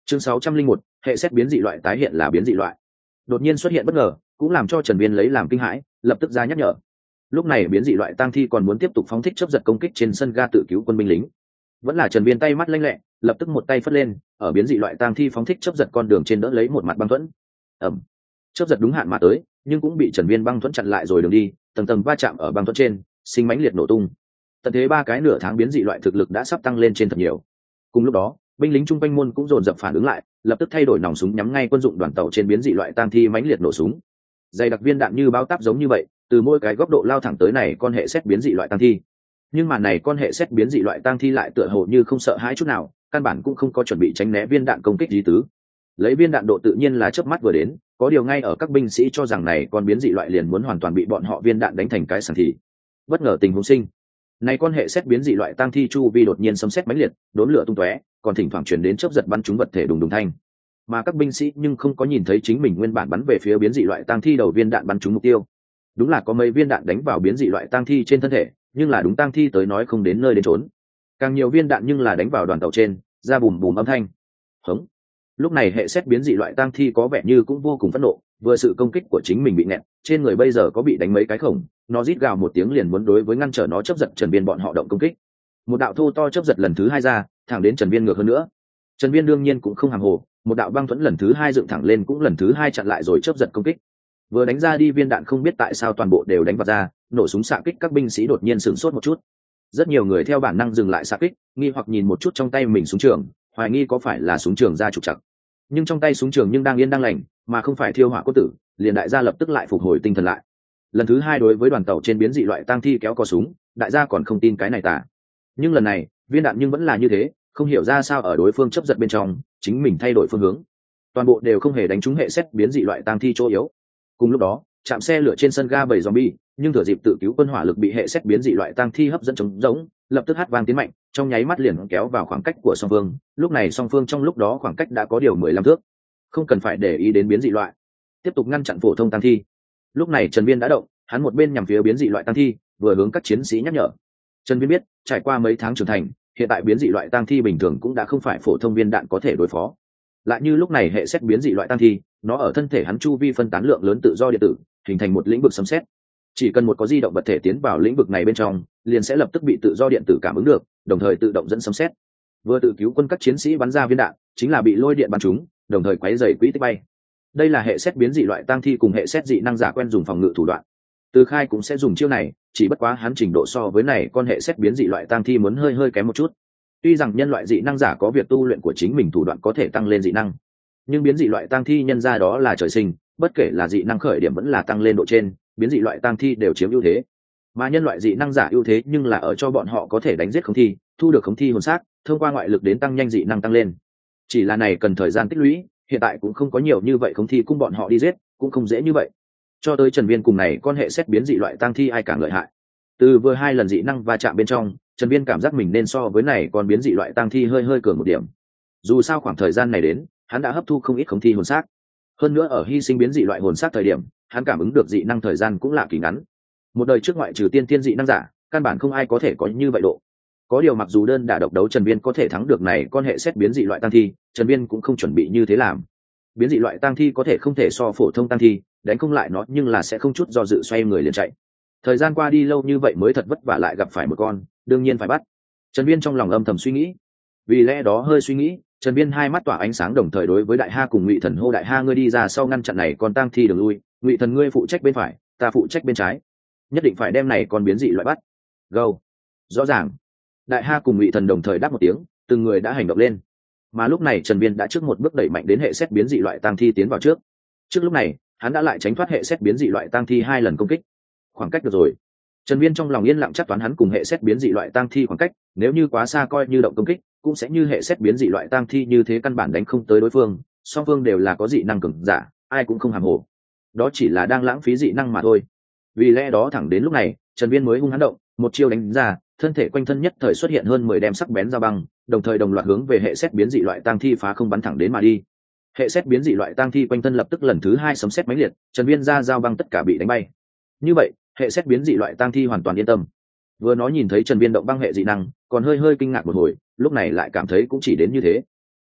Chương 601, hệ xét biến dị loại tái hiện là biến dị loại. Đột nhiên xuất hiện bất ngờ, cũng làm cho Trần Viên lấy làm kinh hãi, lập tức ra nhắc nhở. Lúc này biến dị loại tang thi còn muốn tiếp tục phóng thích chớp giật công kích trên sân ga tự cứu quân binh lính. Vẫn là Trần Viên tay mắt lanh lẹ, lập tức một tay phất lên, ở biến dị loại tang thi phóng thích chớp giật con đường trên đỡ lấy một mặt băng thuẫn. Ầm. Chớp giật đúng hạn mà tới, nhưng cũng bị Trần Viên băng thuẫn chặn lại rồi đường đi, tầng tầng va chạm ở băng thuẫn trên, sinh mãnh liệt nổ tung. Tận thế 3 cái nửa tháng biến dị loại thực lực đã sắp tăng lên trên thật nhiều. Cùng lúc đó, binh lính trung quanh môn cũng dồn dập phản ứng lại, lập tức thay đổi nòng súng nhắm ngay quân dụng đoàn tàu trên biến dị loại tang thi mãnh liệt nổ súng. Dày đặc viên đạn như báo táp giống như vậy, từ mỗi cái góc độ lao thẳng tới này con hệ xét biến dị loại tang thi. Nhưng mà này con hệ xét biến dị loại tang thi lại tựa hồ như không sợ hãi chút nào, căn bản cũng không có chuẩn bị tránh né viên đạn công kích gì tứ. Lấy viên đạn độ tự nhiên là chớp mắt vừa đến, có điều ngay ở các binh sĩ cho rằng này con biến dị loại liền muốn hoàn toàn bị bọn họ viên đạn đánh thành cái sảng thì bất ngờ tình huống sinh. Này con hệ xét biến dị loại tang thi chu vi đột nhiên xâm xét mãnh liệt, đốn lửa tung tóe, còn thỉnh thoảng truyền đến chớp giật bắn trúng vật thể đùng đùng thanh. Mà các binh sĩ nhưng không có nhìn thấy chính mình nguyên bản bắn về phía biến dị loại tang thi đầu viên đạn bắn trúng mục tiêu. Đúng là có mấy viên đạn đánh vào biến dị loại tang thi trên thân thể, nhưng là đúng tang thi tới nói không đến nơi đến trốn. Càng nhiều viên đạn nhưng là đánh vào đoàn tàu trên, ra bùm bùm âm thanh. Hống. Lúc này hệ xét biến dị loại tang thi có vẻ như cũng vô cùng phẫn nộ, vừa sự công kích của chính mình bị nẹt, trên người bây giờ có bị đánh mấy cái khổng, nó rít gào một tiếng liền muốn đối với ngăn trở nó chớp giật Trần Viên bọn họ động công kích. Một đạo thô to chớp giật lần thứ 2 ra, thẳng đến Trần Viên ngược hơn nữa. Trần Viên đương nhiên cũng không hàm hồ, một đạo băng thuẫn lần thứ 2 dựng thẳng lên cũng lần thứ 2 chặn lại rồi chớp giật công kích. Vừa đánh ra đi viên đạn không biết tại sao toàn bộ đều đánh vào ra, nổ súng xạ kích các binh sĩ đột nhiên sửng sốt một chút. Rất nhiều người theo bản năng dừng lại xạ kích, nghi hoặc nhìn một chút trong tay mình súng trường, hoài nghi có phải là súng trường ra trục trặc. Nhưng trong tay súng trường nhưng đang yên đang lành, mà không phải thiêu hỏa cốt tử, liền đại gia lập tức lại phục hồi tinh thần lại. Lần thứ 2 đối với đoàn tàu trên biến dị loại tang thi kéo cò súng, đại gia còn không tin cái này tả. Nhưng lần này, viên đạn nhưng vẫn là như thế, không hiểu ra sao ở đối phương chấp giật bên trong, chính mình thay đổi phương hướng. Toàn bộ đều không hề đánh trúng hệ xét biến dị loại tang thi chỗ yếu. Cùng lúc đó, chạm xe lửa trên sân ga bầy zombie, nhưng thừa dịp tự cứu quân hỏa lực bị hệ xét biến dị loại tang thi hấp dẫn trống rỗng, lập tức hát vang tiến mạnh, trong nháy mắt liền kéo vào khoảng cách của song phương. Lúc này song phương trong lúc đó khoảng cách đã có điều 15 thước, không cần phải để ý đến biến dị loại, tiếp tục ngăn chặn phổ thông tang thi. Lúc này Trần Viên đã động, hắn một bên nhằm phía biến dị loại tang thi, vừa hướng các chiến sĩ nhắc nhở. Trần Viên biết, trải qua mấy tháng trưởng thành, hiện tại biến dị loại tang thi bình thường cũng đã không phải phổ thông viên đạn có thể đối phó. Lại như lúc này hệ xét biến dị loại tang thi, nó ở thân thể hắn chu vi phân tán lượng lớn tự do điện tử, hình thành một lĩnh vực sấm sét. Chỉ cần một có di động vật thể tiến vào lĩnh vực này bên trong, liền sẽ lập tức bị tự do điện tử cảm ứng được, đồng thời tự động dẫn sấm sét. Vừa tự cứu quân các chiến sĩ bắn ra viên đạn, chính là bị lôi điện bắn trúng, đồng thời quấy rầy quỹ tích bay. Đây là hệ xét biến dị loại tang thi cùng hệ xét dị năng giả quen dùng phòng ngự thủ đoạn. Từ Khai cũng sẽ dùng chiêu này, chỉ bất quá hắn trình độ so với này con hệ xét biến dị loại tang thi muốn hơi kém một chút. Tuy rằng nhân loại dị năng giả có việc tu luyện của chính mình thủ đoạn có thể tăng lên dị năng, nhưng biến dị loại tang thi nhân ra đó là trời sinh, bất kể là dị năng khởi điểm vẫn là tăng lên độ trên, biến dị loại tang thi đều chiếm ưu thế. Mà nhân loại dị năng giả ưu thế nhưng là ở cho bọn họ có thể đánh giết khống thi, thu được khống thi hồn xác, thông qua ngoại lực đến tăng nhanh dị năng tăng lên. Chỉ là này cần thời gian tích lũy, hiện tại cũng không có nhiều như vậy khống thi cung bọn họ đi giết, cũng không dễ như vậy. Cho tới Trần Viên cùng này con hệ xét biến dị loại tang thi ai càng lợi hại. Từ vừa 2 lần dị năng va chạm bên trong, Trần Viên cảm giác mình nên so với này còn biến dị loại tang thi hơi cường một điểm. Dù sao khoảng thời gian này đến, hắn đã hấp thu không ít khống thi hồn xác. Hơn nữa ở hy sinh biến dị loại hồn xác thời điểm, hắn cảm ứng được dị năng thời gian cũng là kỳ ngắn. Một đời trước ngoại trừ tiên dị năng giả, căn bản không ai có thể có như vậy độ. Có điều mặc dù đơn đả độc đấu Trần Viên có thể thắng được này con hệ xét biến dị loại tang thi, Trần Viên cũng không chuẩn bị như thế làm. Biến dị loại tang thi có thể không thể so phổ thông tang thi, đánh không lại nó nhưng là sẽ không chút do dự xoay người liền chạy. Thời gian qua đi lâu như vậy mới thật vất vả lại gặp phải một con, đương nhiên phải bắt. Trần Viên trong lòng âm thầm suy nghĩ. Vì lẽ đó hơi suy nghĩ, Trần Viên hai mắt tỏa ánh sáng đồng thời đối với Đại Ha cùng Ngụy Thần hô: Đại Ha ngươi đi ra sau ngăn chặn này con tang thi đường lui, Ngụy Thần ngươi phụ trách bên phải, ta phụ trách bên trái. Nhất định phải đem này con biến dị loại bắt. Go. Rõ ràng. Đại Ha cùng Ngụy Thần đồng thời đáp một tiếng, từng người đã hành động lên. Mà lúc này Trần Viên đã trước một bước đẩy mạnh đến hệ xét biến dị loại tang thi tiến vào trước. Trước lúc này, hắn đã lại tránh thoát hệ xét biến dị loại tang thi 2 lần công kích. Khoảng cách được rồi. Trần Viên trong lòng yên lặng chắc toán hắn cùng hệ xét biến dị loại tang thi khoảng cách, nếu như quá xa coi như động công kích, cũng sẽ như hệ xét biến dị loại tang thi như thế căn bản đánh không tới đối phương, song phương đều là có dị năng cường giả, ai cũng không hàm hồ. Đó chỉ là đang lãng phí dị năng mà thôi. Vì lẽ đó thẳng đến lúc này, Trần Viên mới hung hãn động, một chiêu đánh ra, thân thể quanh thân nhất thời xuất hiện hơn 10 đem sắc bén dao băng, đồng thời đồng loạt hướng về hệ xét biến dị loại tang thi phá không bắn thẳng đến mà đi. Hệ xét biến dị loại tang thi quanh thân lập tức lần thứ 2 sấm sét mãnh liệt, Trần Viên ra dao băng tất cả bị đánh bay. Như vậy, hệ xét biến dị loại tang thi hoàn toàn yên tâm. Vừa nó nhìn thấy Trần Viên động băng hệ dị năng, còn hơi kinh ngạc một hồi, lúc này lại cảm thấy cũng chỉ đến như thế.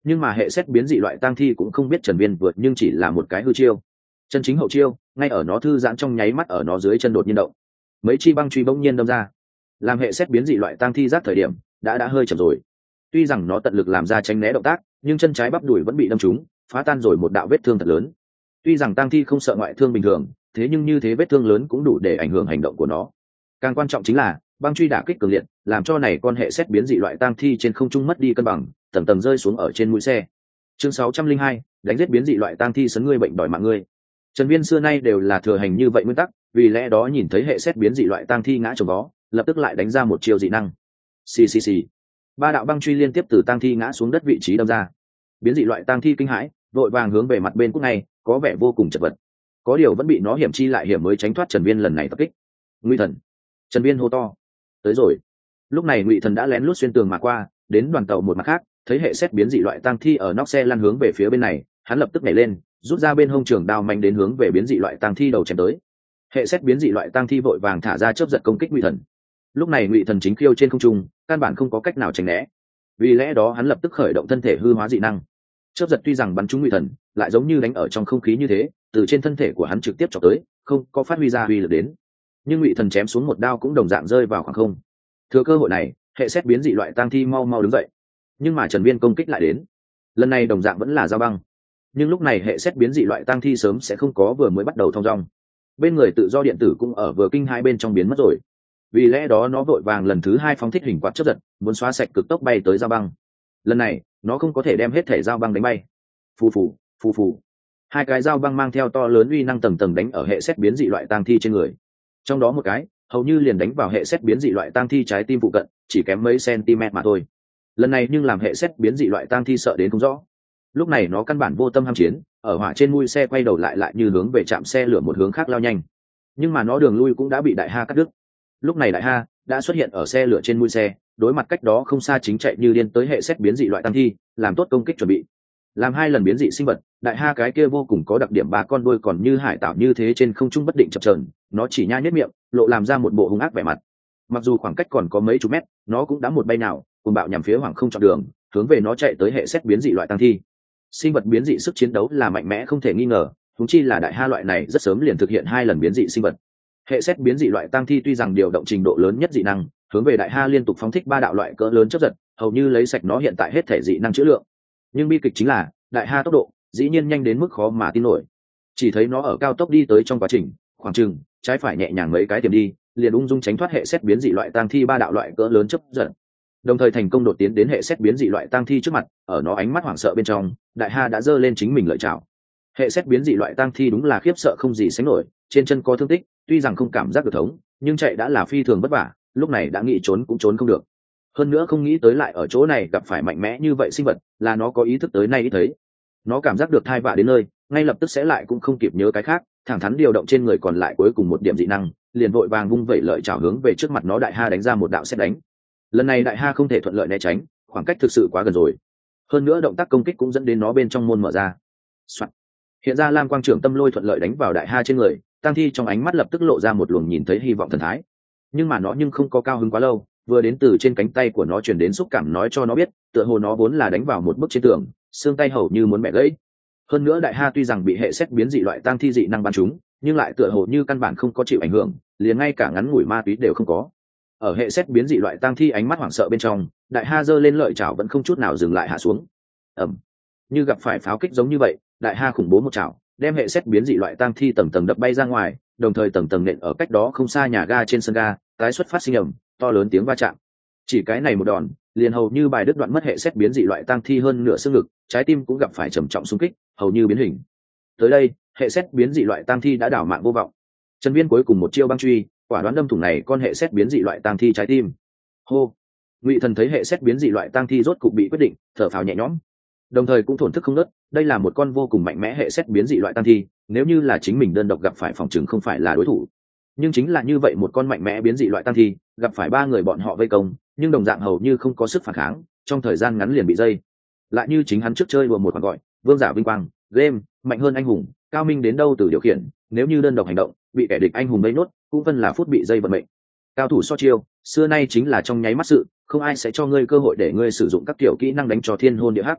Nhưng mà hệ xét biến dị loại tang thi cũng không biết Trần Viên vượt nhưng chỉ là một cái hư chiêu. Chân chính hậu chiêu ngay ở nó thư giãn trong nháy mắt, ở nó dưới chân đột nhiên động, mấy chi băng truy bỗng nhiên đâm ra, làm hệ xét biến dị loại tang thi giác thời điểm đã hơi chậm rồi. Tuy rằng nó tận lực làm ra tránh né động tác, nhưng chân trái bắp đùi vẫn bị đâm trúng, phá tan rồi một đạo vết thương thật lớn. Tuy rằng tang thi không sợ ngoại thương bình thường, thế nhưng như thế vết thương lớn cũng đủ để ảnh hưởng hành động của nó. Càng quan trọng chính là băng truy đả kích cường liệt, làm cho này con hệ xét biến dị loại tang thi trên không trung mất đi cân bằng, tầng tầng rơi xuống ở trên mũi xe. Chương 602, đánh giết biến dị loại tang thi sấn ngươi bệnh đòi mạng ngươi. Trần Viên xưa nay đều là thừa hành như vậy nguyên tắc, vì lẽ đó nhìn thấy hệ xét biến dị loại tang thi ngã chồng vó, lập tức lại đánh ra một chiêu dị năng. Xì xì xì. Ba đạo băng truy liên tiếp từ tang thi ngã xuống đất vị trí đâm ra. Biến dị loại tang thi kinh hãi, vội vàng hướng về mặt bên cúc này, có vẻ vô cùng chật vật. Có điều vẫn bị nó hiểm chi lại hiểm mới tránh thoát Trần Viên lần này tập kích. Ngụy Thần. Trần Viên hô to. Tới rồi. Lúc này Ngụy Thần đã lén lút xuyên tường mà qua, đến đoàn tàu một mặt khác, thấy hệ xét biến dị loại tang thi ở nóc xe lăn hướng về phía bên này, hắn lập tức nhảy lên, rút ra bên hông trường đao mạnh đến hướng về biến dị loại tang thi đầu chém tới. Hệ xét biến dị loại tang thi vội vàng thả ra chớp giật công kích Ngụy Thần. Lúc này Ngụy Thần chính khiêu trên không trung, căn bản không có cách nào tránh né. Vì lẽ đó hắn lập tức khởi động thân thể hư hóa dị năng. Chớp giật tuy rằng bắn trúng Ngụy Thần, lại giống như đánh ở trong không khí như thế, từ trên thân thể của hắn trực tiếp chọc tới, không có phát huy ra uy lực đến. Nhưng Ngụy Thần chém xuống một đao cũng đồng dạng rơi vào khoảng không. Thừa cơ hội này, hệ xét biến dị loại tang thi mau mau đứng dậy. Nhưng mà Trần Viên công kích lại đến. Lần này đồng dạng vẫn là dao băng. Nhưng lúc này hệ xét biến dị loại tang thi sớm sẽ không có vừa mới bắt đầu thong dong. Bên người tự do điện tử cũng ở vừa kinh hai bên trong biến mất rồi. Vì lẽ đó nó vội vàng lần thứ hai phóng thích hình quạt chớp giật, muốn xóa sạch cực tốc bay tới dao băng. Lần này nó không có thể đem hết thể dao băng đánh bay. Phù phù phù phù, hai cái dao băng mang theo to lớn uy năng tầng tầng đánh ở hệ xét biến dị loại tang thi trên người. Trong đó một cái hầu như liền đánh vào hệ xét biến dị loại tang thi trái tim phụ cận, chỉ kém mấy cm mà thôi. Lần này nhưng làm hệ xét biến dị loại tang thi sợ đến không rõ. Lúc này nó căn bản vô tâm ham chiến, ở hỏa trên mui xe quay đầu lại như hướng về trạm xe lửa một hướng khác lao nhanh. Nhưng mà nó đường lui cũng đã bị Đại Ha cắt đứt. Lúc này Đại Ha đã xuất hiện ở xe lửa trên mui xe, đối mặt cách đó không xa chính chạy như điên tới hệ xét biến dị loại tang thi, làm tốt công kích chuẩn bị. Làm hai lần biến dị sinh vật, Đại Ha cái kia vô cùng có đặc điểm ba con đuôi còn như hải tảo như thế trên không trung bất định chập chờn, nó chỉ nhai nhếch miệng, lộ làm ra một bộ hung ác vẻ mặt. Mặc dù khoảng cách còn có mấy chục mét, nó cũng đã một bay nào, cùng bạo nhằm phía hoàng không chọn đường, hướng về nó chạy tới hệ xét biến dị loại tang thi. Sinh vật biến dị sức chiến đấu là mạnh mẽ không thể nghi ngờ, huống chi là Đại Ha loại này rất sớm liền thực hiện hai lần biến dị sinh vật. Hệ xét biến dị loại tang thi tuy rằng điều động trình độ lớn nhất dị năng, hướng về Đại Ha liên tục phóng thích ba đạo loại cỡ lớn chớp giật, hầu như lấy sạch nó hiện tại hết thể dị năng chữ lượng. Nhưng bi kịch chính là Đại Ha tốc độ dĩ nhiên nhanh đến mức khó mà tin nổi. Chỉ thấy nó ở cao tốc đi tới trong quá trình, khoảng chừng trái phải nhẹ nhàng mấy cái tiềm đi, liền ung dung tránh thoát hệ xét biến dị loại tang thi ba đạo loại cỡ lớn chớp giật, đồng thời thành công đột tiến đến hệ xét biến dị loại tang thi trước mặt. Ở nó ánh mắt hoảng sợ bên trong, Đại Ha đã giơ lên chính mình lợi chảo. Hệ xét biến dị loại tang thi đúng là khiếp sợ không gì sánh nổi, trên chân có thương tích, tuy rằng không cảm giác được thống, nhưng chạy đã là phi thường vất vả, lúc này đã nghĩ trốn cũng trốn không được. Hơn nữa không nghĩ tới lại ở chỗ này gặp phải mạnh mẽ như vậy sinh vật, là nó có ý thức tới nay ít thấy. Nó cảm giác được thai vạ đến nơi, ngay lập tức sẽ lại cũng không kịp nhớ cái khác, thẳng thắn điều động trên người còn lại cuối cùng một điểm dị năng, liền vội vàng vung vẩy lợi chảo hướng về trước mặt nó. Đại Ha đánh ra một đạo sét đánh. Lần này Đại Ha không thể thuận lợi né tránh, khoảng cách thực sự quá gần rồi. Hơn nữa động tác công kích cũng dẫn đến nó bên trong môn mở ra. Soạn. Hiện ra lam quang trưởng tâm lôi thuận lợi đánh vào Đại Ha trên người, tang thi trong ánh mắt lập tức lộ ra một luồng nhìn thấy hy vọng thần thái. Nhưng mà nó không có cao hứng quá lâu, vừa đến từ trên cánh tay của nó truyền đến xúc cảm nói cho nó biết, tựa hồ nó vốn là đánh vào một bức trên tường, xương tay hầu như muốn bẻ gãy. Hơn nữa Đại Ha tuy rằng bị hệ xét biến dị loại tang thi dị năng bắn trúng, nhưng lại tựa hồ như căn bản không có chịu ảnh hưởng, liền ngay cả ngắn ngủi ma túy đều không có. Ở hệ xét biến dị loại tang thi ánh mắt hoảng sợ bên trong, Đại Ha giơ lên lợi chảo vẫn không chút nào dừng lại hạ xuống. Ầm. Như gặp phải pháo kích giống như vậy, Đại Ha khủng bố một chảo, đem hệ xét biến dị loại tang thi tầng tầng đập bay ra ngoài, đồng thời tầng tầng nện ở cách đó không xa nhà ga trên sân ga, tái xuất phát sinh ầm, to lớn tiếng va chạm. Chỉ cái này một đòn, liền hầu như bài đứt đoạn mất hệ xét biến dị loại tang thi hơn nửa xương ngực, trái tim cũng gặp phải trầm trọng xung kích, hầu như biến hình. Tới đây, hệ xét biến dị loại tang thi đã đảo mạng vô vọng. Trần Viên cuối cùng một chiêu băng truy, quả đoán đâm thủng này con hệ xét biến dị loại tang thi trái tim. Hô. Ngụy Thần thấy hệ xét biến dị loại tang thi rốt cục bị quyết định, thở phào nhẹ nhõm, đồng thời cũng thổn thức không nớt. Đây là một con vô cùng mạnh mẽ hệ xét biến dị loại tang thi, nếu như là chính mình đơn độc gặp phải phòng chừng không phải là đối thủ. Nhưng chính là như vậy một con mạnh mẽ biến dị loại tang thi, gặp phải ba người bọn họ vây công, nhưng đồng dạng hầu như không có sức phản kháng, trong thời gian ngắn liền bị dây. Lại như chính hắn trước chơi đùa một khoản gọi vương giả vinh quang game, mạnh hơn anh hùng, cao minh đến đâu từ điều khiển, nếu như đơn độc hành động, bị kẻ địch anh hùng vây nốt, cũng phân là phút bị dây vận mệnh. Cao thủ so chiêu, xưa nay chính là trong nháy mắt sự, không ai sẽ cho ngươi cơ hội để ngươi sử dụng các kiểu kỹ năng đánh cho thiên hôn địa hắc.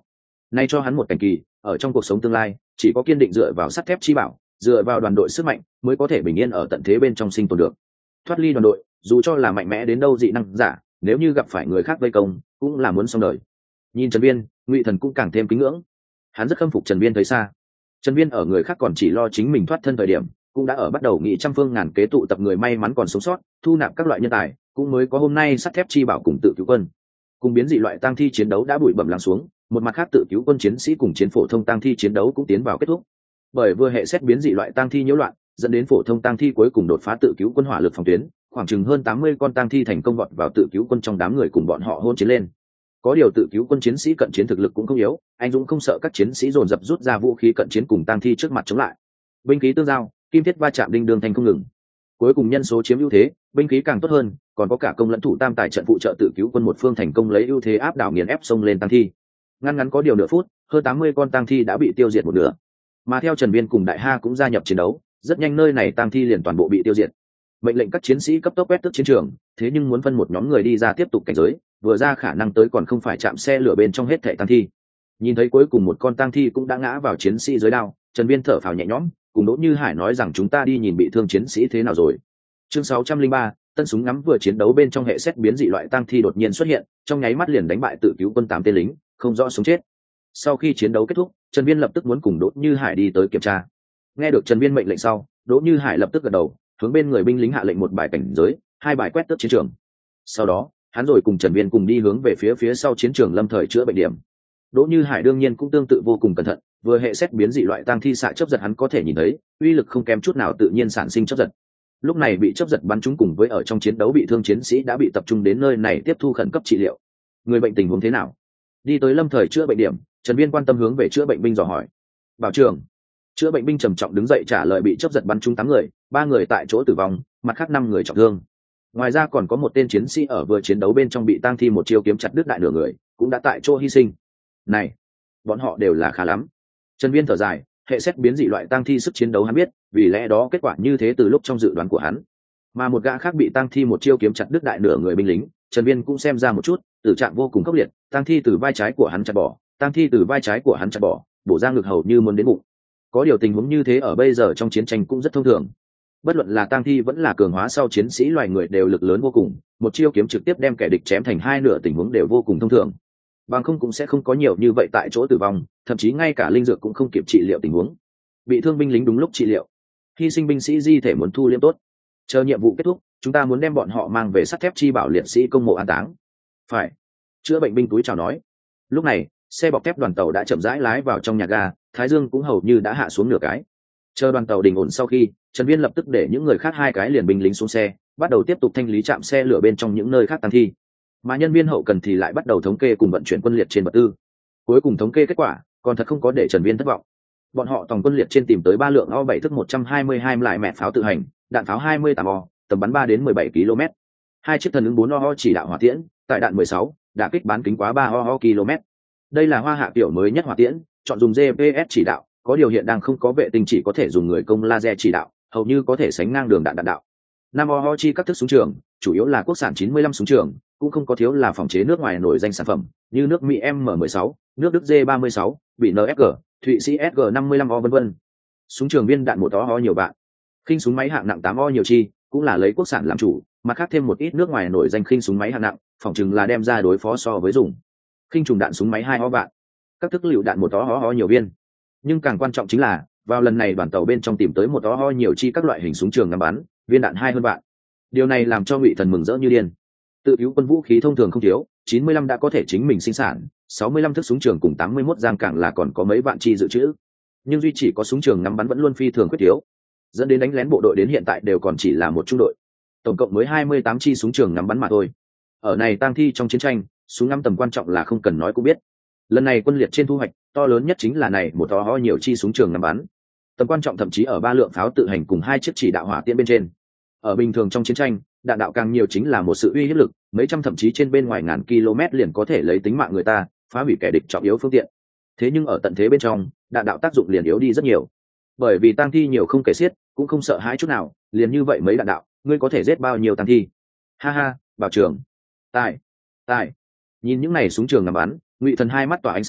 nay cho hắn một cảnh kỳ, ở trong cuộc sống tương lai chỉ có kiên định dựa vào sắt thép chi bảo, dựa vào đoàn đội sức mạnh mới có thể bình yên ở tận thế bên trong sinh tồn được. Thoát ly đoàn đội, dù cho là mạnh mẽ đến đâu dị năng giả, nếu như gặp phải người khác vây công cũng là muốn xong đời. Nhìn Trần Viên, Ngụy Thần cũng càng thêm kính ngưỡng. Hắn rất khâm phục Trần Viên thấy xa. Trần Viên ở người khác còn chỉ lo chính mình thoát thân thời điểm, cũng đã ở bắt đầu nghị trăm phương ngàn kế tụ tập người may mắn còn sống sót, thu nạp các loại nhân tài, cũng mới có hôm nay sắt thép chi bảo cùng tự cứu quân. Cùng biến dị loại tang thi chiến đấu đã bụi bẩm lắng xuống, một mặt khác tự cứu quân chiến sĩ cùng chiến phổ thông tang thi chiến đấu cũng tiến vào kết thúc. Bởi vừa hệ xét biến dị loại tang thi nhiễu loạn, dẫn đến phổ thông tang thi cuối cùng đột phá tự cứu quân hỏa lực phòng tuyến, khoảng chừng hơn 80 con tang thi thành công vọt vào tự cứu quân trong đám người cùng bọn họ hôn chiến lên. Có điều tự cứu quân chiến sĩ cận chiến thực lực cũng không yếu, anh dũng không sợ các chiến sĩ dồn dập rút ra vũ khí cận chiến cùng tang thi trước mặt chống lại. Binh khí tương giao, kim thiết va chạm đinh đương thành không ngừng. Cuối cùng nhân số chiếm ưu thế, binh khí càng tốt hơn, còn có cả công lẫn thủ tam tài trận phụ trợ tự cứu quân một phương thành công lấy ưu thế áp đảo nghiền ép xông lên tang thi. Ngắn có điều nửa phút, hơn 80 con tang thi đã bị tiêu diệt một nửa. Mà theo Trần Viên cùng Đại Ha cũng gia nhập chiến đấu, rất nhanh nơi này tang thi liền toàn bộ bị tiêu diệt. Mệnh lệnh các chiến sĩ cấp tốc quét tước chiến trường, thế nhưng muốn phân một nhóm người đi ra tiếp tục cảnh giới, vừa ra khả năng tới còn không phải chạm xe lửa bên trong hết thảy tang thi. Nhìn thấy cuối cùng một con tang thi cũng đã ngã vào chiến sĩ dưới đao, Trần Viên thở phào nhẹ nhõm, cùng Đỗ Như Hải nói rằng chúng ta đi nhìn bị thương chiến sĩ thế nào rồi. Chương 603, tân súng ngắm vừa chiến đấu bên trong hệ xét biến dị loại tang thi đột nhiên xuất hiện, trong nháy mắt liền đánh bại tự cứu quân 8 tên lính, không rõ sống chết. Sau khi chiến đấu kết thúc, Trần Viên lập tức muốn cùng Đỗ Như Hải đi tới kiểm tra. Nghe được Trần Viên mệnh lệnh sau, Đỗ Như Hải lập tức gật đầu, hướng bên người binh lính hạ lệnh một bài cảnh giới, 2 bài quét tước chiến trường. Sau đó, hắn rồi cùng Trần Viên cùng đi hướng về phía sau chiến trường lâm thời chữa bệnh điểm. Đỗ Như Hải đương nhiên cũng tương tự vô cùng cẩn thận, vừa hệ xét biến dị loại tang thi xạ chớp giật hắn có thể nhìn thấy, uy lực không kém chút nào tự nhiên sản sinh chớp giật. Lúc này bị chớp giật bắn trúng cùng với ở trong chiến đấu bị thương chiến sĩ đã bị tập trung đến nơi này tiếp thu khẩn cấp trị liệu. Người bệnh tình huống thế nào? Đi tới lâm thời chữa bệnh điểm, Trần Viên quan tâm hướng về chữa bệnh binh dò hỏi. Bảo trưởng. Chữa bệnh binh trầm trọng đứng dậy trả lời bị chớp giật bắn trúng 8 người, 3 người tại chỗ tử vong, mặt khác 5 người trọng thương. Ngoài ra còn có một tên chiến sĩ ở vừa chiến đấu bên trong bị tang thi một chiêu kiếm chặt đứt đại nửa người, cũng đã tại chỗ hy sinh. Này, bọn họ đều là khá lắm. Trần Viên thở dài, hệ xét biến dị loại tang thi sức chiến đấu hắn biết, vì lẽ đó kết quả như thế từ lúc trong dự đoán của hắn. Mà một gã khác bị tang thi một chiêu kiếm chặt đứt đại nửa người binh lính, Trần Viên cũng xem ra một chút, tử trạng vô cùng khốc liệt, tang thi từ vai trái của hắn chặt bỏ, tang thi từ vai trái của hắn chặt bỏ, bổ ra ngực hầu như muốn đến bụng. Có điều tình huống như thế ở bây giờ trong chiến tranh cũng rất thông thường. Bất luận là tang thi vẫn là cường hóa sau chiến sĩ loài người đều lực lớn vô cùng, một chiêu kiếm trực tiếp đem kẻ địch chém thành 2 nửa tình huống đều vô cùng thông thường. Bằng không cũng sẽ không có nhiều như vậy tại chỗ tử vong, thậm chí ngay cả linh dược cũng không kịp trị liệu tình huống. Bị thương binh lính đúng lúc trị liệu, hy sinh binh sĩ di thể muốn thu liêm tốt. Chờ nhiệm vụ kết thúc, chúng ta muốn đem bọn họ mang về sắt thép chi bảo liệt sĩ công mộ an táng. Phải. Chữa bệnh binh túi chào nói. Lúc này, xe bọc thép đoàn tàu đã chậm rãi lái vào trong nhà ga, thái dương cũng hầu như đã hạ xuống nửa cái. Chờ đoàn tàu đình ổn sau khi, Trần Viên lập tức để những người khác 2 cái liền binh lính xuống xe, bắt đầu tiếp tục thanh lý trạm xe lửa bên trong những nơi khác tang thi. Mà nhân viên hậu cần thì lại bắt đầu thống kê cùng vận chuyển quân liệt trên vật tư. Cuối cùng thống kê kết quả, còn thật không có để Trần Viên thất vọng. Bọn họ tổng quân liệt trên tìm tới 3 lượng O7 thức 122 lại mẹ pháo tự hành, đạn pháo 28 O, tầm bắn 3 đến 17 km. 2 chiếc thần ứng 4 O chỉ đạo hỏa tiễn, tại đạn 16, đả kích bán kính quá 3 O km. Đây là Hoa Hạ tiểu mới nhất hỏa tiễn, chọn dùng GPS chỉ đạo, có điều hiện đang không có vệ tinh chỉ có thể dùng người công laser chỉ đạo, hầu như có thể sánh ngang đường đạn đạo. 5 O chi các thức súng trường, chủ yếu là quốc sản 95 súng trường, cũng không có thiếu là phòng chế nước ngoài nổi danh sản phẩm, như nước Mỹ M16, nước Đức J36, bị NSG, Thụy Sĩ SG55O vân vân. Súng trường viên đạn 1 O nhiều bạn. Khinh súng máy hạng nặng 8 O nhiều chi, cũng là lấy quốc sản làm chủ, mặt khác thêm một ít nước ngoài nổi danh khinh súng máy hạng nặng, phòng chừng là đem ra đối phó so với dùng. Khinh trùng đạn súng máy 2 O bạn. Các thức lựu đạn 1 O nhiều viên. Nhưng càng quan trọng chính là, vào lần này đoàn tàu bên trong tìm tới 1 O nhiều chi các loại hình súng trường ngắm bắn, viên đạn 2 hơn bạn. Điều này làm cho Ngụy Thần mừng rỡ như điên. Tự cứu quân vũ khí thông thường không thiếu, 95 đã có thể chính mình sinh sản, 65 thức súng trường cùng 81 giang càng là còn có mấy vạn chi dự trữ. Nhưng duy chỉ có súng trường ngắm bắn vẫn luôn phi thường khuyết thiếu, dẫn đến đánh lén bộ đội đến hiện tại đều còn chỉ là một trung đội. Tổng cộng mới 28 chi súng trường ngắm bắn mà thôi. Ở này tang thi trong chiến tranh, súng ngắm tầm quan trọng là không cần nói cũng biết. Lần này quân liệt trên thu hoạch, to lớn nhất chính là này một to nhiều chi súng trường ngắm bắn. Tầm quan trọng thậm chí ở 3 lượng pháo tự hành cùng 2 chiếc chỉ đạo hỏa tiễn bên trên. Ở bình thường trong chiến tranh, đạn đạo càng nhiều chính là một sự uy hiếp lực, mấy trăm thậm chí trên bên ngoài ngàn km liền có thể lấy tính mạng người ta, phá hủy kẻ địch trọng yếu phương tiện. Thế nhưng ở tận thế bên trong, đạn đạo tác dụng liền yếu đi rất nhiều. Bởi vì tang thi nhiều không kể xiết, cũng không sợ hãi chút nào, liền như vậy mấy đạn đạo, ngươi có thể giết bao nhiêu tang thi? Ha ha, Bảo trưởng. Tài. Nhìn những này súng trường ngắm bắn, Ngụy Thần 2 mắt tỏa ánh sáng,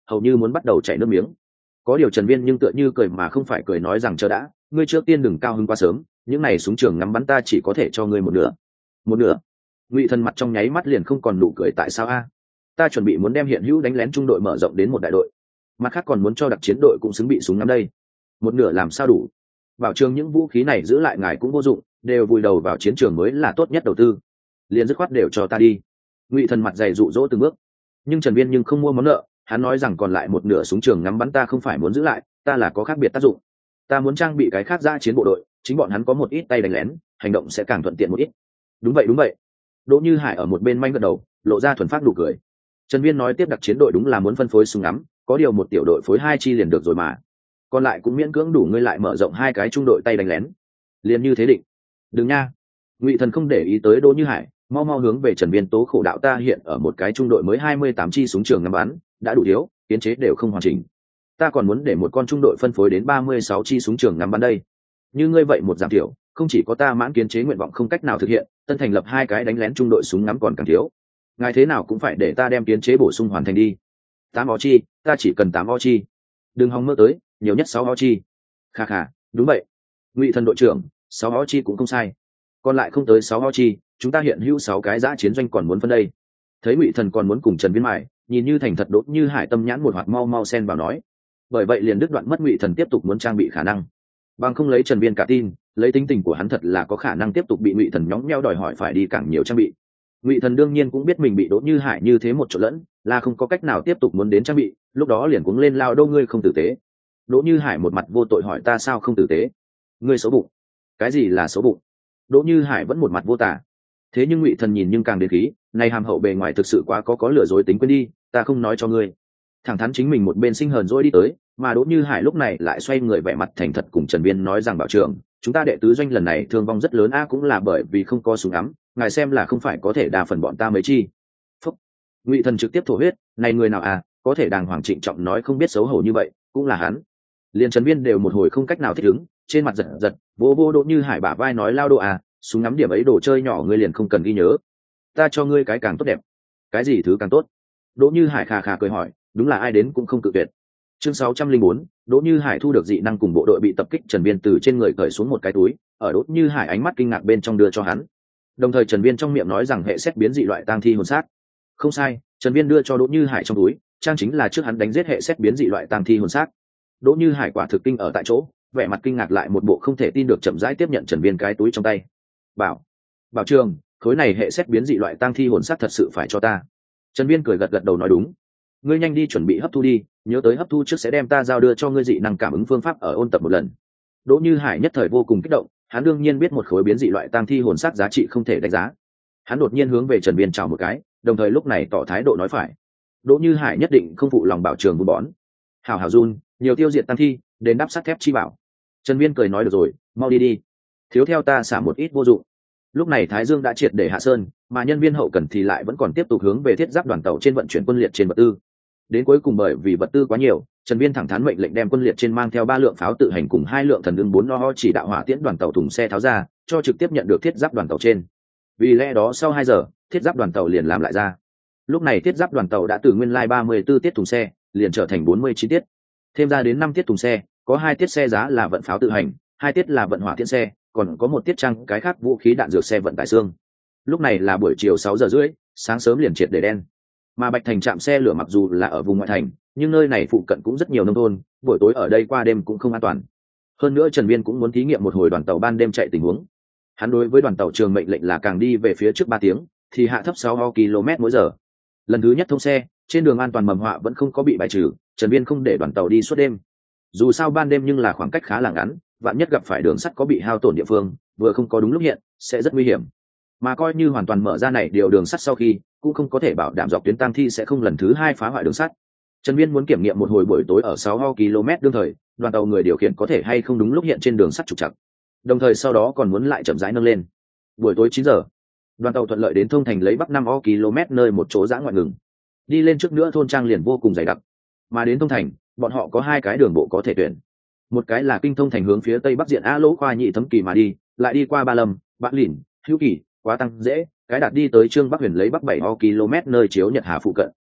hầu như muốn bắt đầu chảy nước miếng. Có điều Trần Viên nhưng tựa như cười mà không phải cười, nói rằng chờ đã, ngươi trước tiên đừng cao hứng quá sớm, những này súng trường ngắm bắn ta chỉ có thể cho ngươi một nửa. Một nửa? Ngụy Thần mặt trong nháy mắt liền không còn nụ cười. Tại sao a? Ta chuẩn bị muốn đem hiện hữu đánh lén trung đội mở rộng đến một đại đội, mặt khác còn muốn cho đặc chiến đội cũng xứng bị súng ngắm đây. Một nửa làm sao đủ? Bảo trường những vũ khí này giữ lại ngài cũng vô dụng, đều vùi đầu vào chiến trường mới là tốt nhất đầu tư. Liền dứt khoát đều cho ta đi. Ngụy Thần mặt dày dụ dỗ từng bước. Nhưng Trần Viên nhưng không mua món nợ, hắn nói rằng còn lại một nửa súng trường ngắm bắn ta không phải muốn giữ lại, ta là có khác biệt tác dụng. Ta muốn trang bị cái khác ra chiến bộ đội, chính bọn hắn có một ít tay đánh lén, hành động sẽ càng thuận tiện một ít. Đúng vậy đúng vậy. Đỗ Như Hải ở một bên manh gật đầu, lộ ra thuần phát nụ cười. Trần Viên nói tiếp, đặc chiến đội đúng là muốn phân phối súng ngắm, có điều một tiểu đội phối 2 chi liền được rồi mà, còn lại cũng miễn cưỡng đủ ngươi lại mở rộng 2 cái trung đội tay đánh lén. Liền như thế định. Đừng nha. Ngụy Thần không để ý tới Đỗ Như Hải, mau mau hướng về Trần Viên tố khổ đạo, ta hiện ở một cái trung đội mới 28 chi súng trường ngắm bắn, đã đủ thiếu, kiến chế đều không hoàn chỉnh. Ta còn muốn để một con trung đội phân phối đến 36 chi súng trường ngắm bắn đây. Như ngươi vậy một giảm thiểu, không chỉ có ta mãn kiến chế nguyện vọng không cách nào thực hiện, tân thành lập 2 cái đánh lén trung đội súng ngắm còn càng thiếu. Ngài thế nào cũng phải để ta đem kiến chế bổ sung hoàn thành đi. 8 o chi, ta chỉ cần 8 o chi. Đừng hòng mơ tới, nhiều nhất 6 o chi. Khà khà, đúng vậy. Ngụy Thần đội trưởng, 6 o chi cũng không sai. Còn lại không tới 6 o chi, chúng ta hiện hữu 6 cái giã chiến doanh còn muốn phân đây. Thấy Ngụy Thần còn muốn cùng Trần Viên mại, nhìn như thành thật Đỗ Như Hải tâm nhãn một hoạt mau mau xen vào nói. Bởi vậy liền đứt đoạn mất Ngụy Thần tiếp tục muốn trang bị khả năng. Bằng không lấy Trần Viên cả tin, lấy tính tình của hắn thật là có khả năng tiếp tục bị Ngụy Thần nhõng nhẽo đòi hỏi phải đi càng nhiều trang bị. Ngụy Thần đương nhiên cũng biết mình bị Đỗ Như Hải như thế một chỗ lẫn, là không có cách nào tiếp tục muốn đến trang bị, lúc đó liền cuống lên lao, đâu ngươi không tử tế. Đỗ Như Hải một mặt vô tội hỏi, ta sao không tử tế? Ngươi xấu bụng. Cái gì là xấu bụng? Đỗ Như Hải vẫn một mặt vô tả. Thế nhưng Ngụy Thần nhìn nhưng càng đến khí, này hàm hậu bề ngoài thực sự quá có lừa dối tính, quên đi, ta không nói cho ngươi. Thẳng thắn chính mình một bên sinh hờn dỗi đi tới, mà Đỗ Như Hải lúc này lại xoay người vẻ mặt thành thật cùng Trần Viên nói rằng, bảo trưởng, chúng ta đệ tứ doanh lần này thương vong rất lớn a, cũng là bởi vì không có súng ngắm, ngài xem là không phải có thể đa phần bọn ta mấy chi. Phúc. Ngụy Thần trực tiếp thổ huyết, này người nào à, có thể đàng hoàng trịnh trọng nói không biết xấu hổ như vậy, cũng là hắn. Liên Trần Viên đều một hồi không cách nào thích ứng, trên mặt giật giật, vô Đỗ Như Hải bả vai nói, lao Đỗ à, súng ngắm điểm ấy đồ chơi nhỏ ngươi liền không cần ghi nhớ, ta cho ngươi cái càng tốt đẹp. Cái gì thứ càng tốt? Đỗ Như Hải khà khà cười hỏi, đúng là ai đến cũng không cự tuyệt. Chương 604, Đỗ Như Hải thu được dị năng cùng bộ đội bị tập kích, Trần Viên từ trên người cởi xuống một cái túi, ở Đỗ Như Hải ánh mắt kinh ngạc bên trong đưa cho hắn. Đồng thời Trần Viên trong miệng nói rằng hệ xét biến dị loại tang thi hồn xác. Không sai, Trần Viên đưa cho Đỗ Như Hải trong túi, trang chính là trước hắn đánh giết hệ xét biến dị loại tang thi hồn xác. Đỗ Như Hải quả thực kinh ở tại chỗ, vẻ mặt kinh ngạc lại một bộ không thể tin được, chậm rãi tiếp nhận Trần Viên cái túi trong tay. Bảo trường, khối này hệ xét biến dị loại tang thi hồn xác thật sự phải cho ta. Trần Viên cười gật gật đầu nói đúng. Ngươi nhanh đi chuẩn bị hấp thu đi, nhớ tới hấp thu trước sẽ đem ta giao đưa cho ngươi dị năng cảm ứng phương pháp ở ôn tập một lần. Đỗ Như Hải nhất thời vô cùng kích động, hắn đương nhiên biết một khối biến dị loại tang thi hồn xác giá trị không thể đánh giá. Hắn đột nhiên hướng về Trần Viên chào một cái, đồng thời lúc này tỏ thái độ nói phải. Đỗ Như Hải nhất định không phụ lòng bảo trường buôn bón. Hảo hảo run, nhiều tiêu diệt tang thi, đến đắp sắt thép chi bảo. Trần Viên cười nói, được rồi, mau đi đi. Thiếu theo ta xả một ít vô dụng. Lúc này Thái Dương đã triệt để hạ sơn, mà nhân viên hậu cần thì lại vẫn còn tiếp tục hướng về thiết giáp đoàn tàu trên vận chuyển quân liệt trên vật tư. Đến cuối cùng bởi vì vật tư quá nhiều, Trần Viên thẳng thắn mệnh lệnh đem quân liệt trên mang theo 3 lượng pháo tự hành cùng 2 lượng thần ưng 4 no chỉ đạo hỏa tiễn đoàn tàu thùng xe tháo ra, cho trực tiếp nhận được thiết giáp đoàn tàu trên. Vì lẽ đó sau 2 giờ, thiết giáp đoàn tàu liền làm lại ra. Lúc này thiết giáp đoàn tàu đã từ nguyên lai 34 tiết thùng xe, liền trở thành 49 tiết. Thêm ra đến 5 tiết thùng xe, có 2 tiết xe giá là vận pháo tự hành, 2 tiết là vận hỏa tiễn xe, còn có 1 tiết trang cái khác vũ khí đạn dược xe vận tải xương. Lúc này là buổi chiều 6 giờ rưỡi, sáng sớm liền triệt để đen. Mà Bạch Thành trạm xe lửa mặc dù là ở vùng ngoại thành, nhưng nơi này phụ cận cũng rất nhiều nông thôn, buổi tối ở đây qua đêm cũng không an toàn. Hơn nữa Trần Viên cũng muốn thí nghiệm một hồi đoàn tàu ban đêm chạy tình huống. Hắn đối với đoàn tàu trường mệnh lệnh là càng đi về phía trước 3 tiếng, thì hạ thấp 6 km/h. Lần thứ nhất thông xe, trên đường an toàn mầm họa vẫn không có bị bài trừ, Trần Viên không để đoàn tàu đi suốt đêm. Dù sao ban đêm nhưng là khoảng cách khá là ngắn, vạn nhất gặp phải đường sắt có bị hao tổn địa phương, vừa không có đúng lúc hiện, sẽ rất nguy hiểm. Mà coi như hoàn toàn mở ra này điều đường sắt sau khi, cũng không có thể bảo đảm dọc tuyến tang thi sẽ không lần thứ 2 phá hoại đường sắt. Trần Viên muốn kiểm nghiệm một hồi buổi tối ở 6 km đương thời, đoàn tàu người điều khiển có thể hay không đúng lúc hiện trên đường sắt trục trặc. Đồng thời sau đó còn muốn lại chậm rãi nâng lên. Buổi tối 9 giờ, đoàn tàu thuận lợi đến thông thành lấy bắc 5 km nơi một chỗ giã ngoại ngừng. Đi lên trước nữa thôn trang liền vô cùng dày đặc. Mà đến thông thành, bọn họ có 2 cái đường bộ có thể tuyển. Một cái là kinh thông thành hướng phía tây bắc diện A Lỗ Khoa Nhị Thấm Kỳ mà đi, lại đi qua Ba Lâm, Bạc Lĩnh, Hữu Kỳ, Quá Tăng Dễ, cái đạt đi tới Trương Bắc Huyền lấy bắc 7 km nơi chiếu Nhật Hà phụ cận.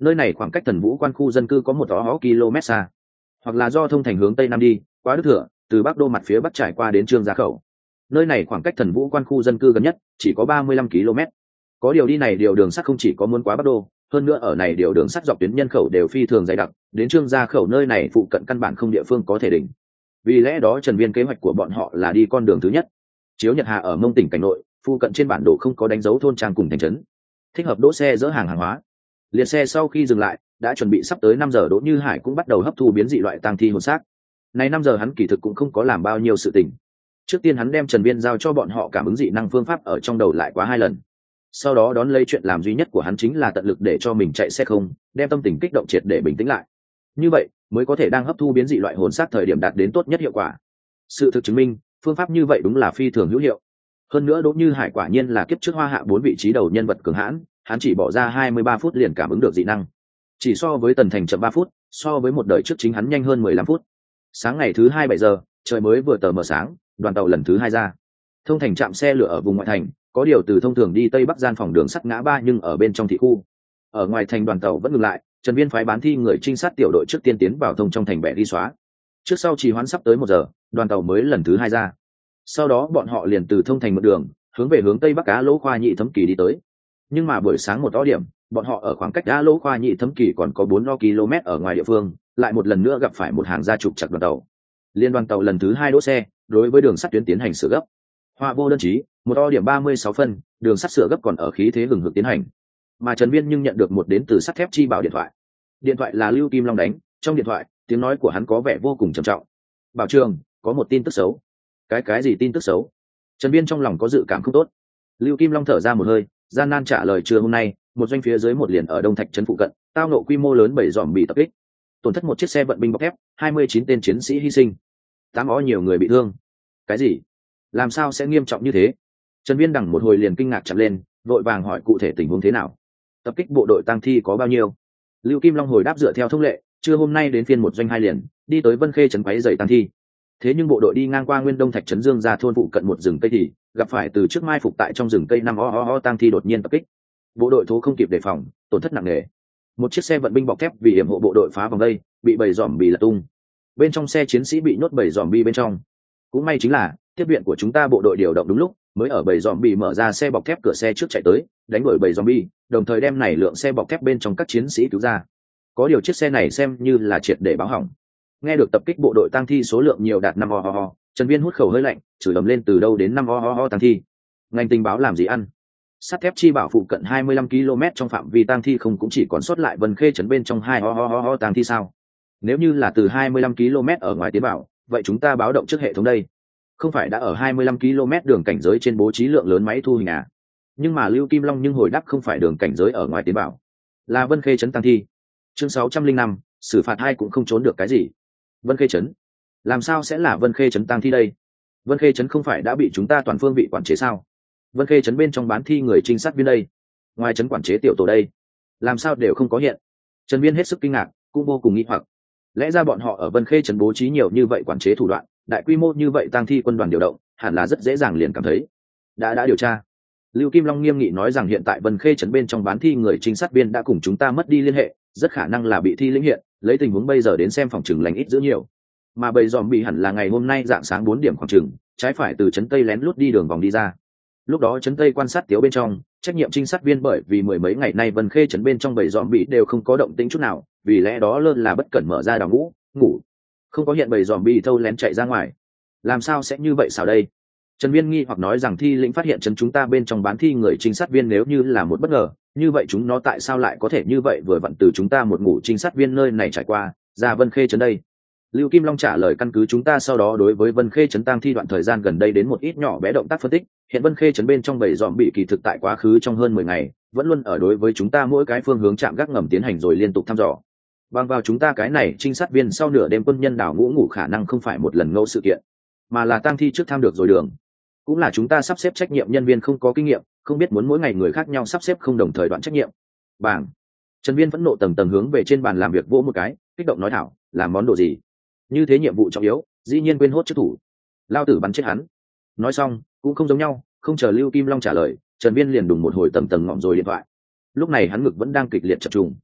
Nơi này khoảng cách Thần Vũ Quan khu dân cư có một km xa, hoặc là do thông thành hướng tây nam đi qua Đức Thừa, từ Bắc Đô mặt phía bắc trải qua đến Trương Gia Khẩu. Nơi này khoảng cách Thần Vũ Quan khu dân cư gần nhất chỉ có 35 km. Có điều đi này điều đường sắt không chỉ có muốn quá Bắc Đô, hơn nữa ở này điều đường sắt dọc tuyến nhân khẩu đều phi thường dày đặc, đến Trương Gia Khẩu nơi này phụ cận căn bản không địa phương có thể đỉnh. Vì lẽ đó Trần Viên kế hoạch của bọn họ là đi con đường thứ nhất. Chiếu Nhật Hà ở Mông tỉnh cảnh nội, phụ cận trên bản đồ không có đánh dấu thôn trang cùng thành trấn, thích hợp đỗ xe dỡ hàng hóa. Liệt xe sau khi dừng lại, đã chuẩn bị sắp tới 5 giờ Đỗ Như Hải cũng bắt đầu hấp thu biến dị loại tang thi hồn xác. Này 5 giờ hắn kỳ thực cũng không có làm bao nhiêu sự tình. Trước tiên hắn đem Trần Viên giao cho bọn họ cảm ứng dị năng phương pháp ở trong đầu lại quá 2 lần. Sau đó đón lấy chuyện làm duy nhất của hắn chính là tận lực để cho mình chạy xe không, đem tâm tình kích động triệt để bình tĩnh lại. Như vậy, mới có thể đang hấp thu biến dị loại hồn xác thời điểm đạt đến tốt nhất hiệu quả. Sự thực chứng minh, phương pháp như vậy đúng là phi thường hữu hiệu. Hơn nữa Đỗ Như Hải quả nhiên là kiếp trước Hoa Hạ 4 vị trí đầu nhân vật cường hãn, hắn chỉ bỏ ra 23 phút liền cảm ứng được dị năng. Chỉ so với Tần Thành chậm 3 phút, so với một đời trước chính hắn nhanh hơn 15 phút. Sáng ngày thứ 2 7 giờ, trời mới vừa tờ mờ sáng, đoàn tàu lần thứ 2 ra. Thông thành trạm xe lửa ở vùng ngoại thành, có điều từ thông thường đi tây bắc gian phòng đường sắt ngã ba nhưng ở bên trong thị khu. Ở ngoài thành đoàn tàu vẫn ngừng lại, Trần Viên phái bán thi người trinh sát tiểu đội trước tiên tiến vào thông trong thành bẻ đi xóa. Trước sau trì hoãn sắp tới 1 giờ, đoàn tàu mới lần thứ 2 ra. Sau đó bọn họ liền từ thông thành một đường, hướng về hướng tây bắc Á Lỗ Khoa Nhị Thấm Kỳ đi tới. Nhưng mà buổi sáng một điểm, bọn họ ở khoảng cách Á Lỗ Khoa Nhị Thấm Kỳ còn có 4 km ở ngoài địa phương, lại một lần nữa gặp phải một hàng gia trục chặt đoàn tàu. Liên đoàn tàu lần thứ 2 đỗ xe, đối với đường sắt tuyến tiến hành sửa gấp. Họa vô đơn chí, một điểm 36 phân, đường sắt sửa gấp còn ở khí thế hừng hực tiến hành. Mà Trần Viên nhưng nhận được một đến từ sắt thép chi bảo điện thoại. Điện thoại là Lưu Kim Long đánh, trong điện thoại, tiếng nói của hắn có vẻ vô cùng trầm trọng. Bảo Trường, có một tin tức xấu. Cái gì tin tức xấu? Trần Viên trong lòng có dự cảm không tốt. Lưu Kim Long thở ra một hơi, gian nan trả lời trưa hôm nay, một doanh phía dưới một liền ở Đông Thạch trấn phụ cận, tao nộ quy mô lớn 7 dòm bị tập kích. Tổn thất một chiếc xe vận binh bọc thép, 29 tên chiến sĩ hy sinh, 8 nhiều người bị thương. Cái gì? Làm sao sẽ nghiêm trọng như thế? Trần Viên đằng một hồi liền kinh ngạc chậm lên, vội vàng hỏi cụ thể tình huống thế nào. Tập kích bộ đội tang thi có bao nhiêu? Lưu Kim Long hồi đáp dựa theo thông lệ, trưa hôm nay đến phiên một doanh 2 liền, đi tới Vân Khê trấn quấy rầy tang thi. Thế nhưng bộ đội đi ngang qua Nguyên Đông Thạch trấn Dương ra thôn phụ cận một rừng cây thì gặp phải từ trước mai phục tại trong rừng cây 5 tang thi đột nhiên tập kích. Bộ đội thố không kịp đề phòng, tổn thất nặng nề. Một chiếc xe vận binh bọc thép vì hiểm hộ bộ đội phá vòng vây, bị bầy dòm bị lật tung. Bên trong xe chiến sĩ bị nhốt bầy dòm bi bên trong. Cũng may chính là tiếp viện của chúng ta bộ đội điều động đúng lúc, mới ở bầy dòm bị mở ra xe bọc thép cửa xe trước chạy tới, đánh đuổi bầy dòm bi, đồng thời đem này lượng xe bọc thép bên trong các chiến sĩ cứu ra. Có điều chiếc xe này xem như là triệt để báo hỏng. Nghe được tập kích bộ đội tang thi số lượng nhiều đạt 5 Trần Viên hút khẩu hơi lạnh, chửi ầm lên từ đâu đến 5 tang thi. Ngành tình báo làm gì ăn? Sắt thép chi bảo phụ cận 25 km trong phạm vi tang thi không cũng chỉ còn sót lại Vân Khê trấn bên trong 2 tang thi sao? Nếu như là từ 25 km ở ngoài tiến vào, vậy chúng ta báo động trước hệ thống đây. Không phải đã ở 25 km đường cảnh giới trên bố trí lượng lớn máy thu hình à? Nhưng mà Lưu Kim Long nhưng hồi đáp không phải đường cảnh giới ở ngoài tiến vào, là Vân Khê trấn tang thi. Chương 605, xử phạt hai cũng không trốn được cái gì. Vân Khê trấn? Làm sao sẽ là Vân Khê trấn tang thi đây? Vân Khê trấn không phải đã bị chúng ta toàn phương vị quản chế sao? Vân Khê trấn bên trong bán thi người trinh sát viên đây, ngoài trấn quản chế tiểu tổ đây, làm sao đều không có hiện. Trần Viên hết sức kinh ngạc, cũng vô cùng nghi hoặc. Lẽ ra bọn họ ở Vân Khê trấn bố trí nhiều như vậy quản chế thủ đoạn, đại quy mô như vậy tang thi quân đoàn điều động, hẳn là rất dễ dàng liền cảm thấy. Đã điều tra. Lưu Kim Long nghiêm nghị nói rằng hiện tại Vân Khê trấn bên trong bán thi người trinh sát viên đã cùng chúng ta mất đi liên hệ, rất khả năng là bị thi lĩnh hiện, lấy tình huống bây giờ đến xem phòng trừng lành ít dữ nhiều. Mà bầy dòm bị hẳn là ngày hôm nay dạng sáng 4 điểm khoảng chừng, trái phải từ trấn Tây lén lút đi đường vòng đi ra. Lúc đó trấn Tây quan sát tiếu bên trong, trách nhiệm trinh sát viên bởi vì mười mấy ngày nay Vân Khê trấn bên trong bầy dòm bị đều không có động tĩnh chút nào, vì lẽ đó lơ là bất cẩn mở ra đào ngủ, không có hiện bầy dòm bị thâu lén chạy ra ngoài. Làm sao sẽ như vậy sao đây? Trần Viên nghi hoặc nói rằng thi lĩnh phát hiện trấn chúng ta bên trong bán thi người trinh sát viên nếu như là một bất ngờ, như vậy chúng nó tại sao lại có thể như vậy vừa vặn từ chúng ta một ngủ trinh sát viên nơi này trải qua ra Vân Khê trấn đây? Lưu Kim Long trả lời căn cứ chúng ta sau đó đối với Vân Khê trấn tang thi đoạn thời gian gần đây đến một ít nhỏ bé động tác phân tích, hiện Vân Khê trấn bên trong bầy dòm bị kỳ thực tại quá khứ trong hơn 10 ngày, vẫn luôn ở đối với chúng ta mỗi cái phương hướng chạm gác ngầm tiến hành rồi liên tục thăm dò. Bằng vào chúng ta cái này trinh sát viên sau nửa đêm quân nhân đảo ngủ khả năng không phải một lần ngẫu sự kiện, mà là tang thi trước tham được rồi đường. Cũng là chúng ta sắp xếp trách nhiệm nhân viên không có kinh nghiệm, không biết muốn mỗi ngày người khác nhau sắp xếp không đồng thời đoạn trách nhiệm. Bảng. Trần Viên phẫn nộ tầng tầng hướng về trên bàn làm việc vỗ một cái, kích động nói thảo, làm món đồ gì? Như thế nhiệm vụ trọng yếu, dĩ nhiên quên hốt chức thủ. Lao tử bắn chết hắn. Nói xong, cũng không giống nhau, không chờ Lưu Kim Long trả lời, Trần Viên liền đùng một hồi tầng tầng ngọng rồi điện thoại. Lúc này hắn ngực vẫn đang kịch liệt chập trùng.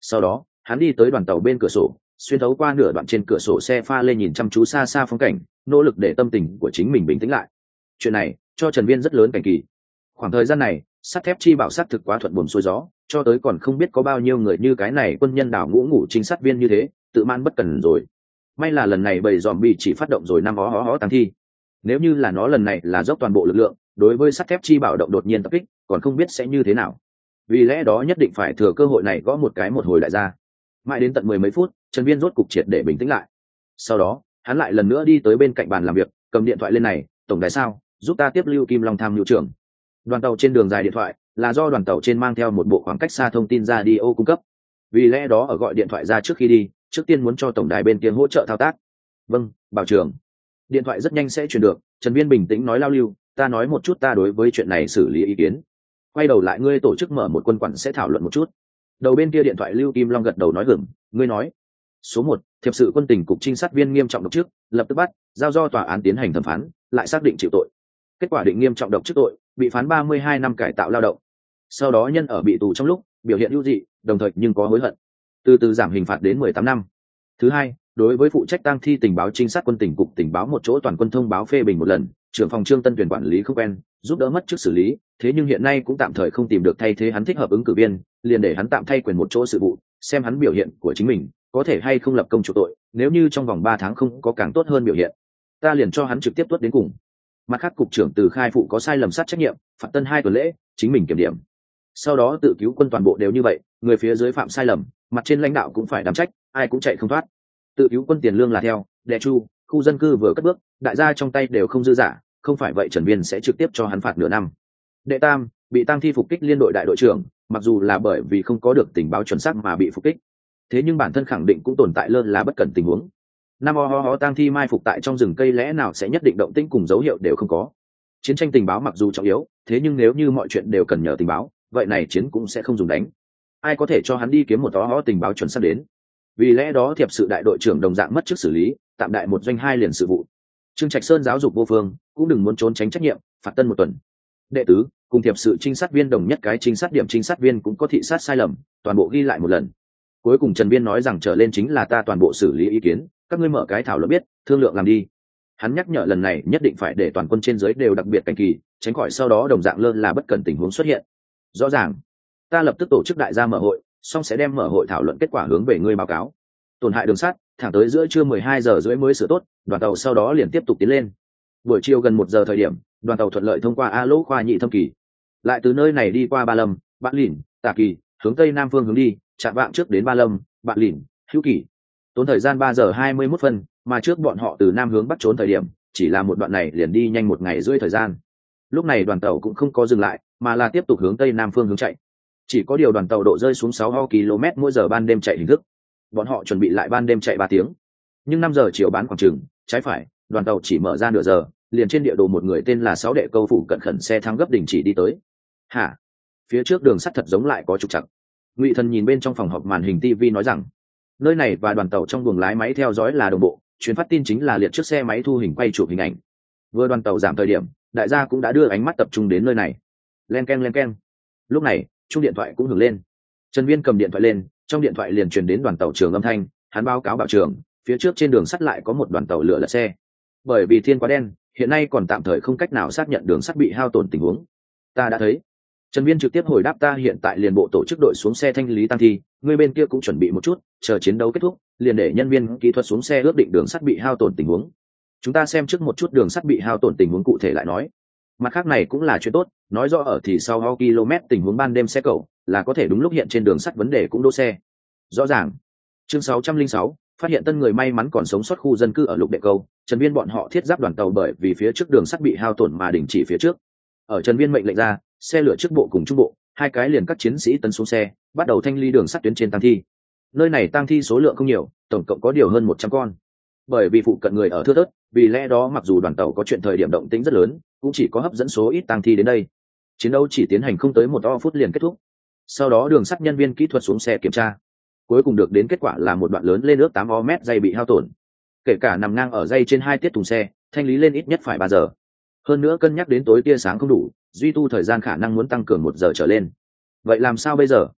Sau đó hắn đi tới đoàn tàu bên cửa sổ, xuyên thấu qua nửa đoạn trên cửa sổ xe pha lên nhìn chăm chú xa xa phong cảnh, nỗ lực để tâm tình của chính mình bình tĩnh lại. Chuyện này cho Trần Viên rất lớn cảnh kỳ. Khoảng thời gian này sắt thép chi bảo sát thực quá thuận buồm xuôi gió, cho tới còn không biết có bao nhiêu người như cái này quân nhân đảo ngũ ngủ trinh sát viên như thế, tự man bất cần rồi. May là lần này bầy dòm bị chỉ phát động rồi năm hó tăng thi. Nếu như là nó lần này là dốc toàn bộ lực lượng đối với sắt thép chi bảo động đột nhiên tập kích, còn không biết sẽ như thế nào. Vì lẽ đó nhất định phải thừa cơ hội này gõ một cái một hồi đại gia. Mãi đến tận 10 mấy phút, Trần Viên rốt cục triệt để bình tĩnh lại. Sau đó hắn lại lần nữa đi tới bên cạnh bàn làm việc, cầm điện thoại lên này, tổng đài sao, giúp ta tiếp Lưu Kim Long tham mưu trưởng. Đoàn tàu trên đường dài điện thoại là do đoàn tàu trên mang theo một bộ khoảng cách xa thông tin radio cung cấp. Vì lẽ đó ở gọi điện thoại ra trước khi đi, trước tiên muốn cho tổng đài bên kia hỗ trợ thao tác. Vâng, bảo trưởng. Điện thoại rất nhanh sẽ truyền được. Trần Viên bình tĩnh nói, lao Lưu, ta nói một chút ta đối với chuyện này xử lý ý kiến. Quay đầu lại ngươi tổ chức mở một quân quản sẽ thảo luận một chút. Đầu bên kia điện thoại Lưu Kim Long gật đầu nói gừng, ngươi nói. Số 1, thiệp sự quân tình cục trinh sát viên nghiêm trọng độc chức, lập tức bắt, giao do tòa án tiến hành thẩm phán, lại xác định chịu tội. Kết quả định nghiêm trọng độc chức tội, bị phán 32 năm cải tạo lao động. Sau đó nhân ở bị tù trong lúc biểu hiện ưu dị, đồng thời nhưng có hối hận, từ từ giảm hình phạt đến 18 năm. Thứ hai, đối với phụ trách tang thi tình báo trinh sát quân tình cục tình báo một chỗ toàn quân thông báo phê bình một lần, trưởng phòng Trương Tân tuyển quản lý không quen, giúp đỡ mất trước xử lý, thế nhưng hiện nay cũng tạm thời không tìm được thay thế hắn thích hợp ứng cử viên, liền để hắn tạm thay quyền một chỗ sự vụ, xem hắn biểu hiện của chính mình có thể hay không lập công chủ tội, nếu như trong vòng 3 tháng không có càng tốt hơn biểu hiện, ta liền cho hắn trực tiếp tuốt đến cùng. Mặt khác cục trưởng Từ khai phụ có sai lầm sát trách nhiệm, phạt tân 2 tuần lễ, chính mình kiểm điểm. Sau đó tự cứu quân toàn bộ đều như vậy, người phía dưới phạm sai lầm, mặt trên lãnh đạo cũng phải đảm trách, ai cũng chạy không thoát. Tự cứu quân tiền lương là theo đệ chu, khu dân cư vừa cất bước, đại gia trong tay đều không dư giả, không phải vậy Trần Viên sẽ trực tiếp cho hắn phạt nửa năm. Đệ tam, bị tang thi phục kích liên đội đại đội trưởng, mặc dù là bởi vì không có được tình báo chuẩn xác mà bị phục kích, thế nhưng bản thân khẳng định cũng tồn tại lơ là bất cẩn tình huống. Năm ho tang thi mai phục tại trong rừng cây lẽ nào sẽ nhất định động tĩnh cùng dấu hiệu đều không có. Chiến tranh tình báo mặc dù trọng yếu, thế nhưng nếu như mọi chuyện đều cần nhờ tình báo, vậy này chiến cũng sẽ không dùng đánh. Ai có thể cho hắn đi kiếm một ho tình báo chuẩn xác đến. Vì lẽ đó thiệp sự đại đội trưởng đồng dạng mất trước xử lý, tạm đại một doanh 2 liền sự vụ. Trương Trạch Sơn giáo dục vô phương, cũng đừng muốn trốn tránh trách nhiệm, phạt tân 1 tuần. Đệ tứ, cùng thiệp sự trinh sát viên đồng nhất cái trinh sát điểm trinh sát viên cũng có thị sát sai lầm, toàn bộ ghi lại một lần. Cuối cùng Trần Viên nói rằng trở lên chính là ta toàn bộ xử lý ý kiến, các ngươi mở cái thảo luận biết, thương lượng làm đi. Hắn nhắc nhở lần này nhất định phải để toàn quân trên dưới đều đặc biệt cảnh kỳ, tránh khỏi sau đó đồng dạng lơ là bất cần tình huống xuất hiện. Rõ ràng, ta lập tức tổ chức đại gia mở hội, xong sẽ đem mở hội thảo luận kết quả hướng về ngươi báo cáo. Tổn hại đường sắt, thẳng tới giữa trưa 12 giờ rưỡi mới sửa tốt, đoàn tàu sau đó liền tiếp tục tiến lên. Buổi chiều gần 1 giờ thời điểm, đoàn tàu thuận lợi thông qua A Lỗ khoa nhị thâm kỳ, lại từ nơi này đi qua Ba Lâm, Bạn Lìn, Tả Kỳ, hướng tây nam phương hướng đi, chạm vạng trước đến Ba Lâm, Bạn Lìn, Hữu Kỳ. Tốn thời gian 3 giờ 21 phân, mà trước bọn họ từ nam hướng bắc trốn thời điểm, chỉ là một đoạn này liền đi nhanh 1 ngày rưỡi thời gian. Lúc này đoàn tàu cũng không có dừng lại, mà là tiếp tục hướng tây nam phương hướng chạy. Chỉ có điều đoàn tàu độ rơi xuống 6 km mỗi giờ ban đêm chạy hình thức. Bọn họ chuẩn bị lại ban đêm chạy 3 tiếng. Nhưng 5 giờ chiều bán khoảng chừng, trái phải, đoàn tàu chỉ mở ra nửa giờ, liền trên địa đồ một người tên là 6 đệ câu phủ cận khẩn xe thang gấp đình chỉ đi tới. Hả? Phía trước đường sắt thật giống lại có trục trặc. Ngụy Thần nhìn bên trong phòng họp màn hình TV nói rằng, nơi này và đoàn tàu trong buồng lái máy theo dõi là đồng bộ, truyền phát tin chính là liệt trước xe máy thu hình quay chụp hình ảnh. Vừa đoàn tàu giảm thời điểm, đại gia cũng đã đưa ánh mắt tập trung đến nơi này. Len keng. Lúc này, chuông điện thoại cũng hưởng lên. Trần Viên cầm điện thoại lên, trong điện thoại liền truyền đến đoàn tàu trưởng âm thanh, hắn báo cáo bảo trưởng, phía trước trên đường sắt lại có một đoàn tàu lửa lật xe. Bởi vì thiên quá đen, hiện nay còn tạm thời không cách nào xác nhận đường sắt bị hao tổn tình huống. Ta đã thấy. Trần Viên trực tiếp hồi đáp, ta hiện tại liền bộ tổ chức đội xuống xe thanh lý tăng thi, người bên kia cũng chuẩn bị một chút, chờ chiến đấu kết thúc, liền để nhân viên kỹ thuật xuống xe ước định đường sắt bị hao tổn tình huống. Chúng ta xem trước một chút đường sắt bị hao tổn tình huống cụ thể lại nói. Mặt khác này cũng là chuyện tốt, nói rõ ở thì sau km tình huống ban đêm xe cẩu là có thể đúng lúc hiện trên đường sắt vấn đề cũng đỗ xe. Rõ ràng. Chương 606, phát hiện tân người may mắn còn sống sót khu dân cư ở Lục Đệ Câu, Trần Viên bọn họ thiết giáp đoàn tàu bởi vì phía trước đường sắt bị hao tổn mà đình chỉ phía trước. Ở Trần Viên mệnh lệnh ra, xe lửa trước bộ cùng trung bộ, 2 cái liền các chiến sĩ tấn xuống xe, bắt đầu thanh lý đường sắt tuyến trên tang thi. Nơi này tang thi số lượng không nhiều, tổng cộng có điều hơn 100 con. Bởi vì phụ cận người ở thưa thớt, vì lẽ đó mặc dù đoàn tàu có chuyện thời điểm động tĩnh rất lớn, cũng chỉ có hấp dẫn số ít tang thi đến đây. Chiến đấu chỉ tiến hành không tới 1 phút liền kết thúc. Sau đó đường sắt nhân viên kỹ thuật xuống xe kiểm tra. Cuối cùng được đến kết quả là một đoạn lớn lên ước 8 mét dây bị hao tổn. Kể cả nằm ngang ở dây trên 2 tiết thùng xe, thanh lý lên ít nhất phải 3 giờ. Hơn nữa cân nhắc đến tối tia sáng không đủ, duy tu thời gian khả năng muốn tăng cường 1 giờ trở lên. Vậy làm sao bây giờ?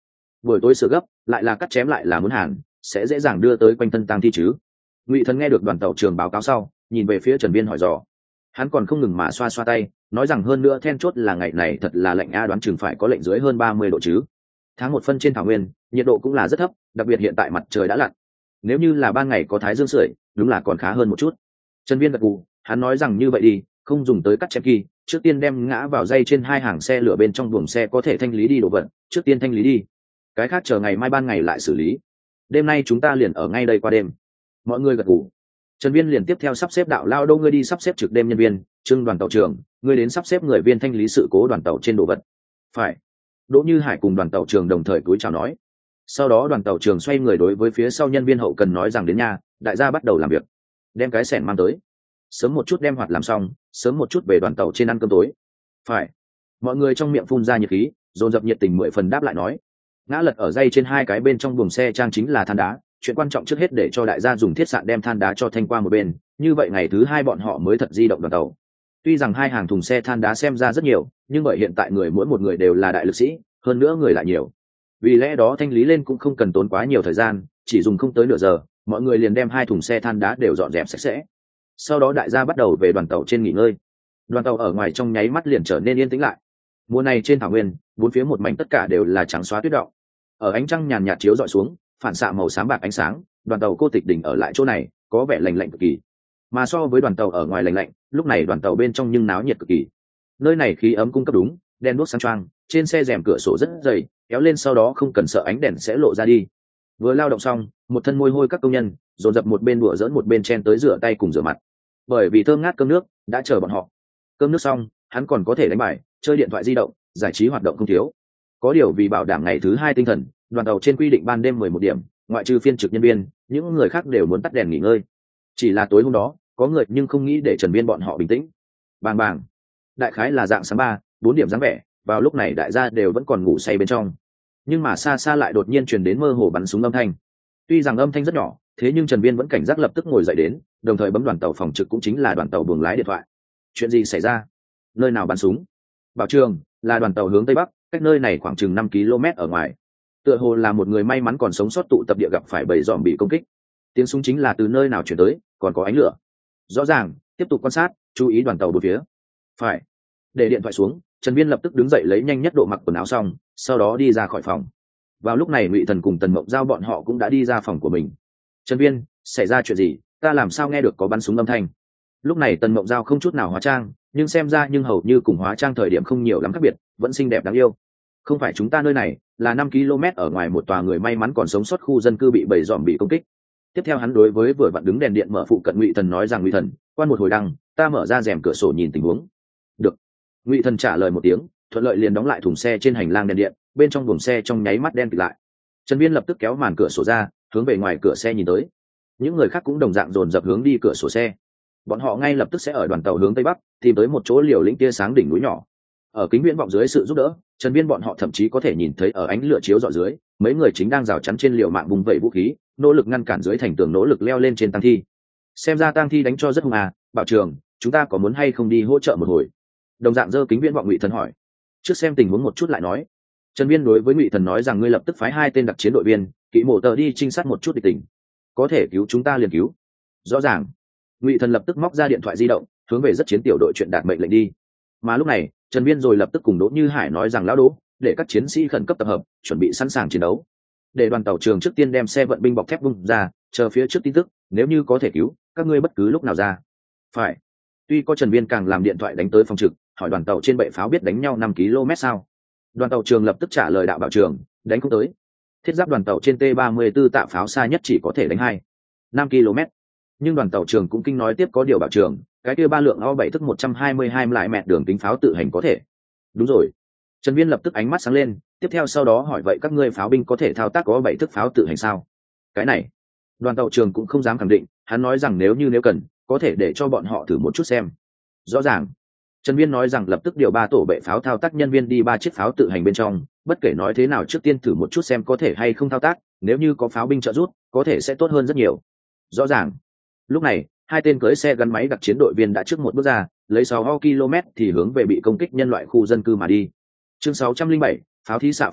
buổi tối sửa gấp lại là cắt chém lại là muốn hàn, sẽ dễ dàng đưa tới quanh thân tang thi chứ. Ngụy Thần nghe được đoàn tàu trường báo cáo sau, nhìn về phía Trần Viên hỏi dò. Hắn còn không ngừng mà xoa xoa tay, nói rằng hơn nữa then chốt là ngày này thật là lạnh a, đoán chừng phải có lệnh dưới hơn 30 độ chứ. Tháng 1 phân trên thảo nguyên, nhiệt độ cũng là rất thấp, đặc biệt hiện tại mặt trời đã lặn. Nếu như là ban ngày có thái dương sưởi, đúng là còn khá hơn một chút. Trần Viên gật gù, hắn nói rằng như vậy đi, không dùng tới cắt chém kỳ, trước tiên đem ngã vào dây trên hai hàng xe lửa bên trong buồng xe có thể thanh lý đi đồ vật, trước tiên thanh lý đi. Cái khác chờ ngày mai ban ngày lại xử lý. Đêm nay chúng ta liền ở ngay đây qua đêm. Mọi người gật gù. Trần Viên liền tiếp theo sắp xếp đạo lao đâu ngươi đi sắp xếp trực đêm nhân viên, Trương đoàn tàu trưởng, ngươi đến sắp xếp người viên thanh lý sự cố đoàn tàu trên đồ vật. Phải. Đỗ Như Hải cùng đoàn tàu trưởng đồng thời cúi chào nói. Sau đó đoàn tàu trưởng xoay người đối với phía sau nhân viên hậu cần nói rằng đến nha, đại gia bắt đầu làm việc. Đem cái xẻng mang tới. Sớm một chút đem hoạt làm xong, sớm một chút về đoàn tàu trên ăn cơm tối. Phải. Mọi người trong miệng phun ra nhiệt khí, dồn dập nhiệt tình 10 phần đáp lại nói. Ngã lật ở dây trên hai cái bên trong buồng xe trang chính là than đá, chuyện quan trọng trước hết để cho đại gia dùng thiết sạn đem than đá cho thanh qua một bên, như vậy ngày thứ hai bọn họ mới thật di động đoàn tàu. Tuy rằng hai hàng thùng xe than đá xem ra rất nhiều, nhưng bởi hiện tại người mỗi một người đều là đại lực sĩ, hơn nữa người lại nhiều, vì lẽ đó thanh lý lên cũng không cần tốn quá nhiều thời gian, chỉ dùng không tới nửa giờ, mọi người liền đem hai thùng xe than đá đều dọn dẹp sạch sẽ. Sau đó đại gia bắt đầu về đoàn tàu trên nghỉ ngơi. Đoàn tàu ở ngoài trong nháy mắt liền trở nên yên tĩnh lại. Mùa này trên thảo nguyên, bốn phía một mảnh tất cả đều là trắng xóa tuyết động. Ở ánh trăng nhàn nhạt chiếu rọi xuống, phản xạ màu xám bạc ánh sáng, đoàn tàu Cô Tịch Đỉnh ở lại chỗ này, có vẻ lạnh lạnh cực kỳ. Mà so với đoàn tàu ở ngoài lạnh lạnh, lúc này đoàn tàu bên trong nhưng náo nhiệt cực kỳ. Nơi này khí ấm cung cấp đúng, đèn đuốc sáng choang, trên xe rèm cửa sổ rất dày, kéo lên sau đó không cần sợ ánh đèn sẽ lộ ra đi. Vừa lao động xong, một thân môi hôi các công nhân dồn dập một bên đùa giỡn một bên chen tới rửa tay cùng rửa mặt. Bởi vì thơm ngát cơm nước đã chờ bọn họ. Cơm nước xong, hắn còn có thể đánh bài, chơi điện thoại di động, giải trí hoạt động không thiếu. Có điều vì bảo đảm ngày thứ hai tinh thần, đoàn tàu trên quy định ban đêm 11 điểm, ngoại trừ phiên trực nhân viên, những người khác đều muốn tắt đèn nghỉ ngơi. Chỉ là tối hôm đó, có người nhưng không nghĩ để Trần Viên bọn họ bình tĩnh. Bàng bàng. Đại khái là dạng sáng 3-4 điểm dáng vẻ, vào lúc này đại gia đều vẫn còn ngủ say bên trong. Nhưng mà xa xa lại đột nhiên truyền đến mơ hồ bắn súng âm thanh. Tuy rằng âm thanh rất nhỏ, thế nhưng Trần Viên vẫn cảnh giác lập tức ngồi dậy đến, đồng thời bấm đoàn tàu phòng trực cũng chính là đoàn tàu buồng lái điện thoại. Chuyện gì xảy ra? Nơi nào bắn súng? Bảo trường, là đoàn tàu hướng tây bắc, cách nơi này khoảng chừng 5 km ở ngoài. Tựa hồ là một người may mắn còn sống sót tụ tập địa gặp phải bầy dòm bị công kích. Tiếng súng chính là từ nơi nào chuyển tới, còn có ánh lửa. Rõ ràng, tiếp tục quan sát, chú ý đoàn tàu bốn phía. Phải. Để điện thoại xuống, Trần Viên lập tức đứng dậy lấy nhanh nhất độ mặc quần áo xong, sau đó đi ra khỏi phòng. Vào lúc này Ngụy Thần cùng Tần Mộng Giao bọn họ cũng đã đi ra phòng của mình. Trần Viên, xảy ra chuyện gì? Ta làm sao nghe được có bắn súng âm thanh? Lúc này Tần Mộng Giao không chút nào hóa trang, nhưng xem ra nhưng hầu như cùng hóa trang thời điểm không nhiều lắm khác biệt, vẫn xinh đẹp đáng yêu. Không phải chúng ta nơi này, là 5 km ở ngoài một tòa người may mắn còn sống sót khu dân cư bị bầy dòm bị công kích. Tiếp theo hắn đối với vừa vặn đứng đèn điện mở phụ cận Ngụy Thần nói rằng Ngụy Thần, quan một hồi đăng, ta mở ra rèm cửa sổ nhìn tình huống. Được. Ngụy Thần trả lời một tiếng, thuận lợi liền đóng lại thùng xe trên hành lang đèn điện, bên trong buồng xe trong nháy mắt đen kịt lại. Trần Viên lập tức kéo màn cửa sổ ra, hướng về ngoài cửa xe nhìn tới. Những người khác cũng đồng dạng dồn dập hướng đi cửa sổ xe. Bọn họ ngay lập tức sẽ ở đoàn tàu hướng tây bắc tìm tới một chỗ liều lĩnh tia sáng đỉnh núi nhỏ. Ở kính viễn vọng dưới sự giúp đỡ, Trần Viên bọn họ thậm chí có thể nhìn thấy ở ánh lửa chiếu rọi dưới, mấy người chính đang rào chắn trên liều mạng vùng vẩy vũ khí, nỗ lực ngăn cản dưới thành tường nỗ lực leo lên trên tang thi. Xem ra tang thi đánh cho rất hung à, Bảo Trường, chúng ta có muốn hay không đi hỗ trợ một hồi? Đồng dạng giơ kính viễn vọng Ngụy Thần hỏi. Trước xem tình huống một chút lại nói. Trần Viên đối với Ngụy Thần nói rằng ngươi lập tức phái 2 tên đặc chiến đội viên, kỵ mổ tờ đi trinh sát một chút địch tình. Có thể cứu chúng ta liền cứu. Rõ ràng. Ngụy Thần lập tức móc ra điện thoại di động, hướng về rất chiến tiểu đội chuyện đạt mệnh lệnh đi. Mà lúc này, Trần Viên rồi lập tức cùng Đỗ Như Hải nói rằng lão Đỗ, để các chiến sĩ khẩn cấp tập hợp, chuẩn bị sẵn sàng chiến đấu. Để đoàn tàu trường trước tiên đem xe vận binh bọc thép bung ra, chờ phía trước tin tức, nếu như có thể cứu, các ngươi bất cứ lúc nào ra. Phải. Tuy có Trần Viên càng làm điện thoại đánh tới phòng trực, hỏi đoàn tàu trên bệ pháo biết đánh nhau 5 km sao? Đoàn tàu trường lập tức trả lời đạo Bảo Trường, đánh không tới. Thiết giáp đoàn tàu trên T-34 tạ pháo xa nhất chỉ có thể đánh 5 km. Nhưng đoàn tàu trường cũng kinh nói tiếp có điều Bảo Trường, cái kia 3 lượng O7 thức 122 lại mẹt đường tính pháo tự hành có thể. Đúng rồi. Trần Viên lập tức ánh mắt sáng lên, tiếp theo sau đó hỏi vậy các ngươi pháo binh có thể thao tác có 7 thức pháo tự hành sao? Cái này, đoàn tàu trường cũng không dám khẳng định, hắn nói rằng nếu cần, có thể để cho bọn họ thử một chút xem. Rõ ràng. Trần Viên nói rằng lập tức điều 3 tổ bệ pháo thao tác nhân viên đi 3 chiếc pháo tự hành bên trong, bất kể nói thế nào trước tiên thử một chút xem có thể hay không thao tác, nếu như có pháo binh trợ giúp, có thể sẽ tốt hơn rất nhiều. Rõ ràng. Lúc này, 2 tên cưỡi xe gắn máy đặc chiến đội viên đã trước một bước ra, lấy 6 km thì hướng về bị công kích nhân loại khu dân cư mà đi. Chương 607, pháo thí xạ phòng trực,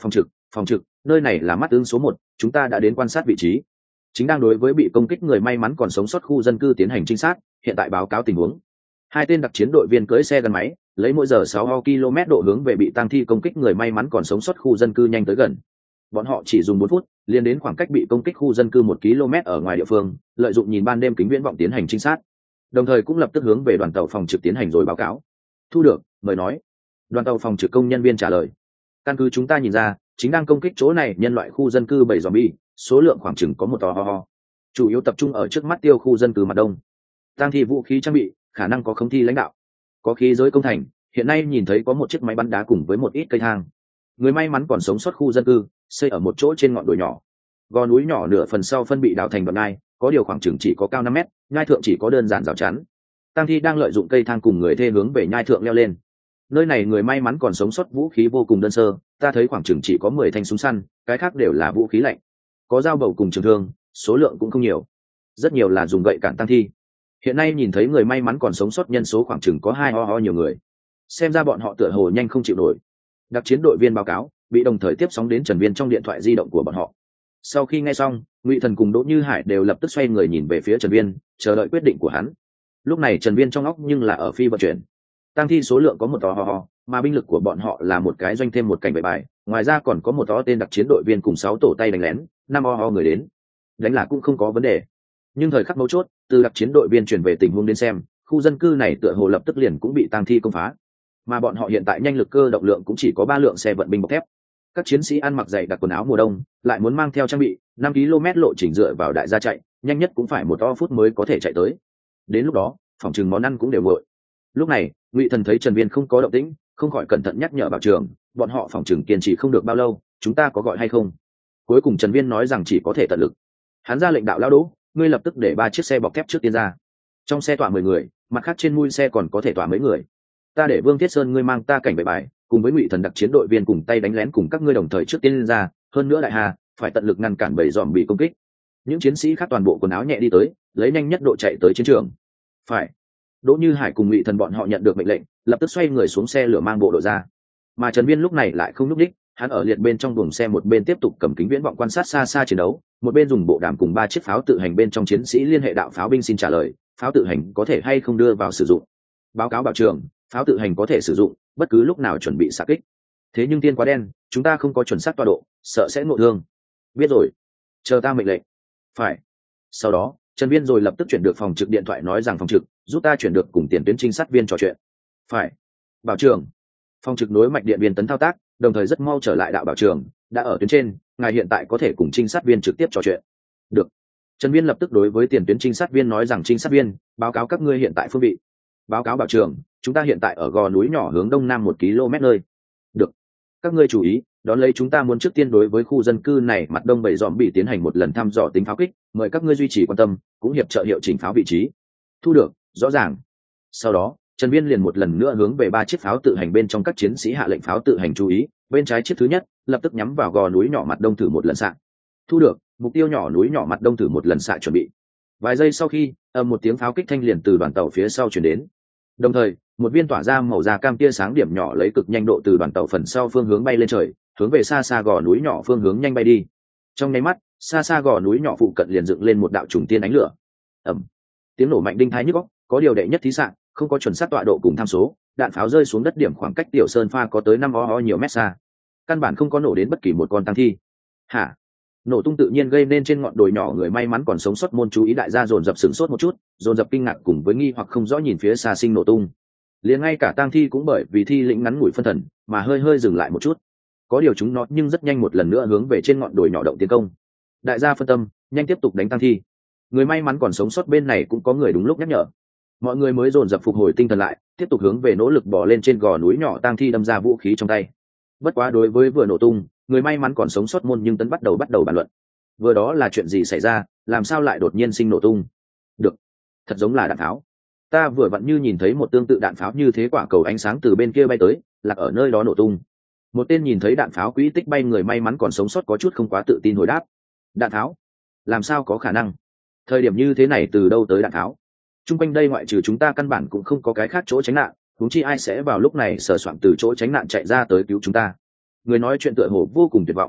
phòng trực, nơi này là mắt ứng số 1, chúng ta đã đến quan sát vị trí, chính đang đối với bị công kích người may mắn còn sống sót khu dân cư tiến hành trinh sát, hiện tại báo cáo tình huống. Hai tên đặc chiến đội viên cưỡi xe gắn máy, lấy mỗi giờ 6 km độ hướng về bị tang thi công kích người may mắn còn sống sót khu dân cư nhanh tới gần. Bọn họ chỉ dùng 4 phút, liền đến khoảng cách bị công kích khu dân cư 1 km ở ngoài địa phương, lợi dụng nhìn ban đêm kính viễn vọng tiến hành trinh sát. Đồng thời cũng lập tức hướng về đoàn tàu phòng trực tiến hành rồi báo cáo. Thu được, mời nói. Đoàn tàu phòng trực công nhân viên trả lời. Căn cứ chúng ta nhìn ra, chính đang công kích chỗ này nhân loại khu dân cư 7 zombie, số lượng khoảng chừng có một to ho. Chủ yếu tập trung ở trước mắt tiêu khu dân cư mặt đông. Tang thi vũ khí trang bị, khả năng có không thi lãnh đạo, có khí giới công thành, hiện nay nhìn thấy có một chiếc máy bắn đá cùng với một ít cây thang. Người may mắn còn sống sót khu dân cư xây ở một chỗ trên ngọn đồi nhỏ, gò núi nhỏ nửa phần sau phân bị đào thành đoạn ngai, có điều khoảng chừng chỉ có cao 5 mét, nhai thượng chỉ có đơn giản rào chắn. Tang thi đang lợi dụng cây thang cùng người thê hướng về nhai thượng leo lên. Nơi này người may mắn còn sống sót vũ khí vô cùng đơn sơ, ta thấy khoảng chừng chỉ có 10 thanh súng săn, cái khác đều là vũ khí lạnh, có dao bầu cùng trường thương, số lượng cũng không nhiều, rất nhiều là dùng gậy cản tang thi. Hiện nay nhìn thấy người may mắn còn sống sót nhân số khoảng chừng có 2 nhiều người, xem ra bọn họ tựa hồ nhanh không chịu nổi. Đặc chiến đội viên báo cáo bị đồng thời tiếp sóng đến Trần Viên trong điện thoại di động của bọn họ. Sau khi nghe xong, Ngụy Thần cùng Đỗ Như Hải đều lập tức xoay người nhìn về phía Trần Viên, chờ đợi quyết định của hắn. Lúc này Trần Viên trong óc nhưng là ở phi vận chuyển. Tang thi số lượng có một to mà binh lực của bọn họ là một cái doanh thêm một cảnh bậy bài, ngoài ra còn có một tên đặc chiến đội viên cùng 6 tổ tay đánh lén, 5 người đến. Đánh là cũng không có vấn đề. Nhưng thời khắc mấu chốt, từ đặc chiến đội viên chuyển về tình huống đến xem, khu dân cư này tựa hồ lập tức liền cũng bị tang thi công phá, mà bọn họ hiện tại nhanh lực cơ động lượng cũng chỉ có 3 lượng xe vận binh bọc thép. Các chiến sĩ ăn mặc dày đặc quần áo mùa đông, lại muốn mang theo trang bị, 5 km lộ trình dựa vào đại gia chạy, nhanh nhất cũng phải 1 phút mới có thể chạy tới. Đến lúc đó, phòng trừng món ăn cũng đều nguội. Lúc này, Ngụy Thần thấy Trần Viên không có động tĩnh, không khỏi cẩn thận nhắc nhở Bảo Trường, bọn họ phòng trừng kiên trì không được bao lâu, chúng ta có gọi hay không? Cuối cùng Trần Viên nói rằng chỉ có thể tận lực. Hắn ra lệnh đạo lão Đỗ, ngươi lập tức để 3 chiếc xe bọc thép trước tiên ra. Trong xe tỏa 10 người, mặt khác trên mui xe còn có thể tỏa mấy người. Ta để Vương Thiết Sơn ngươi mang ta cảnh bày bài, cùng với Ngụy Thần đặc chiến đội viên cùng tay đánh lén cùng các ngươi đồng thời trước tiên ra, hơn nữa đại hà, phải tận lực ngăn cản bầy dòm bị công kích. Những chiến sĩ khác toàn bộ quần áo nhẹ đi tới, lấy nhanh nhất độ chạy tới chiến trường. Phải. Đỗ Như Hải cùng Ngụy Thần bọn họ nhận được mệnh lệnh, lập tức xoay người xuống xe lửa mang bộ đội ra. Mà Trần Viên lúc này lại không lúc đích, hắn ở liệt bên trong buồng xe một bên tiếp tục cầm kính viễn vọng quan sát xa xa chiến đấu, một bên dùng bộ đàm cùng 3 chiếc pháo tự hành bên trong chiến sĩ liên hệ đạo pháo binh xin trả lời, pháo tự hành có thể hay không đưa vào sử dụng. Báo cáo Bảo Trường, pháo tự hành có thể sử dụng, bất cứ lúc nào chuẩn bị xạ kích. Thế nhưng tiên quá đen, chúng ta không có chuẩn xác tọa độ, sợ sẽ ngộ thương. Biết rồi, chờ ta mệnh lệnh. Phải. Sau đó, Trần Viên rồi lập tức chuyển được phòng trực điện thoại nói rằng phòng trực giúp ta chuyển được cùng tiền tuyến trinh sát viên trò chuyện. Phải. Bảo Trường. Phòng trực nối mạch điện viên tấn thao tác, đồng thời rất mau trở lại đạo Bảo Trường, đã ở tuyến trên, ngài hiện tại có thể cùng trinh sát viên trực tiếp trò chuyện. Được. Trần Viên lập tức đối với tiền tuyến trinh sát viên nói rằng trinh sát viên, báo cáo các ngươi hiện tại phương vị. Báo cáo Bảo Trường, chúng ta hiện tại ở gò núi nhỏ hướng đông nam 1 km nơi. Được. Các ngươi chú ý, đón lấy chúng ta muốn trước tiên đối với khu dân cư này mặt đông 7 dòm bị tiến hành một lần thăm dò tính pháo kích, mời các ngươi duy trì quan tâm, cũng hiệp trợ hiệu chỉnh pháo vị trí. Thu được, rõ ràng. Sau đó, Trần Viên liền một lần nữa hướng về 3 chiếc pháo tự hành bên trong các chiến sĩ hạ lệnh pháo tự hành chú ý, bên trái chiếc thứ nhất, lập tức nhắm vào gò núi nhỏ mặt đông thử một lần xạ. Thu được, mục tiêu nhỏ núi nhỏ mặt đông thử một lần xạ chuẩn bị. Vài giây sau khi, một tiếng pháo kích thanh liền từ đoàn tàu phía sau truyền đến. Đồng thời, một viên tỏa ra màu da cam tia sáng điểm nhỏ lấy cực nhanh độ từ đoàn tàu phần sau phương hướng bay lên trời, hướng về xa xa gò núi nhỏ phương hướng nhanh bay đi. Trong nháy mắt, xa xa gò núi nhỏ phụ cận liền dựng lên một đạo trùng tiên ánh lửa. Ầm. Tiếng nổ mạnh đinh thái nhức óc, có điều đệ nhất thí xạ, không có chuẩn xác tọa độ cùng tham số, đạn pháo rơi xuống đất điểm khoảng cách tiểu sơn pha có tới 5 nhiều mét xa. Căn bản không có nổ đến bất kỳ một con tang thi. Hả? Nổ tung tự nhiên gây nên trên ngọn đồi nhỏ người may mắn còn sống sót môn chú ý đại gia dồn dập sửng sốt một chút, dồn dập kinh ngạc cùng với nghi hoặc không rõ nhìn phía xa sinh nổ tung. Liền ngay cả tang thi cũng bởi vì thi lĩnh ngắn ngủi phân thần mà hơi hơi dừng lại một chút. Có điều chúng nó nhưng rất nhanh một lần nữa hướng về trên ngọn đồi nhỏ động tiến công. Đại gia phân tâm, nhanh tiếp tục đánh tang thi. Người may mắn còn sống sót bên này cũng có người đúng lúc nhắc nhở. Mọi người mới dồn dập phục hồi tinh thần lại, tiếp tục hướng về nỗ lực bò lên trên gò núi nhỏ tang thi đâm ra vũ khí trong tay. Bất quá đối với vừa nổ tung, người may mắn còn sống sót môn nhưng tấn bắt đầu bàn luận. Vừa đó là chuyện gì xảy ra, làm sao lại đột nhiên sinh nổ tung? Được, thật giống là đạn pháo. Ta vừa vặn như nhìn thấy một tương tự đạn pháo như thế quả cầu ánh sáng từ bên kia bay tới, lạc ở nơi đó nổ tung. Một tên nhìn thấy đạn pháo quỹ tích bay người may mắn còn sống sót có chút không quá tự tin hồi đáp. Đạn pháo? Làm sao có khả năng? Thời điểm như thế này từ đâu tới đạn pháo? Trung quanh đây ngoại trừ chúng ta căn bản cũng không có cái khác chỗ tránh nạn, huống chi ai sẽ vào lúc này sờ soạn từ chỗ tránh nạn chạy ra tới cứu chúng ta. Người nói chuyện tựa hồ vô cùng tuyệt vọng.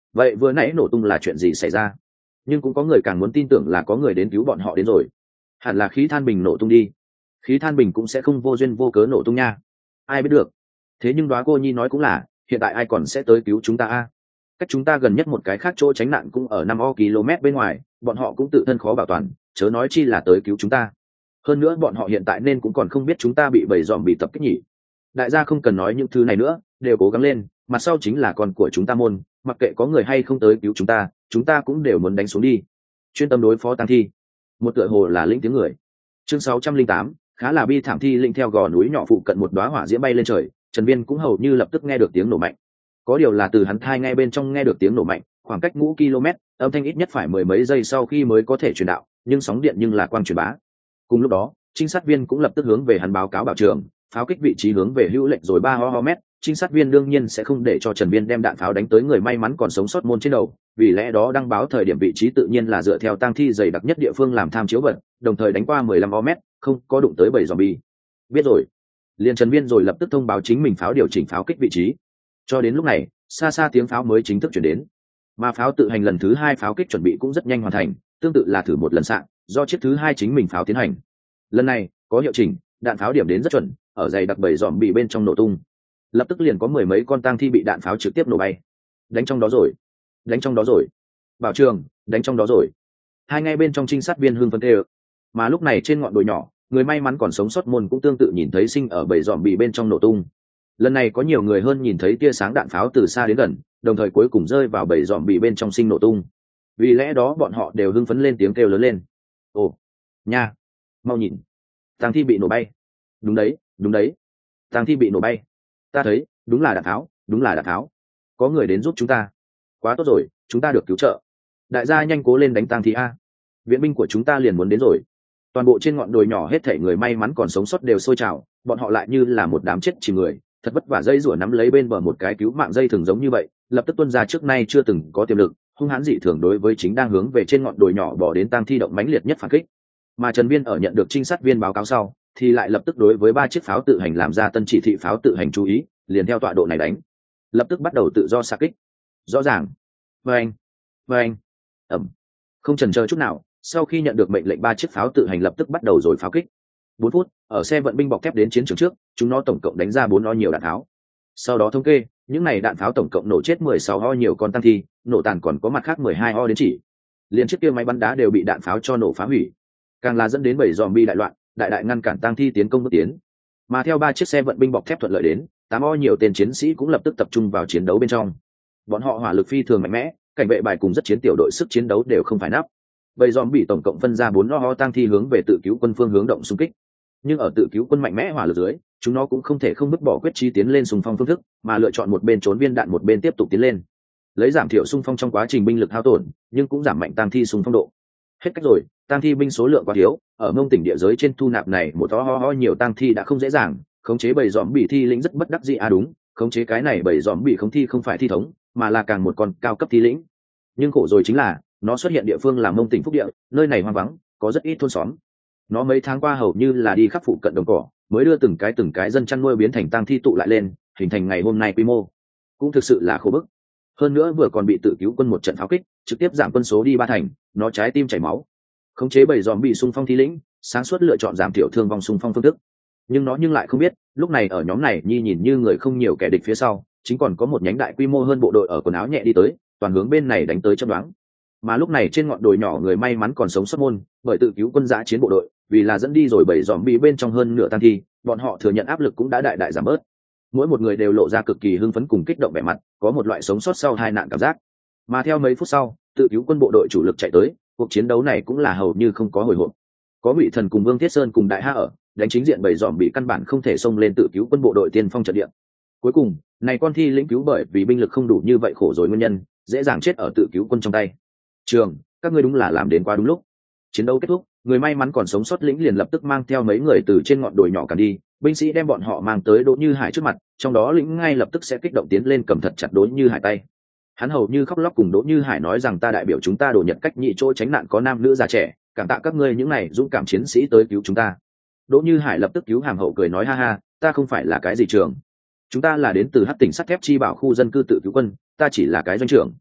vậy vừa nãy nổ tung là chuyện gì xảy ra? Nhưng cũng có người càng muốn tin tưởng là có người đến cứu bọn họ đến rồi. Hẳn là khí than bình nổ tung đi. Khí than bình cũng sẽ không vô duyên vô cớ nổ tung nha, ai biết được. Thế nhưng đoá cô nhi nói cũng là, hiện tại ai còn sẽ tới cứu chúng ta a? Cách chúng ta gần nhất một cái khác chỗ tránh nạn cũng ở 5 km bên ngoài, bọn họ cũng tự thân khó bảo toàn, chớ nói chi là tới cứu chúng ta. Hơn nữa bọn họ hiện tại nên cũng còn không biết chúng ta bị bầy dòm bị tập kích nhỉ. Đại gia không cần nói những thứ này nữa, đều cố gắng lên, mặt sau chính là con của chúng ta môn, mặc kệ có người hay không tới cứu chúng ta cũng đều muốn đánh xuống đi. Chuyên tâm đối phó tang thi. Một tựa hồ là lĩnh tiếng người. Chương 608, khá là bi thảm thi linh theo gò núi nhỏ phụ cận một đóa hỏa diễm bay lên trời, Trần Viên cũng hầu như lập tức nghe được tiếng nổ mạnh. Có điều là từ hắn thai ngay bên trong nghe được tiếng nổ mạnh, khoảng cách ngũ km, âm thanh ít nhất phải mười mấy giây sau khi mới có thể truyền đạo, nhưng sóng điện nhưng là quang truyền bá. Cùng lúc đó, trinh sát viên cũng lập tức hướng về hắn báo cáo bảo trưởng, pháo kích vị trí hướng về hữu lệnh rồi 3 mét. Trinh sát viên đương nhiên sẽ không để cho Trần Viên đem đạn pháo đánh tới người may mắn còn sống sót môn trên đầu, vì lẽ đó đăng báo thời điểm vị trí tự nhiên là dựa theo tang thi dày đặc nhất địa phương làm tham chiếu vật, đồng thời đánh qua 15 mét, không có đụng tới 7 zombie. Biết rồi. Liên Trần Viên rồi lập tức thông báo chính mình pháo điều chỉnh pháo kích vị trí. Cho đến lúc này, xa xa tiếng pháo mới chính thức chuyển đến. Mà pháo tự hành lần thứ 2 pháo kích chuẩn bị cũng rất nhanh hoàn thành, tương tự là thử một lần xạ, do chiếc thứ 2 chính mình pháo tiến hành. Lần này, có hiệu chỉnh, đạn pháo điểm đến rất chuẩn, ở dày đặc bầy dòm bị bên trong nổ tung. Lập tức liền có mười mấy con tang thi bị đạn pháo trực tiếp nổ bay. Đánh trong đó rồi, đánh trong đó rồi. Bảo trường, đánh trong đó rồi. Hai ngay bên trong trinh sát viên hưng phấn tê. Mà lúc này trên ngọn đồi nhỏ, người may mắn còn sống sót môn cũng tương tự nhìn thấy sinh ở bầy dòm bị bên trong nổ tung. Lần này có nhiều người hơn nhìn thấy tia sáng đạn pháo từ xa đến gần, đồng thời cuối cùng rơi vào bầy dòm bị bên trong sinh nổ tung. Vì lẽ đó bọn họ đều hưng phấn lên tiếng kêu lớn lên. Ồ, nha, mau nhìn, tang thi bị nổ bay. Đúng đấy, đúng đấy, tang thi bị nổ bay. Ta thấy, đúng là đạn tháo, đúng là đạn tháo. Có người đến giúp chúng ta. Quá tốt rồi, chúng ta được cứu trợ. Đại gia nhanh cố lên đánh tang thi a. Viện binh của chúng ta liền muốn đến rồi. Toàn bộ trên ngọn đồi nhỏ hết thảy người may mắn còn sống sót đều sôi trào, bọn họ lại như là một đám chết chìm người, thật vất vả dây rủa nắm lấy bên bờ một cái cứu mạng dây thường giống như vậy, lập tức tuôn ra trước nay chưa từng có tiềm lực, hung hãn dị thường đối với chính đang hướng về trên ngọn đồi nhỏ bỏ đến tang thi động mãnh liệt nhất phản kích. Mà Trần Viên ở nhận được trinh sát viên báo cáo sau, thì lại lập tức đối với 3 chiếc pháo tự hành làm ra tân chỉ thị pháo tự hành chú ý, liền theo tọa độ này đánh, lập tức bắt đầu tự do xạ kích. Rõ ràng. Vâng. Không chần chờ chút nào, sau khi nhận được mệnh lệnh 3 chiếc pháo tự hành lập tức bắt đầu rồi pháo kích. 4 phút, ở xe vận binh bọc thép đến chiến trường trước, chúng nó tổng cộng đánh ra 4 o nhiều đạn pháo. Sau đó thống kê, những này đạn pháo tổng cộng nổ chết 16 o nhiều con tăng thi, nổ tàn còn có mặt khác 12 o đến chỉ. Liên chiếc kia máy bắn đá đều bị đạn pháo cho nổ phá hủy. Càng là dẫn đến 7 zombie đại loạn, đại ngăn cản tăng thi tiến công bước tiến. Mà theo 3 chiếc xe vận binh bọc thép thuận lợi đến, 8 o nhiều tên chiến sĩ cũng lập tức tập trung vào chiến đấu bên trong. Bọn họ hỏa lực phi thường mạnh mẽ, cảnh vệ bài cùng rất chiến tiểu đội sức chiến đấu đều không phải nắp. Bầy zombie tổng cộng phân ra 4 o tăng thi hướng về tự cứu quân phương hướng động xung kích. Nhưng ở tự cứu quân mạnh mẽ hỏa lực dưới, chúng nó cũng không thể không vứt bỏ quyết chí tiến lên xung phong phương thức, mà lựa chọn một bên trốn viên đạn một bên tiếp tục tiến lên, lấy giảm thiểu xung phong trong quá trình binh lực hao tổn, nhưng cũng giảm mạnh tăng thi xung phong độ. Hết cách rồi, tăng thi binh số lượng quá thiếu, ở Mông tỉnh địa giới trên thu nạp này một ho nhiều tăng thi đã không dễ dàng, khống chế bầy zombie thi lĩnh rất bất đắc dĩ đúng, khống chế cái này bầy zombie không thi không phải thi thống, mà là càng một con cao cấp thi lĩnh. Nhưng khổ rồi chính là, nó xuất hiện địa phương là Mông tỉnh Phúc Địa, nơi này hoang vắng, có rất ít thôn xóm. Nó mấy tháng qua hầu như là đi khắp phụ cận đồng cỏ, mới đưa từng cái dân chăn nuôi biến thành tang thi tụ lại lên, hình thành ngày hôm nay quy mô. Cũng thực sự là khổ bức. Hơn nữa vừa còn bị tự cứu quân một trận pháo kích, trực tiếp giảm quân số đi 3 thành, nó trái tim chảy máu. Khống chế bầy zombie xung phong thi lĩnh, sáng suốt lựa chọn giảm thiểu thương vong xung phong phương thức. Nhưng nó lại không biết, lúc này ở nhóm này nhìn như người không nhiều kẻ địch phía sau, chính còn có một nhánh đại quy mô hơn bộ đội ở quần áo nhẹ đi tới, toàn hướng bên này đánh tới chớp nhoáng. Mà lúc này trên ngọn đồi nhỏ người may mắn còn sống sót môn, bởi tự cứu quân dã chiến bộ đội, vì là dẫn đi rồi bầy zombie bên trong hơn nửa tăng thi, bọn họ thừa nhận áp lực cũng đã đại giảm bớt. Mỗi một người đều lộ ra cực kỳ hưng phấn cùng kích động vẻ mặt, có một loại sống sót sau tai nạn cảm giác. Mà theo mấy phút sau, tự cứu quân bộ đội chủ lực chạy tới, cuộc chiến đấu này cũng là hầu như không có hồi hộp. Có Ngụy Thần cùng Vương Thiết Sơn cùng Đại Ha ở, đánh chính diện bầy zombie căn bản không thể xông lên tự cứu quân bộ đội tiên phong trận địa. Cuối cùng, này con thi lĩnh cứu bởi vì binh lực không đủ như vậy khổ rồi nguyên nhân, dễ dàng chết ở tự cứu quân trong tay. Trường, các ngươi đúng là làm đến quá đúng lúc. Chiến đấu kết thúc, người may mắn còn sống sót lĩnh liền lập tức mang theo mấy người từ trên ngọn đồi nhỏ cản đi, binh sĩ đem bọn họ mang tới Đỗ Như Hải trước mặt, trong đó lĩnh ngay lập tức sẽ kích động tiến lên cầm thật chặt Đỗ Như Hải tay. Hắn hầu như khóc lóc cùng Đỗ Như Hải nói rằng ta đại biểu chúng ta Đồ Nhật cách nhị chỗ tránh nạn có nam nữ già trẻ, cảm tạ các ngươi những này dũng cảm chiến sĩ tới cứu chúng ta. Đỗ Như Hải lập tức cứu hàm hậu cười nói ha ha, ta không phải là cái gì trường, chúng ta là đến từ Hắc tỉnh sắt thép chi bảo khu dân cư tự cứu quân, ta chỉ là cái doanh trưởng.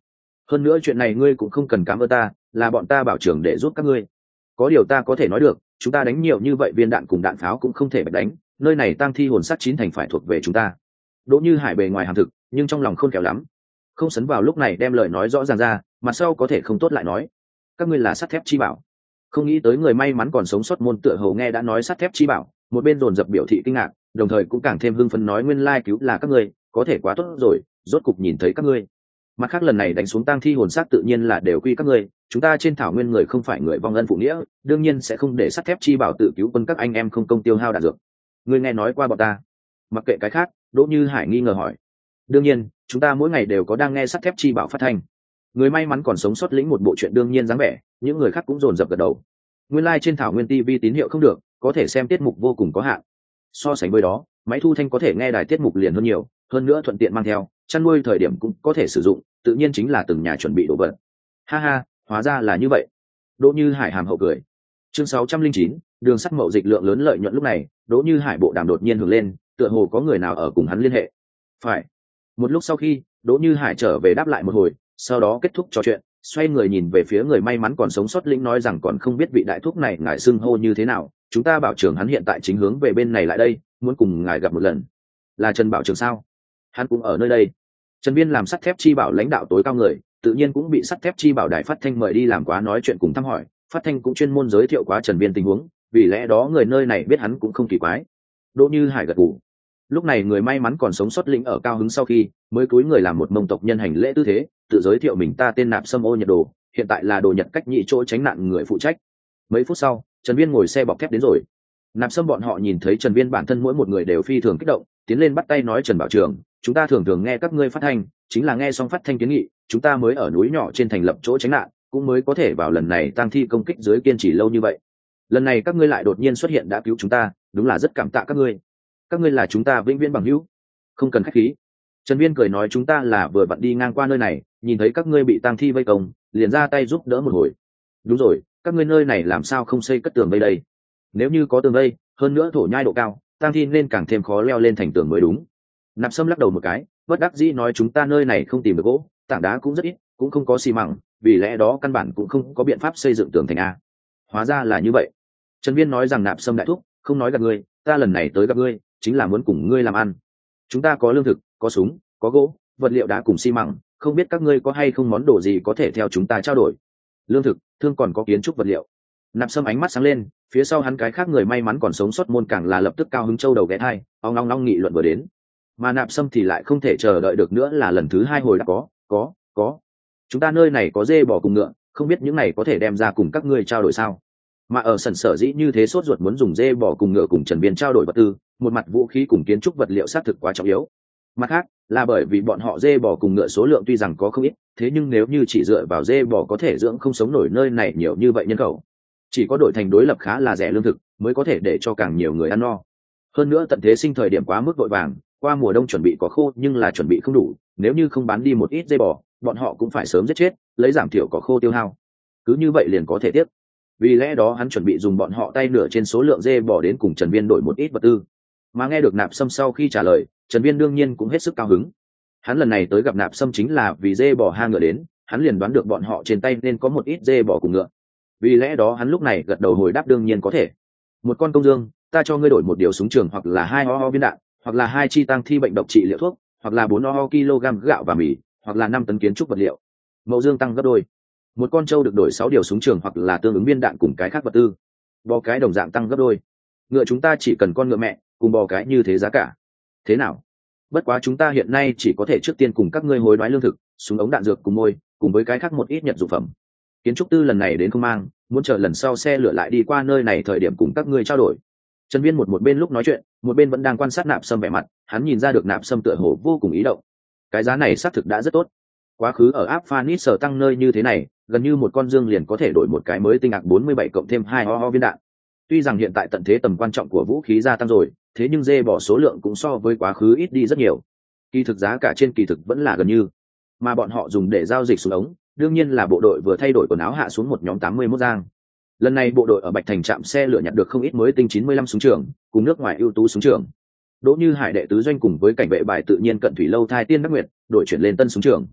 hơn nữa chuyện này ngươi cũng không cần cảm ơn ta, là bọn ta bảo trưởng để giúp các ngươi. Có điều ta có thể nói được, chúng ta đánh nhiều như vậy viên đạn cùng đạn pháo cũng không thể bạch đánh, nơi này tang thi hồn sắt chín thành phải thuộc về chúng ta. Đỗ Như Hải bề ngoài hàm thực, nhưng trong lòng khôn khéo lắm, không sấn vào lúc này đem lời nói rõ ràng ra, mặt sau có thể không tốt lại nói. Các ngươi là sắt thép chi bảo. Không nghĩ tới người may mắn còn sống sót môn tựa hồ nghe đã nói sắt thép chi bảo, một bên dồn dập biểu thị kinh ngạc, đồng thời cũng càng thêm hưng phấn nói nguyên lai cứu là các ngươi, có thể quá tốt rồi, rốt cục nhìn thấy các ngươi. Mặt khác lần này đánh xuống tang thi hồn xác tự nhiên là đều quy các ngươi, chúng ta trên thảo nguyên người không phải người vong ân phụ nghĩa, đương nhiên sẽ không để sắt thép chi bảo tự cứu quân các anh em không công tiêu hao đạn dược. Ngươi nghe nói qua bọn ta? Mặc kệ cái khác, Đỗ Như Hải nghi ngờ hỏi. Đương nhiên, chúng ta mỗi ngày đều có đang nghe sắt thép chi bảo phát thanh. Người may mắn còn sống sót lĩnh một bộ chuyện đương nhiên dáng vẻ, những người khác cũng dồn dập gật đầu. Nguyên trên thảo nguyên TV tín hiệu không được, có thể xem tiết mục vô cùng có hạn. So sánh với đó, máy thu thanh có thể nghe đài tiết mục liền hơn nhiều, hơn nữa thuận tiện mang theo, chăn nuôi thời điểm cũng có thể sử dụng, tự nhiên chính là từng nhà chuẩn bị đồ vật. Ha ha, hóa ra là như vậy. Đỗ Như Hải hàm hậu cười. Chương 609, đường sắt mậu dịch lượng lớn lợi nhuận lúc này, Đỗ Như Hải bộ đàm đột nhiên hưởng lên, tựa hồ có người nào ở cùng hắn liên hệ. Phải. Một lúc sau khi, Đỗ Như Hải trở về đáp lại một hồi, sau đó kết thúc trò chuyện, xoay người nhìn về phía người may mắn còn sống sót lĩnh nói rằng còn không biết vị đại thúc này ngài xưng hô như thế nào, chúng ta bảo trưởng hắn hiện tại chính hướng về bên này lại đây, muốn cùng ngài gặp một lần. Là Trần Bảo Trường sao? Hắn cũng ở nơi đây. Trần Viên làm sắt thép chi bảo lãnh đạo tối cao người, tự nhiên cũng bị sắt thép chi bảo đài phát thanh mời đi làm quá nói chuyện cùng thăm hỏi, phát thanh cũng chuyên môn giới thiệu quá Trần Viên tình huống, vì lẽ đó người nơi này biết hắn cũng không kỳ quái. Đỗ Như Hải gật gù. Lúc này người may mắn còn sống sót lĩnh ở cao hứng sau khi mới cúi người làm một mông tộc nhân hành lễ tư thế, tự giới thiệu mình ta tên Nạp Sâm Ô Nhật Đồ, hiện tại là Đồ Nhật cách nhị chỗ tránh nạn người phụ trách. Mấy phút sau, Trần Viên ngồi xe bọc thép đến rồi. Nạp Sâm bọn họ nhìn thấy Trần Viên bản thân mỗi một người đều phi thường kích động, tiến lên bắt tay nói Trần Bảo Trường, chúng ta thường thường nghe các ngươi phát thanh, chính là nghe xong phát thanh kiến nghị, chúng ta mới ở núi nhỏ trên thành lập chỗ tránh nạn, cũng mới có thể vào lần này tang thi công kích dưới kiên trì lâu như vậy. Lần này các ngươi lại đột nhiên xuất hiện đã cứu chúng ta, đúng là rất cảm tạ các ngươi. Các ngươi là chúng ta vĩnh viễn bằng hữu, không cần khách khí. Trần Viên cười nói chúng ta là vừa vặn đi ngang qua nơi này, nhìn thấy các ngươi bị tang thi vây công, liền ra tay giúp đỡ một hồi. Đúng rồi, các ngươi nơi này làm sao không xây cất tường vây đây? Nếu như có tường vây, hơn nữa thổ nhai độ cao, tang thi nên càng thêm khó leo lên thành tường mới đúng. Nạp Sâm lắc đầu một cái, bất đắc dĩ nói chúng ta nơi này không tìm được gỗ, tảng đá cũng rất ít, cũng không có xi măng, vì lẽ đó căn bản cũng không có biện pháp xây dựng tường thành a. Hóa ra là như vậy. Trần Viên nói rằng Nạp Sâm đại thúc, không nói gặp ngươi, ta lần này tới gặp ngươi, chính là muốn cùng ngươi làm ăn. Chúng ta có lương thực, có súng, có gỗ, vật liệu đá cùng xi măng, không biết các ngươi có hay không món đồ gì có thể theo chúng ta trao đổi. Lương thực, thương còn có kiến trúc vật liệu. Nạp Sâm ánh mắt sáng lên, phía sau hắn cái khác người may mắn còn sống sót môn càng là lập tức cao hứng châu đầu ghé thai, ong long long nghị luận vừa đến. Mà Nạp Sâm thì lại không thể chờ đợi được nữa là lần thứ hai hồi đã có. Chúng ta nơi này có dê bò cùng ngựa, không biết những này có thể đem ra cùng các ngươi trao đổi sao? Mà ở sân sở dĩ như thế sốt ruột muốn dùng dê bò cùng ngựa cùng Trần Viên trao đổi vật tư, một mặt vũ khí cùng kiến trúc vật liệu xác thực quá trọng yếu. Mặt khác là bởi vì bọn họ dê bò cùng ngựa số lượng tuy rằng có không ít, thế nhưng nếu như chỉ dựa vào dê bò có thể dưỡng không sống nổi nơi này nhiều như vậy nhân khẩu, chỉ có đổi thành đối lập khá là rẻ lương thực mới có thể để cho càng nhiều người ăn no. Hơn nữa tận thế sinh thời điểm quá mức vội vàng, qua mùa đông chuẩn bị có khô nhưng là chuẩn bị không đủ, nếu như không bán đi một ít dê bò, bọn họ cũng phải sớm giết chết, lấy giảm thiểu có khô tiêu hao. Cứ như vậy liền có thể tiếp. Vì lẽ đó hắn chuẩn bị dùng bọn họ tay nửa trên số lượng dê bò đến cùng Trần Viên đổi một ít vật tư. Mà nghe được Nạp Sâm sau khi trả lời, Trần Viên đương nhiên cũng hết sức cao hứng. Hắn lần này tới gặp Nạp Sâm chính là vì dê bò ha ngựa đến, hắn liền đoán được bọn họ trên tay nên có một ít dê bò cùng ngựa. Vì lẽ đó hắn lúc này gật đầu hồi đáp đương nhiên có thể. Một con công dương, ta cho ngươi đổi một điều súng trường hoặc là 2 ho viên đạn, hoặc là 2 chi tang thi bệnh độc trị liệu thuốc, hoặc là 4 ho kg gạo và mì, hoặc là 5 tấn kiến trúc vật liệu. Mậu dương tăng gấp đôi. Một con trâu được đổi 6 điều súng trường hoặc là tương ứng viên đạn cùng cái khác vật tư. Bò cái đồng dạng tăng gấp đôi. Ngựa chúng ta chỉ cần con ngựa mẹ, cùng bò cái như thế giá cả. Thế nào? Bất quá chúng ta hiện nay chỉ có thể trước tiên cùng các ngươi hối đoái lương thực, súng ống đạn dược cùng môi, cùng với cái khác một ít nhật dụng phẩm. Kiến trúc tư lần này đến không mang, muốn chờ lần sau xe lửa lại đi qua nơi này thời điểm cùng các ngươi trao đổi. Trần Viên một bên lúc nói chuyện, một bên vẫn đang quan sát Nạp Sâm vẻ mặt, hắn nhìn ra được Nạp Sâm tựa hồ vô cùng ý động. Cái giá này xác thực đã rất tốt. Quá khứ ở áp Phanis sở tăng nơi như thế này, gần như một con dương liền có thể đổi một cái mới tinh ạc 47 cộng thêm 2 ho viên đạn. Tuy rằng hiện tại tận thế tầm quan trọng của vũ khí gia tăng rồi, thế nhưng dê bỏ số lượng cũng so với quá khứ ít đi rất nhiều. Kỳ thực giá cả trên kỳ thực vẫn là gần như, mà bọn họ dùng để giao dịch xuống ống, đương nhiên là bộ đội vừa thay đổi quần áo hạ xuống một nhóm 81 giang. Lần này bộ đội ở Bạch Thành trạm xe lửa nhặt được không ít mới tinh 95 súng trường, cùng nước ngoài ưu tú súng trường. Đỗ Như Hải đệ tứ doanh cùng với cảnh vệ bài tự nhiên cận thủy lâu thai tiên đắc nguyệt, đội chuyển lên tân súng trường.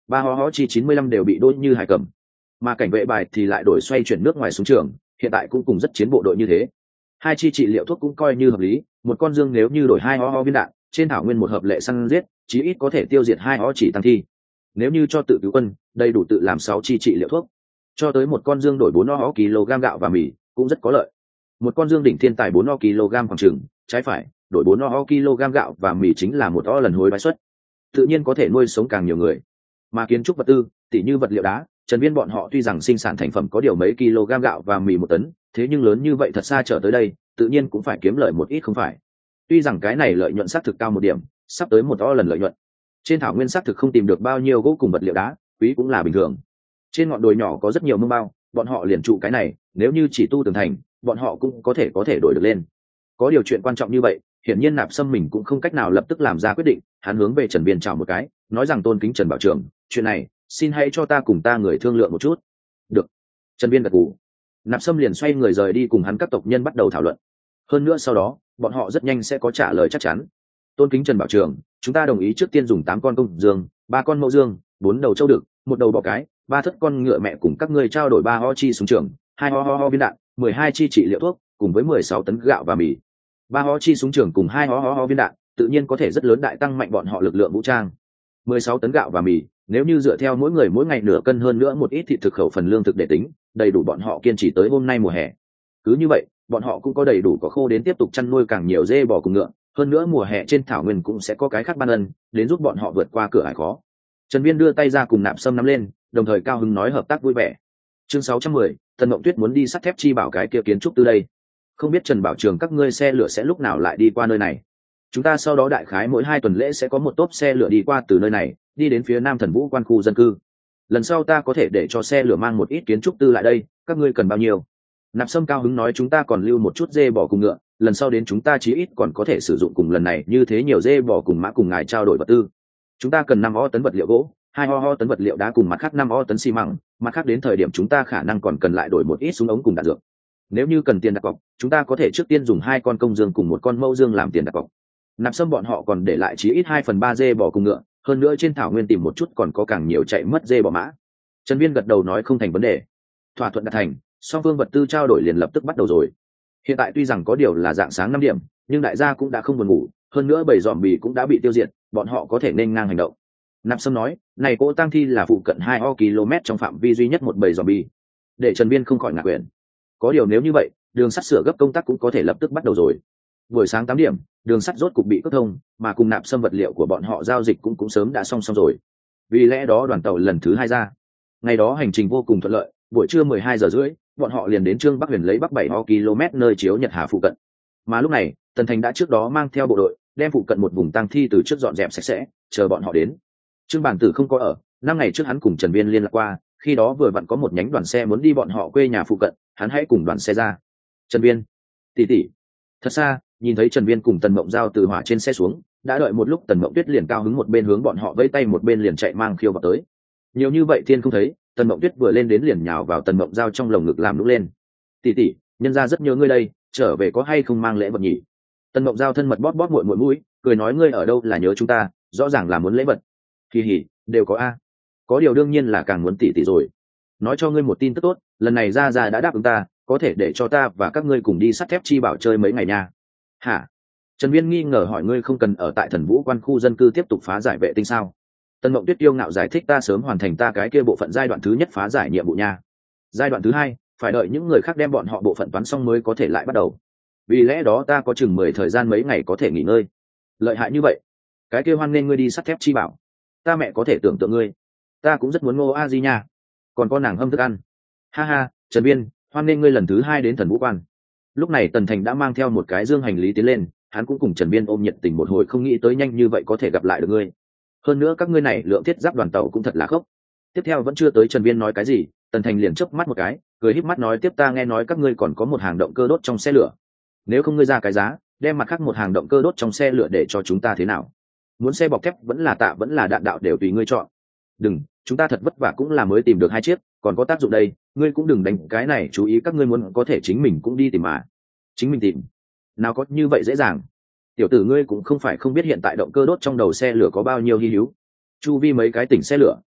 Ba ho ho chi 95 đều bị đốt như hải cầm, mà cảnh vệ bài thì lại đổi xoay chuyển nước ngoài xuống trường, hiện tại cũng cùng rất chiến bộ đội như thế. Hai chi trị liệu thuốc cũng coi như hợp lý, một con dương nếu như đổi hai ho ho viên đạn, trên thảo nguyên một hợp lệ săn giết, chí ít có thể tiêu diệt hai ho chỉ tăng thi. Nếu như cho tự cứu quân, đầy đủ tự làm 6 chi trị liệu thuốc. Cho tới một con dương đổi 4 ho kg gạo và mì, cũng rất có lợi. Một con dương đỉnh thiên tài 4 ho kg khoảng chừng, trái phải, đổi 4 ho kg gạo và mì chính là một ho lần hối đoái suất. Tự nhiên có thể nuôi sống càng nhiều người. Mà kiến trúc vật tư, tỉ như vật liệu đá, Trần Viên bọn họ tuy rằng sinh sản thành phẩm có điều mấy kg gạo và mì 1 tấn, thế nhưng lớn như vậy thật xa trở tới đây, tự nhiên cũng phải kiếm lợi một ít không phải. Tuy rằng cái này lợi nhuận xác thực cao một điểm, sắp tới một lần lợi nhuận. Trên thảo nguyên xác thực không tìm được bao nhiêu gỗ cùng vật liệu đá, quý cũng là bình thường. Trên ngọn đồi nhỏ có rất nhiều mương bao, bọn họ liền trụ cái này, nếu như chỉ tu tường thành, bọn họ cũng có thể đổi được lên. Có điều chuyện quan trọng như vậy, hiển nhiên Nạp Sâm mình cũng không cách nào lập tức làm ra quyết định, hắn hướng về Trần Viên chào một cái, nói rằng tôn kính Trần Bảo Trưởng, chuyện này, xin hãy cho ta cùng ta người thương lượng một chút. Được. Trần Viên gật gù. Nạp Sâm liền xoay người rời đi cùng hắn các tộc nhân bắt đầu thảo luận. Hơn nữa sau đó, bọn họ rất nhanh sẽ có trả lời chắc chắn. Tôn kính Trần Bảo Trưởng, chúng ta đồng ý trước tiên dùng 8 con công dương, 3 con mẫu dương, 4 đầu trâu đực, 1 đầu bò cái, 3 thất con ngựa mẹ cùng các ngươi trao đổi 3 ho chi súng trường, 2 ho viên đạn, 12 chi trị liệu thuốc, cùng với 16 tấn gạo và mì. 3 ho chi súng trường cùng 2 ho viên đạn, tự nhiên có thể rất lớn đại tăng mạnh bọn họ lực lượng vũ trang. 16 tấn gạo và mì, nếu như dựa theo mỗi người mỗi ngày nửa cân hơn nữa một ít thịt thực khẩu phần lương thực để tính, đầy đủ bọn họ kiên trì tới hôm nay mùa hè. Cứ như vậy, bọn họ cũng có đầy đủ cỏ khô đến tiếp tục chăn nuôi càng nhiều dê bò cùng ngựa, hơn nữa mùa hè trên thảo nguyên cũng sẽ có cái khác ban ân đến giúp bọn họ vượt qua cửa ải khó. Trần Viên đưa tay ra cùng Nạp Sâm nắm lên, đồng thời cao hứng nói hợp tác vui vẻ. Chương 610, Tần Mộng Tuyết muốn đi sắt thép chi bảo cái kia kiến trúc từ đây. Không biết Trần Bảo Trường các ngươi xe lửa sẽ lúc nào lại đi qua nơi này. Chúng ta sau đó đại khái mỗi 2 tuần lễ sẽ có một tốp xe lửa đi qua từ nơi này, đi đến phía Nam Thần Vũ quan khu dân cư. Lần sau ta có thể để cho xe lửa mang một ít kiến trúc tư lại đây, các ngươi cần bao nhiêu? Nạp Sâm cao hứng nói chúng ta còn lưu một chút dê bò cùng ngựa, lần sau đến chúng ta chí ít còn có thể sử dụng cùng lần này như thế nhiều dê bò cùng mã cùng ngài trao đổi vật tư. Chúng ta cần 5 tấn vật liệu gỗ, 2 tấn vật liệu đá cùng mặt khác 5 tấn xi măng, mặt khác đến thời điểm chúng ta khả năng còn cần lại đổi một ít súng ống cùng đạn dược. Nếu như cần tiền đặt cọc, chúng ta có thể trước tiên dùng 2 con công dương cùng 1 con mẫu dương làm tiền đặt cọc. Nạp Sâm bọn họ còn để lại chí ít 2/3 dê bò cùng ngựa, hơn nữa trên thảo nguyên tìm một chút còn có càng nhiều chạy mất dê bò mã. Trần Viên gật đầu nói không thành vấn đề. Thỏa thuận đạt thành, song phương vật tư trao đổi liền lập tức bắt đầu rồi. Hiện tại tuy rằng có điều là dạng sáng 5 điểm, nhưng đại gia cũng đã không buồn ngủ, hơn nữa bầy dòm bì cũng đã bị tiêu diệt, bọn họ có thể nên ngang hành động. Nạp Sâm nói, này cỗ tang thi là phụ cận 2 km trong phạm vi duy nhất một bầy dòm bì. Để Trần Viên không khỏi ngạc quyền. Có điều nếu như vậy, đường sắt sửa gấp công tác cũng có thể lập tức bắt đầu rồi. Buổi sáng 8 điểm, đường sắt rốt cục bị cắt thông, mà cùng Nạp Sâm vật liệu của bọn họ giao dịch cũng sớm đã xong rồi. Vì lẽ đó đoàn tàu lần thứ 2 ra. Ngày đó hành trình vô cùng thuận lợi, buổi trưa 12 giờ rưỡi, bọn họ liền đến Trương Bắc Huyền lấy bắc 7 km nơi chiếu Nhật Hà phụ cận. Mà lúc này, Tần Thành đã trước đó mang theo bộ đội, đem phụ cận một vùng tang thi từ trước dọn dẹp sạch sẽ, chờ bọn họ đến. Trương Bản Tử không có ở, 5 ngày trước hắn cùng Trần Viên liên lạc qua, khi đó vừa vặn có một nhánh đoàn xe muốn đi bọn họ quê nhà phụ cận, hắn hãy cùng đoàn xe ra. Trần Viên, tỷ tỷ. Thật xa, nhìn thấy Trần Viên cùng Tần Mộng Giao từ hỏa trên xe xuống, đã đợi một lúc Tần Mộng Tuyết liền cao hứng một bên hướng bọn họ vẫy tay một bên liền chạy mang khiêu vào tới. Nhiều như vậy thiên không thấy, Tần Mộng Tuyết vừa lên đến liền nhào vào Tần Mộng Giao trong lồng ngực làm nũng lên. Tỷ tỷ, nhân gia rất nhớ ngươi đây, trở về có hay không mang lễ vật nhỉ? Tần Mộng Giao thân mật bóp bóp muội muội mũi, cười nói ngươi ở đâu là nhớ chúng ta, rõ ràng là muốn lễ vật. Kỳ hỉ, đều có a. Có điều đương nhiên là càng muốn tỷ tỷ rồi. Nói cho ngươi một tin tức tốt, lần này Gia Gia đã đáp ứng ta, có thể để cho ta và các ngươi cùng đi sắt thép chi bảo chơi mấy ngày nha. Hả? Trần Viên nghi ngờ hỏi ngươi không cần ở tại Thần Vũ quan khu dân cư tiếp tục phá giải vệ tinh sao? Tần Mộng Tuyết yêu ngạo giải thích ta sớm hoàn thành ta cái kia bộ phận giai đoạn thứ nhất phá giải nhiệm vụ nha. Giai đoạn thứ 2, phải đợi những người khác đem bọn họ bộ phận toán xong mới có thể lại bắt đầu. Vì lẽ đó ta có chừng 10 thời gian mấy ngày có thể nghỉ ngơi. Lợi hại như vậy, cái kia hoan nên ngươi đi sắt thép chi bảo. Ta mẹ có thể tưởng tượng ngươi. Ta cũng rất muốn Ngô A Di nha. Còn có nàng hâm thức ăn. Ha ha, Trần Viên, hoan nên ngươi lần thứ 2 đến Thần Vũ quan. Lúc này Tần Thành đã mang theo một cái dương hành lý tiến lên, hắn cũng cùng Trần Viên ôm nhiệt tình một hồi không nghĩ tới nhanh như vậy có thể gặp lại được ngươi. Hơn nữa các ngươi này lượng thiết giáp đoàn tàu cũng thật là khốc. Tiếp theo vẫn chưa tới Trần Viên nói cái gì, Tần Thành liền chớp mắt một cái, cười híp mắt nói tiếp ta nghe nói các ngươi còn có một hàng động cơ đốt trong xe lửa. Nếu không ngươi ra cái giá, đem mặt khác một hàng động cơ đốt trong xe lửa để cho chúng ta thế nào? Muốn xe bọc thép vẫn là tạ vẫn là đạn đạo đều tùy ngươi chọn. Đừng, chúng ta thật vất vả cũng là mới tìm được 2 chiếc, còn có tác dụng đây, ngươi cũng đừng đánh cái này chú ý các ngươi muốn có thể chính mình cũng đi tìm mà. Chính mình tìm. Nào có như vậy dễ dàng. Tiểu tử ngươi cũng không phải không biết hiện tại động cơ đốt trong đầu xe lửa có bao nhiêu hi hữu. Chu vi mấy cái tỉnh xe lửa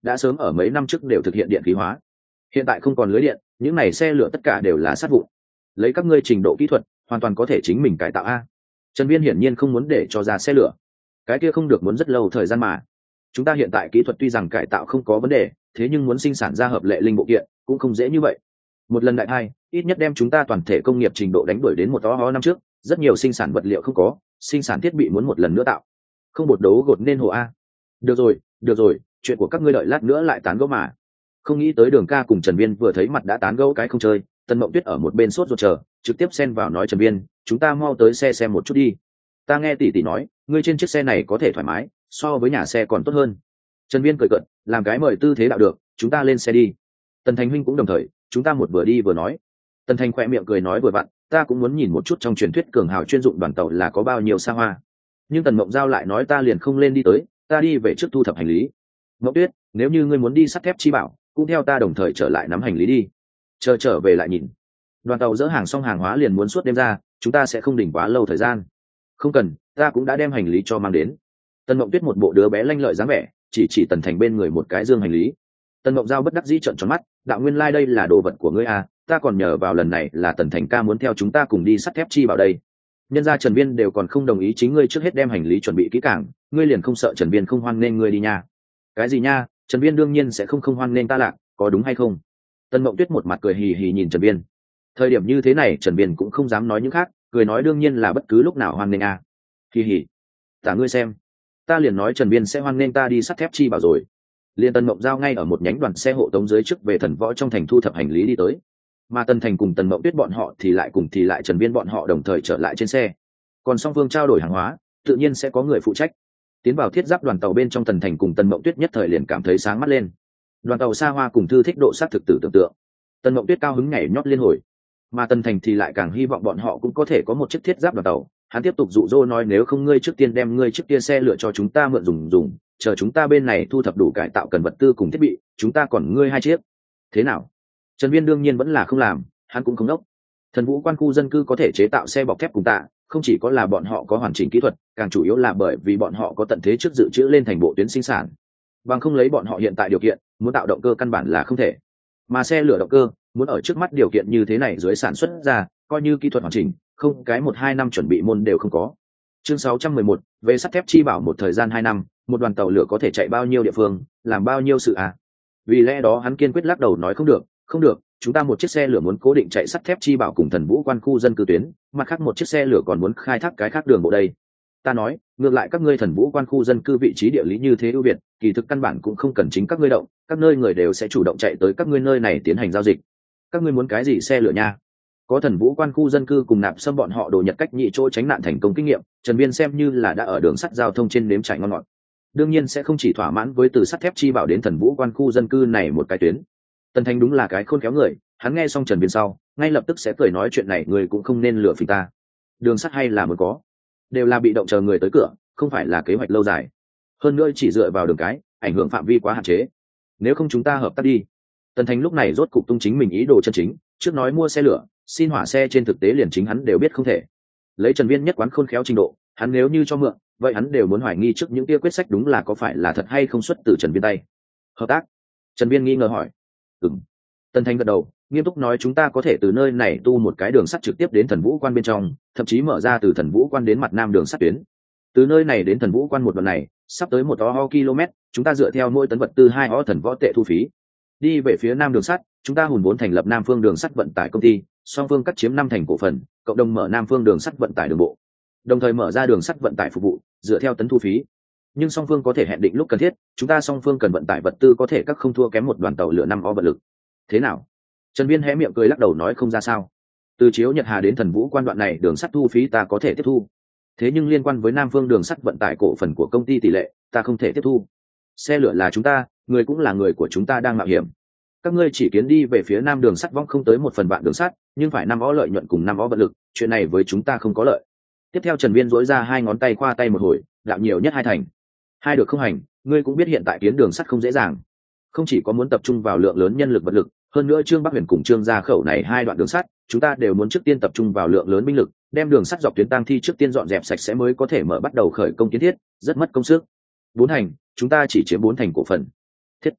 đã sớm ở mấy năm trước đều thực hiện điện khí hóa. Hiện tại không còn lưới điện, những này xe lửa tất cả đều là sắt vụn. Lấy các ngươi trình độ kỹ thuật hoàn toàn có thể chính mình cải tạo a. Trần Viên hiển nhiên không muốn để cho ra xe lửa, cái kia không được, muốn rất lâu thời gian mà. Chúng ta hiện tại kỹ thuật tuy rằng cải tạo không có vấn đề, thế nhưng muốn sinh sản ra hợp lệ linh bộ kiện cũng không dễ như vậy. Một lần đại hai, ít nhất đem chúng ta toàn thể công nghiệp trình độ đánh đuổi đến một đó năm trước, rất nhiều sinh sản vật liệu không có, sinh sản thiết bị muốn một lần nữa tạo. Không bột đấu gột nên hồ a. Được rồi, chuyện của các ngươi đợi lát nữa lại tán gẫu mà. Không nghĩ tới Đường Ca cùng Trần Viên vừa thấy mặt đã tán gẫu cái không chơi. Tần Mộng Tuyết ở một bên sốt ruột chờ, trực tiếp xen vào nói Trần Viên, chúng ta mau tới xe xem một chút đi. Ta nghe tỷ tỷ nói, ngươi trên chiếc xe này có thể thoải mái, so với nhà xe còn tốt hơn. Trần Viên cười cợt, làm cái mời tư thế đạo được, chúng ta lên xe đi. Tần Thành huynh cũng đồng thời, chúng ta một vừa đi vừa nói. Tần Thành khỏe miệng cười nói vừa vặn, ta cũng muốn nhìn một chút trong truyền thuyết cường hào chuyên dụng đoàn tàu là có bao nhiêu xa hoa. Nhưng Tần Mộng Giao lại nói ta liền không lên đi tới, ta đi về trước thu thập hành lý. Mộng Tuyết, nếu như ngươi muốn đi sắt thép chi bảo, cũng theo ta đồng thời trở lại nắm hành lý đi. Trở về lại nhìn. Đoàn tàu dỡ hàng xong hàng hóa liền muốn suốt đêm ra, chúng ta sẽ không đỉnh quá lâu thời gian. Không cần, ta cũng đã đem hành lý cho mang đến. Tần Mộng Tuyết một bộ đứa bé lanh lợi dáng vẻ, chỉ Tần Thành bên người một cái dương hành lý. Tần Mộng Giao bất đắc dĩ trợn tròn mắt, đạo nguyên lai đây là đồ vật của ngươi à, ta còn nhờ vào lần này là Tần Thành ca muốn theo chúng ta cùng đi sắt thép chi bảo đây. Nhân gia Trần Viên đều còn không đồng ý, chính ngươi trước hết đem hành lý chuẩn bị kỹ càng, ngươi liền không sợ Trần Viên không hoan nghênh ngươi đi nha? Cái gì nha, Trần Viên đương nhiên sẽ không hoan nghênh ta lạc, có đúng hay không? Tần Mộng Tuyết một mặt cười hì hì nhìn Trần Viên. Thời điểm như thế này Trần Viên cũng không dám nói những khác, cười nói đương nhiên là bất cứ lúc nào hoan nghênh à. Hì hì, tả ngươi xem, ta liền nói Trần Viên sẽ hoan nghênh ta đi sắt thép chi bảo rồi. Liên Tần Mộng Giao ngay ở một nhánh đoàn xe hộ tống dưới trước về Thần Võ trong thành thu thập hành lý đi tới, mà Tần Thành cùng Tần Mộng Tuyết bọn họ thì lại Trần Viên bọn họ đồng thời trở lại trên xe. Còn song phương trao đổi hàng hóa, tự nhiên sẽ có người phụ trách. Tiến vào thiết giáp đoàn tàu bên trong, Tần Thành cùng Tần Mộng Tuyết nhất thời liền cảm thấy sáng mắt lên. Đoàn tàu xa hoa cùng thư thích độ sát thực tử tưởng tượng. Tần Mộng Tuyết cao hứng nhảy nhót liên hồi, mà Tần Thành thì lại càng hy vọng bọn họ cũng có thể có một chiếc thiết giáp đoàn tàu. Hắn tiếp tục dụ dỗ nói nếu không ngươi trước tiên đem ngươi chiếc kia xe lựa cho chúng ta mượn dùng, chờ chúng ta bên này thu thập đủ cải tạo cần vật tư cùng thiết bị, chúng ta còn ngươi 2 chiếc. Thế nào? Trần Viên đương nhiên vẫn là không làm, hắn cũng không đốc. Thần Vũ quan khu dân cư có thể chế tạo xe bọc thép cùng tạ, không chỉ có là bọn họ có hoàn chỉnh kỹ thuật, càng chủ yếu là bởi vì bọn họ có tận thế trước dự trữ lên thành bộ tuyến sinh sản. Bằng không lấy bọn họ hiện tại điều kiện, muốn tạo động cơ căn bản là không thể. Mà xe lửa động cơ, muốn ở trước mắt điều kiện như thế này dưới sản xuất ra, coi như kỹ thuật hoàn chỉnh, không cái 1-2 năm chuẩn bị môn đều không có. Chương 611, về sắt thép chi bảo một thời gian 2 năm, một đoàn tàu lửa có thể chạy bao nhiêu địa phương, làm bao nhiêu sự à? Vì lẽ đó hắn kiên quyết lắc đầu nói không được, chúng ta một chiếc xe lửa muốn cố định chạy sắt thép chi bảo cùng Thần Vũ quan khu dân cư tuyến, mặt khác một chiếc xe lửa còn muốn khai thác cái khác đường bộ đây. Ta nói, ngược lại các ngươi Thần Vũ quan khu dân cư vị trí địa lý như thế ưu việt, kỳ thực căn bản cũng không cần chính các ngươi động, các nơi người đều sẽ chủ động chạy tới các ngươi nơi này tiến hành giao dịch. Các ngươi muốn cái gì xe lửa nha? Có Thần Vũ quan khu dân cư cùng Nạp Sâm bọn họ đồ Nhật cách nhị chỗ tránh nạn thành công kinh nghiệm, Trần Viên xem như là đã ở đường sắt giao thông trên nếm trải ngon ngọt. Đương nhiên sẽ không chỉ thỏa mãn với từ sắt thép chi bảo đến Thần Vũ quan khu dân cư này một cái tuyến. Tần Thành đúng là cái khôn khéo người, hắn nghe xong Trần Viên sau, ngay lập tức sẽ cười nói chuyện này người cũng không nên lừa phỉnh ta. Đường sắt hay là mới có, đều là bị động chờ người tới cửa, không phải là kế hoạch lâu dài. Hơn nữa chỉ dựa vào đường cái, ảnh hưởng phạm vi quá hạn chế. Nếu không chúng ta hợp tác đi. Tần Thành lúc này rốt cục tung chính mình ý đồ chân chính, trước nói mua xe lửa, xin hỏa xe trên thực tế liền chính hắn đều biết không thể. Lấy Trần Viên nhất quán khôn khéo trình độ, hắn nếu như cho mượn, vậy hắn đều muốn hoài nghi trước những kia quyết sách đúng là có phải là thật hay không xuất từ Trần Viên tay. Hợp tác? Trần Viên nghi ngờ hỏi. Ừm. Tần Thành gật đầu, nghiêm túc nói chúng ta có thể từ nơi này tu một cái đường sắt trực tiếp đến Thần Vũ quan bên trong, thậm chí mở ra từ Thần Vũ quan đến mặt nam đường sắt tuyến. Từ nơi này đến Thần Vũ quan một đoạn này, sắp tới 1 km, chúng ta dựa theo mỗi tấn vật tư 2 thần võ tệ thu phí. Đi về phía nam đường sắt, chúng ta hùn vốn thành lập Nam Phương đường sắt vận tải công ty, song phương cắt chiếm 5 thành cổ phần, cộng đồng mở Nam Phương đường sắt vận tải đường bộ, đồng thời mở ra đường sắt vận tải phục vụ, dựa theo tấn thu phí. Nhưng song phương có thể hẹn định lúc cần thiết, chúng ta song phương cần vận tải vật tư có thể các không thua kém một đoàn tàu lửa 5 vận lực. Thế nào? Trần Viên hé miệng cười lắc đầu nói không ra sao. Từ Chiếu Nhật Hà đến Thần Vũ quan đoạn này đường sắt thu phí ta có thể tiếp thu. Thế nhưng liên quan với Nam Phương đường sắt vận tải cổ phần của công ty tỷ lệ, ta không thể tiếp thu. Xe lửa là chúng ta, người cũng là người của chúng ta đang mạo hiểm. Các ngươi chỉ kiến đi về phía nam đường sắt vong không tới 1/3 đường sắt, nhưng phải 5 lợi nhuận cùng 5 vận lực, chuyện này với chúng ta không có lợi. Tiếp theo Trần Viên dỗi ra 2 ngón tay khoa tay một hồi, đạo nhiều nhất 2 thành. 2 được không hành, ngươi cũng biết hiện tại kiến đường sắt không dễ dàng. Không chỉ có muốn tập trung vào lượng lớn nhân lực vật lực, hơn nữa Trương Bắc Huyền cùng Trương Gia Khẩu này 2 đoạn đường sắt, chúng ta đều muốn trước tiên tập trung vào lượng lớn binh lực, đem đường sắt dọc tuyến tang thi trước tiên dọn dẹp sạch sẽ mới có thể mở bắt đầu khởi công kiến thiết, rất mất công sức. 4 thành, chúng ta chỉ chiếm 4 thành cổ phần. Thiết.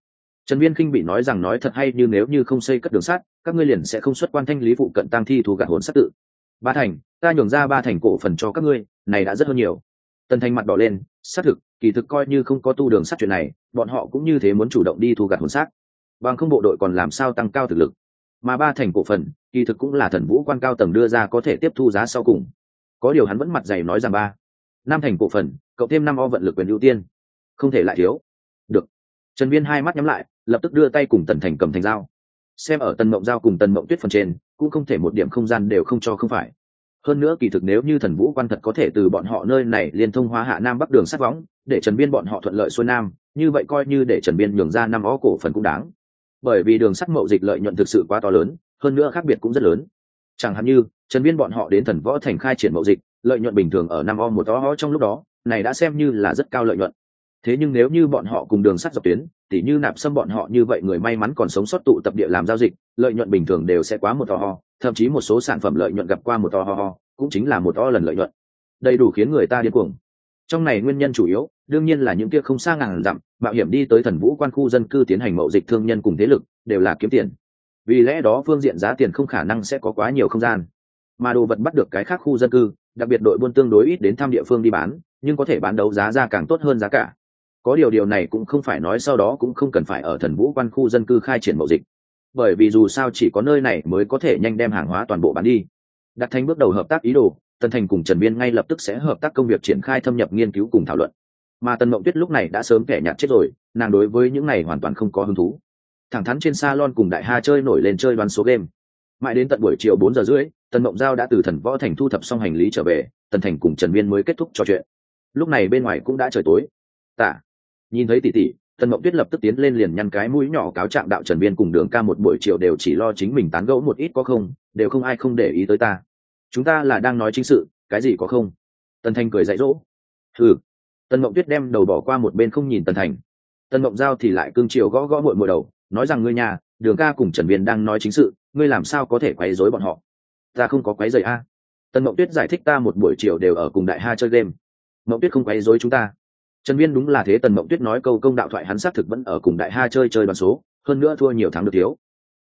Trần Viên khinh bị nói rằng nói thật hay, như nếu như không xây cất đường sắt, các ngươi liền sẽ không xuất quan thanh lý phụ cận tang thi thu gặt hồn sát tự. 3 thành, ta nhường ra 3 thành cổ phần cho các ngươi, này đã rất hơn nhiều. Tần Thành mặt đỏ lên, xác thực, kỳ thực coi như không có tu đường sắt chuyện này, bọn họ cũng như thế muốn chủ động đi thu gặt hồn xác. Bằng không bộ đội còn làm sao tăng cao thực lực. Mà 3 thành cổ phần, kỳ thực cũng là Thần Vũ quan cao tầng đưa ra có thể tiếp thu giá sau cùng. Có điều hắn vẫn mặt dày nói rằng 5 thành cổ phần, cộng thêm 5 vận lực quyền ưu tiên, không thể lại thiếu. Được. Trần Viên hai mắt nhắm lại, lập tức đưa tay cùng Tần Thành cầm thành dao. Xem ở Tần Mộng Giao cùng Tần Mộng Tuyết phần trên, cũng không thể một điểm không gian đều không cho không phải. Hơn nữa kỳ thực nếu như Thần Vũ quan thật có thể từ bọn họ nơi này liên thông hóa hạ nam bắc đường sắt võng, để Trần Viên bọn họ thuận lợi xuôi nam, như vậy coi như để Trần Viên nhường ra 5 cổ phần cũng đáng. Bởi vì đường sắt mậu dịch lợi nhuận thực sự quá to lớn, hơn nữa khác biệt cũng rất lớn. Chẳng hạn như Trần Viên bọn họ đến Thần Võ thành khai triển mậu dịch, lợi nhuận bình thường ở 5 một trong lúc đó, này đã xem như là rất cao lợi nhuận. Thế nhưng nếu như bọn họ cùng đường sắt dọc tuyến, tỉ như Nạp Sâm bọn họ như vậy người may mắn còn sống sót tụ tập địa làm giao dịch, lợi nhuận bình thường đều sẽ quá một thậm chí một số sản phẩm lợi nhuận gặp qua một cũng chính là một lần lợi nhuận. Đầy đủ khiến người ta điên cuồng. Trong này nguyên nhân chủ yếu, đương nhiên là những kia không xa ngàn dặm, mạo hiểm đi tới Thần Vũ quan khu dân cư tiến hành mậu dịch thương nhân cùng thế lực, đều là kiếm tiền. Vì lẽ đó phương diện giá tiền không khả năng sẽ có quá nhiều không gian. Mà đồ vật bắt được cái khác khu dân cư, đặc biệt đội buôn tương đối ít đến thăm địa phương đi bán, nhưng có thể bán đấu giá ra càng tốt hơn giá cả. Có điều này cũng không phải nói sau đó cũng không cần phải ở Thần Vũ quan khu dân cư khai triển mậu dịch, bởi vì dù sao chỉ có nơi này mới có thể nhanh đem hàng hóa toàn bộ bán đi. Đặt thành bước đầu hợp tác ý đồ, Tần Thành cùng Trần Viên ngay lập tức sẽ hợp tác công việc triển khai thâm nhập nghiên cứu cùng thảo luận. Mà Tần Mộng Tuyết lúc này đã sớm kẻ nhạt chết rồi, nàng đối với những này hoàn toàn không có hứng thú. Thẳng thắn trên salon cùng Đại Ha chơi nổi lên chơi đoán số game. Mãi đến tận buổi chiều 4:30, Tần Mộng Giao đã từ Thần Võ thành thu thập xong hành lý trở về, Tần Thành cùng Trần Viên mới kết thúc trò chuyện. Lúc này bên ngoài cũng đã trời tối. Nhìn thấy tỷ tỷ, Tần Mộng Tuyết lập tức tiến lên liền nhăn cái mũi nhỏ cáo trạng đạo Trần Viên cùng Đường Ca một buổi chiều đều chỉ lo chính mình tán gẫu một ít có không, đều không ai không để ý tới ta. Chúng ta là đang nói chính sự, cái gì có không? Tần Thành cười dạy dỗ. Tần Mộng Tuyết đem đầu bỏ qua một bên không nhìn Tần Thành. Tần Mộng Giao thì lại cương chiều gõ muội đầu, nói rằng ngươi nhà, Đường Ca cùng Trần Viên đang nói chính sự, ngươi làm sao có thể quấy rối bọn họ? Ta không có quấy rầy a. Tần Mộng Tuyết giải thích ta một buổi chiều đều ở cùng Đại Ha chơi game. Mộng Tuyết không quấy rối chúng ta. Trần Viên đúng là thế. Tần Mộng Tuyết nói câu công đạo thoại, hắn xác thực vẫn ở cùng Đại Ha chơi đoán số, hơn nữa thua nhiều thắng được thiếu.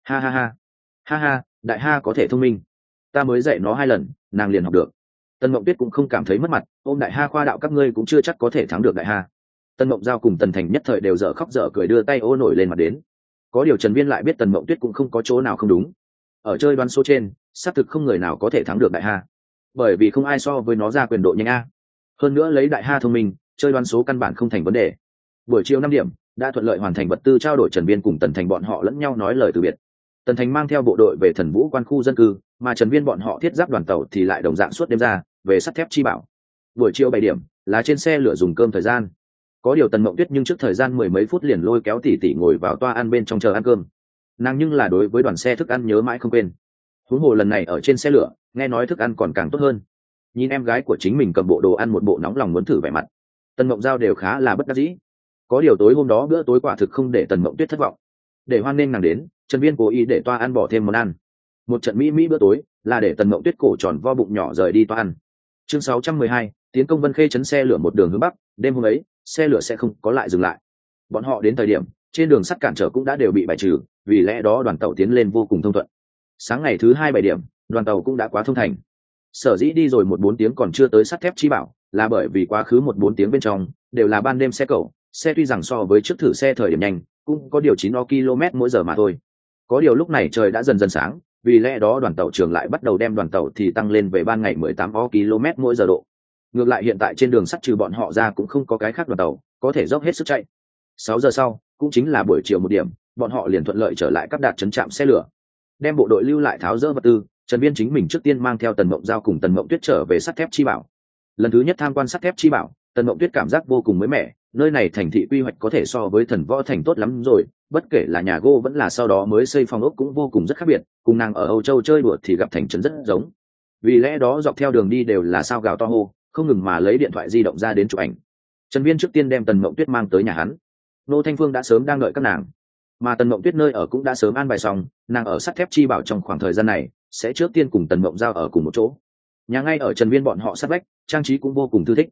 Ha, Đại Ha có thể thông minh, ta mới dạy nó 2 lần, nàng liền học được. Tần Mộng Tuyết cũng không cảm thấy mất mặt, ôm Đại Ha khoa đạo các ngươi cũng chưa chắc có thể thắng được Đại Ha. Tần Mộng Giao cùng Tần Thành nhất thời đều dở khóc dở cười đưa tay ô nổi lên mặt đến. Có điều Trần Viên lại biết Tần Mộng Tuyết cũng không có chỗ nào không đúng. Ở chơi đoán số trên, xác thực không người nào có thể thắng được Đại Ha, bởi vì không ai so với nó ra quyền độ nhanh a. Hơn nữa lấy Đại Ha thông minh, chơi đoán số căn bản không thành vấn đề. Buổi chiều 5 điểm đã thuận lợi hoàn thành vật tư trao đổi, Trần Viên cùng Tần Thành bọn họ lẫn nhau nói lời từ biệt. Tần Thành mang theo bộ đội về Thần Vũ quan khu dân cư, mà Trần Viên bọn họ thiết giáp đoàn tàu thì lại đồng dạng suốt đêm ra về sắt thép chi bảo. Buổi chiều 7 điểm là trên xe lửa dùng cơm thời gian. Có điều Tần Mộng Tuyết nhưng trước thời gian 10 mấy phút liền lôi kéo tỷ tỷ ngồi vào toa ăn bên trong chờ ăn cơm. Nàng nhưng là đối với đoàn xe thức ăn nhớ mãi không quên. Huống hồ lần này ở trên xe lửa, nghe nói thức ăn còn càng tốt hơn. Nhìn em gái của chính mình cầm bộ đồ ăn một bộ nóng lòng muốn thử vẻ mặt, Tần Mộng Giao đều khá là bất đắc dĩ. Có điều tối hôm đó bữa tối quả thực không để Tần Mộng Tuyết thất vọng. Để hoan nghênh nàng đến, Trần Viên cố ý để toa ăn bỏ thêm món ăn. Một trận mỹ bữa tối là để Tần Mộng Tuyết cổ tròn vo bụng nhỏ rời đi toa ăn. Chương 612, tiến công Vân Khê trấn, xe lửa một đường hướng bắc. Đêm hôm ấy, xe lửa sẽ không có lại dừng lại. Bọn họ đến thời điểm, trên đường sắt cản trở cũng đã đều bị bài trừ, vì lẽ đó đoàn tàu tiến lên vô cùng thông thuận. Sáng ngày thứ 2 7 điểm, đoàn tàu cũng đã quá thông thành. Sở dĩ đi rồi 1-4 tiếng còn chưa tới sắt thép chi bảo, là bởi vì quá khứ 1-4 tiếng bên trong đều là ban đêm xe cẩu, xe tuy rằng so với trước thử xe thời điểm nhanh, cũng có điều 9 km/h mà thôi. Có điều lúc này trời đã dần dần sáng, vì lẽ đó đoàn tàu trường lại bắt đầu đem đoàn tàu thì tăng lên về ban ngày 18 km/h độ. Ngược lại hiện tại trên đường sắt trừ bọn họ ra cũng không có cái khác đoàn tàu có thể dốc hết sức chạy. 6 giờ sau, cũng chính là buổi chiều 1 điểm, bọn họ liền thuận lợi trở lại các đạt trấn trạm xe lửa, đem bộ đội lưu lại tháo dỡ vật tư. Trần Viên chính mình trước tiên mang theo Tần Mộng Giao cùng Tần Mộng Tuyết trở về sắt thép chi bảo. Lần thứ nhất tham quan sắt thép chi bảo, Tần Mộng Tuyết cảm giác vô cùng mới mẻ, nơi này thành thị quy hoạch có thể so với Thần Võ thành tốt lắm rồi, bất kể là nhà gỗ vẫn là sau đó mới xây phòng ốc cũng vô cùng rất khác biệt, cùng nàng ở Âu Châu chơi đùa thì gặp thành trấn rất giống. Vì lẽ đó dọc theo đường đi đều là sao gào to hô, không ngừng mà lấy điện thoại di động ra đến chụp ảnh. Trần Viên trước tiên đem Tần Mộng Tuyết mang tới nhà hắn. Nô Thanh Phương đã sớm đang đợi các nàng, mà Tần Mộng Tuyết nơi ở cũng đã sớm an bài xong, nàng ở sắt thép chi bảo trong khoảng thời gian này sẽ trước tiên cùng Tần Mộng Giao ở cùng một chỗ. Nhà ngay ở Trần Viên bọn họ sát vách, trang trí cũng vô cùng thư thích.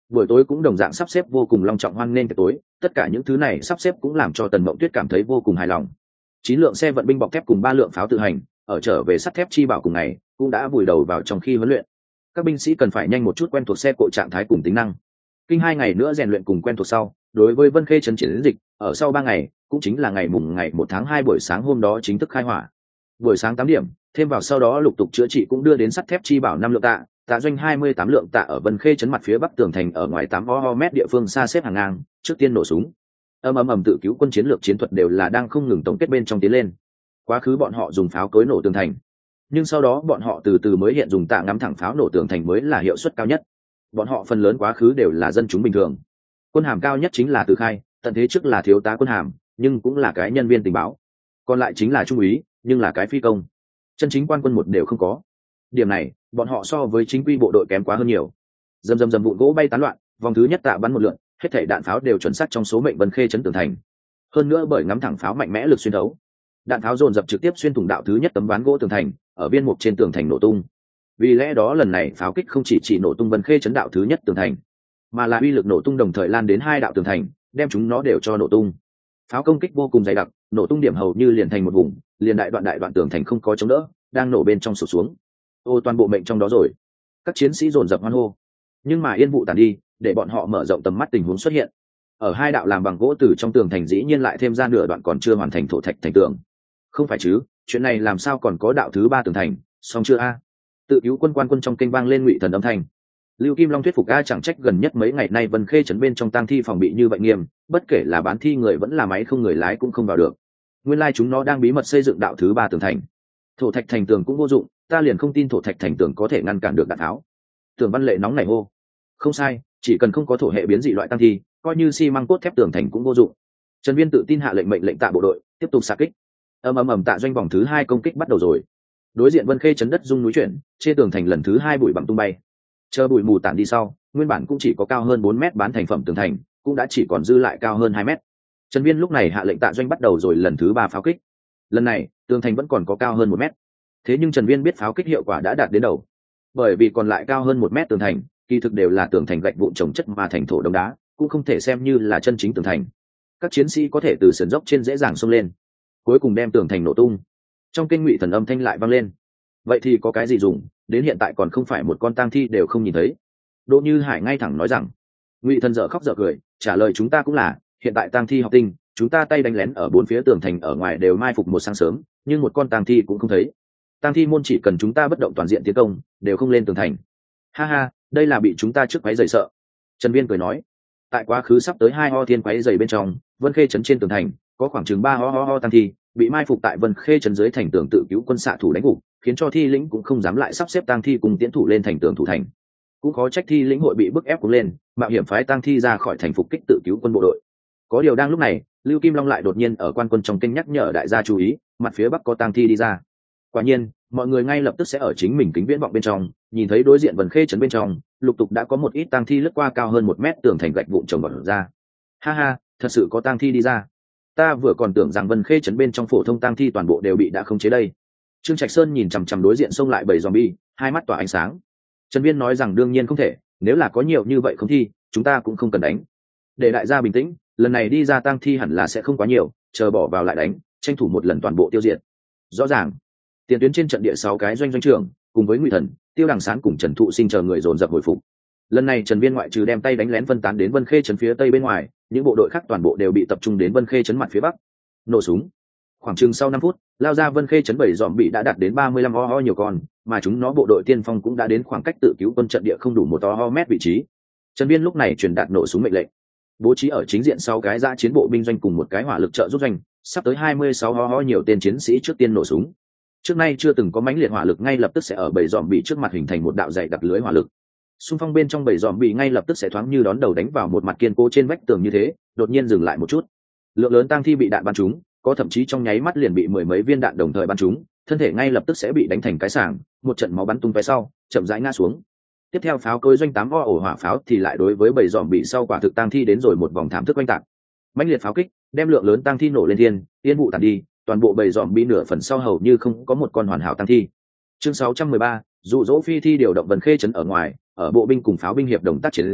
Buổi tối cũng đồng dạng sắp xếp vô cùng long trọng hoan nghênh tiệc tối, tất cả những thứ này sắp xếp cũng làm cho Tần Mộng Tuyết cảm thấy vô cùng hài lòng. 9 lượng xe vận binh bọc thép cùng 3 lượng pháo tự hành, ở trở về sắt thép chi bảo cùng ngày, cũng đã vùi đầu vào trong khi huấn luyện. Các binh sĩ cần phải nhanh một chút quen thuộc xe cộ trạng thái cùng tính năng. Kinh 2 ngày nữa rèn luyện cùng quen thuộc sau, đối với Vân Khê trấn chiến dịch, ở sau 3 ngày, cũng chính là ngày 1 tháng 2 buổi sáng hôm đó chính thức khai hỏa. Buổi sáng 8 điểm, thêm vào sau đó lục tục chữa trị cũng đưa đến sắt thép chi bảo 5 lượng tạ, tạ doanh 28 lượng tạ ở Vân Khê trấn mặt phía bắc tường thành ở ngoài 8 mét địa phương xa xếp hàng ngang, trước tiên nổ súng. Ầm tự cứu quân chiến lược chiến thuật đều là đang không ngừng tổng kết bên trong tiến lên. Quá khứ bọn họ dùng pháo cối nổ tường thành, nhưng sau đó bọn họ từ từ mới hiện dùng tạ ngắm thẳng pháo nổ tường thành mới là hiệu suất cao nhất. Bọn họ phần lớn quá khứ đều là dân chúng bình thường. Quân hàm cao nhất chính là Từ Khai, tận thế trước là thiếu tá quân hàm, nhưng cũng là cái nhân viên tình báo. Còn lại chính là trung úy, nhưng là cái phi công. Chân chính quan quân một đều không có. Điểm này, bọn họ so với chính quy bộ đội kém quá hơn nhiều. Dầm vụn gỗ bay tán loạn, vòng thứ nhất tạ bắn một lượt, hết thảy đạn pháo đều chuẩn xác trong số mệnh Vân Khê trấn tường thành. Hơn nữa bởi ngắm thẳng pháo mạnh mẽ lực xuyên thấu, đạn pháo dồn dập trực tiếp xuyên thủng đạo thứ nhất tấm ván gỗ tường thành, ở viên mục trên tường thành nổ tung. Vì lẽ đó lần này pháo kích không chỉ nổ tung Vân Khê trấn đạo thứ nhất tường thành, mà là uy lực nổ tung đồng thời lan đến 2 đạo tường thành, đem chúng nó đều cho nổ tung. Pháo công kích vô cùng dày đặc, nổ tung điểm hầu như liền thành một vùng, liền đại đoạn tường thành không có chống đỡ, đang nổ bên trong sụp xuống. Ô toàn bộ mệnh trong đó rồi. Các chiến sĩ dồn dập hoan hô. Nhưng mà yên vụ tàn đi, để bọn họ mở rộng tầm mắt tình huống xuất hiện. Ở 2 đạo làm bằng gỗ từ trong tường thành dĩ nhiên lại thêm ra nửa đoạn còn chưa hoàn thành thổ thạch thành tường. Không phải chứ, chuyện này làm sao còn có đạo thứ 3 tường thành, xong chưa a? Tự cứu quân quan quân trong kênh vang lên ngụy thần âm thanh. Lưu Kim Long thuyết phục a chẳng trách gần nhất mấy ngày nay Vân Khê trấn bên trong tang thi phòng bị như vậy nghiêm, bất kể là bán thi người vẫn là máy không người lái cũng không vào được. Nguyên lai chúng nó đang bí mật xây dựng đạo thứ 3 tường thành. Thổ thạch thành tường cũng vô dụng, ta liền không tin thổ thạch thành tường có thể ngăn cản được đạn tháo. Tường Văn Lệ nóng nảy hô. Không sai, chỉ cần không có thổ hệ biến dị loại tăng thi, coi như xi măng cốt thép tường thành cũng vô dụng. Trần Viên tự tin hạ mệnh lệnh tạ bộ đội tiếp tục xạ kích. Ầm tạ doanh vòng thứ 2 công kích bắt đầu rồi. Đối diện Vân Khê trấn đất rung núi chuyển, trên tường thành lần thứ 2 bụi bặm tung bay. Chờ bụi mù tản đi sau, nguyên bản cũng chỉ có cao hơn 4 mét bán thành phẩm tường thành, cũng đã chỉ còn dư lại cao hơn 2 mét. Trần Viên lúc này hạ lệnh tạ doanh bắt đầu rồi lần thứ 3 pháo kích. Lần này, tường thành vẫn còn có cao hơn 1 mét. Thế nhưng Trần Viên biết pháo kích hiệu quả đã đạt đến đầu, bởi vì còn lại cao hơn 1 mét tường thành, kỳ thực đều là tường thành gạch vụn trồng chất mà thành thổ đống đá, cũng không thể xem như là chân chính tường thành. Các chiến sĩ có thể từ sườn dốc trên dễ dàng xông lên, cuối cùng đem tường thành nổ tung. Trong kinh ngụy thần âm thanh lại vang lên. Vậy thì có cái gì dùng, đến hiện tại còn không phải một con tang thi đều không nhìn thấy. Đỗ Như Hải ngay thẳng nói rằng. Ngụy thần dở khóc dở cười, trả lời chúng ta cũng là, hiện tại tang thi học tinh, chúng ta tay đánh lén ở 4 phía tường thành ở ngoài đều mai phục một sáng sớm, nhưng một con tang thi cũng không thấy. Tang thi môn chỉ cần chúng ta bất động toàn diện tiến công, đều không lên tường thành. Ha ha, đây là bị chúng ta trước quấy rầy sợ. Trần Viên cười nói. Tại quá khứ sắp tới 2 ho thiên quấy rầy bên trong, Vân Khê trấn trên tường thành có khoảng chừng 3 ho tang thi bị mai phục tại Vân Khê trấn dưới thành tường tự cứu quân xạ thủ đánh gục, khiến cho thi lĩnh cũng không dám lại sắp xếp tang thi cùng tiến thủ lên thành tường thủ thành. Cũng khó trách thi lĩnh hội bị bức ép cuống lên, mạo hiểm phái tang thi ra khỏi thành phục kích tự cứu quân bộ đội. Có điều đang lúc này, Lưu Kim Long lại đột nhiên ở quan quân trong kênh nhắc nhở đại gia chú ý, mặt phía bắc có tang thi đi ra. Quả nhiên, mọi người ngay lập tức sẽ ở chính mình kính viễn vọng bên trong nhìn thấy đối diện Vân Khê trấn bên trong lục tục đã có một ít tang thi lướt qua cao hơn 1 mét tường thành gạch vụn trồng bọt ra. Ha ha, thật sự có tang thi đi ra. Ta vừa còn tưởng rằng Vân Khê trấn bên trong phổ thông tang thi toàn bộ đều bị đã khống chế đây. Trương Trạch Sơn nhìn chằm chằm đối diện xông lại bầy zombie, hai mắt tỏa ánh sáng. Trần Viên nói rằng đương nhiên không thể, nếu là có nhiều như vậy không thi, chúng ta cũng không cần đánh. Để đại gia bình tĩnh, lần này đi ra tang thi hẳn là sẽ không quá nhiều, chờ bỏ vào lại đánh, tranh thủ một lần toàn bộ tiêu diệt. Rõ ràng. Tiền tuyến trên trận địa 6 cái doanh trưởng, cùng với Ngụy Thần, Tiêu Đằng Sán cùng Trần Thụ Sinh chờ người dồn dập hồi phục. Lần này Trần Viên ngoại trừ đem tay đánh lén phân tán đến Vân Khê trấn phía tây bên ngoài, những bộ đội khác toàn bộ đều bị tập trung đến Vân Khê trấn mặt phía bắc. Nổ súng. Khoảng chừng sau 5 phút, lao ra Vân Khê trấn bầy zombie đã đạt đến 35 ho nhiều con, mà chúng nó bộ đội tiên phong cũng đã đến khoảng cách tự cứu quân trận địa không đủ 1 ho mét vị trí. Trần Viên lúc này truyền đạt nổ súng mệnh lệnh, bố trí ở chính diện sau cái dã chiến bộ binh doanh cùng một cái hỏa lực trợ giúp doanh, sắp tới 26 ho nhiều tên chiến sĩ trước tiên nổ súng. Trước nay chưa từng có mãnh liệt hỏa lực ngay lập tức sẽ ở bầy zombie trước mặt hình thành một đạo dày đặc lưới hỏa lực. Xung phong bên trong bầy zombie ngay lập tức sẽ thoáng như đón đầu đánh vào một mặt kiên cố trên vách tường như thế, đột nhiên dừng lại một chút. Lượng lớn tang thi bị đạn bắn trúng, có thậm chí trong nháy mắt liền bị 10 mấy viên đạn đồng thời bắn trúng, thân thể ngay lập tức sẽ bị đánh thành cái sảng, một trận máu bắn tung tóe sau, chậm rãi ngã xuống. Tiếp theo pháo cối doanh 8 ổ hỏa pháo thì lại đối với bầy zombie sau quả thực tang thi đến rồi một vòng thảm thức oanh tạc. Mãnh liệt pháo kích, đem lượng lớn tang thi nổ lên thiên, yên vụ tàn đi, toàn bộ bầy zombie nửa phần sau hầu như không có một con hoàn hảo tang thi. Chương 613, dụ dỗ phi thi điều động Vân Khê trấn ở ngoài, ở bộ binh cùng pháo binh hiệp đồng tác chiến lên dưới,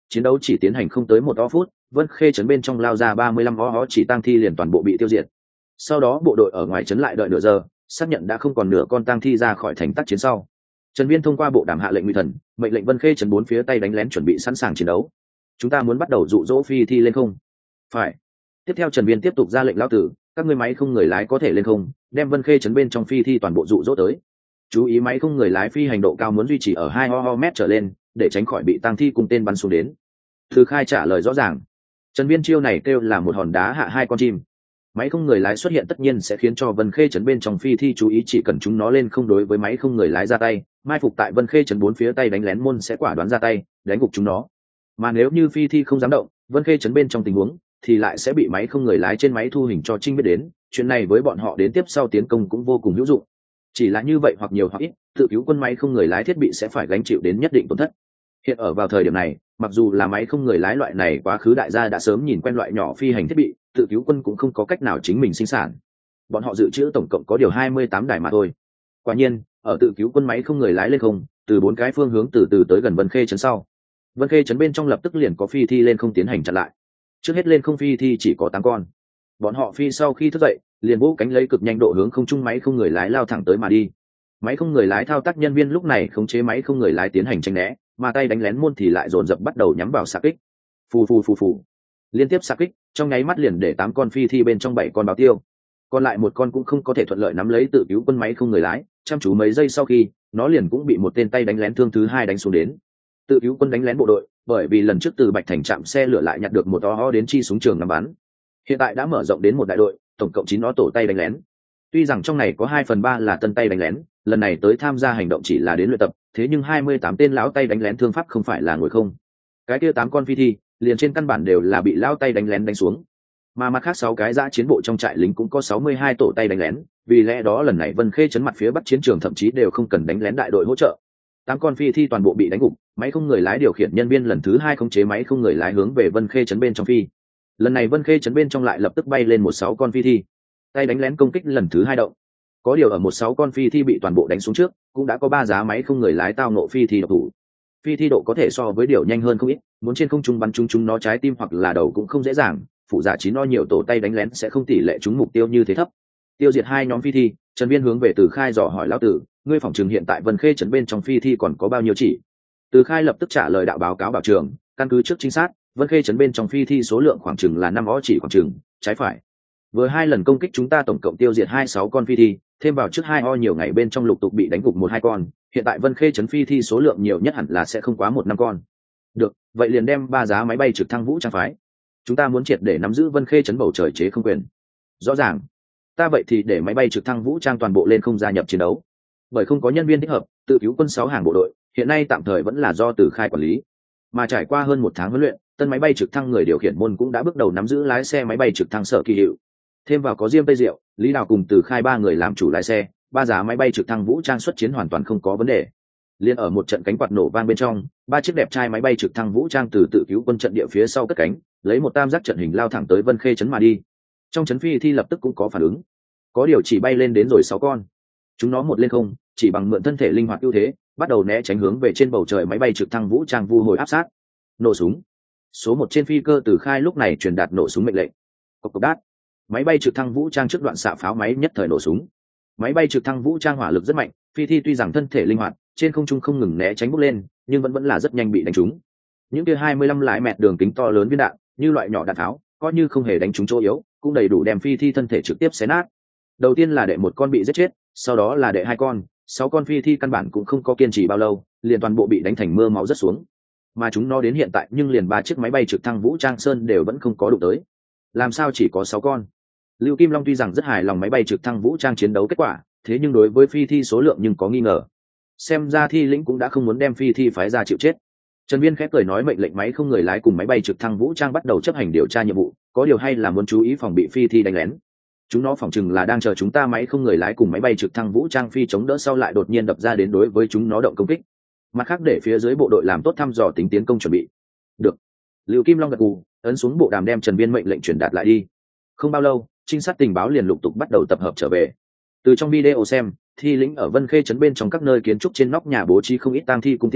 chiến đấu chỉ tiến hành không tới 1 phút, Vân Khê trấn bên trong lao ra 35 chỉ tang thi liền toàn bộ bị tiêu diệt. Sau đó bộ đội ở ngoài trấn lại đợi nửa giờ, xác nhận đã không còn nửa con tang thi ra khỏi thành tác chiến sau. Trần Viên thông qua bộ đàm hạ lệnh Nguy Thần, mệnh lệnh Vân Khê trấn 4 phía tây đánh lén chuẩn bị sẵn sàng chiến đấu. Chúng ta muốn bắt đầu dụ dỗ phi thi lên không. Phải. Tiếp theo Trần Viên tiếp tục ra lệnh lão tử, các ngươi máy không người lái có thể lên không, đem Vân Khê trấn bên trong phi thi toàn bộ dụ dỗ tới. Chú ý máy không người lái phi hành độ cao muốn duy trì ở 2 mét trở lên, để tránh khỏi bị tang thi cùng tên bắn xuống đến. Từ Khai trả lời rõ ràng. Trần Viên chiêu này kêu là một hòn đá hạ 2 con chim. Máy không người lái xuất hiện tất nhiên sẽ khiến cho Vân Khê trấn bên trong phi thi chú ý, chỉ cần chúng nó lên không đối với máy không người lái ra tay, mai phục tại Vân Khê trấn 4 phía tây đánh lén môn sẽ quả đoán ra tay, đánh gục chúng nó. Mà nếu như phi thi không dám động, Vân Khê trấn bên trong tình huống thì lại sẽ bị máy không người lái trên máy thu hình cho trinh biết đến, chuyện này với bọn họ đến tiếp sau tiến công cũng vô cùng hữu dụng. Chỉ là như vậy hoặc nhiều hoặc ít, tự cứu quân máy không người lái thiết bị sẽ phải gánh chịu đến nhất định tổn thất. Hiện ở vào thời điểm này, mặc dù là máy không người lái loại này quá khứ đại gia đã sớm nhìn quen loại nhỏ phi hành thiết bị, tự cứu quân cũng không có cách nào chính mình sinh sản. Bọn họ dự trữ tổng cộng có điều 28 đài mà thôi. Quả nhiên, ở tự cứu quân máy không người lái lên không, từ 4 cái phương hướng từ từ tới gần Vân Khê trấn sau. Vân Khê trấn bên trong lập tức liền có phi thi lên không tiến hành chặn lại. Trước hết lên không phi thi chỉ có 8 con. Bọn họ phi sau khi thức dậy, liền vỗ cánh lấy cực nhanh độ hướng không trung máy không người lái lao thẳng tới mà đi. Máy không người lái thao tác nhân viên lúc này khống chế máy không người lái tiến hành tránh né, mà tay đánh lén môn thì lại dồn dập bắt đầu nhắm vào xạ kích. Phù phù phù phù. Liên tiếp xạ kích, trong nháy mắt liền để 8 con phi thi bên trong 7 con báo tiêu. Còn lại một con cũng không có thể thuận lợi nắm lấy tự cứu quân máy không người lái, chăm chú mấy giây sau khi, nó liền cũng bị một tên tay đánh lén thương thứ 2 đánh xuống đến. Tự cứu quân đánh lén bộ đội, bởi vì lần trước từ Bạch Thành trạm xe lửa lại nhặt được một đến chi súng trường ngắm bắn. Hiện tại đã mở rộng đến một đại đội, tổng cộng 9 tổ tay đánh lén. Tuy rằng trong này có 2/3 là tân tay đánh lén, lần này tới tham gia hành động chỉ là đến luyện tập, thế nhưng 28 tên lão tay đánh lén thương pháp không phải là ngồi không. Cái kia 8 con phi thi, liền trên căn bản đều là bị lão tay đánh lén đánh xuống. Mà mặt khác 6 cái dã chiến bộ trong trại lính cũng có 62 tổ tay đánh lén, vì lẽ đó lần này Vân Khê trấn mặt phía bắc chiến trường thậm chí đều không cần đánh lén đại đội hỗ trợ. 8 con phi thi toàn bộ bị đánh gục, máy không người lái điều khiển nhân viên lần thứ 2 khống chế máy không người lái hướng về Vân Khê trấn bên trong phi. Lần này Vân Khê trấn bên trong lại lập tức bay lên 16 con phi thi. Tay đánh lén công kích lần thứ 2 động. Có điều ở 16 con phi thi bị toàn bộ đánh xuống trước, cũng đã có 3 giá máy không người lái tao ngộ phi thi độc thủ. Phi thi độ có thể so với điều nhanh hơn không ít, muốn trên không trung bắn chúng nó trái tim hoặc là đầu cũng không dễ dàng, phụ giả chín nhiều tổ tay đánh lén sẽ không tỷ lệ trúng mục tiêu như thế thấp. Tiêu diệt 2 nhóm phi thi, Trần Viên hướng về Từ Khai dò hỏi lão tử, ngươi phòng trường hiện tại Vân Khê trấn bên trong phi thi còn có bao nhiêu chỉ? Từ Khai lập tức trả lời đạo báo cáo bảo trường, căn cứ trước chính xác, Vân Khê trấn bên trong phi thi số lượng khoảng chừng là 5 chỉ khoảng chừng, trái phải. Vừa 2 lần công kích chúng ta tổng cộng tiêu diệt 26 con phi thi, thêm vào trước 2 nhiều ngày bên trong lục tục bị đánh gục 1-2 con, hiện tại Vân Khê trấn phi thi số lượng nhiều nhất hẳn là sẽ không quá 1-5 con. Được, vậy liền đem 3 giá máy bay trực thăng vũ trang phái. Chúng ta muốn triệt để nắm giữ Vân Khê trấn bầu trời chế không quyền. Rõ ràng. Ta vậy thì để máy bay trực thăng vũ trang toàn bộ lên không gia nhập chiến đấu. Bởi không có nhân viên thích hợp, tự cứu quân 6 hàng bộ đội, hiện nay tạm thời vẫn là do Từ Khai quản lý. Mà trải qua hơn 1 tháng huấn luyện, tân máy bay trực thăng người điều khiển môn cũng đã bước đầu nắm giữ lái xe máy bay trực thăng sở kỳ hiệu. Thêm vào có Diêm Tây Diệu, Lý Đào cùng Từ Khai 3 người làm chủ lái xe, 3 giá máy bay trực thăng vũ trang xuất chiến hoàn toàn không có vấn đề. Liên ở một trận cánh quạt nổ vang bên trong, 3 chiếc đẹp trai máy bay trực thăng vũ trang từ tự cứu quân trận địa phía sau cất cánh, lấy một tam giác trận hình lao thẳng tới Vân Khê trấn mà đi. Trong trấn phi thi lập tức cũng có phản ứng, có điều chỉ bay lên đến rồi 6 con. Chúng nó một lên không, chỉ bằng mượn thân thể linh hoạt ưu thế, bắt đầu né tránh hướng về trên bầu trời máy bay trực thăng vũ trang vu hồi áp sát. Nổ súng. Số 1 trên phi cơ Từ Khai lúc này truyền đạt nổ súng mệnh lệnh. Cộc cộc đát. Máy bay trực thăng vũ trang trước đoạn xạ pháo máy nhất thời nổ súng. Máy bay trực thăng vũ trang hỏa lực rất mạnh, phi thi tuy rằng thân thể linh hoạt, trên không trung không ngừng né tránh bốc lên, nhưng vẫn là rất nhanh bị đánh trúng. Những kia 25 lái mẹt đường kính to lớn viên đạn, như loại nhỏ đạn tháo, coi như không hề đánh trúng chỗ yếu, cũng đầy đủ đem phi thi thân thể trực tiếp xé nát. Đầu tiên là đệ 1 con bị giết chết, sau đó là đệ 2 con, 6 con phi thi căn bản cũng không có kiên trì bao lâu, liền toàn bộ bị đánh thành mưa máu rớt xuống. Mà chúng nó đến hiện tại nhưng liền 3 chiếc máy bay trực thăng vũ trang sơn đều vẫn không có đụng tới. Làm sao chỉ có 6 con? Lưu Kim Long tuy rằng rất hài lòng máy bay trực thăng vũ trang chiến đấu kết quả, thế nhưng đối với phi thi số lượng nhưng có nghi ngờ. Xem ra thi lĩnh cũng đã không muốn đem phi thi phái ra chịu chết. Trần Viên khẽ cười nói mệnh lệnh máy không người lái cùng máy bay trực thăng vũ trang bắt đầu chấp hành điều tra nhiệm vụ, có điều hay là muốn chú ý phòng bị phi thi đánh lén. Chúng nó phỏng chừng là đang chờ chúng ta máy không người lái cùng máy bay trực thăng vũ trang phi chống đỡ sau lại đột nhiên đập ra đến đối với chúng nó động công kích. Mặt khác để phía dưới bộ đội làm tốt thăm dò tính tiến công chuẩn bị. Được. Lưu Kim Long gật gù, ấn xuống bộ đàm đem Trần Viên mệnh lệnh truyền đạt lại đi. Không bao lâu, trinh sát tình báo liền lục tục bắt đầu tập hợp trở về. Từ trong video xem, thi lĩnh ở Vân Khê trấn bên trong các nơi kiến trúc trên nóc nhà bố trí không ít tang thi cung tiến thủ,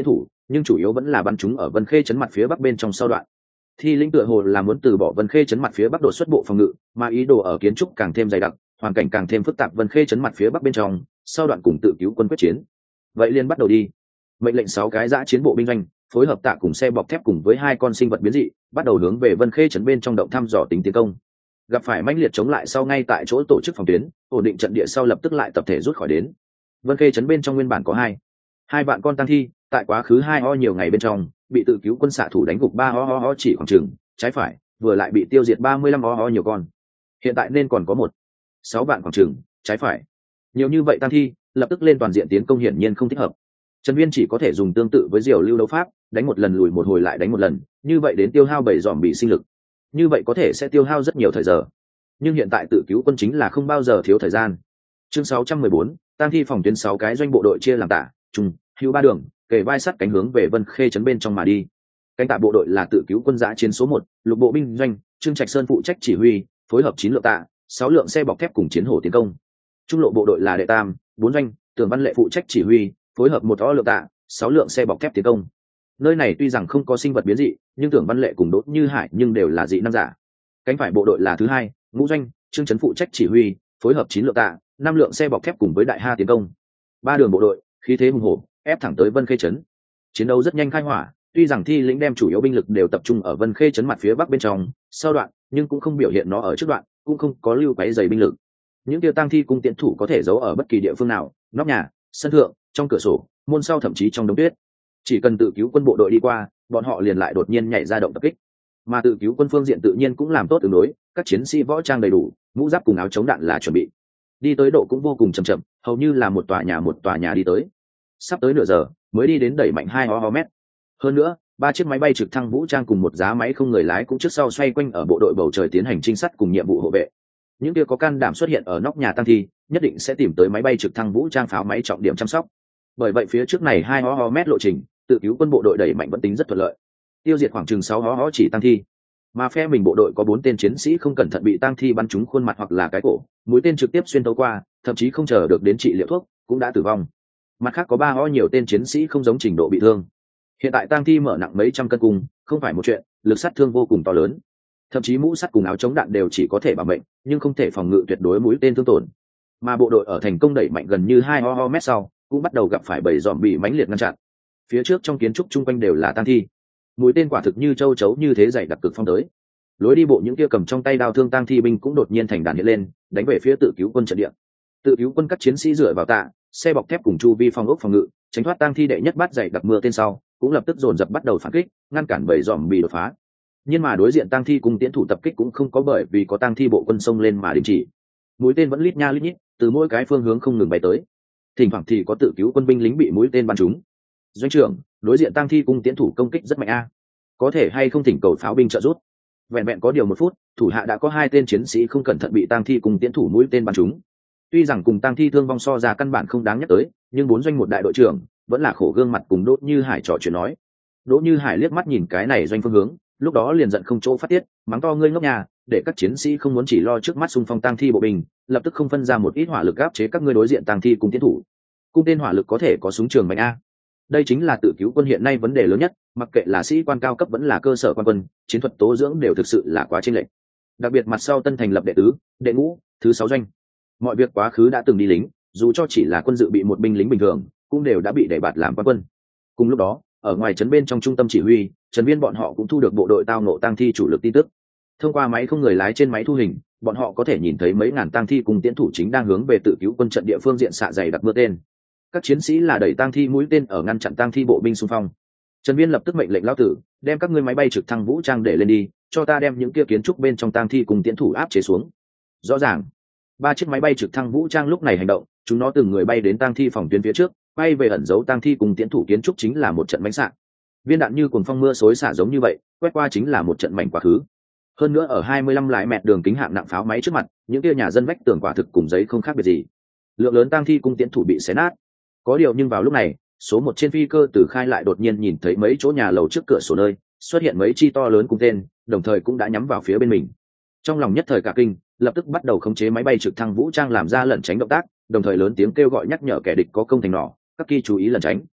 nhưng chủ yếu vẫn là bắn chúng ở Vân Khê trấn mặt phía bắc bên trong sau đoạn. Thi lĩnh tựa hồ là muốn từ bỏ Vân Khê trấn mặt phía bắc đột xuất bộ phòng ngự, mà ý đồ ở kiến trúc càng thêm dày đặc, hoàn cảnh càng thêm phức tạp Vân Khê trấn mặt phía bắc bên trong, sau đoạn cùng tự cứu quân quyết chiến. Vậy liền bắt đầu đi. Mệnh lệnh 6 cái dã chiến bộ binh doanh, phối hợp tạ cùng xe bọc thép cùng với 2 con sinh vật biến dị, bắt đầu hướng về Vân Khê trấn bên trong động thăm dò tính tiến công. Gặp phải mãnh liệt chống lại sau ngay tại chỗ tổ chức phòng tuyến, ổn định trận địa sau lập tức lại tập thể rút khỏi đến. Vân Khê trấn bên trong nguyên bản có hai vạn con tăng thi, tại quá khứ 2 nhiều ngày bên trong, bị tự cứu quân xạ thủ đánh gục 3 chỉ khoảng chừng, trái phải, vừa lại bị tiêu diệt 35 nhiều con. Hiện tại nên còn có 6 vạn khoảng chừng, trái phải. Nhiều như vậy tăng thi, lập tức lên toàn diện tiến công hiển nhiên không thích hợp. Trần Viên chỉ có thể dùng tương tự với diều lưu đấu pháp, đánh một lần lùi một hồi lại đánh một lần, như vậy đến tiêu hao 7 dòm bị sinh lực. Như vậy có thể sẽ tiêu hao rất nhiều thời giờ. Nhưng hiện tại tự cứu quân chính là không bao giờ thiếu thời gian. Chương 614, tăng thi phòng tuyến 6 cái doanh bộ đội chia làm tả, trung, hữu 3 đường, kề vai sắt cánh hướng về Vân Khê trấn bên trong mà đi. Cánh tạ bộ đội là tự cứu quân dã chiến số 1, lục bộ binh doanh, Trương Trạch Sơn phụ trách chỉ huy, phối hợp 9 lượng tạ, 6 lượng xe bọc thép cùng chiến hổ tiến công. Trung lộ bộ đội là đệ tam, 4 doanh, Tưởng Văn Lệ phụ trách chỉ huy, phối hợp 1 lượng tạ, 6 lượng xe bọc thép tiến công. Nơi này tuy rằng không có sinh vật biến dị, nhưng Tưởng Văn Lệ cùng Đỗ Như Hải nhưng đều là dị năng giả. Cánh phải bộ đội là thứ 2, ngũ doanh, Trương Trấn phụ trách chỉ huy, phối hợp 9 lượng tạ, 5 lượng xe bọc thép cùng với đại ha tiến công. 3 đường bộ đội, khí thế hùng hổ, ép thẳng tới Vân Khê trấn. Chiến đấu rất nhanh khai hỏa, tuy rằng Thi lĩnh đem chủ yếu binh lực đều tập trung ở Vân Khê trấn mặt phía bắc bên trong, sau đoạn, nhưng cũng không biểu hiện nó ở trước đoạn, cũng không có lưu quấy dày binh lực. Những tiêu tăng thi cung tiễn thủ có thể giấu ở bất kỳ địa phương nào, nóc nhà, sân thượng, trong cửa sổ, môn sau thậm chí trong đống tuyết. Chỉ cần tự cứu quân bộ đội đi qua, bọn họ liền lại đột nhiên nhảy ra động tập kích. Mà tự cứu quân phương diện tự nhiên cũng làm tốt ứng đối, các chiến sĩ võ trang đầy đủ, mũ giáp cùng áo chống đạn là chuẩn bị. Đi tới độ cũng vô cùng chậm chậm, hầu như là một tòa nhà đi tới. Sắp tới nửa giờ mới đi đến đẩy mạnh 2 mét. Hơn nữa, 3 chiếc máy bay trực thăng vũ trang cùng một giá máy không người lái cũng trước sau xoay quanh ở bộ đội bầu trời tiến hành trinh sát cùng nhiệm vụ hộ vệ. Những kia có can đảm xuất hiện ở nóc nhà tăng thi, nhất định sẽ tìm tới máy bay trực thăng vũ trang pháo máy trọng điểm chăm sóc. Bởi vậy phía trước này 2 mét lộ trình, tự cứu quân bộ đội đẩy mạnh vẫn tính rất thuận lợi. Tiêu diệt khoảng chừng 6 chỉ tăng thi. Mà phe mình bộ đội có 4 tên chiến sĩ không cẩn thận bị tăng thi bắn trúng khuôn mặt hoặc là cái cổ, mũi tên trực tiếp xuyên thấu qua, thậm chí không chờ được đến trị liệu thuốc, cũng đã tử vong. Mặt khác có 3 nhiều tên chiến sĩ không giống trình độ bị thương. Hiện tại tang thi mở nặng mấy trăm cân cùng, không phải một chuyện, lực sát thương vô cùng to lớn. Thậm chí mũ sắt cùng áo chống đạn đều chỉ có thể bảo mệnh, nhưng không thể phòng ngự tuyệt đối mũi tên thương tổn. Mà bộ đội ở thành công đẩy mạnh gần như 2 mét sau, cũng bắt đầu gặp phải bầy dòm bị mãnh liệt ngăn chặn. Phía trước trong kiến trúc chung quanh đều là tang thi. Mũi tên quả thực như châu chấu như thế dày đặc cực phong tới. Lối đi bộ những kia cầm trong tay đao thương tang thi binh cũng đột nhiên thành đàn hiện lên, đánh về phía tự cứu quân trận địa. Tự cứu quân các chiến sĩ dựa vào tạ, xe bọc thép cùng chu vi phòng ốc phòng ngự, tránh thoát tang thi đệ nhất bát dày đặc mưa tên sau, cũng lập tức dồn dập bắt đầu phản kích, ngăn cản bầy dòm bị đột phá. Nhưng mà đối diện tang thi cùng tiến thủ tập kích cũng không có bởi vì có tang thi bộ quân xông lên mà đình chỉ. Mũi tên vẫn lít nha lít nhít, từ mỗi cái phương hướng không ngừng bay tới. Thỉnh thoảng thì có tự cứu quân binh lính bị mũi tên bắn trúng. Doanh trưởng, đối diện tang thi cung tiến thủ công kích rất mạnh a, có thể hay không thỉnh cầu pháo binh trợ giúp? Vẹn vẹn có điều 1 phút, thủ hạ đã có 2 tên chiến sĩ không cẩn thận bị tang thi cùng tiến thủ mũi tên bắn trúng. Tuy rằng cùng tang thi thương vong so ra căn bản không đáng nhắc tới, nhưng 4 doanh một đại đội trưởng vẫn là khổ gương mặt cùng Đỗ Như Hải trò chuyện nói. Đỗ Như Hải liếc mắt nhìn cái này doanh phương hướng, lúc đó liền giận không chỗ phát tiết, mắng to ngươi ngốc nhà, để các chiến sĩ không muốn chỉ lo trước mắt xung phong tang thi bộ binh, lập tức không phân ra một ít hỏa lực áp chế các ngươi đối diện tang thi cùng tiến thủ. Cung tên hỏa lực có thể có súng trường mạnh a. Đây chính là tự cứu quân hiện nay vấn đề lớn nhất, mặc kệ là sĩ quan cao cấp vẫn là cơ sở quan quân, chiến thuật tố dưỡng đều thực sự là quá chênh lệch. Đặc biệt mặt sau tân thành lập đệ tứ, đệ ngũ, thứ 6 doanh. Mọi việc quá khứ đã từng đi lính, dù cho chỉ là quân dự bị một binh lính bình thường, cũng đều đã bị đẩy bạt làm quan quân. Cùng lúc đó, ở ngoài trấn bên trong trung tâm chỉ huy, Trần Viên bọn họ cũng thu được bộ đội tao ngộ tang thi chủ lực tin tức. Thông qua máy không người lái trên máy thu hình, bọn họ có thể nhìn thấy mấy ngàn tang thi cùng tiến thủ chính đang hướng về tự cứu quân trận địa phương diện xạ dày đặc mưa tên. Các chiến sĩ là đẩy tang thi mũi tên ở ngăn chặn tang thi bộ binh xung phong. Trần Viên lập tức mệnh lệnh lão tử, đem các ngươi máy bay trực thăng vũ trang để lên đi, cho ta đem những kia kiến trúc bên trong tang thi cùng tiến thủ áp chế xuống. Rõ ràng. 3 chiếc máy bay trực thăng vũ trang lúc này hành động, chúng nó từng người bay đến tang thi phòng tuyến phía trước, bay về ẩn giấu tang thi cùng tiến thủ kiến trúc chính là một trận bánh xạ. Viên đạn như cuồng phong mưa xối xả giống như vậy, quét qua chính là một trận mảnh quá khứ. Hơn nữa ở 25 lại mẹt đường kính hạng nặng pháo máy trước mặt, những kia nhà dân vách tường quả thực cùng giấy không khác biệt gì. Lượng lớn tang thi cung tiến thủ bị xé nát. Có điều nhưng vào lúc này, số 1 trên phi cơ từ khai lại đột nhiên nhìn thấy mấy chỗ nhà lầu trước cửa sổ nơi xuất hiện mấy chi to lớn cung tên, đồng thời cũng đã nhắm vào phía bên mình. Trong lòng nhất thời cả kinh, lập tức bắt đầu khống chế máy bay trực thăng vũ trang làm ra lẩn tránh động tác, đồng thời lớn tiếng kêu gọi nhắc nhở kẻ địch có công thành nỏ, các kỳ chú ý lẩn tránh.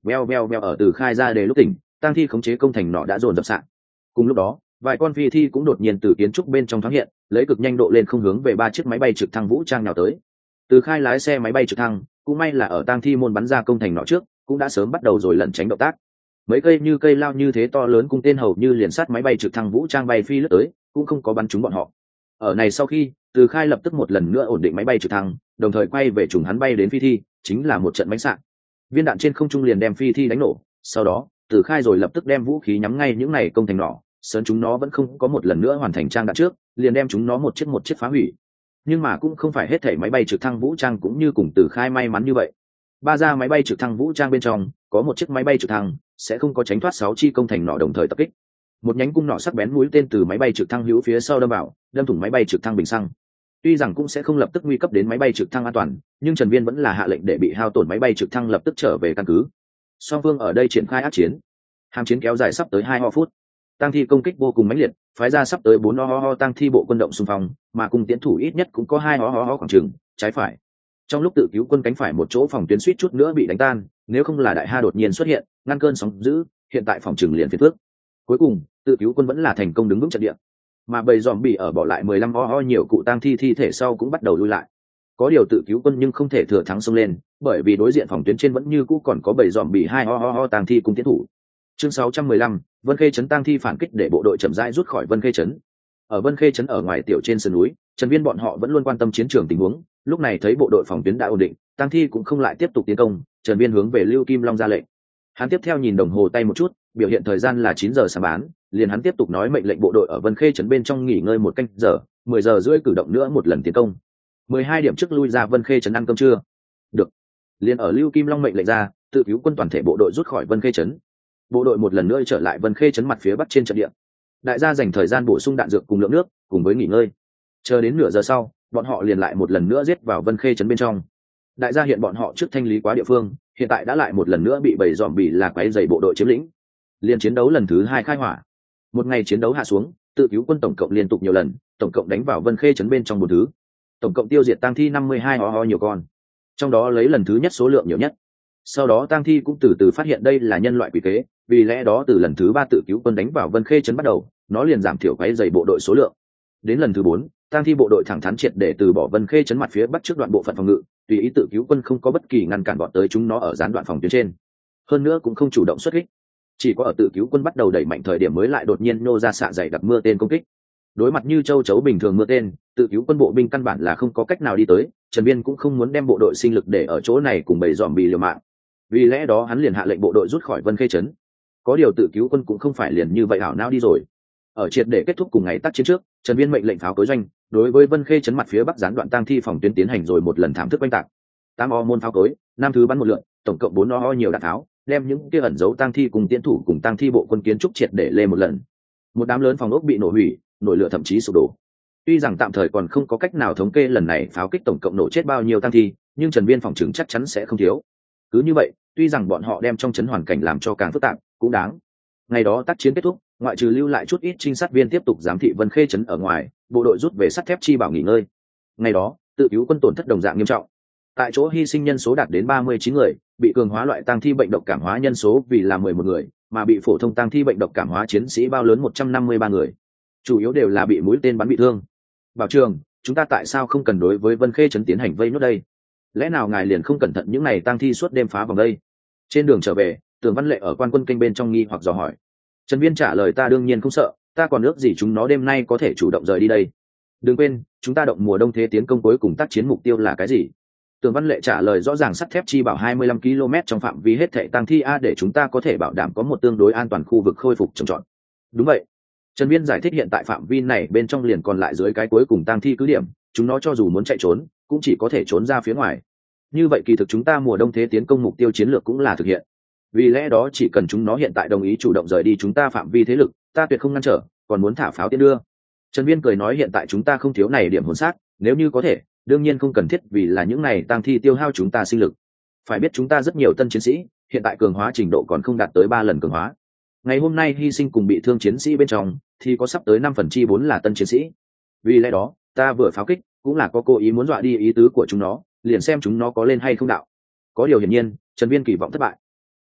Veo ở Từ Khai ra đề lúc tỉnh, tang thi khống chế công thành nọ đã dồn dập sạn. Cùng lúc đó, vài con phi thi cũng đột nhiên từ kiến trúc bên trong thoáng hiện, lấy cực nhanh độ lên không hướng về 3 chiếc máy bay trực thăng vũ trang nào tới. Từ Khai lái xe máy bay trực thăng, cũng may là ở tang thi môn bắn ra công thành nọ trước, cũng đã sớm bắt đầu rồi lẩn tránh động tác. Mấy cây như cây lao như thế to lớn cung tên hầu như liền sát máy bay trực thăng vũ trang bay phi lướt tới, cũng không có bắn trúng bọn họ. Ở này sau khi, Từ Khai lập tức một lần nữa ổn định máy bay trực thăng, đồng thời quay về trùng hắn bay đến phi thi, chính là một trận bánh sạn. Viên đạn trên không trung liền đem phi thi đánh nổ, sau đó, Từ Khai rồi lập tức đem vũ khí nhắm ngay những này công thành nỏ, sớm chúng nó vẫn không có một lần nữa hoàn thành trang đạn trước, liền đem chúng nó một chiếc phá hủy. Nhưng mà cũng không phải hết thảy máy bay trực thăng vũ trang cũng như cùng Từ Khai may mắn như vậy. Ba ra máy bay trực thăng vũ trang bên trong, có một chiếc máy bay trực thăng sẽ không có tránh thoát 6 chi công thành nỏ đồng thời tập kích. Một nhánh cung nỏ sắc bén mũi tên từ máy bay trực thăng hữu phía sau đâm vào, đâm thủng máy bay trực thăng bình xăng. Tuy rằng cũng sẽ không lập tức nguy cấp đến máy bay trực thăng an toàn, nhưng Trần Viên vẫn là hạ lệnh để bị hao tổn máy bay trực thăng lập tức trở về căn cứ. Song phương ở đây triển khai ác chiến. Hàm chiến kéo dài sắp tới 2 phút. Tang thi công kích vô cùng mãnh liệt, phái ra sắp tới 4 tang thi bộ quân động xung phong, mà cùng tiến thủ ít nhất cũng có 2 khoảng chừng, trái phải. Trong lúc tự cứu quân cánh phải một chỗ phòng tuyến suýt chút nữa bị đánh tan, nếu không là đại ha đột nhiên xuất hiện, ngăn cơn sóng dữ, hiện tại phòng trừng liền phiền phức. Cuối cùng, tự cứu quân vẫn là thành công đứng vững trận địa. Mà bầy zombie ở bỏ lại 15 nhiều cụ tang thi thi thể sau cũng bắt đầu lui lại. Có điều tự cứu quân nhưng không thể thừa thắng xông lên, bởi vì đối diện phòng tuyến trên vẫn như cũ còn có bầy zombie 2 tang thi cùng tiến thủ. Chương 615, Vân Khê trấn tang thi phản kích để bộ đội chậm rãi rút khỏi Vân Khê trấn. Ở Vân Khê trấn ở ngoài tiểu trên sườn núi, Trần Viên bọn họ vẫn luôn quan tâm chiến trường tình huống, lúc này thấy bộ đội phòng tuyến đã ổn định, tang thi cũng không lại tiếp tục tiến công, Trần Viên hướng về Lưu Kim Long ra lệnh. Hắn tiếp theo nhìn đồng hồ tay một chút, biểu hiện thời gian là 9 giờ sáng bán, liền hắn tiếp tục nói mệnh lệnh bộ đội ở Vân Khê trấn bên trong nghỉ ngơi 1 canh giờ, 10 giờ rưỡi cử động nữa một lần tiến công. 12 điểm trước lui ra Vân Khê trấn ăn cơm trưa. Được. Liền ở Lưu Kim Long mệnh lệnh ra, tự cứu quân toàn thể bộ đội rút khỏi Vân Khê trấn. Bộ đội một lần nữa trở lại Vân Khê trấn mặt phía bắc trên trận địa. Đại gia dành thời gian bổ sung đạn dược cùng lượng nước, cùng với nghỉ ngơi. Chờ đến nửa giờ sau, bọn họ liền lại một lần nữa giết vào Vân Khê trấn bên trong. Đại gia hiện bọn họ trước thanh lý quá địa phương, hiện tại đã lại một lần nữa bị bầy zombie là quấy rầy bộ đội chiếm lĩnh. Liên chiến đấu lần thứ 2 khai hỏa. Một ngày chiến đấu hạ xuống, tự cứu quân tổng cộng liên tục nhiều lần, tổng cộng đánh vào Vân Khê trấn bên trong 4 thứ. Tổng cộng tiêu diệt tang thi 52 nhiều con. Trong đó lấy lần thứ nhất số lượng nhiều nhất. Sau đó tang thi cũng từ từ phát hiện đây là nhân loại quỷ kế, vì lẽ đó từ lần thứ 3 tự cứu quân đánh vào Vân Khê trấn bắt đầu, nó liền giảm thiểu quấy rầy bộ đội số lượng. Đến lần thứ 4, tang thi bộ đội thẳng thắn triệt để từ bỏ Vân Khê trấn mặt phía bắc trước đoạn bộ phận phòng ngự, tùy ý tự cứu quân không có bất kỳ ngăn cản bọn tới chúng nó ở gián đoạn phòng tuyến trên. Hơn nữa cũng không chủ động xuất kích. Chỉ có ở tự cứu quân bắt đầu đẩy mạnh thời điểm mới lại đột nhiên nô ra xạ dày đặc mưa tên công kích. Đối mặt như châu chấu bình thường mưa tên, tự cứu quân bộ binh căn bản là không có cách nào đi tới, Trần Viên cũng không muốn đem bộ đội sinh lực để ở chỗ này cùng bầy zombie liều mạng. Vì lẽ đó hắn liền hạ lệnh bộ đội rút khỏi Vân Khê trấn. Có điều tự cứu quân cũng không phải liền như vậy hảo não đi rồi. Ở triệt để kết thúc cùng ngày tác chiến trước, Trần Viên mệnh lệnh pháo cối doanh, đối với Vân Khê trấn mặt phía bắc gián đoạn tang thi phòng tuyến tiến hành rồi một lần thảm thức oanh tạc. 8 môn pháo cối, 5 thứ bắn một lượt, tổng cộng 4 nhiều đạn tháo, đem những kia ẩn giấu tang thi cùng tiến thủ cùng tang thi bộ quân kiến trúc triệt để lê một lần. Một đám lớn phòng ốc bị nổ hủy, nổi lửa thậm chí sụp đổ. Tuy rằng tạm thời còn không có cách nào thống kê lần này pháo kích tổng cộng nổ chết bao nhiêu tang thi, nhưng Trần Viên phòng chứng chắc chắn sẽ không thiếu. Cứ như vậy, tuy rằng bọn họ đem trong trấn hoàn cảnh làm cho càng phức tạp, cũng đáng. Ngày đó tác chiến kết thúc, ngoại trừ lưu lại chút ít trinh sát viên tiếp tục giám thị Vân Khê trấn ở ngoài, bộ đội rút về sắt thép chi bảo nghỉ ngơi. Ngày đó, tự cứu quân tổn thất đồng dạng nghiêm trọng. Tại chỗ hy sinh nhân số đạt đến 39 người, bị cường hóa loại tang thi bệnh độc cảm hóa nhân số vì là 11 người, mà bị phổ thông tang thi bệnh độc cảm hóa chiến sĩ bao lớn 153 người. Chủ yếu đều là bị mũi tên bắn bị thương. Bảo trường, chúng ta tại sao không cần đối với Vân Khê trấn tiến hành vây nốt đây? Lẽ nào ngài liền không cẩn thận những này tang thi suốt đêm phá vòng đây? Trên đường trở về, Tưởng Văn Lệ ở quan quân kênh bên trong nghi hoặc dò hỏi. Trần Viên trả lời ta đương nhiên không sợ, ta còn ước gì chúng nó đêm nay có thể chủ động rời đi đây. Đừng quên, chúng ta động mùa đông thế tiến công cuối cùng tác chiến mục tiêu là cái gì? Tưởng Văn Lệ trả lời rõ ràng sắt thép chi bảo 25 km trong phạm vi hết thảy tang thi a để chúng ta có thể bảo đảm có một tương đối an toàn khu vực khôi phục trồng trọt. Đúng vậy. Trần Viên giải thích hiện tại phạm vi này bên trong liền còn lại dưới cái cuối cùng tang thi cứ điểm, chúng nó cho dù muốn chạy trốn, cũng chỉ có thể trốn ra phía ngoài. Như vậy kỳ thực chúng ta mùa đông thế tiến công mục tiêu chiến lược cũng là thực hiện. Vì lẽ đó chỉ cần chúng nó hiện tại đồng ý chủ động rời đi chúng ta phạm vi thế lực, ta tuyệt không ngăn trở, còn muốn thả pháo tiến đưa. Trần Viên cười nói hiện tại chúng ta không thiếu này điểm hồn xác, nếu như có thể, đương nhiên không cần thiết vì là những này tang thi tiêu hao chúng ta sinh lực. Phải biết chúng ta rất nhiều tân chiến sĩ, hiện tại cường hóa trình độ còn không đạt tới 3 lần cường hóa. Ngày hôm nay hy sinh cùng bị thương chiến sĩ bên trong thì có sắp tới 5/4 là tân chiến sĩ. Vì lẽ đó, ta vừa pháo kích, cũng là có cố ý muốn dọa đi ý tứ của chúng nó, liền xem chúng nó có lên hay không đạo. Có điều hiển nhiên, Trần Viên kỳ vọng thất bại.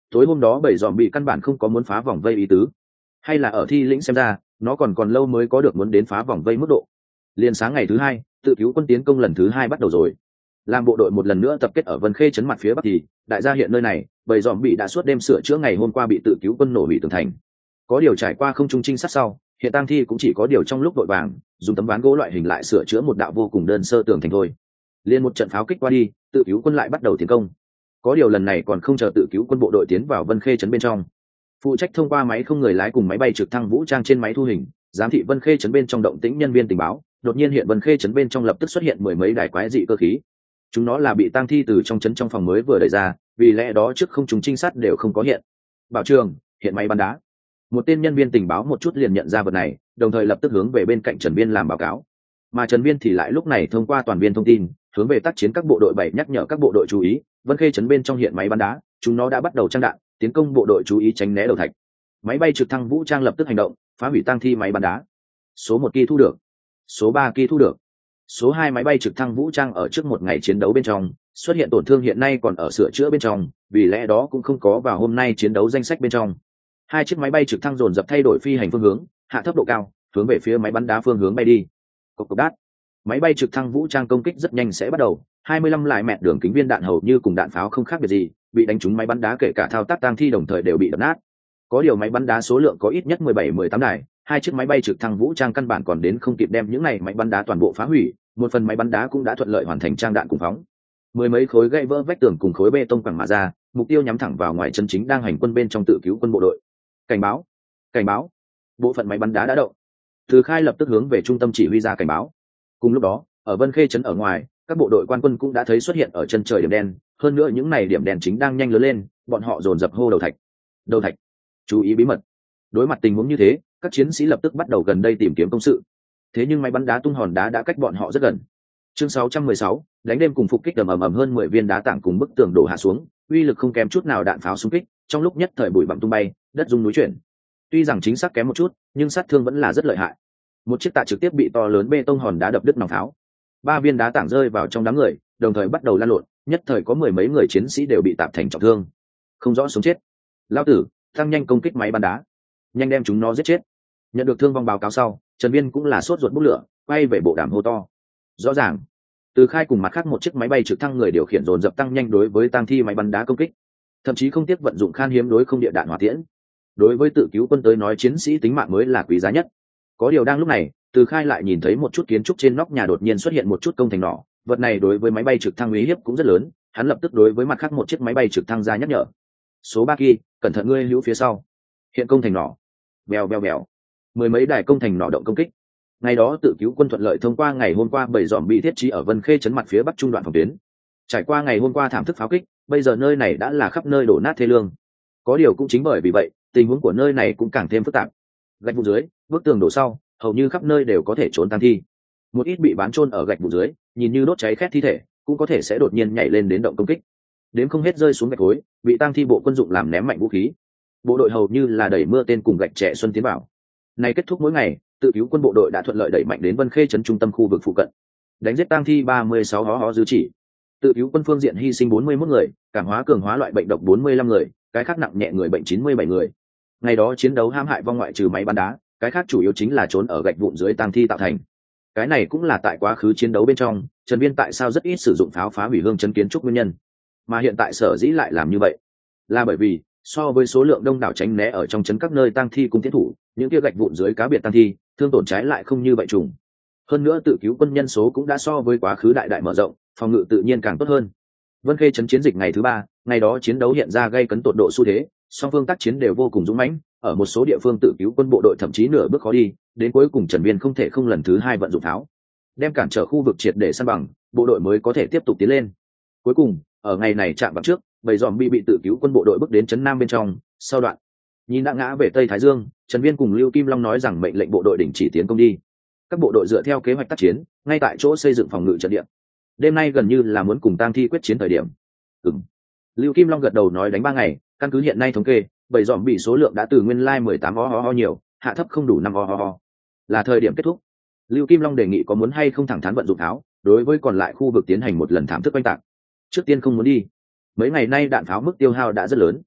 tối hôm đó bảy dòm bị căn bản không có muốn phá vòng vây ý tứ, hay là ở Thi Lĩnh xem ra nó còn lâu mới có được muốn đến phá vòng vây mức độ. Liền sáng ngày thứ hai, tự cứu quân tiến công lần thứ hai bắt đầu rồi. Làm bộ đội một lần nữa tập kết ở Vân Khê trấn mặt phía bắc thì đại gia hiện nơi này, bảy dòm bị đã suốt đêm sửa chữa ngày hôm qua bị tự cứu quân nổ hủy tường thành. Có điều trải qua không trung trinh sát sau, hiện tang thi cũng chỉ có điều trong lúc đội vàng dùng tấm ván gỗ loại hình lại sửa chữa một đạo vô cùng đơn sơ tường thành thôi. Liên một trận pháo kích qua đi, tự cứu quân lại bắt đầu tiến công. Có điều lần này còn không chờ tự cứu quân bộ đội tiến vào Vân Khê trấn bên trong, phụ trách thông qua máy không người lái cùng máy bay trực thăng vũ trang trên máy thu hình giám thị Vân Khê trấn bên trong động tĩnh nhân viên tình báo đột nhiên hiện Vân Khê trấn bên trong lập tức xuất hiện mười mấy đài quái dị cơ khí. Chúng nó là bị tang thi từ trong trấn trong phòng mới vừa đẩy ra, vì lẽ đó trước không chúng trinh sát đều không có hiện. Bảo trường, hiện máy bắn đá. Một tên nhân viên tình báo một chút liền nhận ra vật này, đồng thời lập tức hướng về bên cạnh Trần Viên làm báo cáo. Mà Trần Viên thì lại lúc này thông qua toàn viên thông tin hướng về tác chiến các bộ đội bảy nhắc nhở các bộ đội chú ý, Vân Khê trấn bên trong hiện máy bắn đá, chúng nó đã bắt đầu trang đạn, tiến công bộ đội chú ý tránh né đầu thạch. Máy bay trực thăng vũ trang lập tức hành động, phá hủy tang thi máy bắn đá. Số 1 kỳ thu được, số 3 kỳ thu được. Số 2 máy bay trực thăng vũ trang ở trước một ngày chiến đấu bên trong xuất hiện tổn thương, hiện nay còn ở sửa chữa bên trong, vì lẽ đó cũng không có vào hôm nay chiến đấu danh sách bên trong. 2 chiếc máy bay trực thăng dồn dập thay đổi phi hành phương hướng, hạ thấp độ cao, hướng về phía máy bắn đá phương hướng bay đi. Cộc cộc đát. Máy bay trực thăng vũ trang công kích rất nhanh sẽ bắt đầu, 25 lại mẹt đường kính viên đạn hầu như cùng đạn pháo không khác biệt gì, bị đánh trúng máy bắn đá kể cả thao tác tang thi đồng thời đều bị đập nát. Có điều máy bắn đá số lượng có ít nhất 17-18 đài, 2 chiếc máy bay trực thăng vũ trang căn bản còn đến không kịp đem những này máy bắn đá toàn bộ phá hủy, một phần máy bắn đá cũng đã thuận lợi hoàn thành trang đạn cùng phóng. Mười mấy khối gãy vỡ vách tường cùng khối bê tông quẳng mà ra, mục tiêu nhắm thẳng vào ngoài chân chính đang hành quân bên trong tự cứu quân bộ đội. Cảnh báo, cảnh báo, bộ phận máy bắn đá đã động. Từ Khai lập tức hướng về trung tâm chỉ huy ra cảnh báo. Cùng lúc đó, ở Vân Khê trấn ở ngoài, các bộ đội quan quân cũng đã thấy xuất hiện ở chân trời điểm đen, hơn nữa những này điểm đen chính đang nhanh lớn lên, bọn họ dồn dập hô đầu thạch. Đầu thạch, chú ý bí mật. Đối mặt tình huống như thế, các chiến sĩ lập tức bắt đầu gần đây tìm kiếm công sự. Thế nhưng máy bắn đá tung hòn đá đã cách bọn họ rất gần. Chương 616, đánh đêm cùng phục kích ầm ầm hơn 10 viên đá tảng cùng bức tường đổ hạ xuống, uy lực không kém chút nào đạn pháo xung kích, trong lúc nhất thời bụi bặm tung bay, đất rung núi chuyển. Tuy rằng chính xác kém một chút, nhưng sát thương vẫn là rất lợi hại. Một chiếc tạ trực tiếp bị to lớn bê tông hòn đá đập đứt nòng pháo. 3 viên đá tảng rơi vào trong đám người, đồng thời bắt đầu lan lộn, nhất thời có mười mấy người chiến sĩ đều bị tạp thành trọng thương, không rõ sống chết. Lão tử, tăng nhanh công kích máy bắn đá, nhanh đem chúng nó giết chết. Nhận được thương vong báo cáo sau, Trần Viên cũng là sốt ruột bốc lửa, quay về bộ đàm hô to. Rõ ràng, Từ Khai cùng mặt khác một chiếc máy bay trực thăng người điều khiển dồn dập tăng nhanh đối với tang thi máy bắn đá công kích, thậm chí không tiếc vận dụng khan hiếm đối không địa đạn hỏa tiễn. Đối với tự cứu quân tới nói, chiến sĩ tính mạng mới là quý giá nhất. Có điều đang lúc này, Từ Khai lại nhìn thấy một chút kiến trúc trên nóc nhà đột nhiên xuất hiện một chút công thành nỏ, vật này đối với máy bay trực thăng uy hiếp cũng rất lớn, hắn lập tức đối với mặt khác một chiếc máy bay trực thăng ra nhắc nhở. Số 3 kỳ, cẩn thận ngươi hữu phía sau. Hiện công thành nỏ. Bèo bèo bèo. Mười mấy đài công thành nỏ động công kích. Ngày đó tự cứu quân thuận lợi thông qua ngày hôm qua 7 dòm bị thiết trí ở Vân Khê trấn mặt phía bắc trung đoạn phòng tuyến. Trải qua ngày hôm qua thảm thức pháo kích, bây giờ nơi này đã là khắp nơi đổ nát thê lương. Có điều cũng chính bởi vì vậy, tình huống của nơi này cũng càng thêm phức tạp. Gạch vụn dưới, bức tường đổ sau, hầu như khắp nơi đều có thể trốn tang thi. Một ít bị bán chôn ở gạch vụn dưới, nhìn như đốt cháy khét thi thể, cũng có thể sẽ đột nhiên nhảy lên đến động công kích. Đến không hết rơi xuống gạch khối, bị tang thi bộ quân dụng làm ném mạnh vũ khí. Bộ đội hầu như là đẩy mưa tên cùng gạch trẻ xuân tiến vào. Này kết thúc mỗi ngày, tự cứu quân bộ đội đã thuận lợi đẩy mạnh đến Vân Khê trấn trung tâm khu vực phụ cận, đánh giết tang thi 36 hó dư chỉ. Tự cứu quân phương diện hy sinh 41 người, cảm hóa cường hóa loại bệnh độc 45 người, cái khác nặng nhẹ người bệnh 97 người. Ngày đó chiến đấu hãm hại vong ngoại trừ máy bắn đá, cái khác chủ yếu chính là trốn ở gạch vụn dưới tang thi tạo thành. Cái này cũng là tại quá khứ chiến đấu bên trong, Trần Viên tại sao rất ít sử dụng pháo phá hủy hương trấn kiến trúc nguyên nhân. Mà hiện tại sở dĩ lại làm như vậy, là bởi vì so với số lượng đông đảo tránh né ở trong trấn các nơi tang thi cùng tiến thủ, những kia gạch vụn dưới cá biệt tang thi, thương tổn trái lại không như vậy trùng. Hơn nữa tự cứu quân nhân số cũng đã so với quá khứ đại mở rộng, phòng ngự tự nhiên càng tốt hơn. Vân Khê trấn chiến dịch ngày thứ 3, ngày đó chiến đấu hiện ra gây cấn tột độ xu thế, song phương tác chiến đều vô cùng dũng mãnh, ở một số địa phương tự cứu quân bộ đội thậm chí nửa bước khó đi, đến cuối cùng Trần Viên không thể không lần thứ 2 vận dụng tháo, đem cản trở khu vực triệt để săn bằng, bộ đội mới có thể tiếp tục tiến lên. Cuối cùng, ở ngày này chạm vào trước, bầy dòm bị tự cứu quân bộ đội bước đến trấn Nam bên trong, sau đoạn nhìn đã ngã về Tây Thái Dương, Trần Viên cùng Lưu Kim Long nói rằng mệnh lệnh bộ đội đình chỉ tiến công đi. Các bộ đội dựa theo kế hoạch tác chiến, ngay tại chỗ xây dựng phòng ngự trận địa. Đêm nay gần như là muốn cùng tang thi quyết chiến thời điểm. Lưu Kim Long gật đầu nói đánh 3 ngày, căn cứ hiện nay thống kê, bầy dòm bị số lượng đã từ nguyên lai 18 ho nhiều, hạ thấp không đủ 5 ho. Là thời điểm kết thúc. Lưu Kim Long đề nghị có muốn hay không thẳng thắn vận dụng tháo, đối với còn lại khu vực tiến hành một lần thảm thức oanh tạc. Trước tiên không muốn đi. Mấy ngày nay đạn pháo mức tiêu hao đã rất lớn.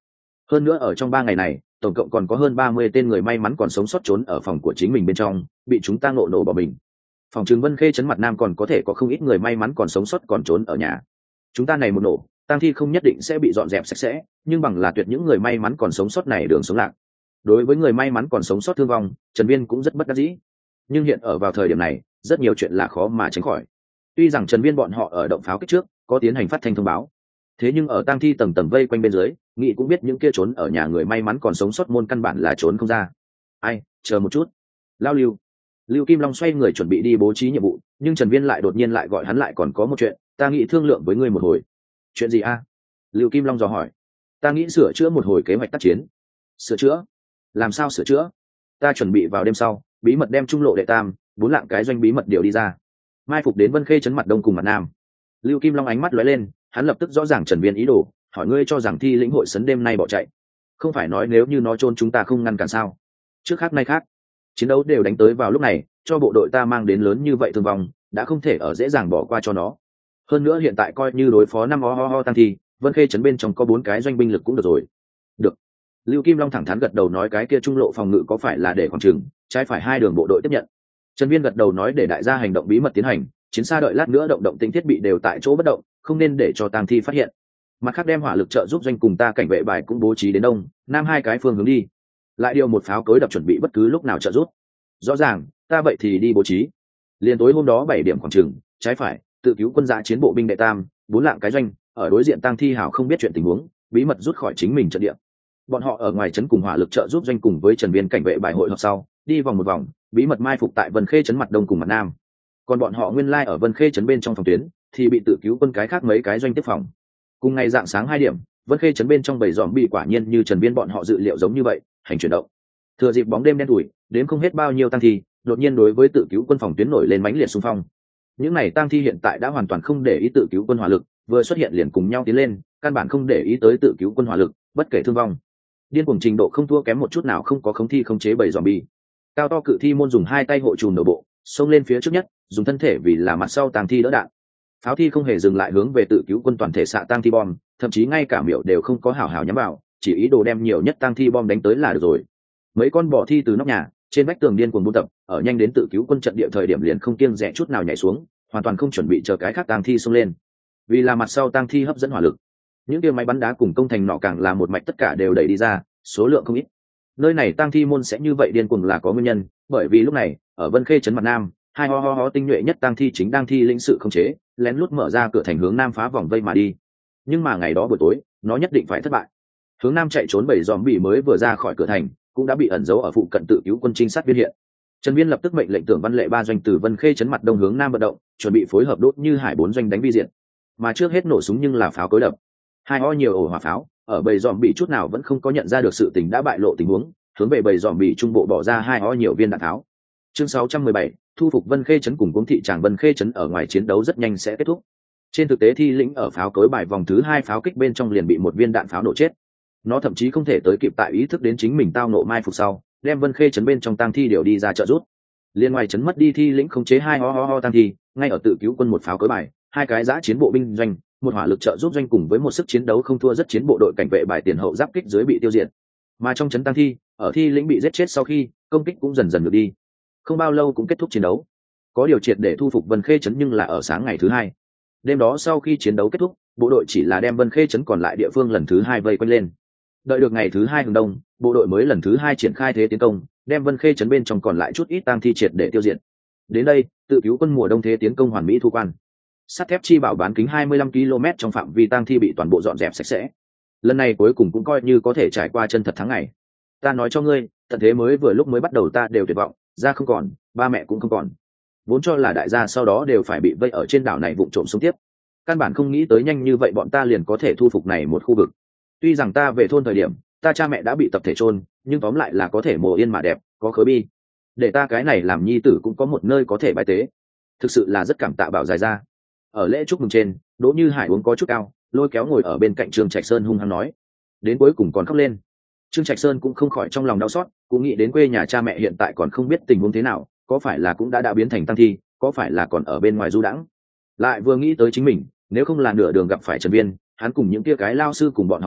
Hơn nữa ở trong 3 ngày này tổng cộng còn có hơn 30 tên người may mắn còn sống sót trốn ở phòng của chính mình bên trong, bị chúng ta nổ bỏ mình. Phòng trường Vân Khê trấn mặt nam còn có thể có không ít người may mắn còn sống sót còn trốn ở nhà. Chúng ta này một nổ, tang thi không nhất định sẽ bị dọn dẹp sạch sẽ, nhưng bằng là tuyệt những người may mắn còn sống sót này đường sống lạc. Đối với người may mắn còn sống sót thương vong, Trần Viên cũng rất bất đắc dĩ. Nhưng hiện ở vào thời điểm này, rất nhiều chuyện là khó mà tránh khỏi. Tuy rằng Trần Viên bọn họ ở động pháo kích trước có tiến hành phát thanh thông báo, thế nhưng ở tang thi tầng tầng vây quanh bên dưới, nghị cũng biết những kia trốn ở nhà người may mắn còn sống sót môn căn bản là trốn không ra. Ai, chờ một chút. Lao Lưu Kim Long xoay người chuẩn bị đi bố trí nhiệm vụ, nhưng Trần Viên lại đột nhiên lại gọi hắn lại, còn có một chuyện, ta nghĩ thương lượng với ngươi một hồi. Chuyện gì a? Lưu Kim Long dò hỏi. Ta nghĩ sửa chữa một hồi kế hoạch tác chiến. Sửa chữa? Làm sao sửa chữa? Ta chuẩn bị vào đêm sau, bí mật đem trung lộ đệ tam, 4 lạng cái doanh bí mật điều đi ra, mai phục đến Vân Khê trấn mặt đông cùng mặt nam. Lưu Kim Long ánh mắt lóe lên, hắn lập tức rõ ràng Trần Viên ý đồ, hỏi ngươi cho rằng thi lĩnh hội sấn đêm nay bỏ chạy, không phải nói nếu như nó chôn chúng ta không ngăn cản sao? Trước khác nay khác, chiến đấu đều đánh tới vào lúc này, cho bộ đội ta mang đến lớn như vậy thương vong, đã không thể ở dễ dàng bỏ qua cho nó. Hơn nữa hiện tại coi như đối phó 5 ho tăng thi, Vân Khê trấn bên trong có 4 cái doanh binh lực cũng được rồi. Được. Lưu Kim Long thẳng thắn gật đầu nói cái kia trung lộ phòng ngự có phải là để khoảng chừng trái phải 2 đường bộ đội tiếp nhận. Trần Viên gật đầu nói để đại gia hành động bí mật tiến hành, chiến xa đợi lát nữa động tĩnh thiết bị đều tại chỗ bất động, không nên để cho tang thi phát hiện. Mặt khác đem hỏa lực trợ giúp doanh cùng ta cảnh vệ bài cũng bố trí đến đông nam 2 cái phương hướng đi, lại điều một pháo cối đập chuẩn bị bất cứ lúc nào trợ giúp. Rõ ràng, ta vậy thì đi bố trí. Liên tối hôm đó 7 điểm khoảng chừng trái phải tự cứu quân dã chiến bộ binh đệ tam 4 lạng cái doanh ở đối diện tang thi hảo không biết chuyện tình huống, bí mật rút khỏi chính mình trận địa. Bọn họ ở ngoài trấn cùng hỏa lực trợ giúp doanh cùng với Trần Viên cảnh vệ bài hội họp sau, đi vòng một vòng, bí mật mai phục tại Vân Khê trấn mặt đông cùng mặt nam. Còn bọn họ nguyên lai ở Vân Khê trấn bên trong phòng tuyến, thì bị tự cứu quân cái khác mấy cái doanh tiếp phòng. Cùng ngày dạng sáng 2 điểm, Vân Khê trấn bên trong bầy giòm bị quả nhiên như Trần Viên bọn họ dự liệu giống như vậy, hành chuyển động. Thừa dịp bóng đêm đen đủi, đến không hết bao nhiêu tang thi, đột nhiên đối với tự cứu quân phòng tuyến nổi lên mãnh liệt xung phong. Những này tang thi hiện tại đã hoàn toàn không để ý tự cứu quân hỏa lực, vừa xuất hiện liền cùng nhau tiến lên, căn bản không để ý tới tự cứu quân hỏa lực, bất kể thương vong. Điên cuồng trình độ không thua kém một chút nào, không có khống thi khống chế bầy zombie. Cao to cự thi môn dùng 2 tay hộ trùm đầu bộ, xông lên phía trước nhất, dùng thân thể vì là mặt sau tang thi đỡ đạn. Pháo thi không hề dừng lại hướng về tự cứu quân toàn thể xạ tang thi bom, thậm chí ngay cả miểu đều không có hảo hảo nhắm vào, chỉ ý đồ đem nhiều nhất tang thi bom đánh tới là được rồi. Mấy con bò thi từ nóc nhà, trên vách tường điên cuồng buôn tập, ở nhanh đến tự cứu quân trận địa thời điểm liền không kiêng dè chút nào nhảy xuống, hoàn toàn không chuẩn bị chờ cái khác tang thi xông lên. Vì là mặt sau tang thi hấp dẫn hỏa lực, những kia máy bắn đá cùng công thành nọ càng là một mạch tất cả đều đẩy đi ra, số lượng không ít. Nơi này tang thi môn sẽ như vậy điên cuồng là có nguyên nhân, bởi vì lúc này ở Vân Khê trấn mặt nam, 2 ho tinh nhuệ nhất tang thi chính đang thi lĩnh sự khống chế, lén lút mở ra cửa thành hướng nam phá vòng vây mà đi. Nhưng mà ngày đó buổi tối, nó nhất định phải thất bại. Hướng nam chạy trốn 7 zombie mới vừa ra khỏi cửa thành, cũng đã bị ẩn giấu ở phụ cận tự cứu quân trinh sát viên hiện. Trần Viên lập tức mệnh lệnh Tưởng Văn Lệ 3 doanh từ Vân Khê trấn mặt đông hướng nam vận động, chuẩn bị phối hợp đốt như hải 4 doanh đánh vi diện. Mà trước hết nổ súng nhưng là pháo cối đập. 2 ho nhiều ổ hỏa pháo, ở bầy zombie chút nào vẫn không có nhận ra được sự tình đã bại lộ tình huống, hướng về bầy zombie trung bộ bỏ ra 2 ho nhiều viên đạn tháo. Chương 617, thu phục Vân Khê trấn cùng Cuống thị tràng Vân Khê trấn ở ngoài chiến đấu rất nhanh sẽ kết thúc. Trên thực tế thi lĩnh ở pháo cối bài vòng thứ 2 pháo kích bên trong liền bị một viên đạn pháo nổ chết. Nó thậm chí không thể tới kịp tại ý thức đến chính mình tao nộ mai phục sau, đem Vân Khê trấn bên trong tang thi điều đi ra trợ rút. Liên ngoài trấn mất đi thi lĩnh khống chế 2 ho tang thi, ngay ở tự cứu quân một pháo cối bài, 2 cái giã chiến bộ binh doanh, một hỏa lực trợ giúp doanh cùng với một sức chiến đấu không thua rất chiến bộ đội cảnh vệ bài tiền hậu giáp kích dưới bị tiêu diệt. Mà trong trấn tang thi, ở thi lĩnh bị giết chết sau khi, công kích cũng dần dần được đi. Không bao lâu cũng kết thúc chiến đấu. Có điều triệt để thu phục Vân Khê trấn nhưng là ở sáng ngày thứ 2. Đêm đó sau khi chiến đấu kết thúc, bộ đội chỉ là đem Vân Khê trấn còn lại địa phương lần thứ 2 vây quanh lên. Đợi được ngày thứ 2 hướng đông, bộ đội mới lần thứ 2 triển khai thế tiến công, đem Vân Khê trấn bên trong còn lại chút ít tang thi triệt để tiêu diệt. Đến đây, tự cứu quân mùa đông thế tiến công hoàn mỹ thu quan. Sắt thép chi bảo bán kính 25 km trong phạm vi tang thi bị toàn bộ dọn dẹp sạch sẽ. Lần này cuối cùng cũng coi như có thể trải qua chân thật tháng ngày. Ta nói cho ngươi, tận thế mới vừa lúc mới bắt đầu ta đều tuyệt vọng, ra không còn, ba mẹ cũng không còn. Vốn cho là đại gia sau đó đều phải bị vây ở trên đảo này vụng trộm sống tiếp. Căn bản không nghĩ tới nhanh như vậy bọn ta liền có thể thu phục này một khu vực. Tuy rằng ta về thôn thời điểm, ta cha mẹ đã bị tập thể chôn, nhưng tóm lại là có thể mồ yên mà đẹp, có khối bi. Để ta cái này làm nhi tử cũng có một nơi có thể bái tế. Thực sự là rất cảm tạ Bảo dài ra. Ở lễ chúc mừng trên, Đỗ Như Hải uống có chút cao, lôi kéo ngồi ở bên cạnh Trương Trạch Sơn hung hăng nói, đến cuối cùng còn khóc lên. Trương Trạch Sơn cũng không khỏi trong lòng đau xót, cũng nghĩ đến quê nhà cha mẹ hiện tại còn không biết tình huống thế nào, có phải là cũng đã biến thành tang thi, có phải là còn ở bên ngoài du đãng. Lại vừa nghĩ tới chính mình, nếu không là nửa đường gặp phải Trần Viên, hắn cùng những kia cái lao sư cùng bọn học sinh,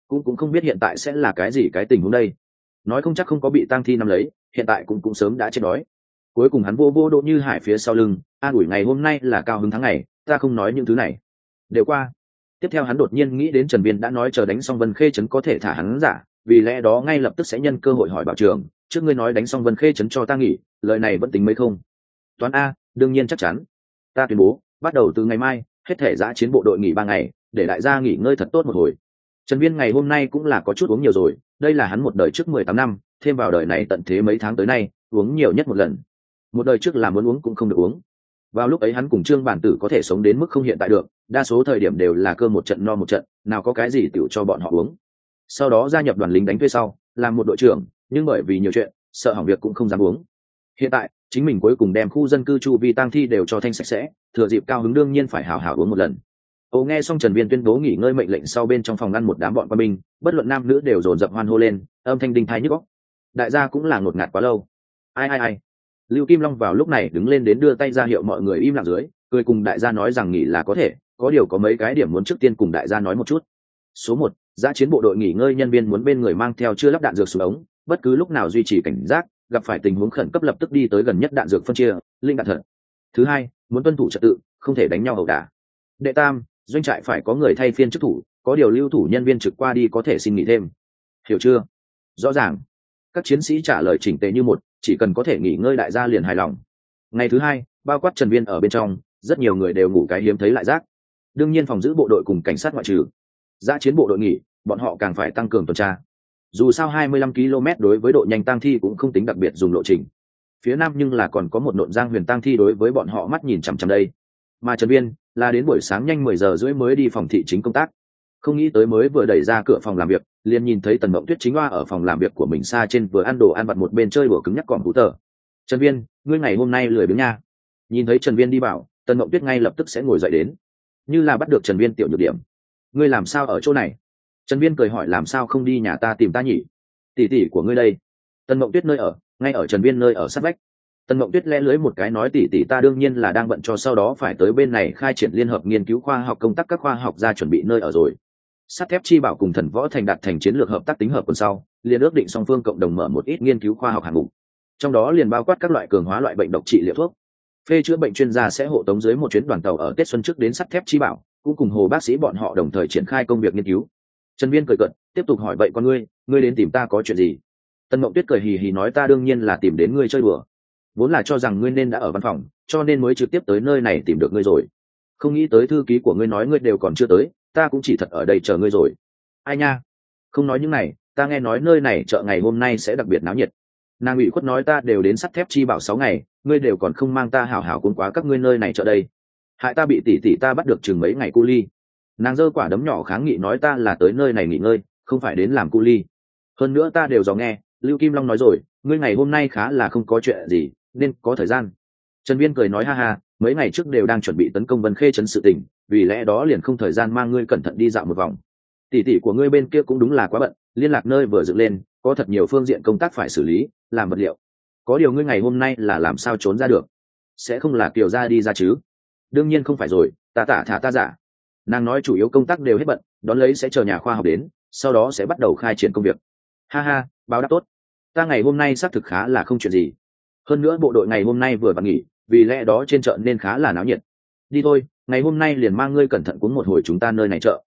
cũng không biết hiện tại sẽ là cái gì cái tình huống đây. Nói không chắc không có bị tang thi nắm lấy, hiện tại cũng sớm đã chết đói. Cuối cùng hắn vô vô Đỗ Như Hải phía sau lưng, an ủi ngày hôm nay là cao hứng tháng ngày, ta không nói những thứ này đều qua. Tiếp theo hắn đột nhiên nghĩ đến Trần Viên đã nói chờ đánh xong Vân Khê trấn có thể thả hắn giả, vì lẽ đó ngay lập tức sẽ nhân cơ hội hỏi bảo trưởng, trước ngươi nói đánh xong Vân Khê trấn cho ta nghỉ, lời này vẫn tính mấy không? Toán a, đương nhiên chắc chắn. Ta tuyên bố, bắt đầu từ ngày mai, hết thể giã chiến bộ đội nghỉ 3 ngày, để đại gia nghỉ ngơi thật tốt một hồi. Trần Viên ngày hôm nay cũng là có chút uống nhiều rồi, đây là hắn một đời trước 18 năm, thêm vào đời này tận thế mấy tháng tới nay, uống nhiều nhất một lần. Một đời trước là muốn uống cũng không được uống. Vào lúc ấy hắn cùng Trương Bản Tử có thể sống đến mức không hiện tại được, đa số thời điểm đều là cơm một trận no một trận, nào có cái gì tiểu cho bọn họ uống. Sau đó gia nhập đoàn lính đánh thuê sau, làm một đội trưởng, nhưng bởi vì nhiều chuyện, sợ hỏng việc cũng không dám uống. Hiện tại, chính mình cuối cùng đem khu dân cư chu vi tang thi đều cho thanh sạch sẽ, thừa dịp cao hứng đương nhiên phải hào hào uống một lần. Nghe xong Trần Viên tuyên bố nghỉ ngơi mệnh lệnh sau, bên trong phòng ngăn một đám bọn quân binh, bất luận nam nữ đều dồn dập hoan hô lên, âm thanh đinh tai nhức óc. Đại gia cũng là ngột ngạt quá lâu. Ai. Lưu Kim Long vào lúc này đứng lên đến đưa tay ra hiệu mọi người im lặng dưới, cười cùng đại gia nói rằng nghỉ là có thể, có điều có mấy cái điểm muốn trước tiên cùng đại gia nói một chút. Số 1, giã chiến bộ đội nghỉ ngơi nhân viên muốn bên người mang theo chưa lắp đạn dược súng ống, bất cứ lúc nào duy trì cảnh giác, gặp phải tình huống khẩn cấp lập tức đi tới gần nhất đạn dược phân chia, linh đạn thật. Thứ 2, muốn tuân thủ trật tự, không thể đánh nhau ẩu đả. Đệ tam, doanh trại phải có người thay phiên chức thủ, có điều lưu thủ nhân viên trực qua đi có thể xin nghỉ thêm. Hiểu chưa? Rõ ràng. Các chiến sĩ trả lời chỉnh tề như một, chỉ cần có thể nghỉ ngơi đại gia liền hài lòng. Ngày thứ 2, bao quát Trần Viên ở bên trong, rất nhiều người đều ngủ cái hiếm thấy lại giác. Đương nhiên phòng giữ bộ đội cùng cảnh sát ngoại trừ. Giã chiến bộ đội nghỉ, bọn họ càng phải tăng cường tuần tra. Dù sao 25 km đối với độ nhanh tang thi cũng không tính đặc biệt dùng lộ trình. Phía nam nhưng là còn có một nộn giang huyền tang thi đối với bọn họ mắt nhìn chằm chằm đây. Mà Trần Viên là đến buổi sáng nhanh 10 giờ rưỡi mới đi phòng thị chính công tác. Không nghĩ tới mới vừa đẩy ra cửa phòng làm việc, liền nhìn thấy Tần Mộng Tuyết chính hoa ở phòng làm việc của mình xa trên vừa ăn đồ ăn vặt một bên chơi đùa cứng nhắc cỏm hú tờ. Trần Viên, ngươi ngày hôm nay lười biếng nha. Nhìn thấy Trần Viên đi bảo, Tần Mộng Tuyết ngay lập tức sẽ ngồi dậy đến, như là bắt được Trần Viên tiểu nhược điểm. Ngươi làm sao ở chỗ này? Trần Viên cười hỏi làm sao không đi nhà ta tìm ta nhỉ? Tỷ tỷ của ngươi đây. Tần Mộng Tuyết nơi ở, ngay ở Trần Viên nơi ở sát vách. Tần Mộng Tuyết lẽ lưới một cái nói tỷ tỷ ta đương nhiên là đang bận cho sau đó phải tới bên này khai triển liên hợp nghiên cứu khoa học công tác các khoa học gia chuẩn bị nơi ở rồi. Sắt thép chi bảo cùng Thần Võ Thành đạt thành chiến lược hợp tác tính hợp quần sau, liền ước định song phương cộng đồng mở một ít nghiên cứu khoa học hạng mục. Trong đó liền bao quát các loại cường hóa loại bệnh độc trị liệu thuốc. Phê chữa bệnh chuyên gia sẽ hộ tống dưới một chuyến đoàn tàu ở Tết xuân trước đến sắt thép chi bảo, cũng cùng Hồ bác sĩ bọn họ đồng thời triển khai công việc nghiên cứu. Trần Viên cười cợt, tiếp tục hỏi vậy con ngươi đến tìm ta có chuyện gì? Tần Mộng Tuyết cười hì hì nói ta đương nhiên là tìm đến ngươi chơi đùa. Vốn là cho rằng ngươi nên đã ở văn phòng, cho nên mới trực tiếp tới nơi này tìm được ngươi rồi. Không nghĩ tới thư ký của ngươi nói ngươi đều còn chưa tới, ta cũng chỉ thật ở đây chờ ngươi rồi. Ai nha, không nói những này, ta nghe nói nơi này chợ ngày hôm nay sẽ đặc biệt náo nhiệt. Nàng ủy khuất nói ta đều đến sắt thép chi bảo 6 ngày, ngươi đều còn không mang ta hảo hảo cuốn quá các ngươi nơi này chợ đây. Hại ta bị tỷ tỷ ta bắt được chừng mấy ngày cu ly. Nàng giơ quả đấm nhỏ kháng nghị nói ta là tới nơi này nghỉ ngơi, không phải đến làm cu ly. Hơn nữa ta đều dò nghe, Lưu Kim Long nói rồi, ngươi ngày hôm nay khá là không có chuyện gì, nên có thời gian. Trần Viên cười nói ha ha, mấy ngày trước đều đang chuẩn bị tấn công Vân Khê trấn sự tình, vì lẽ đó liền không thời gian mang ngươi cẩn thận đi dạo một vòng. Tỷ tỷ của ngươi bên kia cũng đúng là quá bận, liên lạc nơi vừa dựng lên, có thật nhiều phương diện công tác phải xử lý, làm vật liệu. Có điều ngươi ngày hôm nay là làm sao trốn ra được? Sẽ không là Kiều gia đi ra chứ? Đương nhiên không phải rồi, ta tả thả ta giả. Nàng nói chủ yếu công tác đều hết bận, đón lấy sẽ chờ nhà khoa học đến, sau đó sẽ bắt đầu khai triển công việc. Ha ha, báo đáp tốt. Ta ngày hôm nay xác thực khá là không chuyện gì. Hơn nữa bộ đội ngày hôm nay vừa vặn nghỉ, vì lẽ đó trên chợ nên khá là náo nhiệt. Đi thôi, ngày hôm nay liền mang ngươi cẩn thận cuốn một hồi chúng ta nơi này chợ.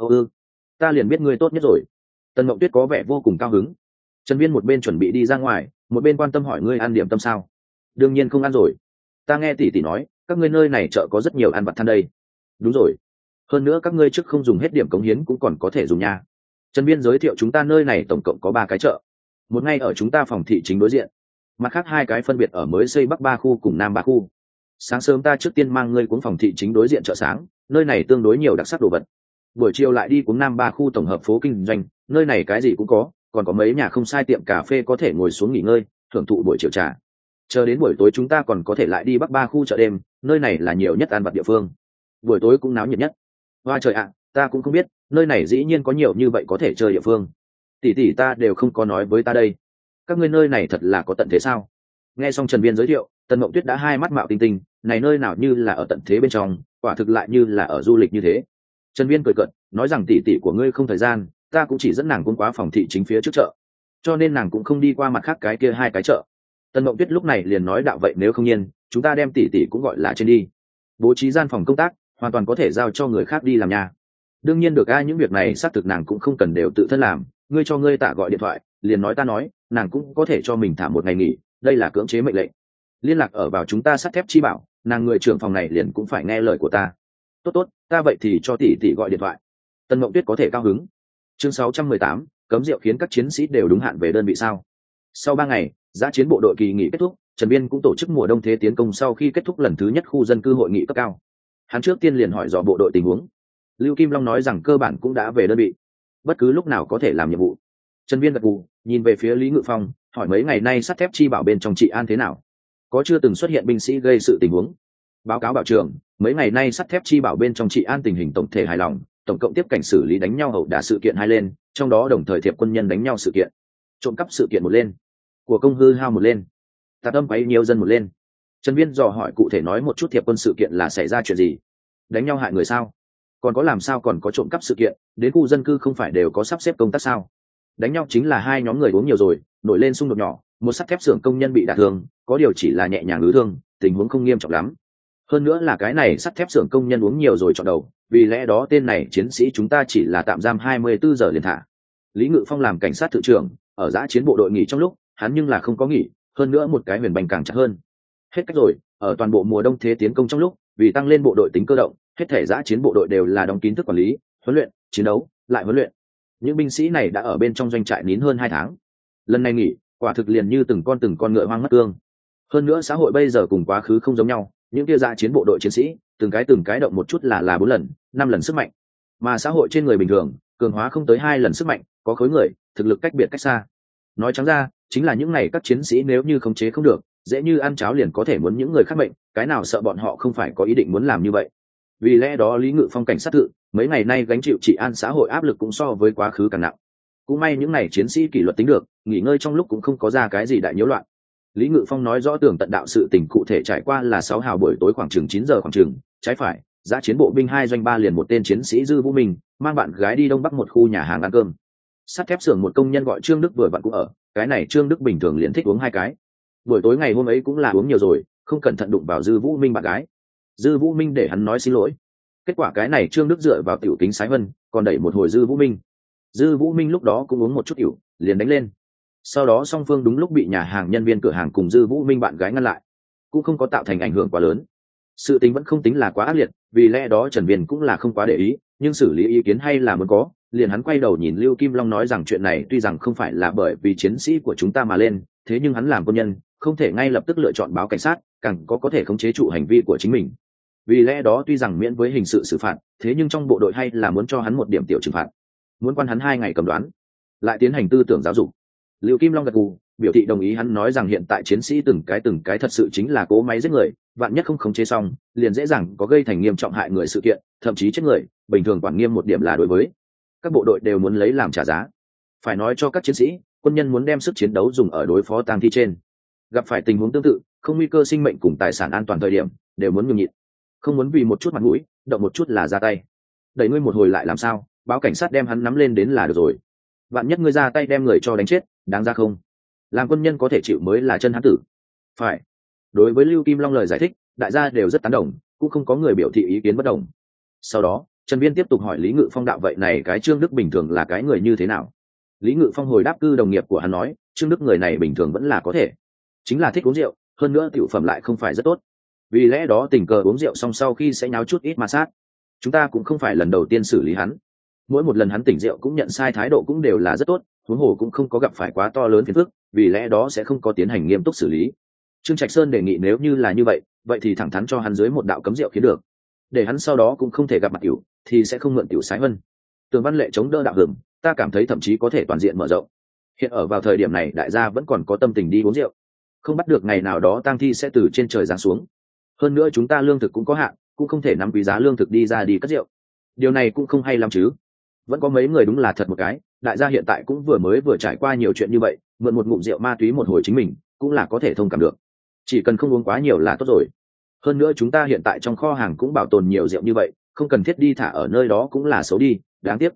Ta liền biết ngươi tốt nhất rồi. Tần Mộng Tuyết có vẻ vô cùng cao hứng. Trần Viên một bên chuẩn bị đi ra ngoài, một bên quan tâm hỏi ngươi ăn điểm tâm sao? Đương nhiên không ăn rồi. Ta nghe tỷ tỷ nói, các ngươi nơi này chợ có rất nhiều ăn vặt than đây. Đúng rồi. Hơn nữa các ngươi trước không dùng hết điểm cống hiến cũng còn có thể dùng nha. Trần Viên giới thiệu chúng ta nơi này tổng cộng có 3 cái chợ. Một ngay ở chúng ta phòng thị chính đối diện, mặt khác 2 cái phân biệt ở mới xây Bắc 3 khu cùng Nam 3 khu. Sáng sớm ta trước tiên mang ngươi cuốn phòng thị chính đối diện chợ sáng, nơi này tương đối nhiều đặc sắc đồ vật. Buổi chiều lại đi cuốn Nam 3 khu tổng hợp phố kinh doanh, nơi này cái gì cũng có, còn có mấy nhà không sai tiệm cà phê có thể ngồi xuống nghỉ ngơi, thưởng thụ buổi chiều trà. Chờ đến buổi tối chúng ta còn có thể lại đi Bắc 3 khu chợ đêm, nơi này là nhiều nhất ăn vặt địa phương. Buổi tối cũng náo nhiệt nhất. Hoa trời ạ, ta cũng không biết, nơi này dĩ nhiên có nhiều như vậy có thể chơi địa phương. Tỷ tỷ ta đều không có nói với ta đây. Các ngươi nơi này thật là có tận thế sao? Nghe xong Trần Viên giới thiệu, Tần Mộng Tuyết đã hai mắt mạo tinh tinh, này nơi nào như là ở tận thế bên trong, quả thực lại như là ở du lịch như thế. Trần Viên cười cợt, nói rằng tỷ tỷ của ngươi không thời gian, ta cũng chỉ dẫn nàng quân quá phòng thị chính phía trước chợ, cho nên nàng cũng không đi qua mặt khác cái kia hai cái chợ. Tần Mộng Tuyết lúc này liền nói đạo vậy nếu không nhiên chúng ta đem tỷ tỷ cũng gọi là trên đi, bố trí gian phòng công tác hoàn toàn có thể giao cho người khác đi làm nhà. Đương nhiên được, ai những việc này xác thực nàng cũng không cần đều tự thân làm, ngươi cho ngươi Tạ gọi điện thoại liền nói ta nói, nàng cũng có thể cho mình thả một ngày nghỉ, đây là cưỡng chế mệnh lệnh. Liên lạc ở vào chúng ta sắt thép chi bảo, nàng người trưởng phòng này liền cũng phải nghe lời của ta. Tốt tốt, ta vậy thì cho tỷ tỷ gọi điện thoại. Tần Mộng Tuyết có thể cao hứng. Chương 618, cấm rượu khiến các chiến sĩ đều đúng hạn về đơn vị sao. Sau 3 ngày, giã chiến bộ đội kỳ nghỉ kết thúc, Trần Biên cũng tổ chức mùa đông thế tiến công sau khi kết thúc lần thứ nhất khu dân cư hội nghị cấp cao. Hắn trước tiên liền hỏi dò bộ đội tình huống. Lưu Kim Long nói rằng cơ bản cũng đã về đơn vị, bất cứ lúc nào có thể làm nhiệm vụ. Trần Biên gật gù, nhìn về phía Lý Ngự Phong, hỏi mấy ngày nay sắt thép chi bảo bên trong trị an thế nào, có chưa từng xuất hiện binh sĩ gây sự tình huống. Báo cáo bảo trưởng, mấy ngày nay sắt thép chi bảo bên trong trị an tình hình tổng thể hài lòng, tổng cộng tiếp cảnh xử lý đánh nhau hậu đả sự kiện 2 lên, trong đó đồng thời thiệp quân nhân đánh nhau sự kiện, trộm cắp sự kiện 1 lên, của công hư hao 1 lên, tạp âm quấy nhiều dân 1 lên. Trần Viên dò hỏi cụ thể nói một chút thiệp quân sự kiện là xảy ra chuyện gì, đánh nhau hại người sao, còn có làm sao còn có trộm cắp sự kiện, đến khu dân cư không phải đều có sắp xếp công tác sao. Đánh nhau chính là 2 nhóm người uống nhiều rồi nổi lên xung đột nhỏ, một sắt thép xưởng công nhân bị đả thương, có điều chỉ là nhẹ nhàng ứ thương, tình huống không nghiêm trọng lắm. Hơn nữa là cái này sắt thép xưởng công nhân uống nhiều rồi chọn đầu, vì lẽ đó tên này chiến sĩ chúng ta chỉ là tạm giam 24 giờ liền thả. Lý Ngự Phong làm cảnh sát thự trưởng, ở giã chiến bộ đội nghỉ trong lúc, hắn nhưng là không có nghỉ, hơn nữa một cái huyền bành càng chặt hơn. Hết cách rồi, ở toàn bộ mùa đông thế tiến công trong lúc, vì tăng lên bộ đội tính cơ động, hết thể giã chiến bộ đội đều là đóng kín thức quản lý, huấn luyện, chiến đấu, lại huấn luyện. Những binh sĩ này đã ở bên trong doanh trại nín hơn 2 tháng. Lần này nghỉ, quả thực liền như từng con ngựa hoang mất cương. Hơn nữa xã hội bây giờ cùng quá khứ không giống nhau, những kia giã chiến bộ đội chiến sĩ, từng cái động một chút là 4 lần, 5 lần sức mạnh. Mà xã hội trên người bình thường, cường hóa không tới 2 lần sức mạnh, có khối người, thực lực cách biệt cách xa. Nói trắng ra, chính là những này các chiến sĩ nếu như khống chế không được, dễ như ăn cháo liền có thể muốn những người khác mệnh, cái nào sợ bọn họ không phải có ý định muốn làm như vậy. Vì lẽ đó Lý Ngự Phong cảnh sát tự mấy ngày nay gánh chịu trị an xã hội áp lực cũng so với quá khứ càng nặng. Cũng may những này chiến sĩ kỷ luật tính được, nghỉ ngơi trong lúc cũng không có ra cái gì đại nhiễu loạn. Lý Ngự Phong nói rõ tường tận đạo sự tình cụ thể trải qua là 6 hào buổi tối khoảng chừng 9 giờ khoảng chừng, trái phải, giã chiến bộ binh 2 doanh 3 liền một tên chiến sĩ Dư Vũ Minh, mang bạn gái đi đông bắc một khu nhà hàng ăn cơm. Sắt thép xưởng một công nhân gọi Trương Đức vừa vặn cũng ở, cái này Trương Đức bình thường liền thích uống 2 cái. Buổi tối ngày hôm ấy cũng là uống nhiều rồi, không cẩn thận đụng vào Dư Vũ Minh bạn gái. Dư Vũ Minh để hắn nói xin lỗi. Kết quả cái này Trương Đức dựa vào tiểu kính sái vân, còn đẩy một hồi Dư Vũ Minh. Dư Vũ Minh lúc đó cũng uống một chút tiểu, liền đánh lên. Sau đó song phương đúng lúc bị nhà hàng nhân viên cửa hàng cùng Dư Vũ Minh bạn gái ngăn lại, cũng không có tạo thành ảnh hưởng quá lớn. Sự tính vẫn không tính là quá ác liệt, vì lẽ đó Trần Viên cũng là không quá để ý, nhưng xử lý ý kiến hay là muốn có. Liền hắn quay đầu nhìn Lưu Kim Long nói rằng chuyện này tuy rằng không phải là bởi vì chiến sĩ của chúng ta mà lên, thế nhưng hắn làm quân nhân, không thể ngay lập tức lựa chọn báo cảnh sát, càng có thể khống chế trụ hành vi của chính mình. Vì lẽ đó tuy rằng miễn với hình sự xử phạt, thế nhưng trong bộ đội hay là muốn cho hắn một điểm tiểu trừng phạt, muốn quan hắn 2 ngày cầm đoán, lại tiến hành tư tưởng giáo dục. Lưu Kim Long gật gù, biểu thị đồng ý. Hắn nói rằng hiện tại chiến sĩ từng cái thật sự chính là cố máy giết người, vạn nhất không khống chế xong, liền dễ dàng có gây thành nghiêm trọng hại người sự kiện, thậm chí chết người. Bình thường quản nghiêm một điểm là đối với các bộ đội đều muốn lấy làm trả giá. Phải nói cho các chiến sĩ, quân nhân muốn đem sức chiến đấu dùng ở đối phó tang thi trên, gặp phải tình huống tương tự, không nguy cơ sinh mệnh cùng tài sản an toàn thời điểm, đều muốn nhường nhịn, không muốn vì một chút mặt mũi, động một chút là ra tay. Đẩy ngươi một hồi lại làm sao, báo cảnh sát đem hắn nắm lên đến là được rồi. Vạn nhất ngươi ra tay đem người cho đánh chết, đáng ra không? Làm quân nhân có thể chịu mới là chân hán tử. Phải. Đối với Lưu Kim Long lời giải thích, đại gia đều rất tán đồng, cũng không có người biểu thị ý kiến bất đồng. Sau đó Trần Viên tiếp tục hỏi Lý Ngự Phong đạo vậy này cái Trương Đức bình thường là cái người như thế nào. Lý Ngự Phong hồi đáp cư đồng nghiệp của hắn nói, Trương Đức người này bình thường vẫn là có thể, chính là thích uống rượu, hơn nữa tiểu phẩm lại không phải rất tốt, vì lẽ đó tình cờ uống rượu xong sau khi sẽ nháo chút ít ma sát. Chúng ta cũng không phải lần đầu tiên xử lý hắn, mỗi một lần hắn tỉnh rượu cũng nhận sai, thái độ cũng đều là rất tốt, huống hồ cũng không có gặp phải quá to lớn phiền phức, vì lẽ đó sẽ không có tiến hành nghiêm túc xử lý. Trương Trạch Sơn đề nghị nếu như là như vậy thì thẳng thắn cho hắn dưới một đạo cấm rượu khiến được, để hắn sau đó cũng không thể gặp mặt tiểu, thì sẽ không mượn tiểu sái vân. Tường Văn Lệ chống đỡ đạo hưởng, ta cảm thấy thậm chí có thể toàn diện mở rộng. Hiện ở vào thời điểm này đại gia vẫn còn có tâm tình đi uống rượu, không bắt được ngày nào đó tang thi sẽ từ trên trời giáng xuống. Hơn nữa chúng ta lương thực cũng có hạn, cũng không thể nắm quý giá lương thực đi ra đi cất rượu, điều này cũng không hay lắm chứ. Vẫn có mấy người đúng là thật một cái, đại gia hiện tại cũng vừa trải qua nhiều chuyện như vậy, mượn một ngụm rượu ma túy một hồi chính mình cũng là có thể thông cảm được, chỉ cần không uống quá nhiều là tốt rồi. Hơn nữa chúng ta hiện tại trong kho hàng cũng bảo tồn nhiều rượu như vậy, không cần thiết đi thả ở nơi đó cũng là xấu đi, đáng tiếc.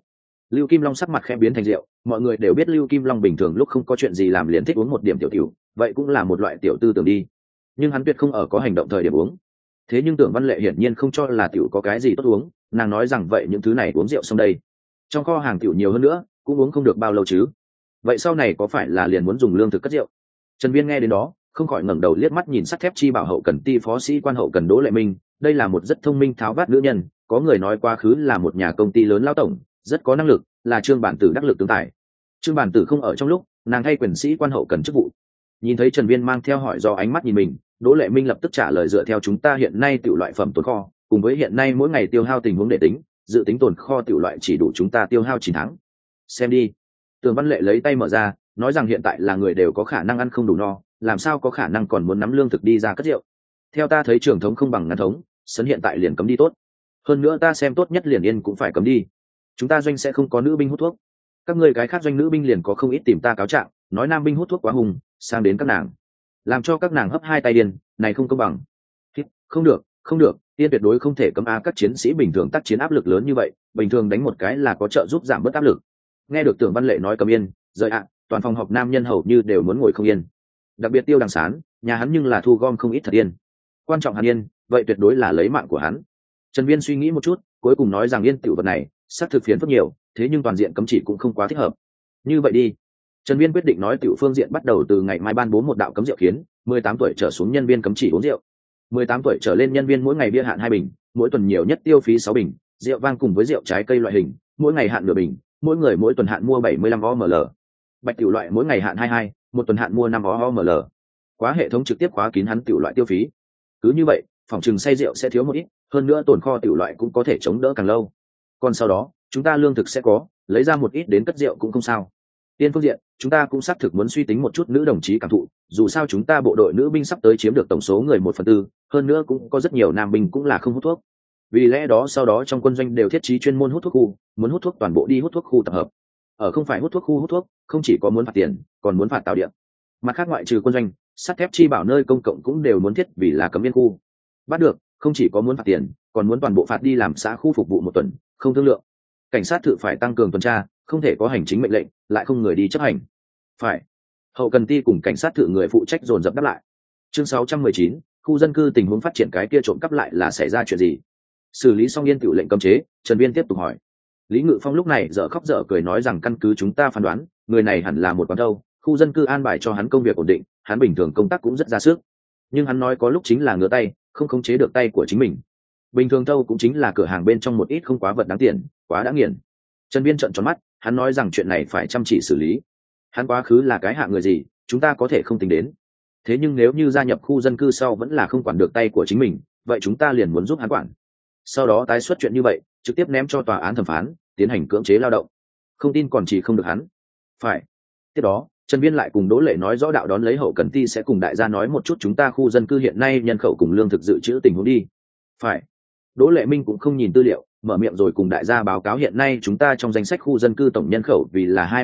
Lưu Kim Long sắc mặt khẽ biến thành rượu, mọi người đều biết Lưu Kim Long bình thường lúc không có chuyện gì làm liền thích uống một điểm tiểu tiểu, vậy cũng là một loại tiểu tư tưởng đi. Nhưng hắn tuyệt không ở có hành động thời điểm uống. Thế nhưng Tưởng Văn Lệ hiển nhiên không cho là tiểu có cái gì tốt uống, nàng nói rằng vậy những thứ này uống rượu xong đây, trong kho hàng tiểu nhiều hơn nữa, cũng uống không được bao lâu chứ. Vậy sau này có phải là liền muốn dùng lương thực cất rượu? Trần Viên nghe đến đó, không khỏi ngẩng đầu liếc mắt nhìn sắt thép chi bảo hậu cần ty phó sĩ quan hậu cần Đỗ Lệ Minh, đây là một rất thông minh tháo vát nữ nhân, có người nói quá khứ là một nhà công ty lớn lão tổng, rất có năng lực, là Trương Bản Tử đắc lực tướng tài. Trương Bản Tử không ở trong lúc, nàng thay quyền sĩ quan hậu cần chức vụ. Nhìn thấy Trần Viên mang theo hỏi do ánh mắt nhìn mình, Đỗ Lệ Minh lập tức trả lời dựa theo chúng ta hiện nay tiểu loại phẩm tồn kho, cùng với hiện nay mỗi ngày tiêu hao tình huống để tính, dự tính tồn kho tiểu loại chỉ đủ chúng ta tiêu hao 9 tháng. Xem đi. Tưởng Văn Lệ lấy tay mở ra, nói rằng hiện tại là người đều có khả năng ăn không đủ no, làm sao có khả năng còn muốn nắm lương thực đi ra cất rượu. Theo ta thấy trưởng thống không bằng ngắn thống, sấn hiện tại liền cấm đi tốt. Hơn nữa ta xem tốt nhất liền yên cũng phải cấm đi. Chúng ta doanh sẽ không có nữ binh hút thuốc. Các ngươi cái khác doanh nữ binh liền có không ít tìm ta cáo trạng, nói nam binh hút thuốc quá hùng, sang đến các nàng, làm cho các nàng hấp hai tay điên, này không công bằng. Không được, không được, tiên tuyệt đối không thể cấm các chiến sĩ bình thường tác chiến áp lực lớn như vậy, bình thường đánh một cái là có trợ giúp giảm bớt áp lực. Nghe được Tưởng Văn Lệ nói cấm yên, rời toàn phòng họp nam nhân hầu như đều muốn ngồi không yên. Đặc biệt Tiêu Đằng Sán, nhà hắn nhưng là thu gom không ít thật yên. Quan trọng hắn yên, vậy tuyệt đối là lấy mạng của hắn. Trần Viên suy nghĩ một chút, cuối cùng nói rằng yên tiểu vật này, xác thực phiền phức nhiều, thế nhưng toàn diện cấm chỉ cũng không quá thích hợp. Như vậy đi. Trần Viên quyết định nói tiểu phương diện bắt đầu từ ngày mai ban bố một đạo cấm rượu khiến 18 tuổi trở xuống nhân viên cấm chỉ uống rượu. 18 tuổi trở lên nhân viên mỗi ngày bia hạn 2 bình, mỗi tuần nhiều nhất tiêu phí 6 bình, rượu vang cùng với rượu trái cây loại hình, mỗi ngày hạn nửa bình, mỗi người mỗi tuần hạn mua 75 OML. Bạch tiểu loại mỗi ngày hạn 22, một tuần hạn mua 5 OML. Quá hệ thống trực tiếp khóa kín hắn tiểu loại tiêu phí. Cứ như vậy, phòng trừng say rượu sẽ thiếu một ít, hơn nữa tồn kho tiểu loại cũng có thể chống đỡ càng lâu. Còn sau đó, chúng ta lương thực sẽ có, lấy ra một ít đến cất rượu cũng không sao. Tiên phương diện, chúng ta cũng xác thực muốn suy tính một chút nữ đồng chí cảm thụ, dù sao chúng ta bộ đội nữ binh sắp tới chiếm được tổng số người 1/4, hơn nữa cũng có rất nhiều nam binh cũng là không hút thuốc. Vì lẽ đó sau đó trong quân doanh đều thiết trí chuyên môn hút thuốc khu, muốn hút thuốc toàn bộ đi hút thuốc khu tập hợp. Ở không phải hút thuốc khu hút thuốc, không chỉ có muốn phạt tiền, còn muốn phạt tạo điện. Mặt khác ngoại trừ quân doanh, sắt thép chi bảo nơi công cộng cũng đều muốn thiết vì là cấm biên khu. Bắt được, không chỉ có muốn phạt tiền, còn muốn toàn bộ phạt đi làm xã khu phục vụ một tuần, không thương lượng. Cảnh sát tự phải tăng cường tuần tra, không thể có hành chính mệnh lệnh lại không người đi chấp hành. Phải. Hậu cần ty cùng cảnh sát tự người phụ trách dồn dập đáp lại. Chương 619, khu dân cư tình huống phát triển cái kia trộm cắp lại là xảy ra chuyện gì? Xử lý xong yên tiểu lệnh cấm chế, Trần Viên tiếp tục hỏi. Lý Ngự Phong lúc này dở khóc dở cười nói rằng căn cứ chúng ta phán đoán, người này hẳn là một quán thâu, khu dân cư an bài cho hắn công việc ổn định, hắn bình thường công tác cũng rất ra sức. Nhưng hắn nói có lúc chính là ngửa tay, không khống chế được tay của chính mình. Bình thường thâu cũng chính là cửa hàng bên trong một ít không quá vật đáng tiền, quá đã nghiền. Trần Viên trợn tròn mắt, hắn nói rằng chuyện này phải chăm chỉ xử lý. Hắn quá khứ là cái hạng người gì, chúng ta có thể không tính đến. Thế nhưng nếu như gia nhập khu dân cư sau vẫn là không quản được tay của chính mình, vậy chúng ta liền muốn giúp hắn quản. Sau đó tái xuất chuyện như vậy, trực tiếp ném cho tòa án thẩm phán, tiến hành cưỡng chế lao động. Không tin còn chỉ không được hắn. Phải. Tiếp đó, Trần Viên lại cùng Đỗ Lệ nói rõ đạo đón lấy hậu cần ty sẽ cùng đại gia nói một chút chúng ta khu dân cư hiện nay nhân khẩu cùng lương thực dự trữ tình huống đi. Phải. Đỗ Lệ Minh cũng không nhìn tư liệu, mở miệng rồi cùng đại gia báo cáo hiện nay chúng ta trong danh sách khu dân cư tổng nhân khẩu vì là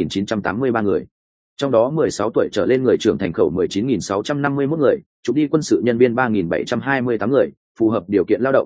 23.983 người. Trong đó 16 tuổi trở lên người trưởng thành khẩu 19.651 người, trục đi quân sự nhân viên 3.728 người, phù hợp điều kiện lao động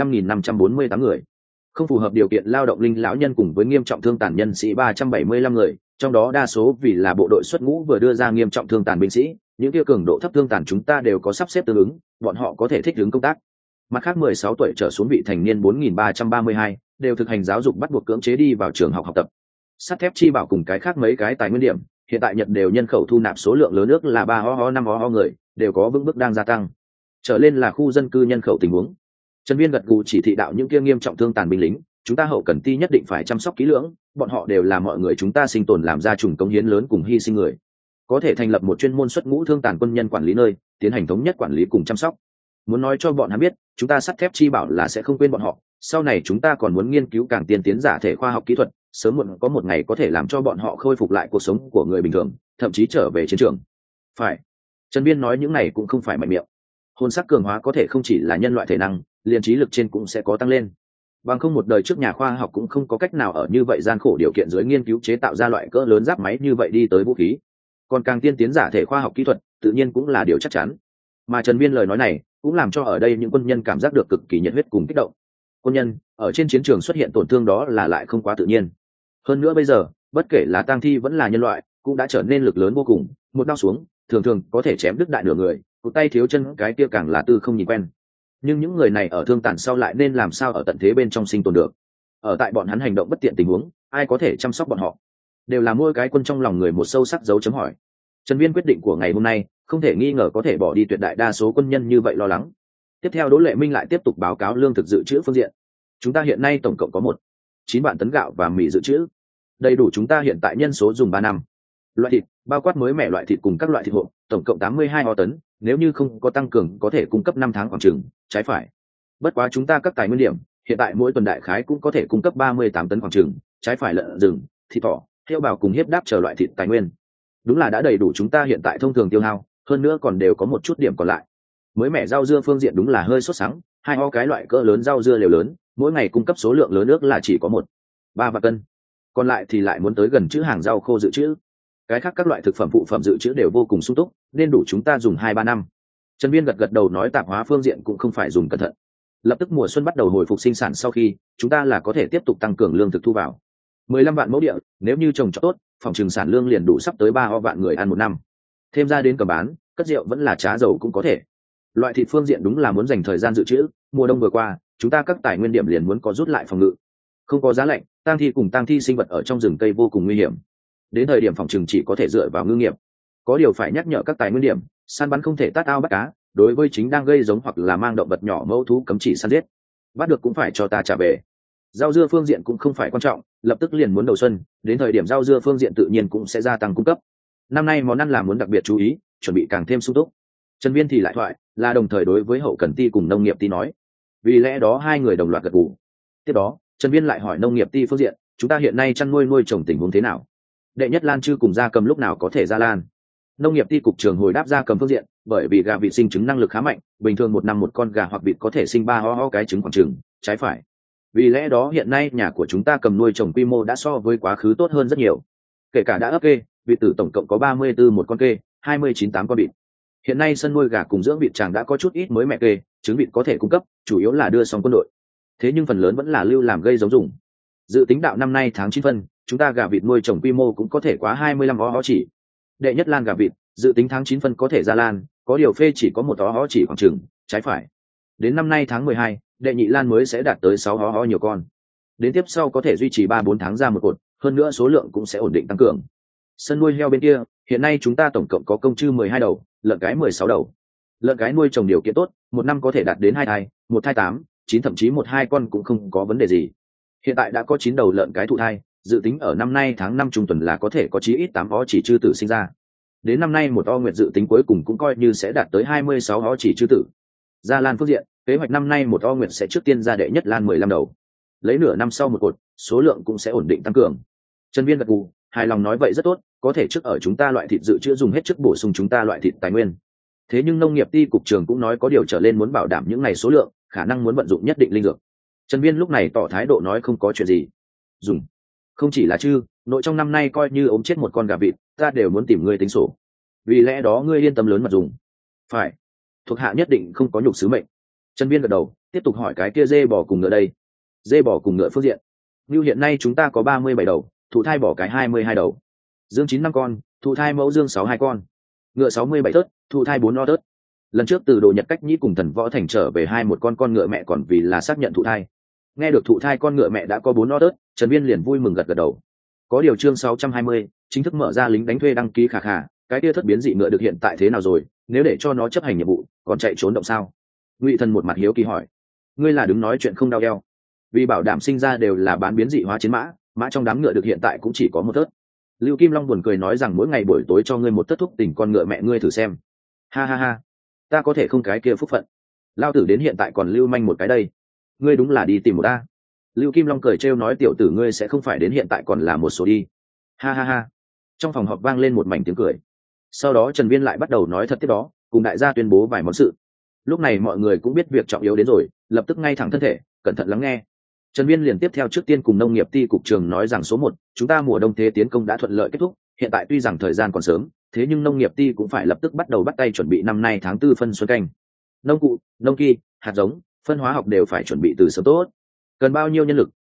15.548 người. Không phù hợp điều kiện lao động linh lão nhân cùng với nghiêm trọng thương tàn nhân sĩ 375 người, trong đó đa số vì là bộ đội xuất ngũ vừa đưa ra nghiêm trọng thương tàn binh sĩ, những kia cường độ thấp thương tàn chúng ta đều có sắp xếp tương ứng, bọn họ có thể thích ứng công tác. Mặt khác 16 tuổi trở xuống vị thành niên 4.332, đều thực hành giáo dục bắt buộc cưỡng chế đi vào trường học học tập. Sắt thép chi bảo cùng cái khác mấy cái tài nguyên điểm, hiện tại Nhật đều nhân khẩu thu nạp số lượng lớn ước là 3 ho 5 ho người, đều có vững bước đang gia tăng. Trở lên là khu dân cư nhân khẩu tình huống. Trần Viên gật gù chỉ thị đạo những kia nghiêm trọng thương tàn binh lính, chúng ta hậu cần ty nhất định phải chăm sóc kỹ lưỡng, bọn họ đều là mọi người chúng ta sinh tồn làm ra trùng cống hiến lớn cùng hy sinh người. Có thể thành lập một chuyên môn xuất ngũ thương tàn quân nhân quản lý nơi, tiến hành thống nhất quản lý cùng chăm sóc. Muốn nói cho bọn hắn biết, chúng ta sắt thép chi bảo là sẽ không quên bọn họ, sau này chúng ta còn muốn nghiên cứu càng tiên tiến giả thể khoa học kỹ thuật, sớm muộn có một ngày có thể làm cho bọn họ khôi phục lại cuộc sống của người bình thường, thậm chí trở về chiến trường. Phải. Trần Viên nói những này cũng không phải mạnh miệng. Hồn sắc cường hóa có thể không chỉ là nhân loại thể năng, liền trí lực trên cũng sẽ có tăng lên. Bằng không một đời trước nhà khoa học cũng không có cách nào ở như vậy gian khổ điều kiện dưới nghiên cứu chế tạo ra loại cỡ lớn giáp máy như vậy đi tới vũ khí. Còn càng tiên tiến giả thể khoa học kỹ thuật, tự nhiên cũng là điều chắc chắn. Mà Trần Viên lời nói này cũng làm cho ở đây những quân nhân cảm giác được cực kỳ nhiệt huyết cùng kích động. Quân nhân ở trên chiến trường xuất hiện tổn thương đó là lại không quá tự nhiên. Hơn nữa bây giờ bất kể là tang thi vẫn là nhân loại cũng đã trở nên lực lớn vô cùng, một đao xuống thường thường có thể chém đứt đại nửa người, cụt tay thiếu chân cái kia càng là tư không nhìn quen. Nhưng những người này ở thương tàn sau lại nên làm sao ở tận thế bên trong sinh tồn được? Ở tại bọn hắn hành động bất tiện tình huống, ai có thể chăm sóc bọn họ? Đều là mỗi cái quân trong lòng người một sâu sắc dấu chấm hỏi. Trần Viên quyết định của ngày hôm nay không thể nghi ngờ có thể bỏ đi tuyệt đại đa số quân nhân như vậy lo lắng. Tiếp theo Đỗ Lệ Minh lại tiếp tục báo cáo lương thực dự trữ phương diện. Chúng ta hiện nay tổng cộng có 9 vạn tấn gạo và mì dự trữ, đầy đủ chúng ta hiện tại nhân số dùng 3 năm. Loại thịt, bao quát mới mẻ loại thịt cùng các loại thịt hộp, tổng cộng 82 tấn, nếu như không có tăng cường có thể cung cấp 5 tháng khoảng chừng, trái phải. Bất quá chúng ta các tài nguyên điểm, hiện tại mỗi tuần đại khái cũng có thể cung cấp 38 tấn khoảng chừng, trái phải lợn rừng, thịt thỏ, heo bào cùng hiếp đáp chờ loại thịt tài nguyên. Đúng là đã đầy đủ chúng ta hiện tại thông thường tiêu hao, hơn nữa còn đều có một chút điểm còn lại. Mới mẻ rau dưa phương diện đúng là hơi sốt sắng, 2 cái loại cỡ lớn rau dưa liều lớn, mỗi ngày cung cấp số lượng lớn nước là chỉ có 3 vạn cân. Còn lại thì lại muốn tới gần chữ hàng rau khô dự trữ. Cái khác các loại thực phẩm phụ phẩm dự trữ đều vô cùng sung túc, nên đủ chúng ta dùng 2-3 năm. Trần Viên gật đầu nói tạp hóa phương diện cũng không phải dùng cẩn thận. Lập tức mùa xuân bắt đầu hồi phục sinh sản sau khi, chúng ta là có thể tiếp tục tăng cường lương thực thu vào. 15 vạn mẫu địa, nếu như trồng trọt tốt, phòng trừng sản lương liền đủ sắp tới 3 vạn người ăn một năm. Thêm ra đến cầm bán, cất rượu vẫn là trá dầu cũng có thể. Loại thịt phương diện đúng là muốn dành thời gian dự trữ, mùa đông vừa qua, chúng ta các tài nguyên điểm liền muốn có rút lại phòng ngự. Không có giá lạnh, tang thi sinh vật ở trong rừng cây vô cùng nguy hiểm. Đến thời điểm phòng trừng chỉ có thể dựa vào ngư nghiệp. Có điều phải nhắc nhở các tài nguyên điểm, săn bắn không thể tát ao bắt cá, đối với chính đang gây giống hoặc là mang động vật nhỏ mẫu thú cấm chỉ săn giết. Bắt được cũng phải cho ta trả về. Rau dưa phương diện cũng không phải quan trọng, lập tức liền muốn đầu xuân, đến thời điểm rau dưa phương diện tự nhiên cũng sẽ gia tăng cung cấp. Năm nay món ăn là muốn đặc biệt chú ý, chuẩn bị càng thêm sung túc. Trần Viên thì lại thoại, là đồng thời đối với hậu cần ty cùng nông nghiệp ty nói. Vì lẽ đó hai người đồng loạt gật gù. Tiếp đó, Trần Viên lại hỏi nông nghiệp ty phương diện, chúng ta hiện nay chăn nuôi trồng tình huống thế nào? Đệ nhất lan chư cùng gia cầm lúc nào có thể ra lan? Nông nghiệp ty cục trưởng hồi đáp gia cầm phương diện, bởi vì gà vịt sinh trứng năng lực khá mạnh, bình thường một năm một con gà hoặc vịt có thể sinh 3 cái trứng khoảng chừng, trái phải. Vì lẽ đó hiện nay nhà của chúng ta cầm nuôi trồng quy mô đã so với quá khứ tốt hơn rất nhiều. Kể cả đã ấp kê, vịt tử tổng cộng có 34 một con kê, 29 con vịt. Hiện nay sân nuôi gà cùng dưỡng vịt chàng đã có chút ít mới mẹ kê, trứng vịt có thể cung cấp, chủ yếu là đưa xong quân đội. Thế nhưng phần lớn vẫn là lưu làm gây giống dùng. Dự tính đạo năm nay tháng 9 phân, chúng ta gà vịt nuôi trồng quy mô cũng có thể quá 25 chỉ. Đệ nhất lan gà vịt, dự tính tháng 9 phân có thể ra lan, có điều phê chỉ có 1 chỉ khoảng chừng, trái phải. Đến năm nay tháng 12, đệ nhị lan mới sẽ đạt tới 6 nhiều con. Đến tiếp sau có thể duy trì 3-4 tháng ra một cột, hơn nữa số lượng cũng sẽ ổn định tăng cường. Sân nuôi heo bên kia, hiện nay chúng ta tổng cộng có công chư 12 đầu, lợn cái 16 đầu. Lợn cái nuôi trồng điều kiện tốt, một năm có thể đạt đến 2 thai, 1 thai 8, 9 thậm chí 1-2 con cũng không có vấn đề gì. Hiện tại đã có 9 đầu lợn cái thụ thai, dự tính ở năm nay tháng 5 trung tuần là có thể có chí ít 8 chỉ chư tử sinh ra. Đến năm nay một nguyệt dự tính cuối cùng cũng coi như sẽ đạt tới 26 chỉ chư tử. Gia lan phương diện, kế hoạch năm nay một nguyệt sẽ trước tiên ra đệ nhất lan 15 đầu. Lấy nửa năm sau một cột, số lượng cũng sẽ ổn định tăng cường. Trần Viên gật gù, hài lòng nói vậy rất tốt, có thể trước ở chúng ta loại thịt dự trữ dùng hết trước bổ sung chúng ta loại thịt tài nguyên. Thế nhưng nông nghiệp ty cục trưởng cũng nói có điều trở lên muốn bảo đảm những ngày số lượng, khả năng muốn vận dụng nhất định linh dược. Trần Viên lúc này tỏ thái độ nói không có chuyện gì. Dùng. Không chỉ là chư, nội trong năm nay coi như ốm chết một con gà vịt, ta đều muốn tìm ngươi tính sổ. Vì lẽ đó ngươi yên tâm lớn mà dùng. Phải. Thuộc hạ nhất định không có nhục sứ mệnh. Trần Viên gật đầu, tiếp tục hỏi cái kia dê bò cùng ngựa đây. Dê bò cùng ngựa phương diện. Như hiện nay chúng ta có 37 đầu, thụ thai bò cái 22 đầu. Dương 9 con, thụ thai mẫu dương 2 con. Ngựa 67 tớt, thụ thai 4 tớt. Lần trước từ Đồ Nhật Cách Nhĩ cùng Thần Võ Thành trở về một con ngựa mẹ còn vì là xác nhận thụ thai. Nghe được thụ thai con ngựa mẹ đã có 4 tớt, Trần Viên liền vui mừng gật đầu. Có điều chương 620, chính thức mở ra lính đánh thuê đăng ký khà khà, cái kia thất biến dị ngựa được hiện tại thế nào rồi, nếu để cho nó chấp hành nhiệm vụ, còn chạy trốn động sao? Ngụy Thần một mặt hiếu kỳ hỏi. Ngươi là đứng nói chuyện không đau eo. Vì bảo đảm sinh ra đều là bán biến dị hóa chiến mã, mã trong đám ngựa được hiện tại cũng chỉ có 1 tớt. Lưu Kim Long buồn cười nói rằng mỗi ngày buổi tối cho ngươi 1 tớt thúc tình con ngựa mẹ ngươi thử xem. Ha ha ha, ta có thể không cái kia phúc phận. Lao tử đến hiện tại còn lưu manh một cái đây. Ngươi đúng là đi tìm một ta. Lưu Kim Long cười trêu nói tiểu tử ngươi sẽ không phải đến hiện tại còn là một số đi. Ha ha ha. Trong phòng họp vang lên một mảnh tiếng cười. Sau đó Trần Viên lại bắt đầu nói thật tiếp đó, cùng đại gia tuyên bố vài món sự. Lúc này mọi người cũng biết việc trọng yếu đến rồi, lập tức ngay thẳng thân thể, cẩn thận lắng nghe. Trần Viên liền tiếp theo trước tiên cùng nông nghiệp ty cục trưởng nói rằng số 1, chúng ta mùa đông thế tiến công đã thuận lợi kết thúc, hiện tại tuy rằng thời gian còn sớm, thế nhưng nông nghiệp ty cũng phải lập tức bắt đầu bắt tay chuẩn bị năm nay tháng 4 phân xuân canh. Nông cụ, nông kỳ, hạt giống, phân hóa học đều phải chuẩn bị từ sớm tốt. Cần bao nhiêu nhân lực,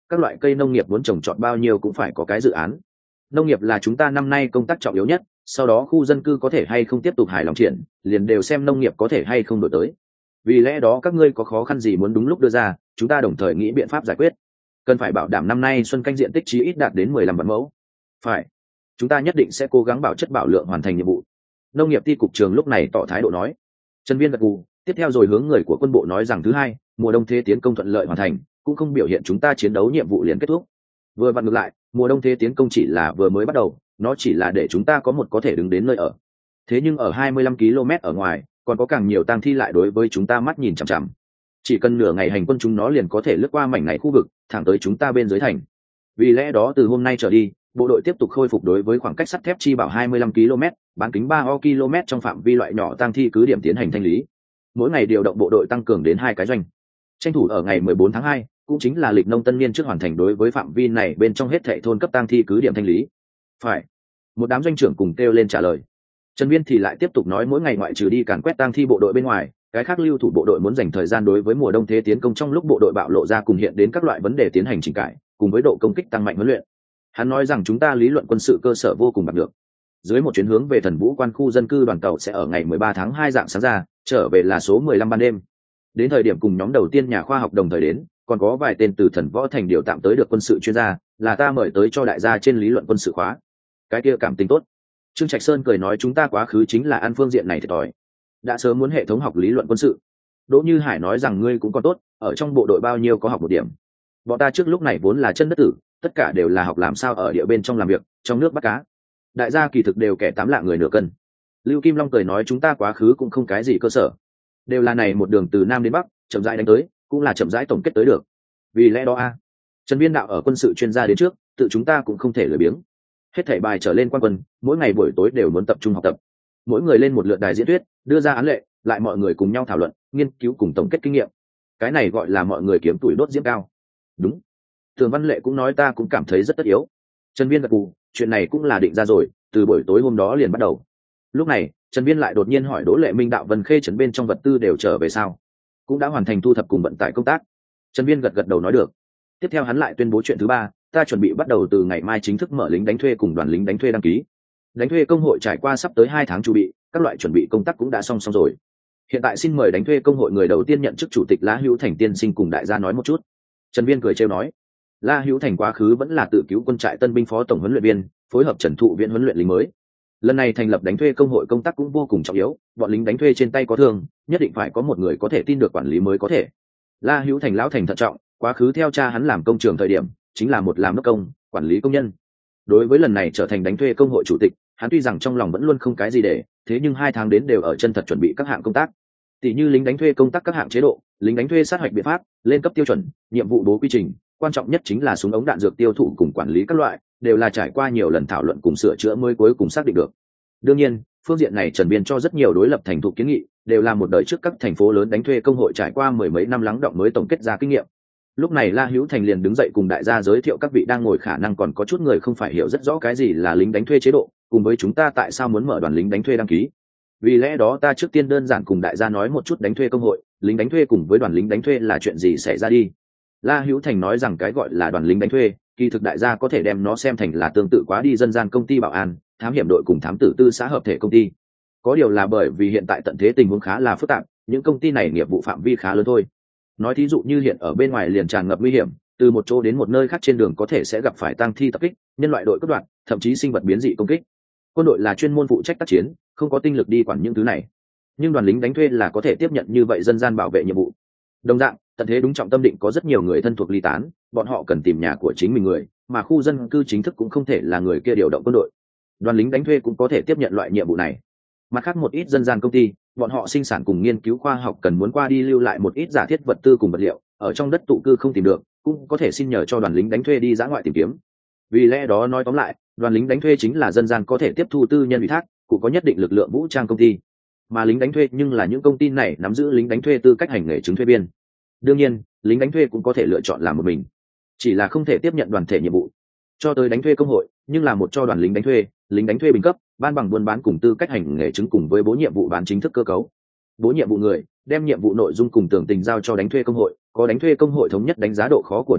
các loại cây nông nghiệp muốn trồng trọt bao nhiêu cũng phải có cái dự án. Nông nghiệp là chúng ta năm nay công tác trọng yếu nhất, sau đó khu dân cư có thể hay không tiếp tục hài lòng triển, liền đều xem nông nghiệp có thể hay không đổi tới. Vì lẽ đó các ngươi có khó khăn gì muốn đúng lúc đưa ra, chúng ta đồng thời nghĩ biện pháp giải quyết. Cần phải bảo đảm năm nay xuân canh diện tích chí ít đạt đến 15 vạn mẫu. Phải, chúng ta nhất định sẽ cố gắng bảo chất bảo lượng hoàn thành nhiệm vụ. Nông nghiệp ty cục trưởng lúc này tỏ thái độ nói. Trần Viên gật gù, tiếp theo rồi hướng người của quân bộ nói rằng thứ hai, mùa đông thế tiến công thuận lợi hoàn thành, cũng không biểu hiện chúng ta chiến đấu nhiệm vụ liền kết thúc. Vừa vặn ngược lại, mùa đông thế tiến công chỉ là vừa mới bắt đầu, nó chỉ là để chúng ta có một có thể đứng đến nơi ở. Thế nhưng ở 25 km ở ngoài, còn có càng nhiều tang thi lại đối với chúng ta mắt nhìn chằm chằm. Chỉ cần nửa ngày hành quân chúng nó liền có thể lướt qua mảnh này khu vực, thẳng tới chúng ta bên dưới thành. Vì lẽ đó từ hôm nay trở đi, bộ đội tiếp tục khôi phục đối với khoảng cách sắt thép chi bảo 25 km, bán kính 3 km trong phạm vi loại nhỏ tang thi cứ điểm tiến hành thanh lý. Mỗi ngày điều động bộ đội tăng cường đến 2 cái doanh. Tranh thủ ở ngày 14 tháng 2, cũng chính là lịch nông tân niên trước hoàn thành đối với phạm vi này bên trong hết thảy thôn cấp tang thi cứ điểm thanh lý. Phải. Một đám doanh trưởng cùng kêu lên trả lời. Trần Viên thì lại tiếp tục nói mỗi ngày ngoại trừ đi càn quét tang thi bộ đội bên ngoài, cái khác lưu thủ bộ đội muốn dành thời gian đối với mùa đông thế tiến công trong lúc bộ đội bạo lộ ra cùng hiện đến các loại vấn đề tiến hành chỉnh cải, cùng với độ công kích tăng mạnh huấn luyện. Hắn nói rằng chúng ta lý luận quân sự cơ sở vô cùng bằng được. Dưới một chuyến hướng về Thần Vũ quan khu dân cư đoàn tàu sẽ ở ngày 13 tháng 2 dạng sáng ra, trở về là số 15 ban đêm. Đến thời điểm cùng nhóm đầu tiên nhà khoa học đồng thời đến, còn có vài tên từ Thần Võ thành điều tạm tới được quân sự chuyên gia, là ta mời tới cho đại gia trên lý luận quân sự khóa. Cái kia cảm tình tốt. Trương Trạch Sơn cười nói chúng ta quá khứ chính là ăn phương diện này thiệt thòi. Đã sớm muốn hệ thống học lý luận quân sự. Đỗ Như Hải nói rằng ngươi cũng còn tốt, ở trong bộ đội bao nhiêu có học một điểm. Bọn ta trước lúc này vốn là chân đất tử, tất cả đều là học làm sao ở địa bên trong làm việc, trong nước bắt cá. Đại gia kỳ thực đều kẻ tám lạng người nửa cân. Lưu Kim Long cười nói chúng ta quá khứ cũng không cái gì cơ sở, đều là này một đường từ nam đến bắc, chậm rãi đánh tới, cũng là chậm rãi tổng kết tới được. Vì lẽ đó Trần Viên đạo ở quân sự chuyên gia đến trước, tự chúng ta cũng không thể lười biếng. Hết thảy bài trở lên quan quân, mỗi ngày buổi tối đều muốn tập trung học tập. Mỗi người lên một lượt đài diễn thuyết, đưa ra án lệ, lại mọi người cùng nhau thảo luận, nghiên cứu cùng tổng kết kinh nghiệm. Cái này gọi là mọi người kiếm tuổi đốt diễm cao. Đúng. Thường Văn Lệ cũng nói ta cũng cảm thấy rất tất yếu. Trần Viên gật gù, chuyện này cũng là định ra rồi, từ buổi tối hôm đó liền bắt đầu. Lúc này, Trần Viên lại đột nhiên hỏi Đỗ Lệ Minh đạo Vân Khê trấn bên trong vật tư đều trở về sao? Cũng đã hoàn thành thu thập cùng vận tải công tác. Trần Viên gật đầu nói được. Tiếp theo hắn lại tuyên bố chuyện thứ ba, ta chuẩn bị bắt đầu từ ngày mai chính thức mở lính đánh thuê cùng đoàn lính đánh thuê đăng ký. Đánh thuê công hội trải qua sắp tới 2 tháng chuẩn bị, các loại chuẩn bị công tác cũng đã xong rồi. Hiện tại xin mời đánh thuê công hội người đầu tiên nhận chức chủ tịch La Hữu Thành tiên sinh cùng đại gia nói một chút. Trần Viên cười trêu nói, La Hữu Thành quá khứ vẫn là tự cứu quân trại tân binh phó tổng huấn luyện viên, phối hợp Trần Thụ Viễn huấn luyện lính mới. Lần này thành lập đánh thuê công hội công tác cũng vô cùng trọng yếu, bọn lính đánh thuê trên tay có thương, nhất định phải có một người có thể tin được quản lý mới có thể. La Hữu Thành lão thành thận trọng, quá khứ theo cha hắn làm công trường thời điểm, chính là một làm đốc công, quản lý công nhân. Đối với lần này trở thành đánh thuê công hội chủ tịch, hắn tuy rằng trong lòng vẫn luôn không cái gì để, thế nhưng 2 tháng đến đều ở chân thật chuẩn bị các hạng công tác. Tỷ như lính đánh thuê công tác các hạng chế độ, lính đánh thuê sát hạch biện pháp, lên cấp tiêu chuẩn, nhiệm vụ bố quy trình, quan trọng nhất chính là súng ống đạn dược tiêu thụ cùng quản lý các loại, đều là trải qua nhiều lần thảo luận cùng sửa chữa mới cuối cùng xác định được. Đương nhiên, phương diện này Trần Biên cho rất nhiều đối lập thành thục kiến nghị, đều là một đời trước các thành phố lớn đánh thuê công hội trải qua 10 mấy năm lắng đọng mới tổng kết ra kinh nghiệm. Lúc này La Hữu Thành liền đứng dậy cùng đại gia giới thiệu các vị đang ngồi khả năng còn có chút người không phải hiểu rất rõ cái gì là lính đánh thuê chế độ, cùng với chúng ta tại sao muốn mở đoàn lính đánh thuê đăng ký. Vì lẽ đó ta trước tiên đơn giản cùng đại gia nói một chút đánh thuê công hội, lính đánh thuê cùng với đoàn lính đánh thuê là chuyện gì xảy ra đi. La Hữu Thành nói rằng cái gọi là đoàn lính đánh thuê, kỳ thực đại gia có thể đem nó xem thành là tương tự quá đi dân gian công ty bảo an, thám hiểm đội cùng thám tử tư xã hợp thể công ty. Có điều là bởi vì hiện tại tận thế tình huống khá là phức tạp, những công ty này nghiệp vụ phạm vi khá lớn thôi. Nói thí dụ như hiện ở bên ngoài liền tràn ngập nguy hiểm, từ một chỗ đến một nơi khác trên đường có thể sẽ gặp phải tang thi tập kích, nhân loại đội cướp đoạt, thậm chí sinh vật biến dị công kích. Quân đội là chuyên môn phụ trách tác chiến, không có tinh lực đi quản những thứ này. Nhưng đoàn lính đánh thuê là có thể tiếp nhận như vậy dân gian bảo vệ nhiệm vụ. Đồng dạng, tận thế đúng trọng tâm định có rất nhiều người thân thuộc ly tán, bọn họ cần tìm nhà của chính mình người, mà khu dân cư chính thức cũng không thể là người kia điều động quân đội. Đoàn lính đánh thuê cũng có thể tiếp nhận loại nhiệm vụ này. Mặt khác một ít dân gian công ty, bọn họ sinh sản cùng nghiên cứu khoa học cần muốn qua đi lưu lại một ít giả thiết vật tư cùng vật liệu, ở trong đất tụ cư không tìm được, cũng có thể xin nhờ cho đoàn lính đánh thuê đi dã ngoại tìm kiếm. Vì lẽ đó nói tóm lại, đoàn lính đánh thuê chính là dân gian có thể tiếp thu tư nhân ủy thác, cũng có nhất định lực lượng vũ trang công ty. Mà lính đánh thuê nhưng là những công ty này nắm giữ lính đánh thuê tư cách hành nghề chứng thuê biên. Đương nhiên, lính đánh thuê cũng có thể lựa chọn làm một mình, chỉ là không thể tiếp nhận đoàn thể nhiệm vụ. Cho tới đánh thuê công hội, nhưng là một cho đoàn lính đánh thuê bình cấp, ban bằng buôn bán cùng tư cách hành nghề chứng cùng với bố nhiệm vụ bán chính thức cơ cấu. Bố nhiệm vụ người đem nhiệm vụ nội dung cùng tường tình giao cho đánh thuê công hội, có đánh thuê công hội thống nhất đánh giá độ khó của nhiệm vụ,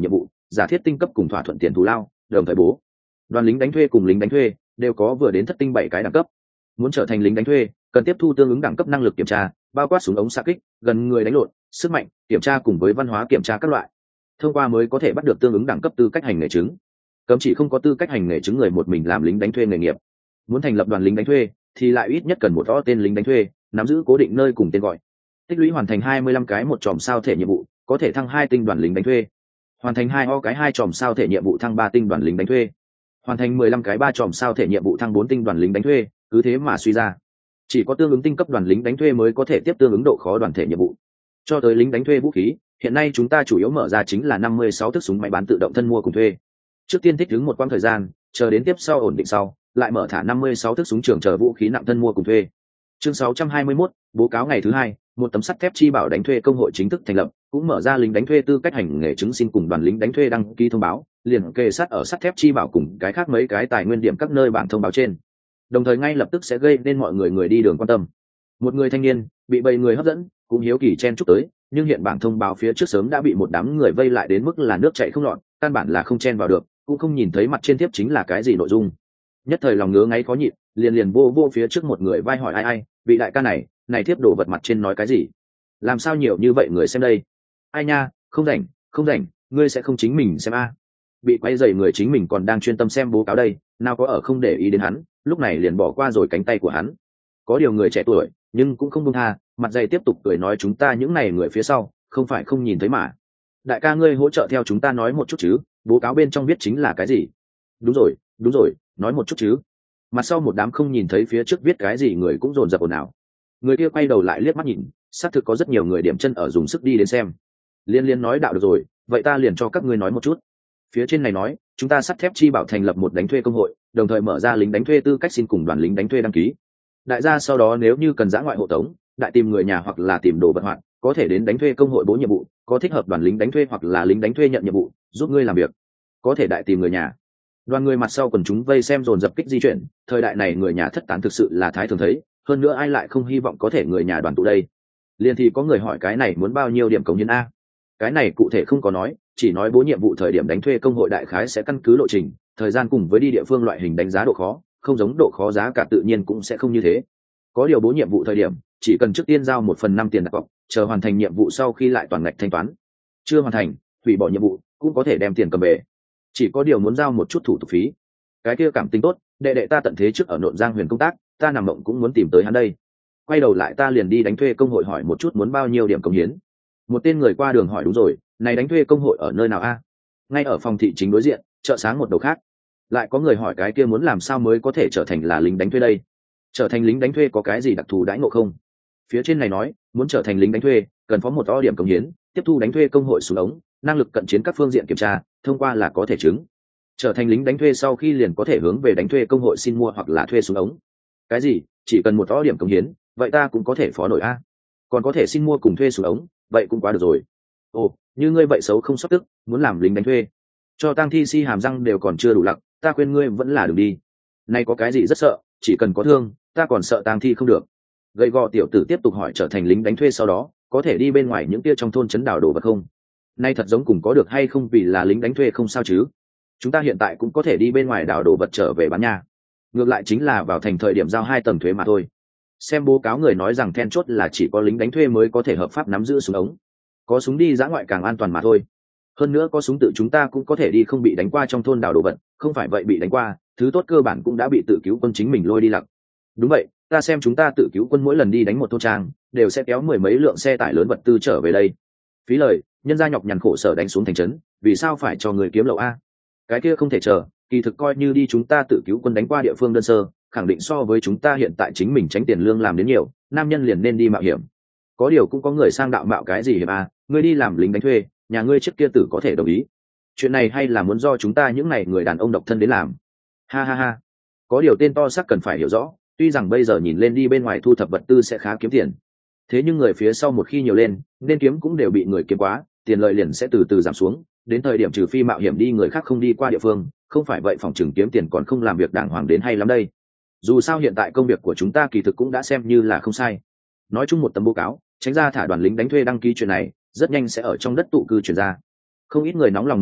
giả thiết tinh cấp cùng thỏa thuận tiền thù lao, đồng thời bố đoàn lính đánh thuê cùng lính đánh thuê đều có vừa đến thất tinh 7 cái đẳng cấp. Muốn trở thành lính đánh thuê cần tiếp thu tương ứng đẳng cấp năng lực kiểm tra, bao quát súng ống xạ kích, gần người đánh lộn, sức mạnh kiểm tra cùng với văn hóa kiểm tra các loại. Thông qua mới có thể bắt được tương ứng đẳng cấp tư cách hành nghề chứng. Cấm chỉ không có tư cách hành nghề chứng người một mình làm lính đánh thuê nghề nghiệp. Muốn thành lập đoàn lính đánh thuê thì lại ít nhất cần một rõ tên lính đánh thuê, nắm giữ cố định nơi cùng tên gọi. Tích lũy hoàn thành 25 cái một chòm sao thể nhiệm vụ, có thể thăng 2 tinh đoàn lính đánh thuê. Hoàn thành 2 chòm sao thể nhiệm vụ thăng 3 tinh đoàn lính đánh thuê. Hoàn thành 15 cái 3 chòm sao thể nhiệm vụ thăng 4 tinh đoàn lính đánh thuê, cứ thế mà suy ra. Chỉ có tương ứng tinh cấp đoàn lính đánh thuê mới có thể tiếp tương ứng độ khó đoàn thể nhiệm vụ. Cho tới lính đánh thuê vũ khí, hiện nay chúng ta chủ yếu mở ra chính là 56 thức súng máy bán tự động thân mua cùng thuê. Trước tiên thích ứng một quãng thời gian, chờ đến tiếp sau ổn định sau, lại mở thả 56 thức súng trường chờ vũ khí nặng thân mua cùng thuê. Chương 621, báo cáo ngày thứ 2, một tấm sắt thép chi bảo đánh thuê công hội chính thức thành lập, cũng mở ra lính đánh thuê tư cách hành nghề chứng xin cùng đoàn lính đánh thuê đăng ký thông báo, liền kề sát ở sắt thép chi bảo cùng cái khác mấy cái tài nguyên điểm các nơi bảng thông báo trên. Đồng thời ngay lập tức sẽ gây nên mọi người đi đường quan tâm. Một người thanh niên bị bầy người hấp dẫn, cũng hiếu kỳ chen chúc tới, nhưng hiện bảng thông báo phía trước sớm đã bị một đám người vây lại đến mức là nước chảy không lọt, căn bản là không chen vào được, cũng không nhìn thấy mặt trên thiếp chính là cái gì nội dung. Nhất thời lòng ngứa ngáy khó nhịn, liền vô phía trước một người vai hỏi ai, vị đại ca này thiếp đổ vật mặt trên nói cái gì? Làm sao nhiều như vậy người xem đây? Ai nha, không rảnh, ngươi sẽ không chính mình xem a? Bị quay dày người chính mình còn đang chuyên tâm xem báo cáo đây, nào có ở không để ý đến hắn, lúc này liền bỏ qua rồi cánh tay của hắn. Có điều người trẻ tuổi nhưng cũng không buông tha, mặt dày tiếp tục cười nói chúng ta những này người phía sau không phải không nhìn thấy mà. Đại ca ngươi hỗ trợ theo chúng ta nói một chút chứ, báo cáo bên trong viết chính là cái gì? Đúng rồi, nói một chút chứ. Mặt sau một đám không nhìn thấy phía trước viết cái gì người cũng dồn dập ồn ào. Người kia quay đầu lại liếc mắt nhìn, xác thực có rất nhiều người điểm chân ở dùng sức đi đến xem. Liên nói đạo được rồi, vậy ta liền cho các ngươi nói một chút. Phía trên này nói chúng ta sắt thép chi bảo thành lập một đánh thuê công hội, đồng thời mở ra lính đánh thuê tư cách xin cùng đoàn lính đánh thuê đăng ký. Đại gia sau đó nếu như cần giã ngoại hộ tống, đại tìm người nhà hoặc là tìm đồ vật hoạn, có thể đến đánh thuê công hội bố nhiệm vụ, có thích hợp đoàn lính đánh thuê hoặc là lính đánh thuê nhận nhiệm vụ giúp ngươi làm việc, có thể đại tìm người nhà. Đoàn người mặt sau quần chúng vây xem dồn dập kích di chuyển, thời đại này người nhà thất tán thực sự là thái thường thấy, hơn nữa ai lại không hy vọng có thể người nhà đoàn tụ đây. Liền thì có người hỏi cái này muốn bao nhiêu điểm cống hiến a? Cái này cụ thể không có nói, chỉ nói bố nhiệm vụ thời điểm đánh thuê công hội đại khái sẽ căn cứ lộ trình, thời gian cùng với đi địa phương loại hình đánh giá độ khó, không giống độ khó giá cả tự nhiên cũng sẽ không như thế. Có điều bố nhiệm vụ thời điểm chỉ cần trước tiên giao 1/5 tiền đặt cọc, chờ hoàn thành nhiệm vụ sau khi lại toàn ngạch thanh toán. Chưa hoàn thành, hủy bỏ nhiệm vụ cũng có thể đem tiền cầm về. Chỉ có điều muốn giao một chút thủ tục phí. Cái kia cảm tính tốt, đệ ta tận thế trước ở Nộn Giang Huyền công tác, ta nằm mộng cũng muốn tìm tới hắn đây. Quay đầu lại ta liền đi đánh thuê công hội hỏi một chút muốn bao nhiêu điểm cống hiến. Một tên người qua đường hỏi đúng rồi, này đánh thuê công hội ở nơi nào a? Ngay ở phòng thị chính đối diện, chợ sáng một đầu khác. Lại có người hỏi cái kia muốn làm sao mới có thể trở thành là lính đánh thuê đây? Trở thành lính đánh thuê có cái gì đặc thù đãi ngộ không? Phía trên này nói muốn trở thành lính đánh thuê cần có một to điểm cống hiến, tiếp thu đánh thuê công hội súng ống, năng lực cận chiến các phương diện kiểm tra thông qua là có thể chứng. Trở thành lính đánh thuê sau khi liền có thể hướng về đánh thuê công hội xin mua hoặc là thuê súng ống. Cái gì? Chỉ cần một to điểm cống hiến, vậy ta cũng có thể phó nổi a? Còn có thể xin mua cùng thuê súng ống, vậy cũng quá được rồi. Ồ, như ngươi vậy xấu không sót tức, muốn làm lính đánh thuê, cho tang thi si hàm răng đều còn chưa đủ lặng, ta khuyên ngươi vẫn là đừng đi. Nay có cái gì rất sợ, chỉ cần có thương, ta còn sợ tang thi không được. Gầy gò tiểu tử tiếp tục hỏi trở thành lính đánh thuê sau đó, có thể đi bên ngoài những tia trong thôn trấn đảo đồ vật không? Nay thật giống cùng có được hay không vì là lính đánh thuê không sao chứ. Chúng ta hiện tại cũng có thể đi bên ngoài đảo đồ vật trở về bán nhà. Ngược lại chính là vào thành thời điểm giao 2 tầng thuế mà thôi. Xem báo cáo người nói rằng then chốt là chỉ có lính đánh thuê mới có thể hợp pháp nắm giữ súng ống. Có súng đi dã ngoại càng an toàn mà thôi. Hơn nữa có súng tự chúng ta cũng có thể đi không bị đánh qua trong thôn đảo đồ vật, không phải vậy bị đánh qua, thứ tốt cơ bản cũng đã bị tự cứu quân chính mình lôi đi lặc. Đúng vậy, ta xem chúng ta tự cứu quân mỗi lần đi đánh một thôn trang, đều sẽ kéo 10 mấy lượng xe tải lớn vật tư trở về đây. Phí lời, nhân gia nhọc nhằn khổ sở đánh xuống thành trấn, vì sao phải cho người kiếm lậu a? Cái kia không thể chờ, kỳ thực coi như đi chúng ta tự cứu quân đánh qua địa phương đơn sơ, khẳng định so với chúng ta hiện tại chính mình tránh tiền lương làm đến nhiều, nam nhân liền nên đi mạo hiểm. Có điều cũng có người sang đạo mạo cái gì hiểm a, ngươi đi làm lính đánh thuê, nhà ngươi trước kia tử có thể đồng ý. Chuyện này hay là muốn do chúng ta những này người đàn ông độc thân đến làm? Ha ha ha. Có điều tên to xác cần phải hiểu rõ, tuy rằng bây giờ nhìn lên đi bên ngoài thu thập vật tư sẽ khá kiếm tiền, thế nhưng người phía sau một khi nhiều lên, nên kiếm cũng đều bị người kiếm quá, tiền lợi liền sẽ từ từ giảm xuống, đến thời điểm trừ phi mạo hiểm đi người khác không đi qua địa phương, không phải vậy phòng trừng kiếm tiền còn không làm việc đàng hoàng đến hay lắm đây. Dù sao hiện tại công việc của chúng ta kỳ thực cũng đã xem như là không sai. Nói chung một tấm báo cáo, tránh ra thả đoàn lính đánh thuê đăng ký chuyện này, rất nhanh sẽ ở trong đất tụ cư chuyển ra. Không ít người nóng lòng muốn thử,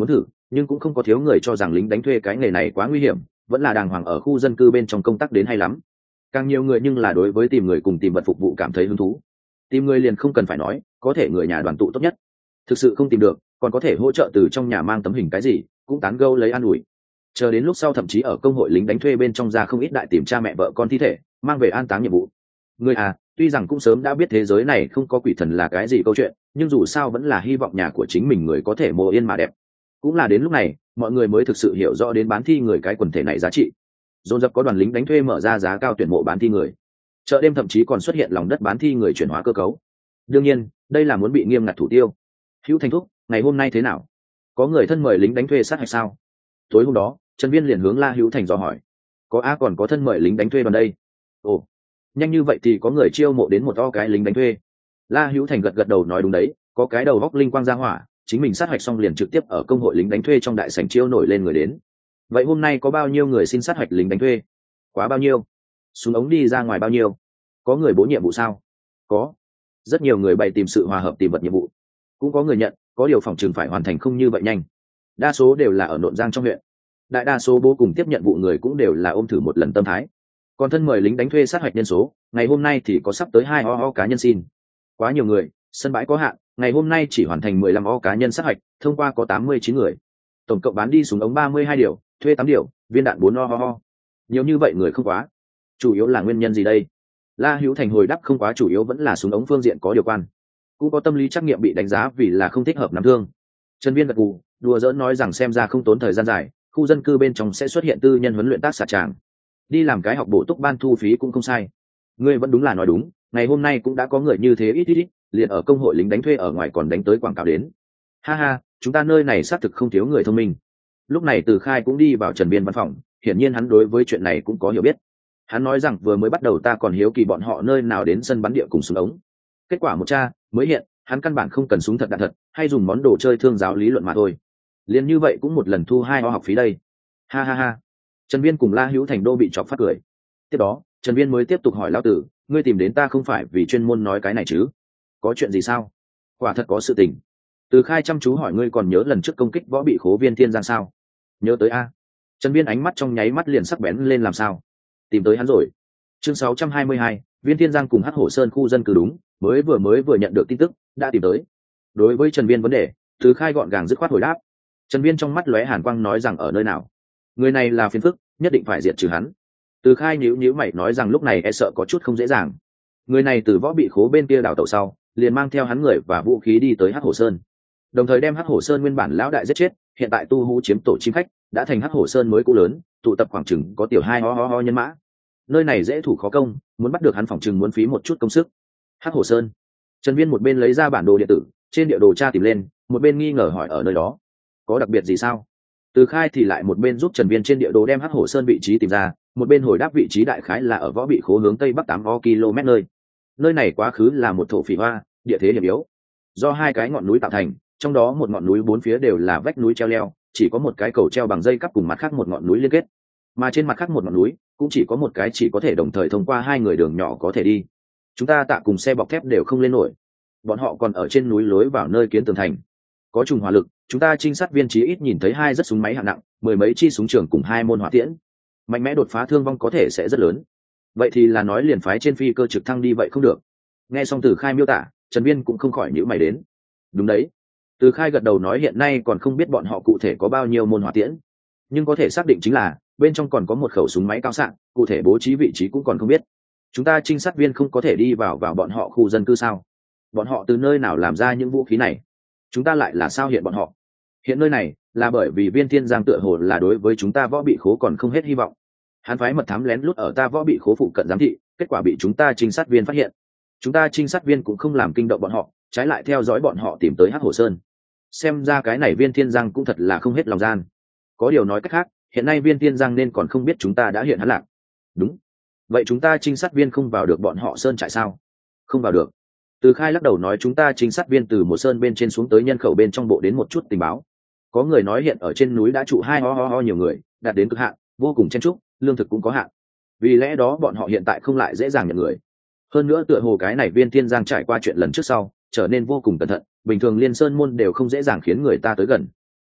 nhưng cũng không có thiếu người cho rằng lính đánh thuê cái nghề này quá nguy hiểm, vẫn là đàng hoàng ở khu dân cư bên trong công tác đến hay lắm. Càng nhiều người nhưng là đối với tìm người cùng tìm vật phục vụ cảm thấy hứng thú. Tìm người liền không cần phải nói, có thể người nhà đoàn tụ tốt nhất. Thực sự không tìm được, còn có thể hỗ trợ từ trong nhà mang tấm hình cái gì, cũng tán gẫu lấy an ủi. Chờ đến lúc sau thậm chí ở công hội lính đánh thuê bên trong ra không ít đại tìm cha mẹ vợ con thi thể, mang về an táng nhiệm vụ. Người tuy rằng cũng sớm đã biết thế giới này không có quỷ thần là cái gì câu chuyện, nhưng dù sao vẫn là hy vọng nhà của chính mình người có thể mồ yên mà đẹp. Cũng là đến lúc này, mọi người mới thực sự hiểu rõ đến bán thi người cái quần thể này giá trị. Dồn dập có đoàn lính đánh thuê mở ra giá cao tuyển mộ bán thi người. Chợ đêm thậm chí còn xuất hiện lòng đất bán thi người chuyển hóa cơ cấu. Đương nhiên, đây là muốn bị nghiêm ngặt thủ tiêu. Hữu Thành thúc, ngày hôm nay thế nào? Có người thân mời lính đánh thuê sát hạch sao? Tối hôm đó, Trần Viên liền hướng La Hữu Thành dò hỏi. Có còn có thân mời lính đánh thuê đoàn đây? Ồ, nhanh như vậy thì có người chiêu mộ đến một cái lính đánh thuê. La Hữu Thành gật gật đầu nói đúng đấy, có cái đầu góc linh quang ra hỏa, chính mình sát hạch xong liền trực tiếp ở công hội lính đánh thuê trong đại sảnh chiêu nổi lên người đến. Vậy hôm nay có bao nhiêu người xin sát hạch lính đánh thuê? Quá bao nhiêu? Súng ống đi ra ngoài bao nhiêu? Có người bố nhiệm vụ sao? Có. Rất nhiều người bày tìm sự hòa hợp tìm vật nhiệm vụ. Cũng có người nhận, có điều phòng trường phải hoàn thành không như vậy nhanh. Đa số đều là ở Nộn Giang trong huyện. Đại đa số bố cùng tiếp nhận vụ người cũng đều là ôm thử một lần tâm thái. Còn thân mời lính đánh thuê sát hạch nhân số, ngày hôm nay thì có sắp tới 2 cá nhân xin. Quá nhiều người, sân bãi có hạn, ngày hôm nay chỉ hoàn thành 15 cá nhân sát hạch, thông qua có 89 người. Tổng cộng bán đi súng ống 32 điều, thuê 8 điều, viên đạn 4 Nhiều như vậy người không quá. Chủ yếu là nguyên nhân gì đây? La Hữu Thành hồi đáp không quá chủ yếu vẫn là súng ống phương diện có điều quan. Cũng có tâm lý trắc nghiệm bị đánh giá vì là không thích hợp nắm thương. Trần Viên gật gù, đùa giỡn nói rằng xem ra không tốn thời gian dài, khu dân cư bên trong sẽ xuất hiện tư nhân huấn luyện tác xạ tràng. Đi làm cái học bổ túc ban thu phí cũng không sai. Ngươi vẫn đúng là nói đúng, ngày hôm nay cũng đã có người như thế ít, liền ở công hội lính đánh thuê ở ngoài còn đánh tới quảng cáo đến. Ha ha, chúng ta nơi này xác thực không thiếu người thông minh. Lúc này Từ Khai cũng đi vào Trần Viên văn phòng, hiển nhiên hắn đối với chuyện này cũng có hiểu biết. Hắn nói rằng vừa mới bắt đầu ta còn hiếu kỳ bọn họ nơi nào đến sân bắn địa cùng súng ống. Kết quả một tra, mới hiện, hắn căn bản không cần súng thật đạn thật, hay dùng món đồ chơi thương giáo lý luận mà thôi. Liền như vậy cũng một lần thu 2 học phí đây. Ha ha ha. Trần Viên cùng La Hữu Thành đô bị chọc phát cười. Tiếp đó, Trần Viên mới tiếp tục hỏi lão tử, ngươi tìm đến ta không phải vì chuyên môn nói cái này chứ? Có chuyện gì sao? Quả thật có sự tình. Từ Khai chăm chú hỏi ngươi còn nhớ lần trước công kích võ bị khố Viên Thiên Giang sao? Nhớ tới a. Trần Viên ánh mắt trong nháy mắt liền sắc bén lên làm sao? Tìm tới hắn rồi. Chương 622, Viên Thiên Giang cùng Hắc Hổ Sơn khu dân cư đúng, mới vừa nhận được tin tức, đã tìm tới. Đối với Trần Viên vấn đề, Từ Khai gọn gàng dứt khoát hồi đáp. Trần Viên trong mắt lóe hàn quang nói rằng ở nơi nào? Người này là phiền phức, nhất định phải diệt trừ hắn. Từ Khai nhíu mày nói rằng lúc này e sợ có chút không dễ dàng. Người này từ võ bị khố bên kia đảo tàu sau, liền mang theo hắn người và vũ khí đi tới Hắc Hổ Sơn, đồng thời đem Hắc Hổ Sơn nguyên bản lão đại giết chết. Hiện tại tu hú chiếm tổ chim khách, đã thành Hắc Hổ Sơn mới cũ lớn, tụ tập khoảng chừng có tiểu 2 nhân mã. Nơi này dễ thủ khó công, muốn bắt được hắn phòng chừng muốn phí một chút công sức. Hắc Hổ Sơn. Trần Viên một bên lấy ra bản đồ điện tử, trên địa đồ tra tìm lên, một bên nghi ngờ hỏi ở nơi đó có đặc biệt gì sao? Từ Khai thì lại một bên giúp Trần Viên trên địa đồ đem Hắc Hổ Sơn vị trí tìm ra, một bên hồi đáp vị trí đại khái là ở võ bị khố hướng tây bắc 8 km nơi này quá khứ là một thổ phỉ hoa, địa thế hiểm yếu, do 2 cái ngọn núi tạo thành, trong đó một ngọn núi 4 phía đều là vách núi treo leo, chỉ có một cái cầu treo bằng dây cắp cùng mặt khác một ngọn núi liên kết, mà trên mặt khác một ngọn núi cũng chỉ có một cái chỉ có thể đồng thời thông qua 2 người đường nhỏ có thể đi. Chúng ta tạ cùng xe bọc thép đều không lên nổi, bọn họ còn ở trên núi lối vào nơi kiến tường thành. Có trùng hỏa lực, chúng ta trinh sát viên chí ít nhìn thấy 2 rất súng máy hạng nặng, 10 mấy chi súng trường cùng 2 môn hỏa tiễn. Mạnh mẽ đột phá thương vong có thể sẽ rất lớn. Vậy thì là nói liền phái trên phi cơ trực thăng đi vậy không được. Nghe xong Từ Khai miêu tả, Trần Viên cũng không khỏi nhíu mày đến. Đúng đấy. Từ Khai gật đầu nói hiện nay còn không biết bọn họ cụ thể có bao nhiêu môn hỏa tiễn, nhưng có thể xác định chính là bên trong còn có một khẩu súng máy cao xạ, cụ thể bố trí vị trí cũng còn không biết. Chúng ta trinh sát viên không có thể đi vào bọn họ khu dân cư sao? Bọn họ từ nơi nào làm ra những vũ khí này? Chúng ta lại là sao hiện bọn họ? Hiện nơi này là bởi vì Viên Thiên Giang tựa hồ là đối với chúng ta võ bị khố còn không hết hy vọng. Hắn phái mật thám lén lút ở ta võ bị khố phụ cận giám thị, kết quả bị chúng ta trinh sát viên phát hiện. Chúng ta trinh sát viên cũng không làm kinh động bọn họ, trái lại theo dõi bọn họ tìm tới Hắc Hổ Sơn. Xem ra cái này Viên Thiên Giang cũng thật là không hết lòng gian. Có điều nói cách khác, hiện nay Viên Thiên Giang nên còn không biết chúng ta đã hiện hắn lạc. Đúng. Vậy chúng ta trinh sát viên không vào được bọn họ sơn trại sao? Không vào được. Từ Khai lắc đầu nói chúng ta trinh sát viên từ một sơn bên trên xuống tới nhân khẩu bên trong bộ đến một chút tình báo. Có người nói hiện ở trên núi đã trụ 2 nhiều người, đạt đến cực hạn, vô cùng chen chúc, lương thực cũng có hạn. Vì lẽ đó bọn họ hiện tại không lại dễ dàng nhận người. Hơn nữa tựa hồ cái này Viên Thiên Giang trải qua chuyện lần trước sau, trở nên vô cùng cẩn thận, bình thường liên sơn môn đều không dễ dàng khiến người ta tới gần.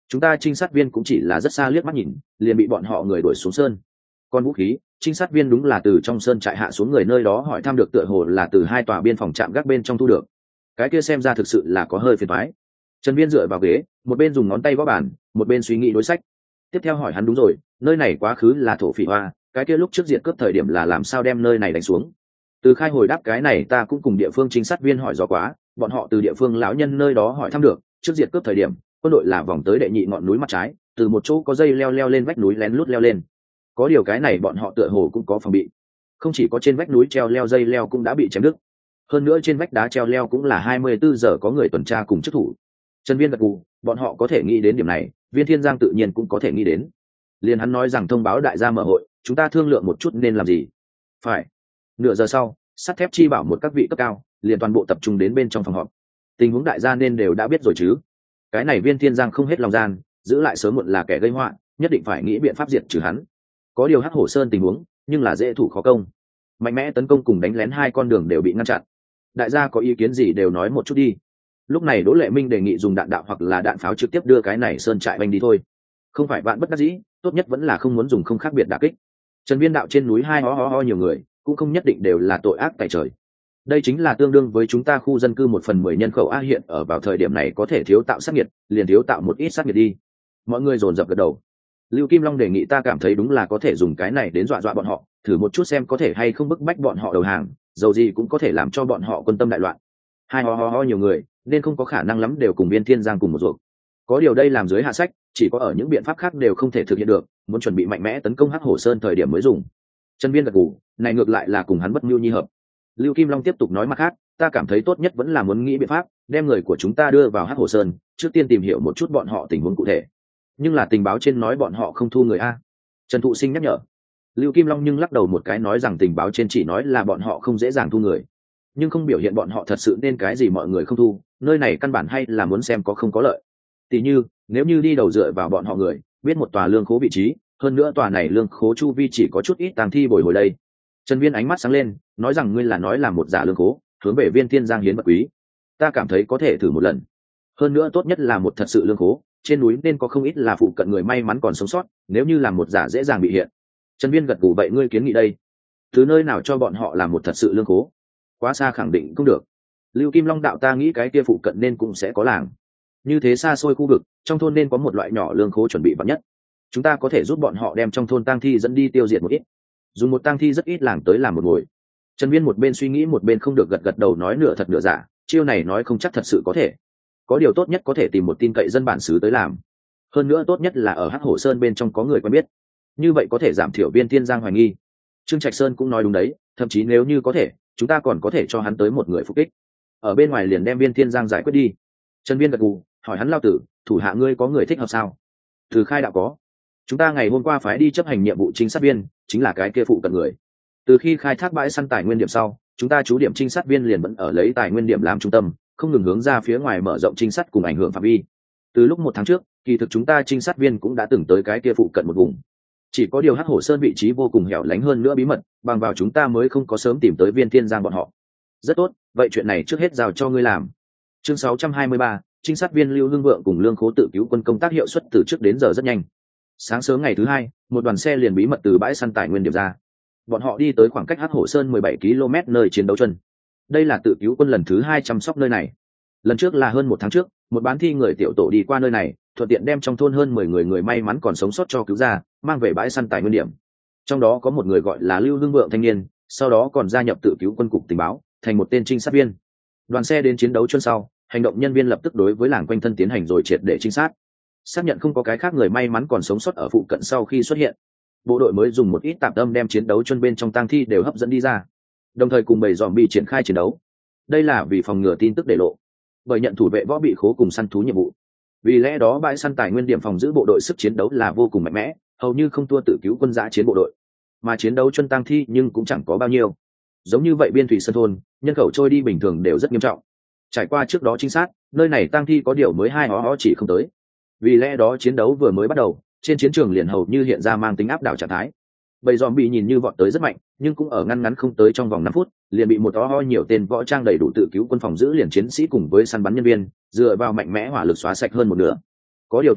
chúng ta trinh sát viên cũng chỉ là rất xa liếc mắt nhìn liền bị bọn họ người đuổi xuống sơn. Còn vũ khí, trinh sát viên đúng là từ trong sơn trại hạ xuống người nơi đó hỏi thăm được, tựa hồ là từ 2 tòa biên phòng trạm gác bên trong thu được. Cái kia xem ra thực sự là có hơi phiền toái. Trần Viên dựa vào ghế, một bên dùng ngón tay gõ bàn, một bên suy nghĩ đối sách. Tiếp theo hỏi hắn, đúng rồi, nơi này quá khứ là thổ phỉ hoa, cái kia lúc trước diệt cướp thời điểm là làm sao đem nơi này đánh xuống? Từ Khai hồi đáp cái này ta cũng cùng địa phương trinh sát viên hỏi rõ quá, bọn họ từ địa phương lão nhân nơi đó hỏi thăm được, trước diệt cướp thời điểm, quân đội là vòng tới đệ nhị ngọn núi mặt trái, từ một chỗ có dây leo lên vách núi lén lút leo lên. Có điều cái này bọn họ tựa hồ cũng có phòng bị, không chỉ có trên vách núi treo leo dây leo cũng đã bị chém đứt, hơn nữa trên vách đá treo leo cũng là 24 giờ có người tuần tra cùng chức thủ. Trần Viên gật gù, bọn họ có thể nghĩ đến điểm này, Viên Thiên Giang tự nhiên cũng có thể nghĩ đến. Liền hắn nói rằng thông báo đại gia mở hội, chúng ta thương lượng một chút nên làm gì. Phải. Nửa giờ sau, sắt thép chi bảo một các vị cấp cao liền toàn bộ tập trung đến bên trong phòng họp. Tình huống đại gia nên đều đã biết rồi chứ. Cái này Viên Thiên Giang không hết lòng gian, giữ lại sớm muộn là kẻ gây họa, nhất định phải nghĩ biện pháp diệt trừ hắn. Có điều Hắc Hổ Sơn tình huống, nhưng là dễ thủ khó công. Mạnh mẽ tấn công cùng đánh lén hai con đường đều bị ngăn chặn. Đại gia có ý kiến gì đều nói một chút đi. Lúc này Đỗ Lệ Minh đề nghị dùng đạn đạo hoặc là đạn pháo trực tiếp đưa cái này sơn trại banh đi thôi. Không phải bạn bất đắc dĩ, tốt nhất vẫn là không muốn dùng không khác biệt đả kích. Trần Viên đạo trên núi hai ho nhiều người, cũng không nhất định đều là tội ác tại trời. Đây chính là tương đương với chúng ta khu dân cư 1/10 nhân khẩu a, hiện ở vào thời điểm này có thể thiếu tạo sát nhiệt, liền thiếu tạo một ít sát nhiệt đi. Mọi người dồn dập gật đầu. Lưu Kim Long đề nghị ta cảm thấy đúng là có thể dùng cái này đến dọa bọn họ, thử một chút xem có thể hay không bức bách bọn họ đầu hàng, dầu gì cũng có thể làm cho bọn họ quân tâm đại loạn. Hai ho nhiều người, nên không có khả năng lắm đều cùng Viên Thiên Giang cùng một ruột. Có điều đây làm dưới hạ sách, chỉ có ở những biện pháp khác đều không thể thực hiện được, muốn chuẩn bị mạnh mẽ tấn công Hắc Hổ Sơn thời điểm mới dùng. Trần Viên gật gù, này ngược lại là cùng hắn bất mưu nhi hợp. Lưu Kim Long tiếp tục nói mặt khác, ta cảm thấy tốt nhất vẫn là muốn nghĩ biện pháp, đem người của chúng ta đưa vào Hắc Hổ Sơn, trước tiên tìm hiểu một chút bọn họ tình huống cụ thể. Nhưng là tình báo trên nói bọn họ không thu người a. Trần Thụ Sinh nhắc nhở. Lưu Kim Long nhưng lắc đầu một cái nói rằng tình báo trên chỉ nói là bọn họ không dễ dàng thu người, nhưng không biểu hiện bọn họ thật sự nên cái gì mọi người không thu, nơi này căn bản hay là muốn xem có không có lợi. Tỷ như nếu như đi đầu dựa vào bọn họ người, biết một tòa lương khố vị trí, hơn nữa tòa này lương khố chu vi chỉ có chút ít tàng thi bồi hồi đây. Trần Viên ánh mắt sáng lên, nói rằng ngươi là nói là một giả lương khố, hướng về Viên Thiên Giang hiến vật quý. Ta cảm thấy có thể thử một lần. Hơn nữa tốt nhất là một thật sự lương khố, trên núi nên có không ít là phụ cận người may mắn còn sống sót, nếu như làm một giả dễ dàng bị hiện. Trần Viên gật gù, vậy ngươi kiến nghị đây, từ nơi nào cho bọn họ làm một thật sự lương khố? Quá xa khẳng định không được. Lưu Kim Long đạo ta nghĩ cái kia phụ cận nên cũng sẽ có làng. Như thế xa xôi khu vực, trong thôn nên có một loại nhỏ lương khố chuẩn bị vạn nhất. Chúng ta có thể giúp bọn họ đem trong thôn tang thi dẫn đi tiêu diệt một ít. Dùng một tang thi rất ít làng tới làm một ngồi. Trần Viên một bên suy nghĩ một bên không được gật đầu nói nửa thật nửa giả, chiêu này nói không chắc thật sự có thể. Có điều tốt nhất có thể tìm một tin cậy dân bản xứ tới làm. Hơn nữa tốt nhất là ở Hắc Hổ Sơn bên trong có người quen biết. Như vậy có thể giảm thiểu Viên Thiên Giang hoài nghi. Trương Trạch Sơn cũng nói đúng đấy, thậm chí nếu như có thể, chúng ta còn có thể cho hắn tới một người phục kích. Ở bên ngoài liền đem Viên Thiên Giang giải quyết đi. Trần Viên gật gù, hỏi hắn lao tử, thủ hạ ngươi có người thích hợp sao? Từ Khai đạo có. Chúng ta ngày hôm qua phái đi chấp hành nhiệm vụ trinh sát viên, chính là cái kia phụ cận người. Từ khi khai thác bãi săn tài nguyên điểm sau, chúng ta chú điểm trinh sát viên liền vẫn ở lấy tài nguyên điểm làm trung tâm, không ngừng hướng ra phía ngoài mở rộng trinh sát cùng ảnh hưởng phạm vi. Từ lúc 1 tháng trước, kỳ thực chúng ta trinh sát viên cũng đã từng tới cái kia phụ cận một vùng. Chỉ có điều Hắc Hổ Sơn vị trí vô cùng hẻo lánh hơn nữa bí mật, bằng vào chúng ta mới không có sớm tìm tới Viên Thiên Giang bọn họ. Rất tốt, vậy chuyện này trước hết giao cho ngươi làm. Chương 623, trinh sát viên Lưu Hưng Vượng cùng lương khố tự cứu quân công tác hiệu suất từ trước đến giờ rất nhanh. Sáng sớm ngày thứ 2, một đoàn xe liền bí mật từ bãi săn tài nguyên điểm ra. Bọn họ đi tới khoảng cách Hắc Hổ Sơn 17 km nơi chiến đấu chân. Đây là tự cứu quân lần thứ 2 chăm sóc nơi này. Lần trước là hơn 1 tháng trước, một bán thi người tiểu tổ đi qua nơi này, thuận tiện đem trong thôn hơn 10 người may mắn còn sống sót cho cứu ra, mang về bãi săn tài nguyên điểm. Trong đó có một người gọi là Lưu Hưng Vượng thanh niên, sau đó còn gia nhập tự cứu quân cục tình báo, thành một tên trinh sát viên. Đoàn xe đến chiến đấu chân sau, hành động nhân viên lập tức đối với làng quanh thân tiến hành rồi triệt để trinh sát. Xác nhận không có cái khác người may mắn còn sống sót ở phụ cận sau khi xuất hiện, bộ đội mới dùng một ít tạm tâm đem chiến đấu chân bên trong tang thi đều hấp dẫn đi ra, đồng thời cùng bầy zombie triển khai chiến đấu. Đây là vì phòng ngừa tin tức để lộ, bởi nhận thủ vệ võ bị khố cùng săn thú nhiệm vụ. Vì lẽ đó bãi săn tài nguyên điểm phòng giữ bộ đội sức chiến đấu là vô cùng mạnh mẽ, hầu như không thua tự cứu quân giã chiến bộ đội. Mà chiến đấu chân tang thi nhưng cũng chẳng có bao nhiêu. Giống như vậy biên thủy sơn thôn, nhân khẩu trôi đi bình thường đều rất nghiêm trọng. Trải qua trước đó trinh sát, nơi này tang thi có điều mới hai ó chỉ không tới. Vì lẽ đó chiến đấu vừa mới bắt đầu, trên chiến trường liền hầu như hiện ra mang tính áp đảo trạng thái. Bầy zombie nhìn như vọt tới rất mạnh, nhưng cũng ở ngăn ngắn không tới trong vòng 5 phút, liền bị một ó nhiều tên võ trang đầy đủ tự cứu quân phòng giữ liền chiến sĩ cùng với săn bắn nhân viên, dựa vào mạnh mẽ hỏa lực xóa sạch hơn một nửa. Có điều tiếp đó,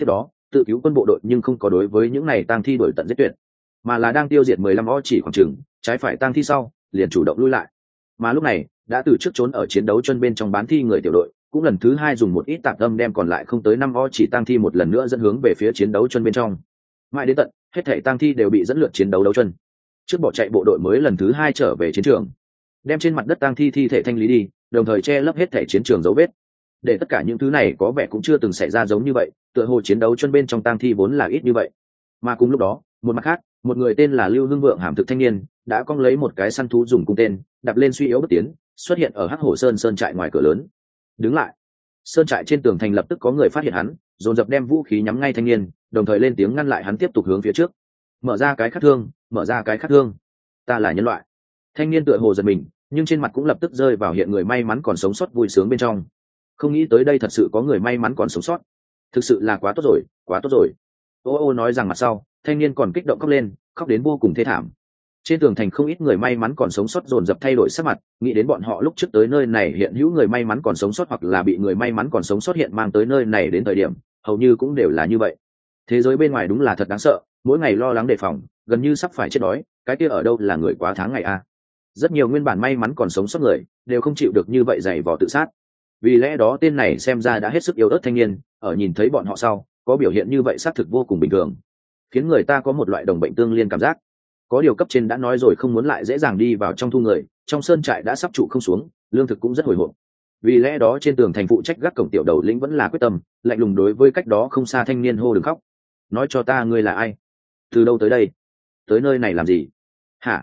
tự cứu quân bộ đội nhưng không có đối với những này tang thi đuổi tận giết tuyệt, mà là đang tiêu diệt 15 o chỉ khoảng chừng trái phải tang thi sau liền chủ động lui lại. Mà lúc này đã từ trước trốn ở chiến đấu chân bên trong bán thi người tiểu đội cũng lần thứ hai dùng một ít tạp âm đem còn lại không tới 5 o chỉ tang thi một lần nữa dẫn hướng về phía chiến đấu chân bên trong. Mãi đến tận hết thảy tang thi đều bị dẫn lượt chiến đấu đấu chân, trước bỏ chạy bộ đội mới lần thứ hai trở về chiến trường, đem trên mặt đất tang thi thi thể thanh lý đi, đồng thời che lấp hết thảy chiến trường dấu vết, để tất cả những thứ này có vẻ cũng chưa từng xảy ra giống như vậy, tựa hồ chiến đấu chân bên trong tang thi vốn là ít như vậy. Mà cùng lúc đó một mặt khác, một người tên là Lưu Hưng Vượng hàm thực thanh niên đã cong lấy một cái săn thú dùng cung tên đạp lên suy yếu bất tiến, xuất hiện ở Hắc Hổ sơn trại ngoài cửa lớn. Đứng lại. Sơn trại trên tường thành lập tức có người phát hiện hắn, dồn dập đem vũ khí nhắm ngay thanh niên, đồng thời lên tiếng ngăn lại hắn tiếp tục hướng phía trước. Mở ra cái khắc thương, mở ra cái khắc thương, ta là nhân loại. Thanh niên tựa hồ giật mình, nhưng trên mặt cũng lập tức rơi vào hiện người may mắn còn sống sót vui sướng bên trong. Không nghĩ tới đây thật sự có người may mắn còn sống sót, thực sự là quá tốt rồi, quá tốt rồi. Ô nói rằng mặt sau, thanh niên còn kích động khóc lên, khóc đến vô cùng thê thảm. Trên tường thành không ít người may mắn còn sống sót dồn dập thay đổi sắc mặt, nghĩ đến bọn họ lúc trước tới nơi này hiện hữu người may mắn còn sống sót hoặc là bị người may mắn còn sống sót hiện mang tới nơi này đến thời điểm, hầu như cũng đều là như vậy. Thế giới bên ngoài đúng là thật đáng sợ, mỗi ngày lo lắng đề phòng, gần như sắp phải chết đói, cái kia ở đâu là người quá tháng ngày a. Rất nhiều nguyên bản may mắn còn sống sót người đều không chịu được như vậy dày vò tự sát. Vì lẽ đó tên này xem ra đã hết sức yếu ớt thanh niên, ở nhìn thấy bọn họ sau, có biểu hiện như vậy xác thực vô cùng bình thường, khiến người ta có một loại đồng bệnh tương liên cảm giác. Có điều cấp trên đã nói rồi không muốn lại dễ dàng đi vào trong thu người, trong sơn trại đã sắp trụ không xuống, lương thực cũng rất hồi hộp. Vì lẽ đó trên tường thành phụ trách gác cổng tiểu đầu lĩnh vẫn là quyết tâm, lạnh lùng đối với cách đó không xa thanh niên hô đừng khóc. Nói cho ta ngươi là ai? Từ đâu tới đây? Tới nơi này làm gì? Hả?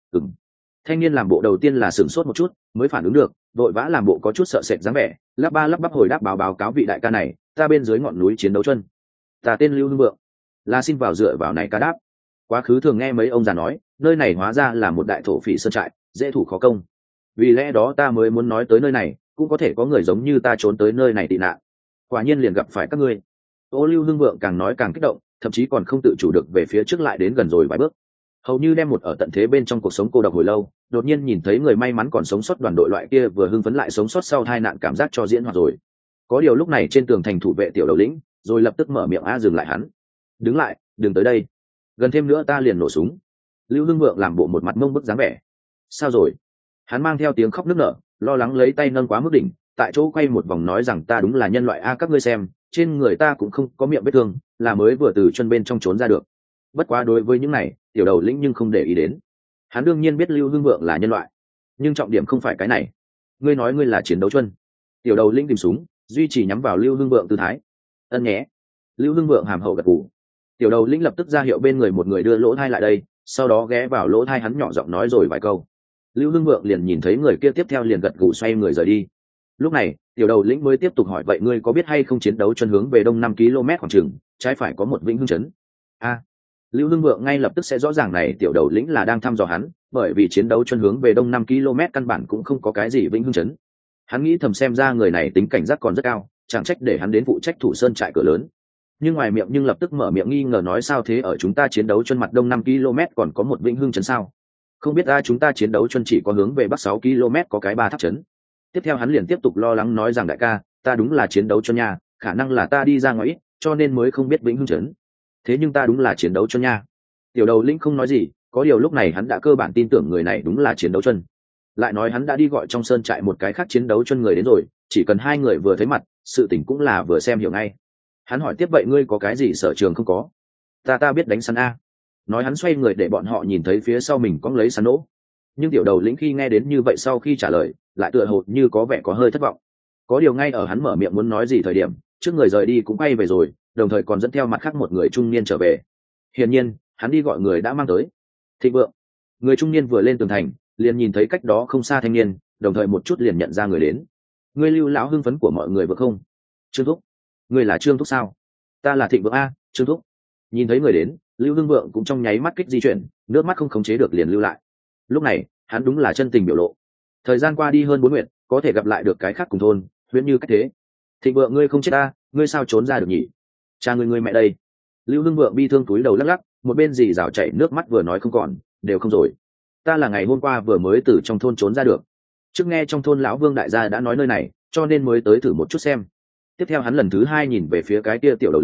Thanh niên làm bộ đầu tiên là sửng sốt một chút, mới phản ứng được, vội vã làm bộ có chút sợ sệt dáng vẻ, lắp ba lắp bắp hồi đáp báo cáo vị đại ca này, ta bên dưới ngọn núi chiến đấu chân. Ta tên Lưu Hưng Vượng, là xin vào dựa vào này ca đáp. Quá khứ thường nghe mấy ông già nói, nơi này hóa ra là một đại thổ phỉ sơn trại, dễ thủ khó công. Vì lẽ đó ta mới muốn nói tới nơi này, cũng có thể có người giống như ta trốn tới nơi này tị nạn. Quả nhiên liền gặp phải các ngươi. Ô Lưu Hưng Vượng càng nói càng kích động, thậm chí còn không tự chủ được về phía trước lại đến gần rồi vài bước. Hầu như đem một ở tận thế bên trong cuộc sống cô độc hồi lâu, đột nhiên nhìn thấy người may mắn còn sống sót đoàn đội loại kia vừa hưng phấn lại sống sót sau tai nạn cảm giác cho diễn hoạt rồi. Có điều lúc này trên tường thành thủ vệ tiểu đầu lĩnh, rồi lập tức mở miệng dừng lại hắn. Đứng lại, đừng tới đây. Gần thêm nữa ta liền nổ súng. Lưu Hưng Vượng làm bộ một mặt mông bức dáng vẻ. Sao rồi? Hắn mang theo tiếng khóc nức nở, lo lắng lấy tay nâng quá mức đỉnh, tại chỗ quay một vòng nói rằng ta đúng là nhân loại các ngươi xem, trên người ta cũng không có miệng vết thương, là mới vừa từ chân bên trong trốn ra được. Bất quá đối với những này, tiểu đầu lĩnh nhưng không để ý đến. Hắn đương nhiên biết Lưu Hưng Vượng là nhân loại, nhưng trọng điểm không phải cái này. Ngươi nói ngươi là chiến đấu chân. Tiểu đầu lĩnh tìm súng, duy trì nhắm vào Lưu Hưng Vượng tư thái. Ân nhé. Lưu Hưng Vượng hàm hậu gật gù. Tiểu đầu lĩnh lập tức ra hiệu bên người một người đưa lỗ thai lại đây, sau đó ghé vào lỗ thai hắn nhỏ giọng nói rồi vài câu. Lưu Hưng Vượng liền nhìn thấy người kia tiếp theo liền gật gù xoay người rời đi. Lúc này tiểu đầu lĩnh mới tiếp tục hỏi vậy ngươi có biết hay không chiến đấu chân hướng về đông 5 km khoảng chừng trái phải có một Vĩnh Hưng trấn. Lưu Hưng Vượng ngay lập tức sẽ rõ ràng này tiểu đầu lĩnh là đang thăm dò hắn, bởi vì chiến đấu chân hướng về đông 5 km căn bản cũng không có cái gì Vĩnh Hưng trấn. Hắn nghĩ thầm xem ra người này tính cảnh giác còn rất cao, chẳng trách để hắn đến phụ trách thủ sơn trại cửa lớn. Nhưng ngoài miệng nhưng lập tức mở miệng nghi ngờ nói sao thế ở chúng ta chiến đấu chân mặt đông 5 km còn có một Vĩnh Hưng trấn sao? Không biết chúng ta chiến đấu chân chỉ có hướng về bắc 6 km có cái ba tháp trấn. Tiếp theo hắn liền tiếp tục lo lắng nói rằng đại ca, ta đúng là chiến đấu chân nha, khả năng là ta đi ra ngoài ít, cho nên mới không biết Vĩnh Hưng trấn. Thế nhưng ta đúng là chiến đấu chân nha. Tiểu đầu lĩnh không nói gì, có điều lúc này hắn đã cơ bản tin tưởng người này đúng là chiến đấu chân. Lại nói hắn đã đi gọi trong sơn trại một cái khác chiến đấu chân người đến rồi, chỉ cần hai người vừa thấy mặt, sự tình cũng là vừa xem hiểu ngay. Hắn hỏi tiếp vậy ngươi có cái gì sở trường không có? Ta biết đánh săn a. Nói hắn xoay người để bọn họ nhìn thấy phía sau mình có lấy săn nỗ. Nhưng tiểu đầu lĩnh khi nghe đến như vậy sau khi trả lời, lại tựa hồ như có vẻ có hơi thất vọng. Có điều ngay ở hắn mở miệng muốn nói gì thời điểm, trước người rời đi cũng quay về rồi, đồng thời còn dẫn theo mặt khác một người trung niên trở về. Hiển nhiên, hắn đi gọi người đã mang tới. Thịnh Vượng. Người trung niên vừa lên tường thành, liền nhìn thấy cách đó không xa thanh niên, đồng thời một chút liền nhận ra người đến. Ngươi Lưu lão hưng phấn của mọi người vợ không? Trương Thúc. Ngươi là Trương Thúc sao? Ta là Thịnh Vượng a, Trương Thúc. Nhìn thấy người đến, Lưu Hưng Vượng cũng trong nháy mắt kích di chuyển, nước mắt không khống chế được liền lưu lại. Lúc này, hắn đúng là chân tình biểu lộ. Thời gian qua đi hơn 4 nguyện, có thể gặp lại được cái khác cùng thôn, huyễn như cách thế. Thịnh Vượng ngươi không chết ta, ngươi sao trốn ra được nhỉ? Cha ngươi mẹ đây. Lưu Hưng Vượng bi thương túi đầu lắc lắc, một bên dì rào chảy nước mắt vừa nói không còn, đều không rồi. Ta là ngày hôm qua vừa mới từ trong thôn trốn ra được. Trước nghe trong thôn lão Vương đại gia đã nói nơi này, cho nên mới tới thử một chút xem. Tiếp theo hắn lần thứ hai nhìn về phía cái kia tiểu đầu lĩnh,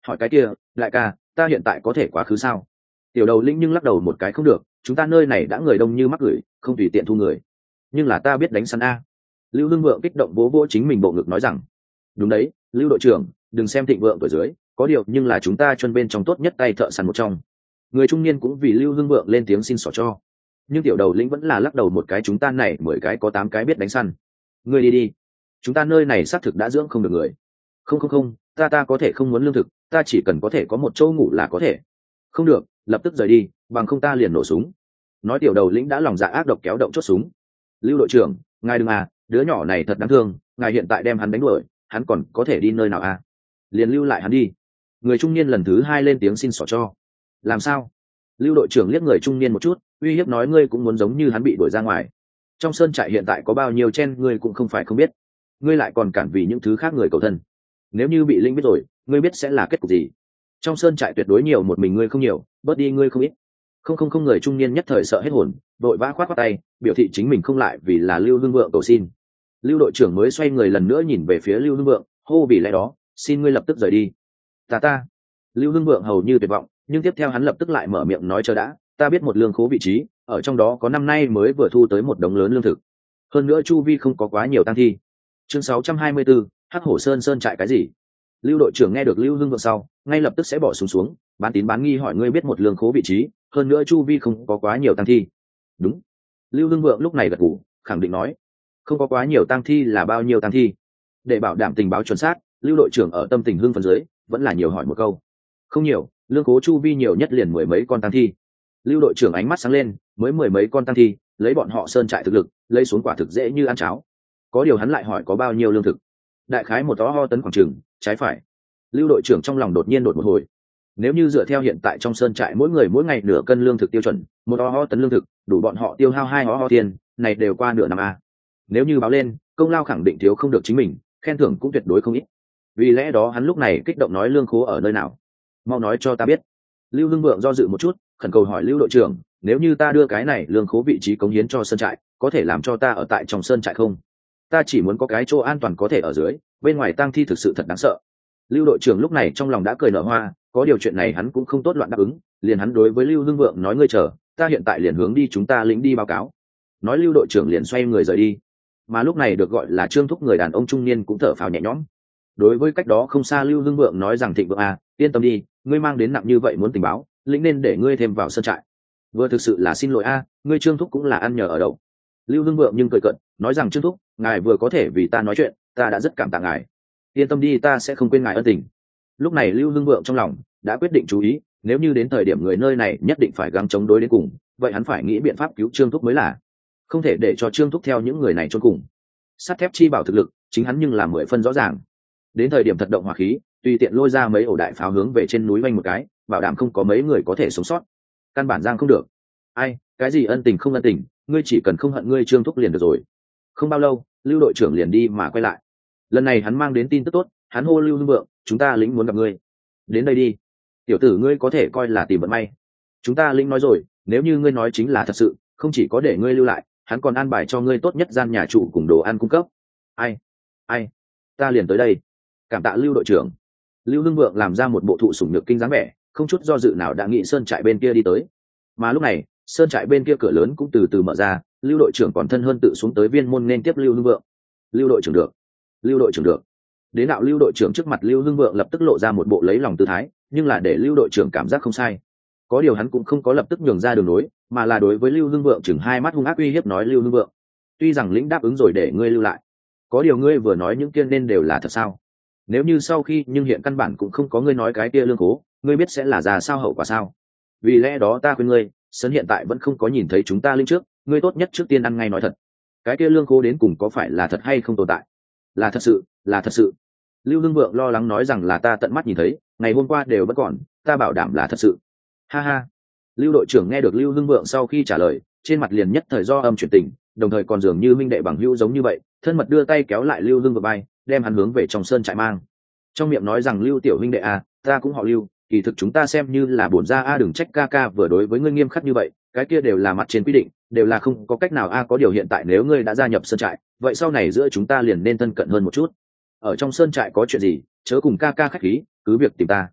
hỏi cái kia đại ca, ta hiện tại có thể quá khứ sao? Tiểu đầu lĩnh nhưng lắc đầu một cái, không được, chúng ta nơi này đã người đông như mắc gửi, không tùy tiện thu người. Nhưng là ta biết đánh săn a. Lưu Hưng Vượng kích động vỗ vỗ chính mình bộ ngực nói rằng, đúng đấy, Lưu đội trưởng, đừng xem Thịnh Vượng ở dưới, có điều nhưng là chúng ta chân bên trong tốt nhất tay thợ săn một trong. Người trung niên cũng vì Lưu Hưng Vượng lên tiếng xin xỏ cho. Nhưng tiểu đầu lĩnh vẫn là lắc đầu một cái, chúng ta này 10 cái có 8 cái biết đánh săn. Ngươi đi đi, chúng ta nơi này xác thực đã dưỡng không được người. Không, ta có thể không muốn lương thực, ta chỉ cần có thể có một chỗ ngủ là có thể. Không được, lập tức rời đi, bằng không ta liền nổ súng. Nói tiểu đầu lĩnh đã lòng dạ ác độc kéo động chốt súng. Lưu đội trưởng, ngài đừng à, đứa nhỏ này thật đáng thương, ngài hiện tại đem hắn đánh đuổi, hắn còn có thể đi nơi nào à? Liền lưu lại hắn đi. Người trung niên lần thứ 2 lên tiếng xin xỏ cho. Làm sao? Lưu đội trưởng liếc người trung niên một chút, uy hiếp nói, ngươi cũng muốn giống như hắn bị đuổi ra ngoài. Trong sơn trại hiện tại có bao nhiêu chen, ngươi cũng không phải không biết. Ngươi lại còn cản vì những thứ khác người cầu thân. Nếu như bị linh biết rồi, ngươi biết sẽ là kết cục gì? Trong sơn trại tuyệt đối nhiều một mình ngươi không nhiều, bớt đi ngươi không ít. Không, người trung niên nhất thời sợ hết hồn, vội vã khoát tay, biểu thị chính mình không lại vì là Lưu Hưng Vượng cầu xin. Lưu đội trưởng mới xoay người lần nữa nhìn về phía Lưu Hưng Vượng, hô vì lẽ đó, xin ngươi lập tức rời đi. Ta. Lưu Hưng Vượng hầu như tuyệt vọng, nhưng tiếp theo hắn lập tức lại mở miệng nói, chờ đã, ta biết một lương khố vị trí, ở trong đó có năm nay mới vừa thu tới một đống lớn lương thực. Hơn nữa chu vi không có quá nhiều tang thi. Chương 624, Hắc Hổ Sơn trại cái gì? Lưu đội trưởng nghe được Lưu Hưng Vượng sau, ngay lập tức sẽ bỏ xuống, bán tín bán nghi hỏi, ngươi biết một lương khố vị trí, hơn nữa chu vi không có quá nhiều tang thi. Đúng. Lưu Hưng Vượng lúc này gật gù, khẳng định nói, không có quá nhiều tang thi là bao nhiêu tang thi? Để bảo đảm tình báo chuẩn xác, Lưu đội trưởng ở tâm tình hưng phấn dưới, vẫn là nhiều hỏi một câu. Không nhiều, lương khố chu vi nhiều nhất liền 10 mấy con tang thi. Lưu đội trưởng ánh mắt sáng lên, mới 10 mấy con tang thi, lấy bọn họ sơn trại thực lực, lấy xuống quả thực dễ như ăn cháo. Có điều hắn lại hỏi có bao nhiêu lương thực? Đại khái một tó ho tấn khoảng chừng, trái phải. Lưu đội trưởng trong lòng đột nhiên đột một hồi. Nếu như dựa theo hiện tại trong sơn trại mỗi người mỗi ngày nửa cân lương thực tiêu chuẩn, một ho tấn lương thực, đủ bọn họ tiêu hao 2 ho tiền, này đều qua nửa năm a. Nếu như báo lên, công lao khẳng định thiếu không được chính mình, khen thưởng cũng tuyệt đối không ít. Vì lẽ đó hắn lúc này kích động nói, lương khố ở nơi nào? Mau nói cho ta biết. Lưu Hưng Vượng do dự một chút, khẩn cầu hỏi Lưu đội trưởng, nếu như ta đưa cái này lương khố vị trí cống hiến cho sơn trại, có thể làm cho ta ở tại trong sơn trại không? Ta chỉ muốn có cái chỗ an toàn có thể ở dưới, bên ngoài tang thi thực sự thật đáng sợ. Lưu đội trưởng lúc này trong lòng đã cười nở hoa, có điều chuyện này hắn cũng không tốt loạn đáp ứng, liền hắn đối với Lưu Hưng Vượng nói, ngươi chờ, ta hiện tại liền hướng đi chúng ta lĩnh đi báo cáo. Nói Lưu đội trưởng liền xoay người rời đi. Mà lúc này được gọi là Trương Thúc người đàn ông trung niên cũng thở phào nhẹ nhõm. Đối với cách đó không xa Lưu Hưng Vượng nói rằng, Thịnh Vượng à, yên tâm đi, ngươi mang đến nặng như vậy muốn tình báo, lĩnh nên để ngươi thêm vào sân trại. Vừa thực sự là xin lỗi a, ngươi Trương Thúc cũng là ăn nhờ ở đậu. Lưu Hưng Vượng nhưng cười cợt, nói rằng, Trương Thúc, ngài vừa có thể vì ta nói chuyện, ta đã rất cảm tạ ngài. Yên tâm đi, ta sẽ không quên ngài ân tình. Lúc này Lưu Hưng Vượng trong lòng đã quyết định chú ý, nếu như đến thời điểm người nơi này nhất định phải gắng chống đối đến cùng, vậy hắn phải nghĩ biện pháp cứu Trương Thúc mới là. Không thể để cho Trương Thúc theo những người này chôn cùng. Sắt thép chi bảo thực lực, chính hắn nhưng là 10 phân rõ ràng. Đến thời điểm thật động hỏa khí, tùy tiện lôi ra mấy ổ đại pháo hướng về trên núi vanh một cái, bảo đảm không có mấy người có thể sống sót. Căn bản giang không được. Ai, cái gì ân tình không ân tình, ngươi chỉ cần không hận ngươi Trương Thúc liền được rồi. Không bao lâu, Lưu đội trưởng liền đi mà quay lại. Lần này hắn mang đến tin tức tốt, hắn hô Lưu Hưng Vượng, chúng ta lĩnh muốn gặp ngươi. Đến đây đi. Tiểu tử ngươi có thể coi là tìm vận may. Chúng ta lĩnh nói rồi, nếu như ngươi nói chính là thật sự, không chỉ có để ngươi lưu lại, hắn còn an bài cho ngươi tốt nhất gian nhà trụ cùng đồ ăn cung cấp. Ai, ta liền tới đây. Cảm tạ Lưu đội trưởng. Lưu Hưng Vượng làm ra một bộ thụ sủng nhược kinh dáng vẻ, không chút do dự nào đã nghĩ sơn trại bên kia đi tới. Mà lúc này, sơn trại bên kia cửa lớn cũng từ từ mở ra, Lưu đội trưởng còn thân hơn tự xuống tới viên môn nên tiếp Lưu Hưng Vượng. Lưu đội trưởng được. Lưu đội trưởng được. Đến đạo Lưu đội trưởng trước mặt, Lưu Hưng Vượng lập tức lộ ra một bộ lấy lòng tư thái, nhưng là để Lưu đội trưởng cảm giác không sai. Có điều hắn cũng không có lập tức nhường ra đường nối, mà là đối với Lưu Hưng Vượng chừng hai mắt hung ác uy hiếp nói, Lưu Hưng Vượng, tuy rằng lĩnh đáp ứng rồi để ngươi lưu lại, có điều ngươi vừa nói những kia nên đều là thật sao? Nếu như sau khi nhưng hiện căn bản cũng không có ngươi nói cái kia lương khố, ngươi biết sẽ là ra sao hậu quả sao? Vì lẽ đó ta khuyên ngươi, sân hiện tại vẫn không có nhìn thấy chúng ta linh trước, ngươi tốt nhất trước tiên ăn ngay nói thật. Cái kia lương khố đến cùng có phải là thật hay không tồn tại? Là thật sự, là thật sự. Lưu Hưng Vượng lo lắng nói rằng, là ta tận mắt nhìn thấy, ngày hôm qua đều vẫn còn, ta bảo đảm là thật sự. Ha ha. Lưu đội trưởng nghe được Lưu Hưng Vượng sau khi trả lời, trên mặt liền nhất thời do âm chuyển tình, đồng thời còn dường như minh đệ bằng hữu giống như vậy, thân mật đưa tay kéo lại Lưu Hưng Vượng vai, đem hắn hướng về trong sơn trại mang. Trong miệng nói rằng, Lưu tiểu huynh đệ à, ta cũng họ Lưu, kỳ thực chúng ta xem như là bổn gia a, đừng trách ca ca vừa đối với ngươi nghiêm khắc như vậy, cái kia đều là mặt trên quy định, đều là không có cách nào a, có điều hiện tại nếu ngươi đã gia nhập sơn trại, vậy sau này giữa chúng ta liền nên thân cận hơn một chút. Ở trong sơn trại có chuyện gì, chớ cùng ca ca khách khí, cứ việc tìm ta.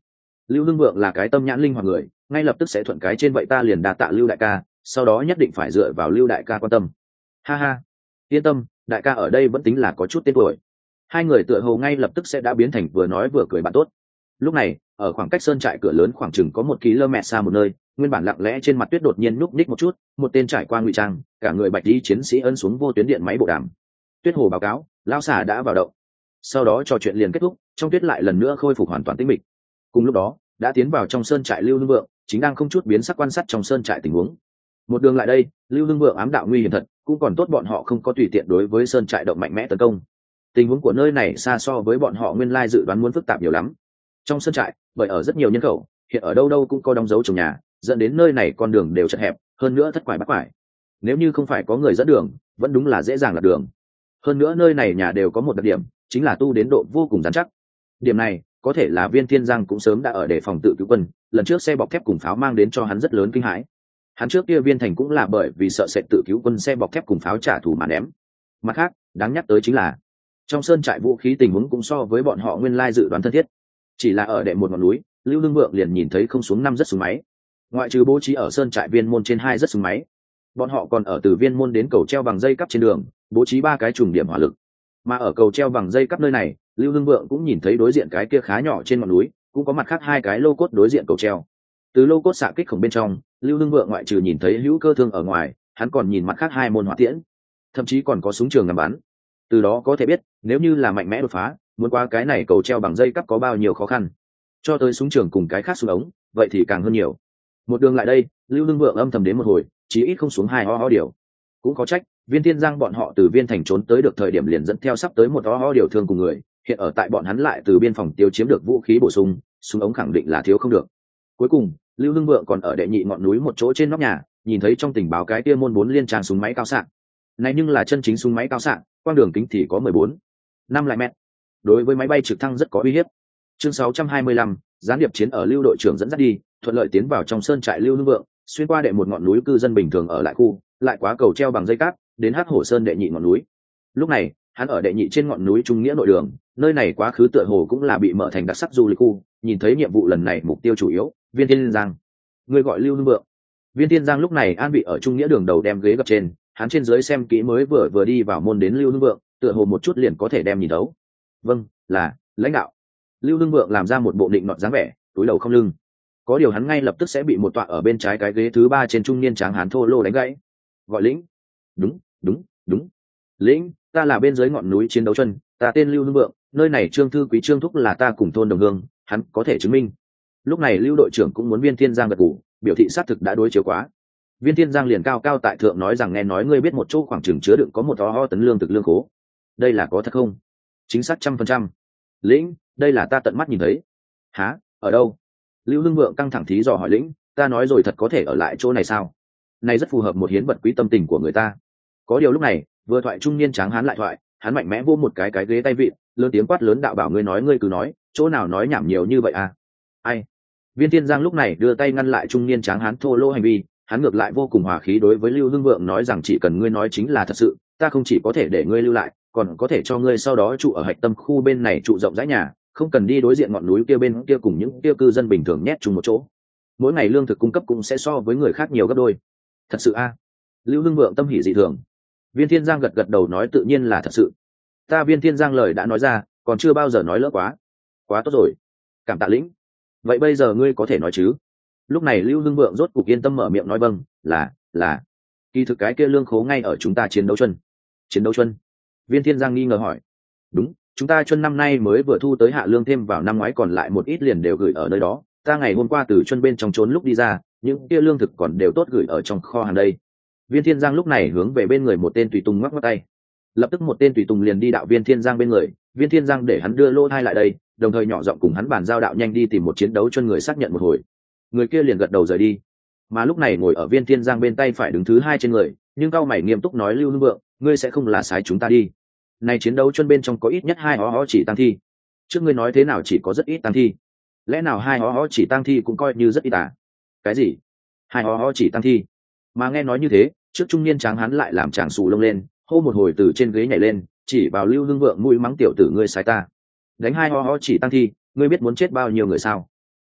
Lưu Hưng Vượng là cái tâm nhãn linh hoạt người, ngay lập tức sẽ thuận cái trên vậy ta liền đa tạ Lưu đại ca, sau đó nhất định phải dựa vào Lưu đại ca quan tâm. Ha ha, yên tâm, đại ca ở đây vẫn tính là có chút tên tuổi. Hai người tựa hồ ngay lập tức sẽ đã biến thành vừa nói vừa cười bạn tốt. Lúc này, ở khoảng cách sơn trại cửa lớn khoảng chừng có 1 km xa một nơi, nguyên bản lặng lẽ trên mặt tuyết đột nhiên núp ních một chút, một tên trải qua ngụy trang, cả người bạch y chiến sĩ ấn xuống vô tuyến điện máy bộ đàm. Tuyết Hồ báo cáo, lão xà đã vào động. Sau đó trò chuyện liền kết thúc, trong tuyết lại lần nữa khôi phục hoàn toàn tĩnh mịch. Cùng lúc đó, đã tiến vào trong sơn trại Lưu Hưng Vượng, chính đang không chút biến sắc quan sát trong sơn trại tình huống. Một đường lại đây, Lưu Hưng Vượng ám đạo nguy hiểm thật, cũng còn tốt bọn họ không có tùy tiện đối với sơn trại động mạnh mẽ tấn công. Tình huống của nơi này xa so với bọn họ nguyên lai dự đoán muốn phức tạp nhiều lắm. Trong sơn trại, bởi ở rất nhiều nhân khẩu, hiện ở đâu đâu cũng có đóng dấu trồng nhà, dẫn đến nơi này con đường đều chật hẹp, hơn nữa thất quải bắt quải. Nếu như không phải có người dẫn đường, vẫn đúng là dễ dàng lạc đường. Hơn nữa nơi này nhà đều có một đặc điểm, chính là tu đến độ vô cùng rắn chắc. Điểm này, có thể là Viên Thiên Giang cũng sớm đã ở để phòng tự cứu quân, lần trước xe bọc thép cùng pháo mang đến cho hắn rất lớn kinh hãi. Hắn trước kia Viên Thành cũng là bởi vì sợ sẽ tự cứu quân xe bọc thép cùng pháo trả thù mà ném. Mặt khác, đáng nhắc tới chính là trong sơn trại vũ khí tình huống cũng so với bọn họ nguyên lai dự đoán thân thiết. Chỉ là ở đệ một ngọn núi, Lưu Hưng Vượng liền nhìn thấy không xuống 5 rất súng máy. Ngoại trừ bố trí ở sơn trại viên môn trên 2 rất súng máy, bọn họ còn ở từ viên môn đến cầu treo bằng dây cắp trên đường, bố trí 3 cái trùng điểm hỏa lực. Mà ở cầu treo bằng dây cắp nơi này, Lưu Hưng Vượng cũng nhìn thấy đối diện cái kia khá nhỏ trên ngọn núi, cũng có mặt khác 2 cái lô cốt đối diện cầu treo. Từ lô cốt xạ kích khổng bên trong, Lưu Hưng Vượng ngoại trừ nhìn thấy hữu cơ thương ở ngoài, hắn còn nhìn mặt khác 2 môn hỏa tiễn, thậm chí còn có súng trường ngắm bắn. Từ đó có thể biết, nếu như là mạnh mẽ đột phá, muốn qua cái này cầu treo bằng dây cắp có bao nhiêu khó khăn. Cho tới súng trường cùng cái khác súng ống, vậy thì càng hơn nhiều. Một đường lại đây, Lưu Hưng Vượng âm thầm đến một hồi, chí ít không xuống 2 ho điều. Cũng có trách, Viên Thiên Giang bọn họ từ Viên Thành trốn tới được thời điểm liền dẫn theo sắp tới một ho điều thương cùng người, hiện ở tại bọn hắn lại từ biên phòng tiêu chiếm được vũ khí bổ sung, súng ống khẳng định là thiếu không được. Cuối cùng, Lưu Hưng Vượng còn ở đệ nhị ngọn núi một chỗ trên nóc nhà, nhìn thấy trong tình báo cái kia môn 4 liên trang súng máy cao xạ. Này nhưng là chân chính súng máy cao xạ, quang đường kính thì có 14.5 lại mét. Đối với máy bay trực thăng rất có uy hiếp. Chương 625, gián điệp chiến ở Lưu đội trưởng dẫn dắt đi, thuận lợi tiến vào trong sơn trại Lưu Hưng Vượng, xuyên qua đệ một ngọn núi cư dân bình thường ở lại khu, lại quá cầu treo bằng dây cáp, đến Hắc Hổ Sơn đệ nhị ngọn núi. Lúc này, hắn ở đệ nhị trên ngọn núi Trung Nghĩa nội đường, nơi này quá khứ tựa hồ cũng là bị mở thành đặc sắc du lịch khu, nhìn thấy nhiệm vụ lần này mục tiêu chủ yếu, Viên Thiên Giang. Người gọi Lưu Hưng Vượng. Viên Thiên Giang lúc này an vị ở Trung Nghĩa đường đầu đem ghế gập trên, hắn trên dưới xem kỹ mới vừa đi vào môn đến Lưu Hưng Vượng, tựa hồ một chút liền có thể đem nhìn thấu. Vâng, là lãnh đạo. Lưu Hưng Vượng làm ra một bộ định nọt dáng vẻ, túi đầu không lưng. Có điều hắn ngay lập tức sẽ bị một tọa ở bên trái cái ghế thứ 3 trên trung niên tráng hán thô lô đánh gãy. Gọi lĩnh. Đúng. Lĩnh, ta là bên dưới ngọn núi chiến đấu chân, ta tên Lưu Hưng Vượng, nơi này Trương thư quý Trương thúc là ta cùng thôn đồng hương, hắn có thể chứng minh. Lúc này Lưu đội trưởng cũng muốn Viên Thiên Giang gật gù, biểu thị xác thực đã đối chiếu quá. Viên Thiên Giang liền cao cao tại thượng nói rằng nghe nói ngươi biết một chỗ khoảng chừng chứa đựng có một ho tấn lương thực lương khố. Đây là có thật không? Chính xác 100%. Lĩnh, đây là ta tận mắt nhìn thấy. Hả? Ở đâu? Lưu Hưng Vượng căng thẳng thí dò hỏi lĩnh, ta nói rồi thật có thể ở lại chỗ này sao? Này rất phù hợp một hiến vật quý tâm tình của người ta. Có điều lúc này, vừa thoại trung niên tráng hán lại thoại, hắn mạnh mẽ vô một cái ghế tay vịn, lớn tiếng quát lớn đạo bảo ngươi nói ngươi cứ nói, chỗ nào nói nhảm nhiều như vậy à? Ai? Viên Thiên Giang lúc này đưa tay ngăn lại trung niên tráng hán thô lỗ hành vi, hắn ngược lại vô cùng hòa khí đối với Lưu Hưng Vượng nói rằng chỉ cần ngươi nói chính là thật sự, ta không chỉ có thể để ngươi lưu lại, còn có thể cho ngươi sau đó trụ ở hạch tâm khu bên này trụ rộng rãi nhà, không cần đi đối diện ngọn núi kia bên kia cùng những kia cư dân bình thường nhét chung một chỗ. Mỗi ngày lương thực cung cấp cũng sẽ so với người khác nhiều gấp đôi. Thật sự a? Lưu Hưng Vượng tâm hỉ dị thường. Viên Thiên Giang gật gật đầu nói tự nhiên là thật sự. Ta Viên Thiên Giang lời đã nói ra, còn chưa bao giờ nói lỡ quá. Quá tốt rồi. Cảm tạ lĩnh. Vậy bây giờ ngươi có thể nói chứ? Lúc này Lưu Hưng Vượng rốt cục yên tâm mở miệng nói vâng, là. Kỳ thực cái kia lương khố ngay ở chúng ta chiến đấu chân. Chiến đấu chân? Viên Thiên Giang nghi ngờ hỏi. Đúng, chúng ta chân năm nay mới vừa thu tới hạ lương thêm vào năm ngoái còn lại một ít liền đều gửi ở nơi đó. Ta ngày hôm qua từ chân bên trong trốn lúc đi ra, những kia lương thực còn đều tốt gửi ở trong kho hàng đây. Viên Thiên Giang lúc này hướng về bên người một tên tùy tùng ngoắc ngoắc tay. Lập tức một tên tùy tùng liền đi đạo Viên Thiên Giang bên người, Viên Thiên Giang để hắn đưa lô thai lại đây, đồng thời nhỏ giọng cùng hắn bàn giao đạo nhanh đi tìm một chiến đấu chân người xác nhận một hồi. Người kia liền gật đầu rời đi. Mà lúc này ngồi ở Viên Thiên Giang bên tay phải đứng thứ 2 trên người, nhưng cao mày nghiêm túc nói Lưu Hưng Vượng, ngươi sẽ không là sái chúng ta đi. Này chiến đấu chân bên trong có ít nhất 2 hó chỉ tăng thi. Trước ngươi nói thế nào chỉ có rất ít tăng thi? Lẽ nào 2 hó chỉ tăng thi cũng coi như rất ít à? Cái gì? 2 hó chỉ tăng thi? Mà nghe nói như thế, trước trung niên tráng hắn lại làm chàng sù lông lên, hô một hồi từ trên ghế nhảy lên, chỉ vào Lưu Hưng Vượng mũi mắng tiểu tử ngươi sai ta. Đánh 2 hó chỉ tăng thi, ngươi biết muốn chết bao nhiêu người sao?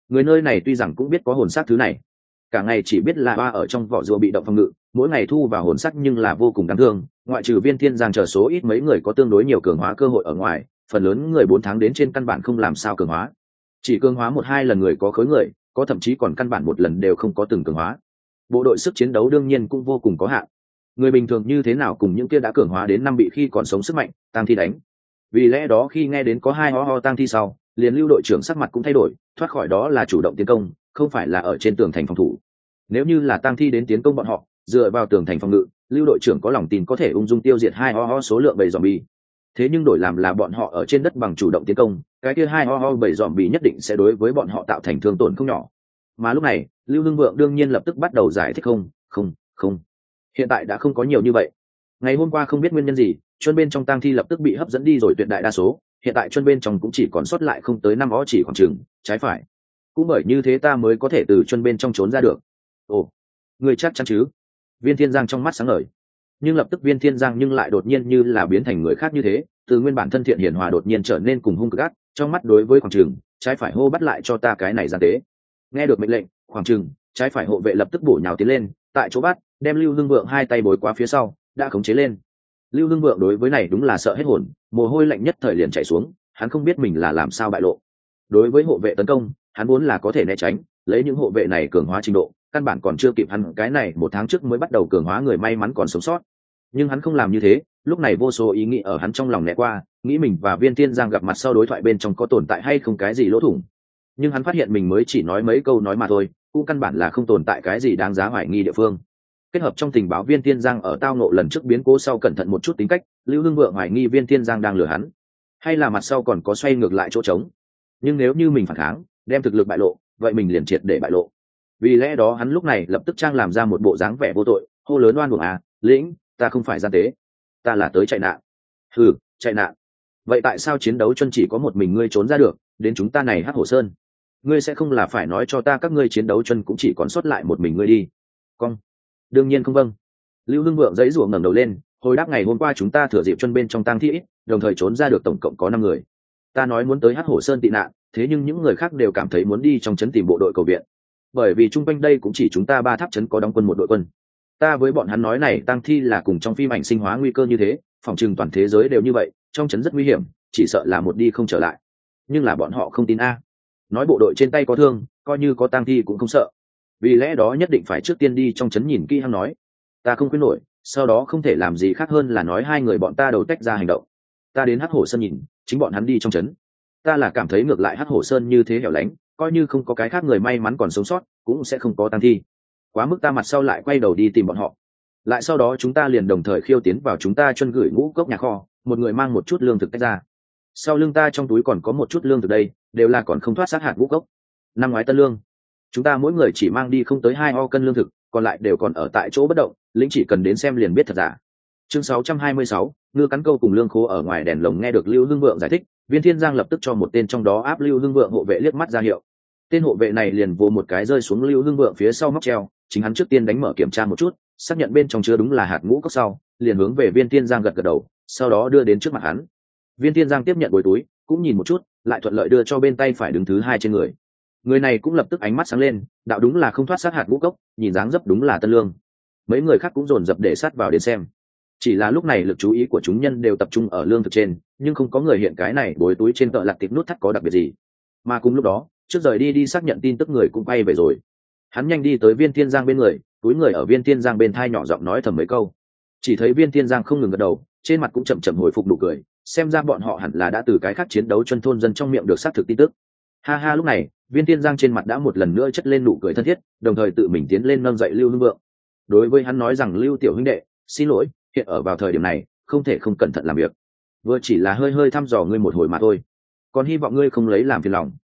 Người nơi này tuy rằng cũng biết có hồn xác thứ này, cả ngày chỉ biết là ba ở trong vỏ rùa bị động phòng ngự, mỗi ngày thu vào hồn sắc nhưng là vô cùng đáng thương. Ngoại trừ Viên Thiên Giang chờ số ít mấy người có tương đối nhiều cường hóa cơ hội ở ngoài, phần lớn người 4 tháng đến trên căn bản không làm sao cường hóa, chỉ cường hóa 1-2 lần người có khối người, có thậm chí còn căn bản một lần đều không có từng cường hóa. Bộ đội sức chiến đấu đương nhiên cũng vô cùng có hạn, người bình thường như thế nào cùng những kia đã cường hóa đến 5 bị khi còn sống sức mạnh tang thi đánh. Vì lẽ đó khi nghe đến có 2 ho tang thi sau, liền lưu đội trưởng sắc mặt cũng thay đổi, thoát khỏi đó là chủ động tiến công, không phải là ở trên tường thành phòng thủ. Nếu như là tang thi đến tiến công bọn họ, dựa vào tường thành phòng ngự, lưu đội trưởng có lòng tin có thể ung dung tiêu diệt 2 ho số lượng bầy zombie. Thế nhưng đổi làm là bọn họ ở trên đất bằng chủ động tiến công, cái kia 2 ho bầy zombie nhất định sẽ đối với bọn họ tạo thành thương tổn không nhỏ. Mà lúc này, Lưu Hưng Vượng đương nhiên lập tức bắt đầu giải thích không. Hiện tại đã không có nhiều như vậy. Ngày hôm qua không biết nguyên nhân gì, chuân bên trong tang thi lập tức bị hấp dẫn đi rồi tuyệt đại đa số, hiện tại chuân bên trong cũng chỉ còn sót lại không tới 5 ó chỉ khoảng chừng, trái phải. Cũng bởi như thế ta mới có thể từ chuân bên trong trốn ra được. Ồ, người chắc chắn chứ? Viên Thiên Giang trong mắt sáng ngời. Nhưng lập tức Viên Thiên Giang nhưng lại đột nhiên như là biến thành người khác như thế, từ nguyên bản thân thiện hiền hòa đột nhiên trở nên cùng hung cực ác, trong mắt đối với khoảng trường, trái phải hô bắt lại cho ta cái này gian tế. Nghe được mệnh lệnh, khoảng trường, trái phải hộ vệ lập tức bổ nhào tiến lên, tại chỗ bắt, đem Lưu Hưng Vượng 2 tay bối qua phía sau, đã khống chế lên. Lưu Hưng Vượng đối với này đúng là sợ hết hồn, mồ hôi lạnh nhất thời liền chảy xuống, hắn không biết mình là làm sao bại lộ. Đối với hộ vệ tấn công, hắn vốn là có thể né tránh, lấy những hộ vệ này cường hóa trình độ, căn bản còn chưa kịp hắn cái này 1 tháng trước mới bắt đầu cường hóa người may mắn còn sống sót. Nhưng hắn không làm như thế, lúc này vô số ý nghĩ ở hắn trong lòng né qua, nghĩ mình và Viên Thiên Giang gặp mặt sau đối thoại bên trong có tồn tại hay không cái gì lỗ thủng. Nhưng hắn phát hiện mình mới chỉ nói mấy câu nói mà thôi, cũng căn bản là không tồn tại cái gì đáng giá hoài nghi địa phương. Kết hợp trong tình báo Viên Thiên Giang ở tao nộ lần trước biến cố sau cẩn thận một chút tính cách, Lưu Hưng Vượng hoài nghi Viên Thiên Giang đang lừa hắn, hay là mặt sau còn có xoay ngược lại chỗ trống. Nhưng nếu như mình phản kháng, đem thực lực bại lộ, vậy mình liền triệt để bại lộ. Vì lẽ đó hắn lúc này lập tức trang làm ra một bộ dáng vẻ vô tội, hô lớn oan uổng à, lĩnh, ta không phải gian tế, ta là tới chạy nạn. Ừ, chạy nạn. Vậy tại sao chiến đấu chân chỉ có một mình ngươi trốn ra được, đến chúng ta này Hắc Hổ Sơn? Ngươi sẽ không là phải nói cho ta các ngươi chiến đấu chân cũng chỉ còn sót lại một mình ngươi đi? Cong. Đương nhiên không vâng. Lưu Hưng Vượng giãy giụa ngẩng đầu lên, hồi đáp ngày hôm qua chúng ta thừa dịp chân bên trong tang thi, đồng thời trốn ra được tổng cộng có 5 người. Ta nói muốn tới Hắc Hổ Sơn tị nạn, thế nhưng những người khác đều cảm thấy muốn đi trong trấn tìm bộ đội cầu viện. Bởi vì chung quanh đây cũng chỉ chúng ta 3 tháp trấn có đóng quân một đội quân. Ta với bọn hắn nói này tang thi là cùng trong phim ảnh sinh hóa nguy cơ như thế, phòng trừng toàn thế giới đều như vậy, trong trấn rất nguy hiểm, chỉ sợ là một đi không trở lại. Nhưng là bọn họ không tin a. Nói bộ đội trên tay có thương, coi như có tang thi cũng không sợ. Vì lẽ đó nhất định phải trước tiên đi trong trấn nhìn kỹ hắn nói. Ta không khuyên nổi, sau đó không thể làm gì khác hơn là nói 2 người bọn ta đầu tách ra hành động. Ta đến Hắc Hổ Sơn nhìn, chính bọn hắn đi trong trấn. Ta là cảm thấy ngược lại Hắc Hổ Sơn như thế hẻo lánh, coi như không có cái khác người may mắn còn sống sót, cũng sẽ không có tang thi. Quá mức ta mặt sau lại quay đầu đi tìm bọn họ. Lại sau đó chúng ta liền đồng thời khiêu tiến vào chúng ta chân gửi ngũ cốc nhà kho, một người mang một chút lương thực tách ra. Sau lưng ta trong túi còn có một chút lương thực đây, đều là còn không thoát sát hạt ngũ cốc. Năm ngoái tân lương, chúng ta mỗi người chỉ mang đi không tới 2 cân lương thực, còn lại đều còn ở tại chỗ bất động, lính chỉ cần đến xem liền biết thật giả. Chương 626, ngư cắn câu cùng lương khô ở ngoài đèn lồng. Nghe được Lưu Hưng Vượng giải thích, Viên Thiên Giang lập tức cho một tên trong đó áp Lưu Hưng Vượng hộ vệ liếc mắt ra hiệu. Tên hộ vệ này liền vồ một cái rơi xuống Lưu Hưng Vượng phía sau móc treo, chính hắn trước tiên đánh mở kiểm tra một chút, xác nhận bên trong chứa đúng là hạt ngũ cốc sau, liền hướng về Viên Thiên Giang gật gật đầu, sau đó đưa đến trước mặt hắn. Viên Thiên Giang tiếp nhận bồi túi, cũng nhìn một chút, lại thuận lợi đưa cho bên tay phải đứng thứ 2 trên người. Người này cũng lập tức ánh mắt sáng lên, đạo đúng là không thoát sát hạt ngũ cốc, nhìn dáng dấp đúng là tân lương. Mấy người khác cũng dồn dập để sát vào đến xem. Chỉ là lúc này lực chú ý của chúng nhân đều tập trung ở lương thực trên, nhưng không có người hiện cái này bồi túi trên tợ lạc tiệp nút thắt có đặc biệt gì. Mà cùng lúc đó, trước rời đi xác nhận tin tức người cũng bay về rồi. Hắn nhanh đi tới Viên Thiên Giang bên người, túi người ở Viên Thiên Giang bên thai nhỏ giọng nói thầm mấy câu. Chỉ thấy Viên Thiên Giang không ngừng gật đầu, trên mặt cũng chậm chậm hồi phục nụ cười, xem ra bọn họ hẳn là đã từ cái khác chiến đấu chân thôn dân trong miệng được xác thực tin tức. Ha ha, lúc này Viên Thiên Giang trên mặt đã một lần nữa chất lên nụ cười thân thiết, đồng thời tự mình tiến lên nâng dậy Lưu Hưng Vượng. Đối với hắn nói rằng Lưu tiểu huynh đệ, xin lỗi, hiện ở vào thời điểm này không thể không cẩn thận làm việc, vừa chỉ là hơi hơi thăm dò ngươi một hồi mà thôi, còn hy vọng ngươi không lấy làm phiền lòng.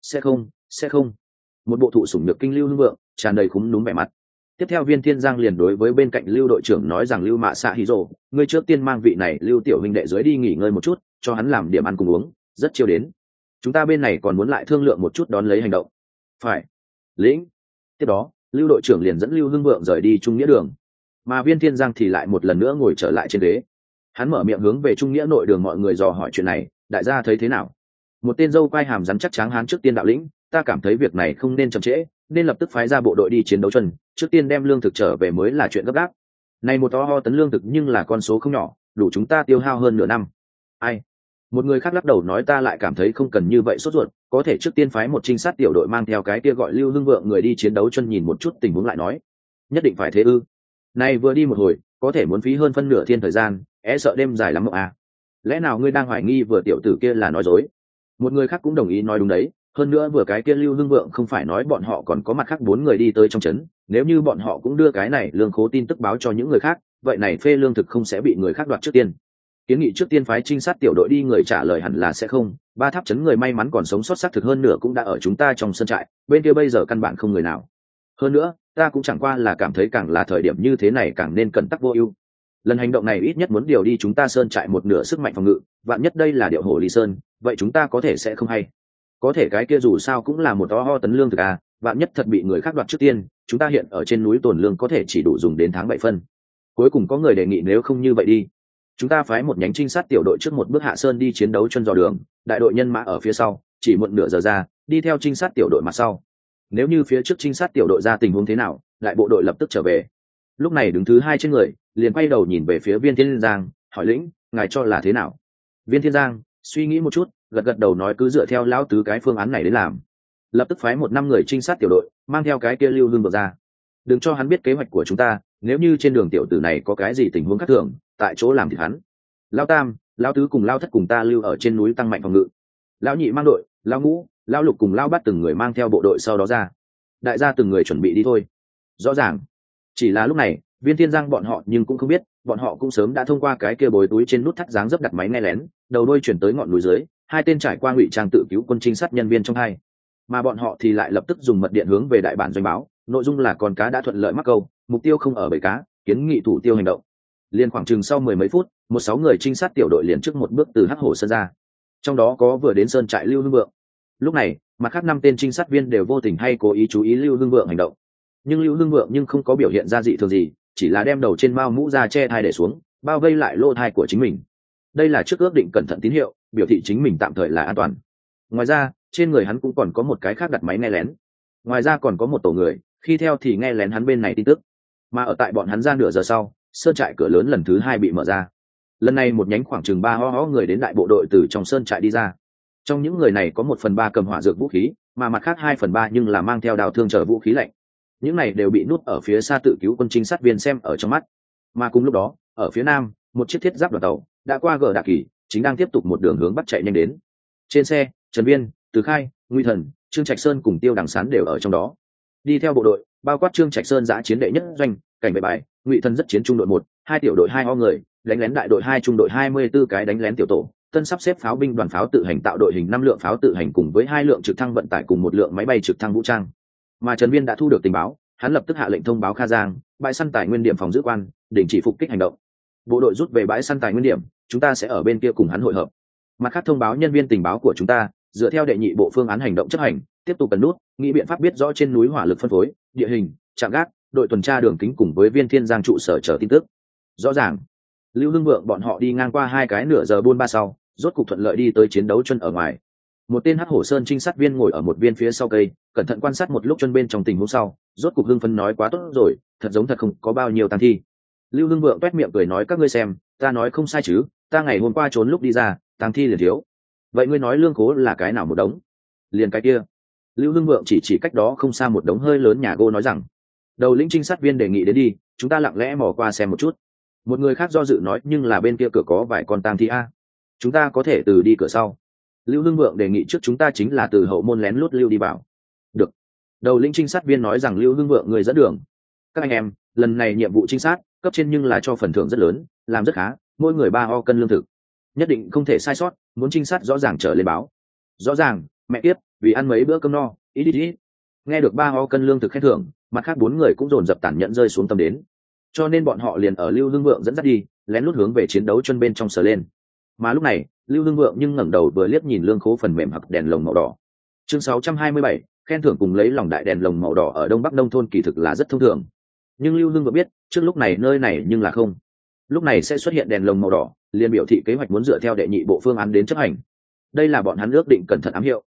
Sẽ không. Một bộ thụ sủng nhược kinh Lưu Hưng Vượng tràn đầy khúm núm vẻ mặt. Tiếp theo Viên Thiên Giang liền đối với bên cạnh Lưu đội trưởng nói rằng Lưu Mạ Xạ Hí Rồ, ngươi trước tiên mang vị này Lưu tiểu huynh đệ dưới đi nghỉ ngơi một chút, cho hắn làm điểm ăn cùng uống, rất chiều đến. Chúng ta bên này còn muốn lại thương lượng một chút đón lấy hành động. Phải, lĩnh. Tiếp đó Lưu đội trưởng liền dẫn Lưu Hưng Vượng rời đi Trung Nghĩa đường, mà Viên Thiên Giang thì lại một lần nữa ngồi trở lại trên ghế. Hắn mở miệng hướng về Trung Nghĩa nội đường mọi người dò hỏi chuyện này, đại gia thấy thế nào? Một tên dâu quai hàm rắn chắc tráng hán trước tiên đạo lĩnh, ta cảm thấy việc này không nên chậm trễ, nên lập tức phái ra bộ đội đi chiến đấu chân, trước tiên đem lương thực trở về mới là chuyện gấp gáp. Này một to ho tấn lương thực nhưng là con số không nhỏ, đủ chúng ta tiêu hao hơn nửa năm. Ai? Một người khác lắc đầu nói, ta lại cảm thấy không cần như vậy sốt ruột, có thể trước tiên phái một trinh sát tiểu đội mang theo cái kia gọi Lưu Hưng Vượng người đi chiến đấu chân nhìn một chút tình huống lại nói. Nhất định phải thế ư? Này vừa đi một hồi, có thể muốn phí hơn phân nửa thiên thời gian, sợ đêm dài lắm mộng à. Lẽ nào ngươi đang hoài nghi vừa tiểu tử kia là nói dối? Một người khác cũng đồng ý nói đúng đấy, hơn nữa vừa cái kia Lưu Hưng Vượng không phải nói bọn họ còn có mặt khác 4 người đi tới trong trấn, nếu như bọn họ cũng đưa cái này lương khố tin tức báo cho những người khác, vậy này phê lương thực không sẽ bị người khác đoạt trước tiên. Kiến nghị trước tiên phái trinh sát tiểu đội đi, người trả lời hẳn là sẽ không, Ba Tháp trấn người may mắn còn sống sót xác thực hơn nửa cũng đã ở chúng ta trong sân trại, bên kia bây giờ căn bản không người nào. Hơn nữa, ta cũng chẳng qua là cảm thấy càng là thời điểm như thế này càng nên cẩn tắc vô ưu. Lần hành động này ít nhất muốn điều đi chúng ta sơn trại một nửa sức mạnh phòng ngự, vạn nhất đây là điệu hổ Lý Sơn, vậy chúng ta có thể sẽ không hay. Có thể cái kia dù sao cũng là một to ho tấn lương thực à, vạn nhất thật bị người khác đoạt trước tiên, chúng ta hiện ở trên núi tồn lương có thể chỉ đủ dùng đến tháng 7 phân. Cuối cùng có người đề nghị nếu không như vậy đi, chúng ta phái một nhánh trinh sát tiểu đội trước một bước hạ sơn đi chiến đấu chân dò đường, đại đội nhân mã ở phía sau, chỉ muộn nửa giờ ra, đi theo trinh sát tiểu đội mặt sau. Nếu như phía trước trinh sát tiểu đội ra tình huống thế nào, lại bộ đội lập tức trở về. Lúc này đứng thứ hai trên người liền quay đầu nhìn về phía Viên Thiên Giang, hỏi lĩnh, ngài cho là thế nào? Viên Thiên Giang suy nghĩ một chút, gật gật đầu nói cứ dựa theo lão tứ cái phương án này đến làm. Lập tức phái một 5 người trinh sát tiểu đội, mang theo cái kia Lưu Hưng Vượng ra. Đừng cho hắn biết kế hoạch của chúng ta, nếu như trên đường tiểu tử này có cái gì tình huống khác thường, tại chỗ làm thịt hắn. Lão Tam, lão Tứ cùng lão Thất cùng ta lưu ở trên núi tăng mạnh phòng ngự. Lão Nhị mang đội, lão Ngũ, lão Lục cùng lão Bát từng người mang theo bộ đội sau đó ra. Đại gia từng người chuẩn bị đi thôi. Rõ ràng. Chỉ là lúc này, Viên Thiên Giang bọn họ nhưng cũng không biết, bọn họ cũng sớm đã thông qua cái kia bồi túi trên nút thắt dáng dấp đặt máy nghe lén, đầu đuôi chuyển tới ngọn núi dưới, hai tên trải qua ngụy trang tự cứu quân trinh sát nhân viên trong hai, mà bọn họ thì lại lập tức dùng mật điện hướng về đại bản doanh báo, nội dung là con cá đã thuận lợi mắc câu, mục tiêu không ở bầy cá, kiến nghị thủ tiêu hành động. Liên khoảng chừng sau 10 mấy phút, 6 người trinh sát tiểu đội liền trước một bước từ Hắc Hổ Sơn ra, trong đó có vừa đến sơn trại Lưu Hưng Vượng. Lúc này, mặt khác 5 tên trinh sát viên đều vô tình hay cố ý chú ý Lưu Hưng Vượng hành động, nhưng Lưu Hưng Vượng nhưng không có biểu hiện ra dị thường gì, chỉ là đem đầu trên mao mũ ra che thai để xuống, bao vây lại lỗ thai của chính mình. Đây là trước ước định cẩn thận tín hiệu, biểu thị chính mình tạm thời là an toàn. Ngoài ra, trên người hắn cũng còn có một cái khác đặt máy nghe lén. Ngoài ra còn có một tổ người, khi theo thì nghe lén hắn bên này tin tức. Mà ở tại bọn hắn ra nửa giờ sau, sơn trại cửa lớn lần thứ 2 bị mở ra. Lần này một nhánh khoảng chừng 3 người đến đại bộ đội từ trong sơn trại đi ra. Trong những người này có 1/3 cầm hỏa dược vũ khí, mà mặt khác 2/3 nhưng là mang theo đào thương trở vũ khí lạnh. Những này đều bị nút ở phía xa tự cứu quân trinh sát viên xem ở trong mắt. Mà cùng lúc đó, ở phía nam, một chiếc thiết giáp đoàn tàu đã qua gờ Đạ Kỳ, chính đang tiếp tục một đường hướng bắc chạy nhanh đến. Trên xe, Trần Viên, Từ Khai, Nguy Thần, Trương Trạch Sơn cùng Tiêu Đằng Sán đều ở trong đó. Đi theo bộ đội, bao quát Trương Trạch Sơn giã chiến đệ nhất doanh, cảnh vệ bài, Ngụy Thần rất chiến trung đội 1, 2 tiểu đội 2 người, đánh lén đại đội 2 trung đội 24 cái đánh lén tiểu tổ, tân sắp xếp pháo binh đoàn pháo tự hành tạo đội hình 5 lượng pháo tự hành cùng với 2 lượng trực thăng vận tải cùng 1 lượng máy bay trực thăng vũ trang. Mà Trần Viên đã thu được tình báo, hắn lập tức hạ lệnh thông báo Kha Giang, bãi săn tài nguyên điểm phòng giữ quan, đình chỉ phục kích hành động. Bộ đội rút về bãi săn tài nguyên điểm, chúng ta sẽ ở bên kia cùng hắn hội hợp. Mặt khác thông báo nhân viên tình báo của chúng ta, dựa theo đệ nhị bộ phương án hành động chấp hành, tiếp tục cần nút, nghĩ biện pháp biết rõ trên núi hỏa lực phân phối, địa hình, trạm gác, đội tuần tra đường kính cùng với Viên Thiên Giang trụ sở chờ tin tức. Rõ ràng, Lưu Hưng Vượng bọn họ đi ngang qua 2 cái nửa giờ buôn ba sau, rốt cục thuận lợi đi tới chiến đấu chân ở ngoài. Một tên Hắc Hổ Sơn trinh sát viên ngồi ở một viên phía sau cây, cẩn thận quan sát một lúc chân bên trong tình huống sau, rốt cục hưng phấn nói quá tốt rồi, thật giống thật không có bao nhiêu tang thi. Lưu Hưng Vượng toét miệng cười nói các ngươi xem, ta nói không sai chứ, ta ngày hôm qua trốn lúc đi ra, tang thi liền thiếu. Vậy ngươi nói lương khố là cái nào một đống? Liền cái kia. Lưu Hưng Vượng chỉ cách đó không xa một đống hơi lớn nhà gỗ nói rằng. Đầu lĩnh trinh sát viên đề nghị đến đi, chúng ta lặng lẽ mò qua xem một chút. Một người khác do dự nói nhưng là bên kia cửa có vài con tang thi a. Chúng ta có thể từ đi cửa sau. Lưu Hưng Vượng đề nghị trước chúng ta chính là từ hậu môn lén lút lưu đi vào. Được. Đầu lĩnh trinh sát viên nói rằng Lưu Hưng Vượng người dẫn đường. Các anh em, lần này nhiệm vụ trinh sát, cấp trên nhưng là cho phần thưởng rất lớn, làm rất khá, mỗi người 3 cân lương thực. Nhất định không thể sai sót, muốn trinh sát rõ ràng trở lên báo. Rõ ràng, mẹ tiếp, vì ăn mấy bữa cơm no, ít. Nghe được 3 cân lương thực khen thưởng, mặt khác 4 người cũng dồn dập tản nhận rơi xuống tâm đến. Cho nên bọn họ liền ở Lưu Hưng Vượng dẫn dắt đi, lén lút hướng về chiến đấu chân bên trong sờ lên. Mà lúc này, Lưu Hưng Vượng nhưng ngẩng đầu vừa liếc nhìn lương khố phần mềm hoặc đèn lồng màu đỏ. Chương 627, khen thưởng cùng lấy lòng đại đèn lồng màu đỏ ở Đông Bắc nông thôn kỳ thực là rất thông thường. Nhưng Lưu Hưng Vượng biết, trước lúc này nơi này nhưng là không. Lúc này sẽ xuất hiện đèn lồng màu đỏ, liền biểu thị kế hoạch muốn dựa theo đệ nhị bộ phương án đến chấp hành. Đây là bọn hắn ước định cẩn thận ám hiệu.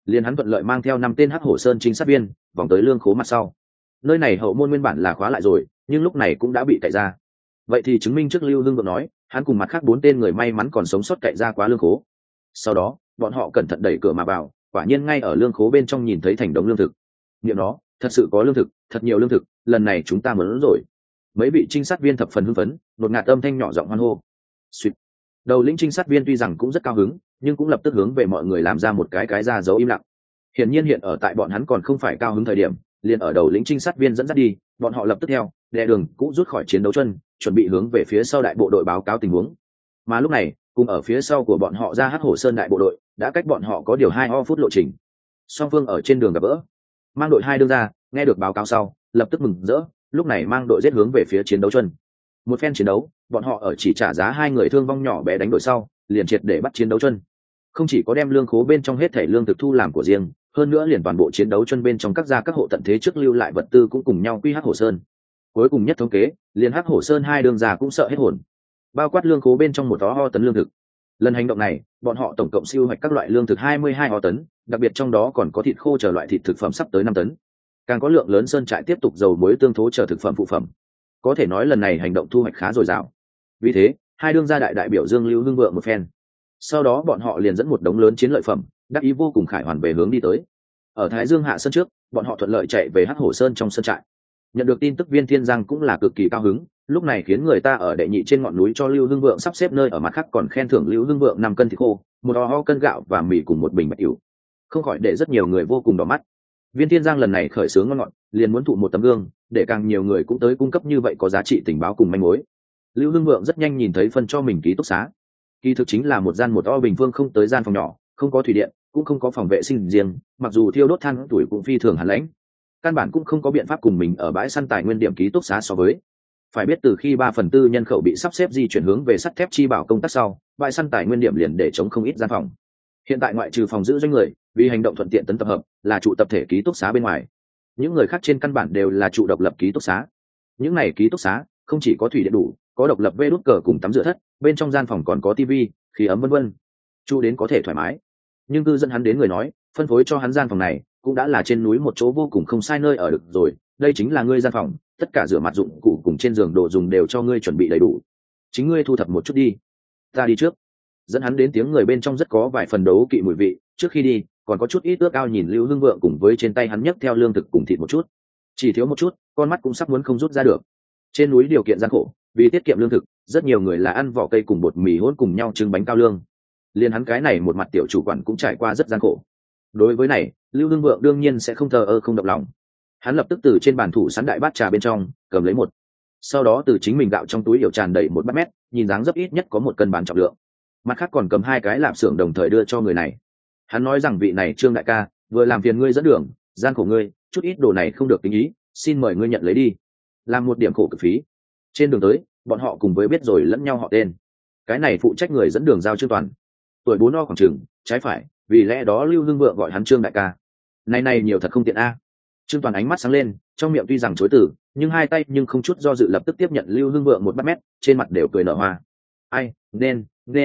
liền hắn thuận lợi mang theo 5 tên hắc hổ sơn trinh sát viên vòng tới lương khố mặt sau. Nơi này hậu môn nguyên bản là khóa lại rồi, nhưng lúc này cũng đã bị cậy ra. Vậy thì chứng minh trước Lưu Hưng Vượng nói, hắn cùng mặt khác 4 tên người may mắn còn sống sót cậy ra quá lương khố. Sau đó bọn họ cẩn thận đẩy cửa mà vào, quả nhiên ngay ở lương khố bên trong nhìn thấy thành đống lương thực. Niệm đó, thật sự có lương thực, thật nhiều lương thực, lần này chúng ta muốn rồi. Mấy vị trinh sát viên thập phần hưng phấn, đột ngạt âm thanh nhỏ giọng hoan hô. Xuyệt. Đầu lĩnh trinh sát viên tuy rằng cũng rất cao hứng, nhưng cũng lập tức hướng về mọi người làm ra một cái ra dấu im lặng. Hiển nhiên hiện ở tại bọn hắn còn không phải cao hứng thời điểm, liền ở đầu lĩnh trinh sát viên dẫn dắt đi, bọn họ lập tức theo đè đường cũ rút khỏi chiến đấu chân, chuẩn bị hướng về phía sau đại bộ đội báo cáo tình huống. Mà lúc này, cùng ở phía sau của bọn họ ra Hắc Hổ Sơn đại bộ đội, đã cách bọn họ có điều 2 phút lộ trình. Song phương ở trên đường gặp gỡ, mang đội 2 đương ra, nghe được báo cáo sau, lập tức mừng rỡ, lúc này mang đội giết hướng về phía chiến đấu chân. Một phen chiến đấu, bọn họ ở chỉ trả giá 2 người thương vong nhỏ bé đánh đổi sau, liền triệt để bắt chiến đấu chân. Không chỉ có đem lương khố bên trong hết thảy lương thực thu làm của riêng, hơn nữa liền toàn bộ chiến đấu chân bên trong các gia các hộ tận thế trước lưu lại vật tư cũng cùng nhau quy Hắc Hổ Sơn. Cuối cùng nhất thống kế, liền Hắc Hổ Sơn 2 đường già cũng sợ hết hồn, bao quát lương khố bên trong 1 tấn lương thực. Lần hành động này, bọn họ tổng cộng siêu hoạch các loại lương thực 22 tấn, đặc biệt trong đó còn có thịt khô chờ loại thịt thực phẩm sắp tới 5 tấn. Càng có lượng lớn sơn trại tiếp tục dầu muối tương thố chờ thực phẩm phụ phẩm. Có thể nói lần này hành động thu hoạch khá dồi dào. Vì thế, 2 đương gia đại biểu Dương Lưu Hưng Vượng một phen. Sau đó bọn họ liền dẫn một đống lớn chiến lợi phẩm, đắc ý vô cùng khải hoàn về hướng đi tới. Ở Thái Dương hạ sơn trước, bọn họ thuận lợi chạy về Hắc Hổ Sơn trong sơn trại. Nhận được tin tức Viên Thiên Giang cũng là cực kỳ cao hứng, lúc này khiến người ta ở đệ nhị trên ngọn núi cho Lưu Hưng Vượng sắp xếp nơi ở mặt khác còn khen thưởng Lưu Hưng Vượng 5 cân thịt khô, 1 cân gạo và mì cùng 1 bình bạch ỉu. Không khỏi để rất nhiều người vô cùng đỏ mắt. Viên Thiên Giang lần này khởi xướng ngon ngọt, liền muốn thụ một tấm gương, để càng nhiều người cũng tới cung cấp như vậy có giá trị tình báo cùng manh mối. Lưu Hưng Vượng rất nhanh nhìn thấy phân cho mình ký túc xá. Kỳ thực chính là một gian bình phương không tới gian phòng nhỏ, không có thủy điện, cũng không có phòng vệ sinh riêng, mặc dù thiêu đốt than tuổi cũng phi thường hàn lãnh. Căn bản cũng không có biện pháp cùng mình ở bãi săn tài nguyên điểm ký túc xá so với. Phải biết từ khi 3/4 nhân khẩu bị sắp xếp di chuyển hướng về sắt thép chi bảo công tác sau, bãi săn tài nguyên điểm liền để chống không ít gian phòng. Hiện tại ngoại trừ phòng giữ doanh người, vì hành động thuận tiện tấn tập hợp, là trụ tập thể ký túc xá bên ngoài. Những người khác trên căn bản đều là trụ độc lập ký túc xá. Những này ký túc xá không chỉ có thủy điện đủ, có độc lập vê đút cờ cùng tắm rửa thất, bên trong gian phòng còn có tivi, khí ấm vân vân. Chu đến có thể thoải mái. Nhưng cư dân hắn đến người nói, phân phối cho hắn gian phòng này cũng đã là trên núi một chỗ vô cùng không sai nơi ở được rồi, đây chính là ngươi gian phòng, tất cả rửa mặt dụng cụ cùng trên giường đồ dùng đều cho ngươi chuẩn bị đầy đủ, chính ngươi thu thập một chút đi, ta đi trước. Dẫn hắn đến tiếng người bên trong rất có vài phần đấu kỵ mùi vị, trước khi đi còn có chút ít ước ao nhìn Lưu Hưng Vượng cùng với trên tay hắn nhấc theo lương thực cùng thịt một chút, chỉ thiếu một chút con mắt cũng sắp muốn không rút ra được. Trên núi điều kiện gian khổ, vì tiết kiệm lương thực, rất nhiều người là ăn vỏ cây cùng bột mì hỗn cùng nhau trưng bánh cao lương. Liên hắn cái này một mặt tiểu chủ quản cũng trải qua rất gian khổ. Đối với này, Lưu Hưng Vượng đương nhiên sẽ không thờ ơ không động lòng. Hắn lập tức từ trên bàn thủ sẵn đại bát trà bên trong cầm lấy một, sau đó từ chính mình gạo trong túi yểu tràn đầy một bát mét, nhìn dáng dấp ít nhất có 1 cân bán trọng lượng. Mặt khác còn cầm 2 cái lạp xưởng đồng thời đưa cho người này. Hắn nói rằng vị này Trương đại ca vừa làm phiền ngươi dẫn đường, gian khổ ngươi, chút ít đồ này không được tính ý, xin mời ngươi nhận lấy đi, làm một điểm khổ cực phí. Trên đường tới, bọn họ cùng với biết rồi lẫn nhau họ tên. Cái này phụ trách người dẫn đường giao Trương Toàn, tuổi 4 khoảng chừng, trái phải, vì lẽ đó Lưu Hưng Vượng gọi hắn Trương đại ca. Này nhiều thật không tiện a. Trương Toàn ánh mắt sáng lên, trong miệng tuy rằng chối từ, nhưng hai tay nhưng không chút do dự lập tức tiếp nhận Lưu Hưng Vượng một bát mét, trên mặt đều cười nở hoa. Ai, nên,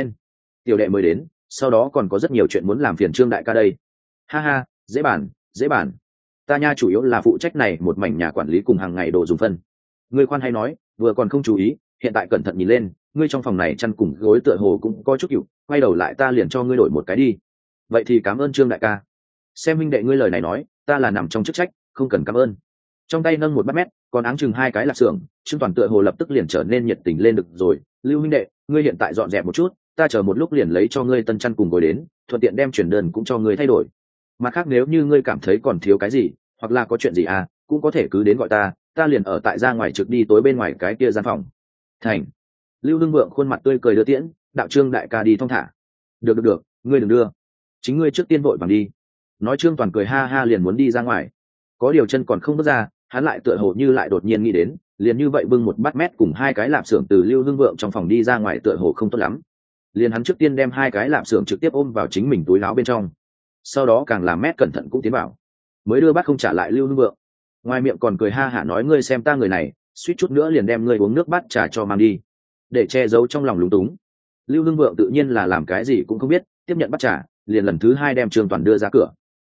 tiểu đệ mới đến, sau đó còn có rất nhiều chuyện muốn làm phiền Trương đại ca đây. Ha ha, dễ bàn. Ta nha chủ yếu là phụ trách này một mảnh nhà quản lý cùng hàng ngày đồ dùng phân. Ngươi khoan hay nói, vừa còn không chú ý, hiện tại cẩn thận nhìn lên, ngươi trong phòng này chăn cùng gối tựa hồ cũng có chút cựu, quay đầu lại ta liền cho ngươi đổi một cái đi. Vậy thì cảm ơn Trương đại ca. Xem minh đệ ngươi lời này nói, ta là nằm trong chức trách, không cần cảm ơn. Trong tay nâng một bát mét, còn áng chừng 2 cái lạp xưởng, Trương Toàn tựa hồ lập tức liền trở nên nhiệt tình lên được rồi. Lưu minh đệ, ngươi hiện tại dọn dẹp một chút, ta chờ một lúc liền lấy cho ngươi tân chăn cùng gối đến, thuận tiện đem chuyển đơn cũng cho ngươi thay đổi. Mặt khác nếu như ngươi cảm thấy còn thiếu cái gì, hoặc là có chuyện gì à, cũng có thể cứ đến gọi ta liền ở tại ra ngoài trực đi tối bên ngoài cái kia gian phòng. Thành. Lưu Hưng Vượng khuôn mặt tươi cười đưa tiễn, đạo Trương đại ca đi thong thả. Được, ngươi đừng đưa, chính ngươi trước tiên vội vàng đi. Nói Trương Toàn cười ha ha liền muốn đi ra ngoài, có điều chân còn không bước ra, hắn lại tựa hồ như lại đột nhiên nghĩ đến, liền như vậy bưng một bát mét cùng 2 cái lạp xưởng từ Lưu Hưng Vượng trong phòng đi ra ngoài tựa hồ không tốt lắm. Liền hắn trước tiên đem 2 cái lạp xưởng trực tiếp ôm vào chính mình túi áo bên trong, sau đó càng làm mét cẩn thận cũng tiến vào, mới đưa bát không trả lại Lưu Hưng Vượng. Ngoài miệng còn cười ha hả nói ngươi xem ta người này, suýt chút nữa liền đem ngươi uống nước bát trà cho mang đi. Để che giấu trong lòng lúng túng, Lưu Hưng Vượng tự nhiên là làm cái gì cũng không biết, tiếp nhận bát trà, liền lần thứ 2 đem Trương Toàn đưa ra cửa.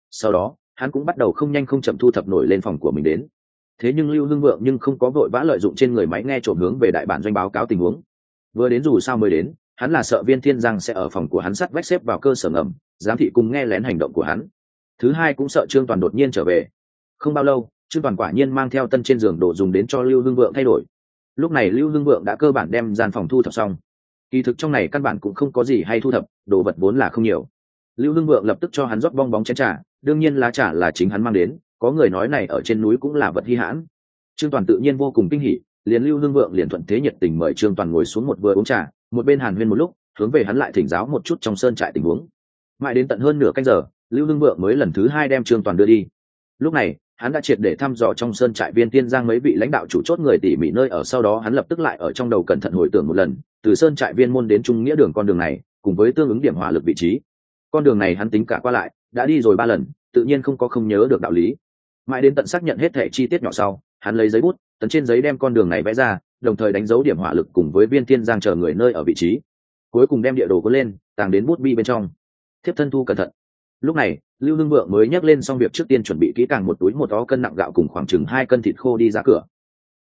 Sau đó hắn cũng bắt đầu không nhanh không chậm thu thập nổi lên phòng của mình đến. Thế nhưng Lưu Hưng Vượng nhưng không có vội vã lợi dụng trên người máy nghe trộm hướng về đại bản doanh báo cáo tình huống. Vừa đến dù sao mới đến, hắn là sợ Viên Thiên Giang sẽ ở phòng của hắn sắt vách xếp vào cơ sở ngầm, giám thị cùng nghe lén hành động của hắn. Thứ hai cũng sợ Trương Toàn đột nhiên trở về. Không bao lâu, Trương Toàn quả nhiên mang theo tân trên giường đồ dùng đến cho Lưu Hưng Vượng thay đổi. Lúc này Lưu Hưng Vượng đã cơ bản đem gian phòng thu thập xong. Kỳ thực trong này căn bản cũng không có gì hay thu thập, đồ vật vốn là không nhiều. Lưu Hưng Vượng lập tức cho hắn rót bong bóng chén trà, đương nhiên lá trà là chính hắn mang đến, có người nói này ở trên núi cũng là vật hi hãn. Trương Toàn tự nhiên vô cùng kinh hỉ, liền Lưu Hưng Vượng liền thuận thế nhiệt tình mời Trương Toàn ngồi xuống một vừa uống trà, một bên hàn huyên một lúc, hướng về hắn lại thỉnh giáo một chút trong sơn trại tình huống. Mãi đến tận hơn nửa canh giờ, Lưu Hưng Vượng mới lần thứ hai đem Trương Toàn đưa đi. Lúc này, hắn đã triệt để thăm dò trong sơn trại Viên Tiên Giang mấy vị lãnh đạo chủ chốt người tỉ mỉ nơi ở, sau đó hắn lập tức lại ở trong đầu cẩn thận hồi tưởng một lần, từ sơn trại Viên môn đến Trung Nghĩa đường con đường này, cùng với tương ứng điểm hỏa lực vị trí. Con đường này hắn tính cả qua lại, đã đi rồi 3 lần, tự nhiên không có không nhớ được đạo lý. Mãi đến tận xác nhận hết thảy chi tiết nhỏ sau, hắn lấy giấy bút, tấn trên giấy đem con đường này vẽ ra, đồng thời đánh dấu điểm hỏa lực cùng với Viên Tiên Giang chờ người nơi ở vị trí. Cuối cùng đem địa đồ cuốn lên, tàng đến bút bi bên trong. Thiếp thân thu cẩn thận. Lúc này, Lưu Hưng Vượng mới nhắc lên xong việc trước tiên chuẩn bị kỹ càng một túi 1 ó cân nặng gạo cùng khoảng chừng 2 cân thịt khô đi ra cửa.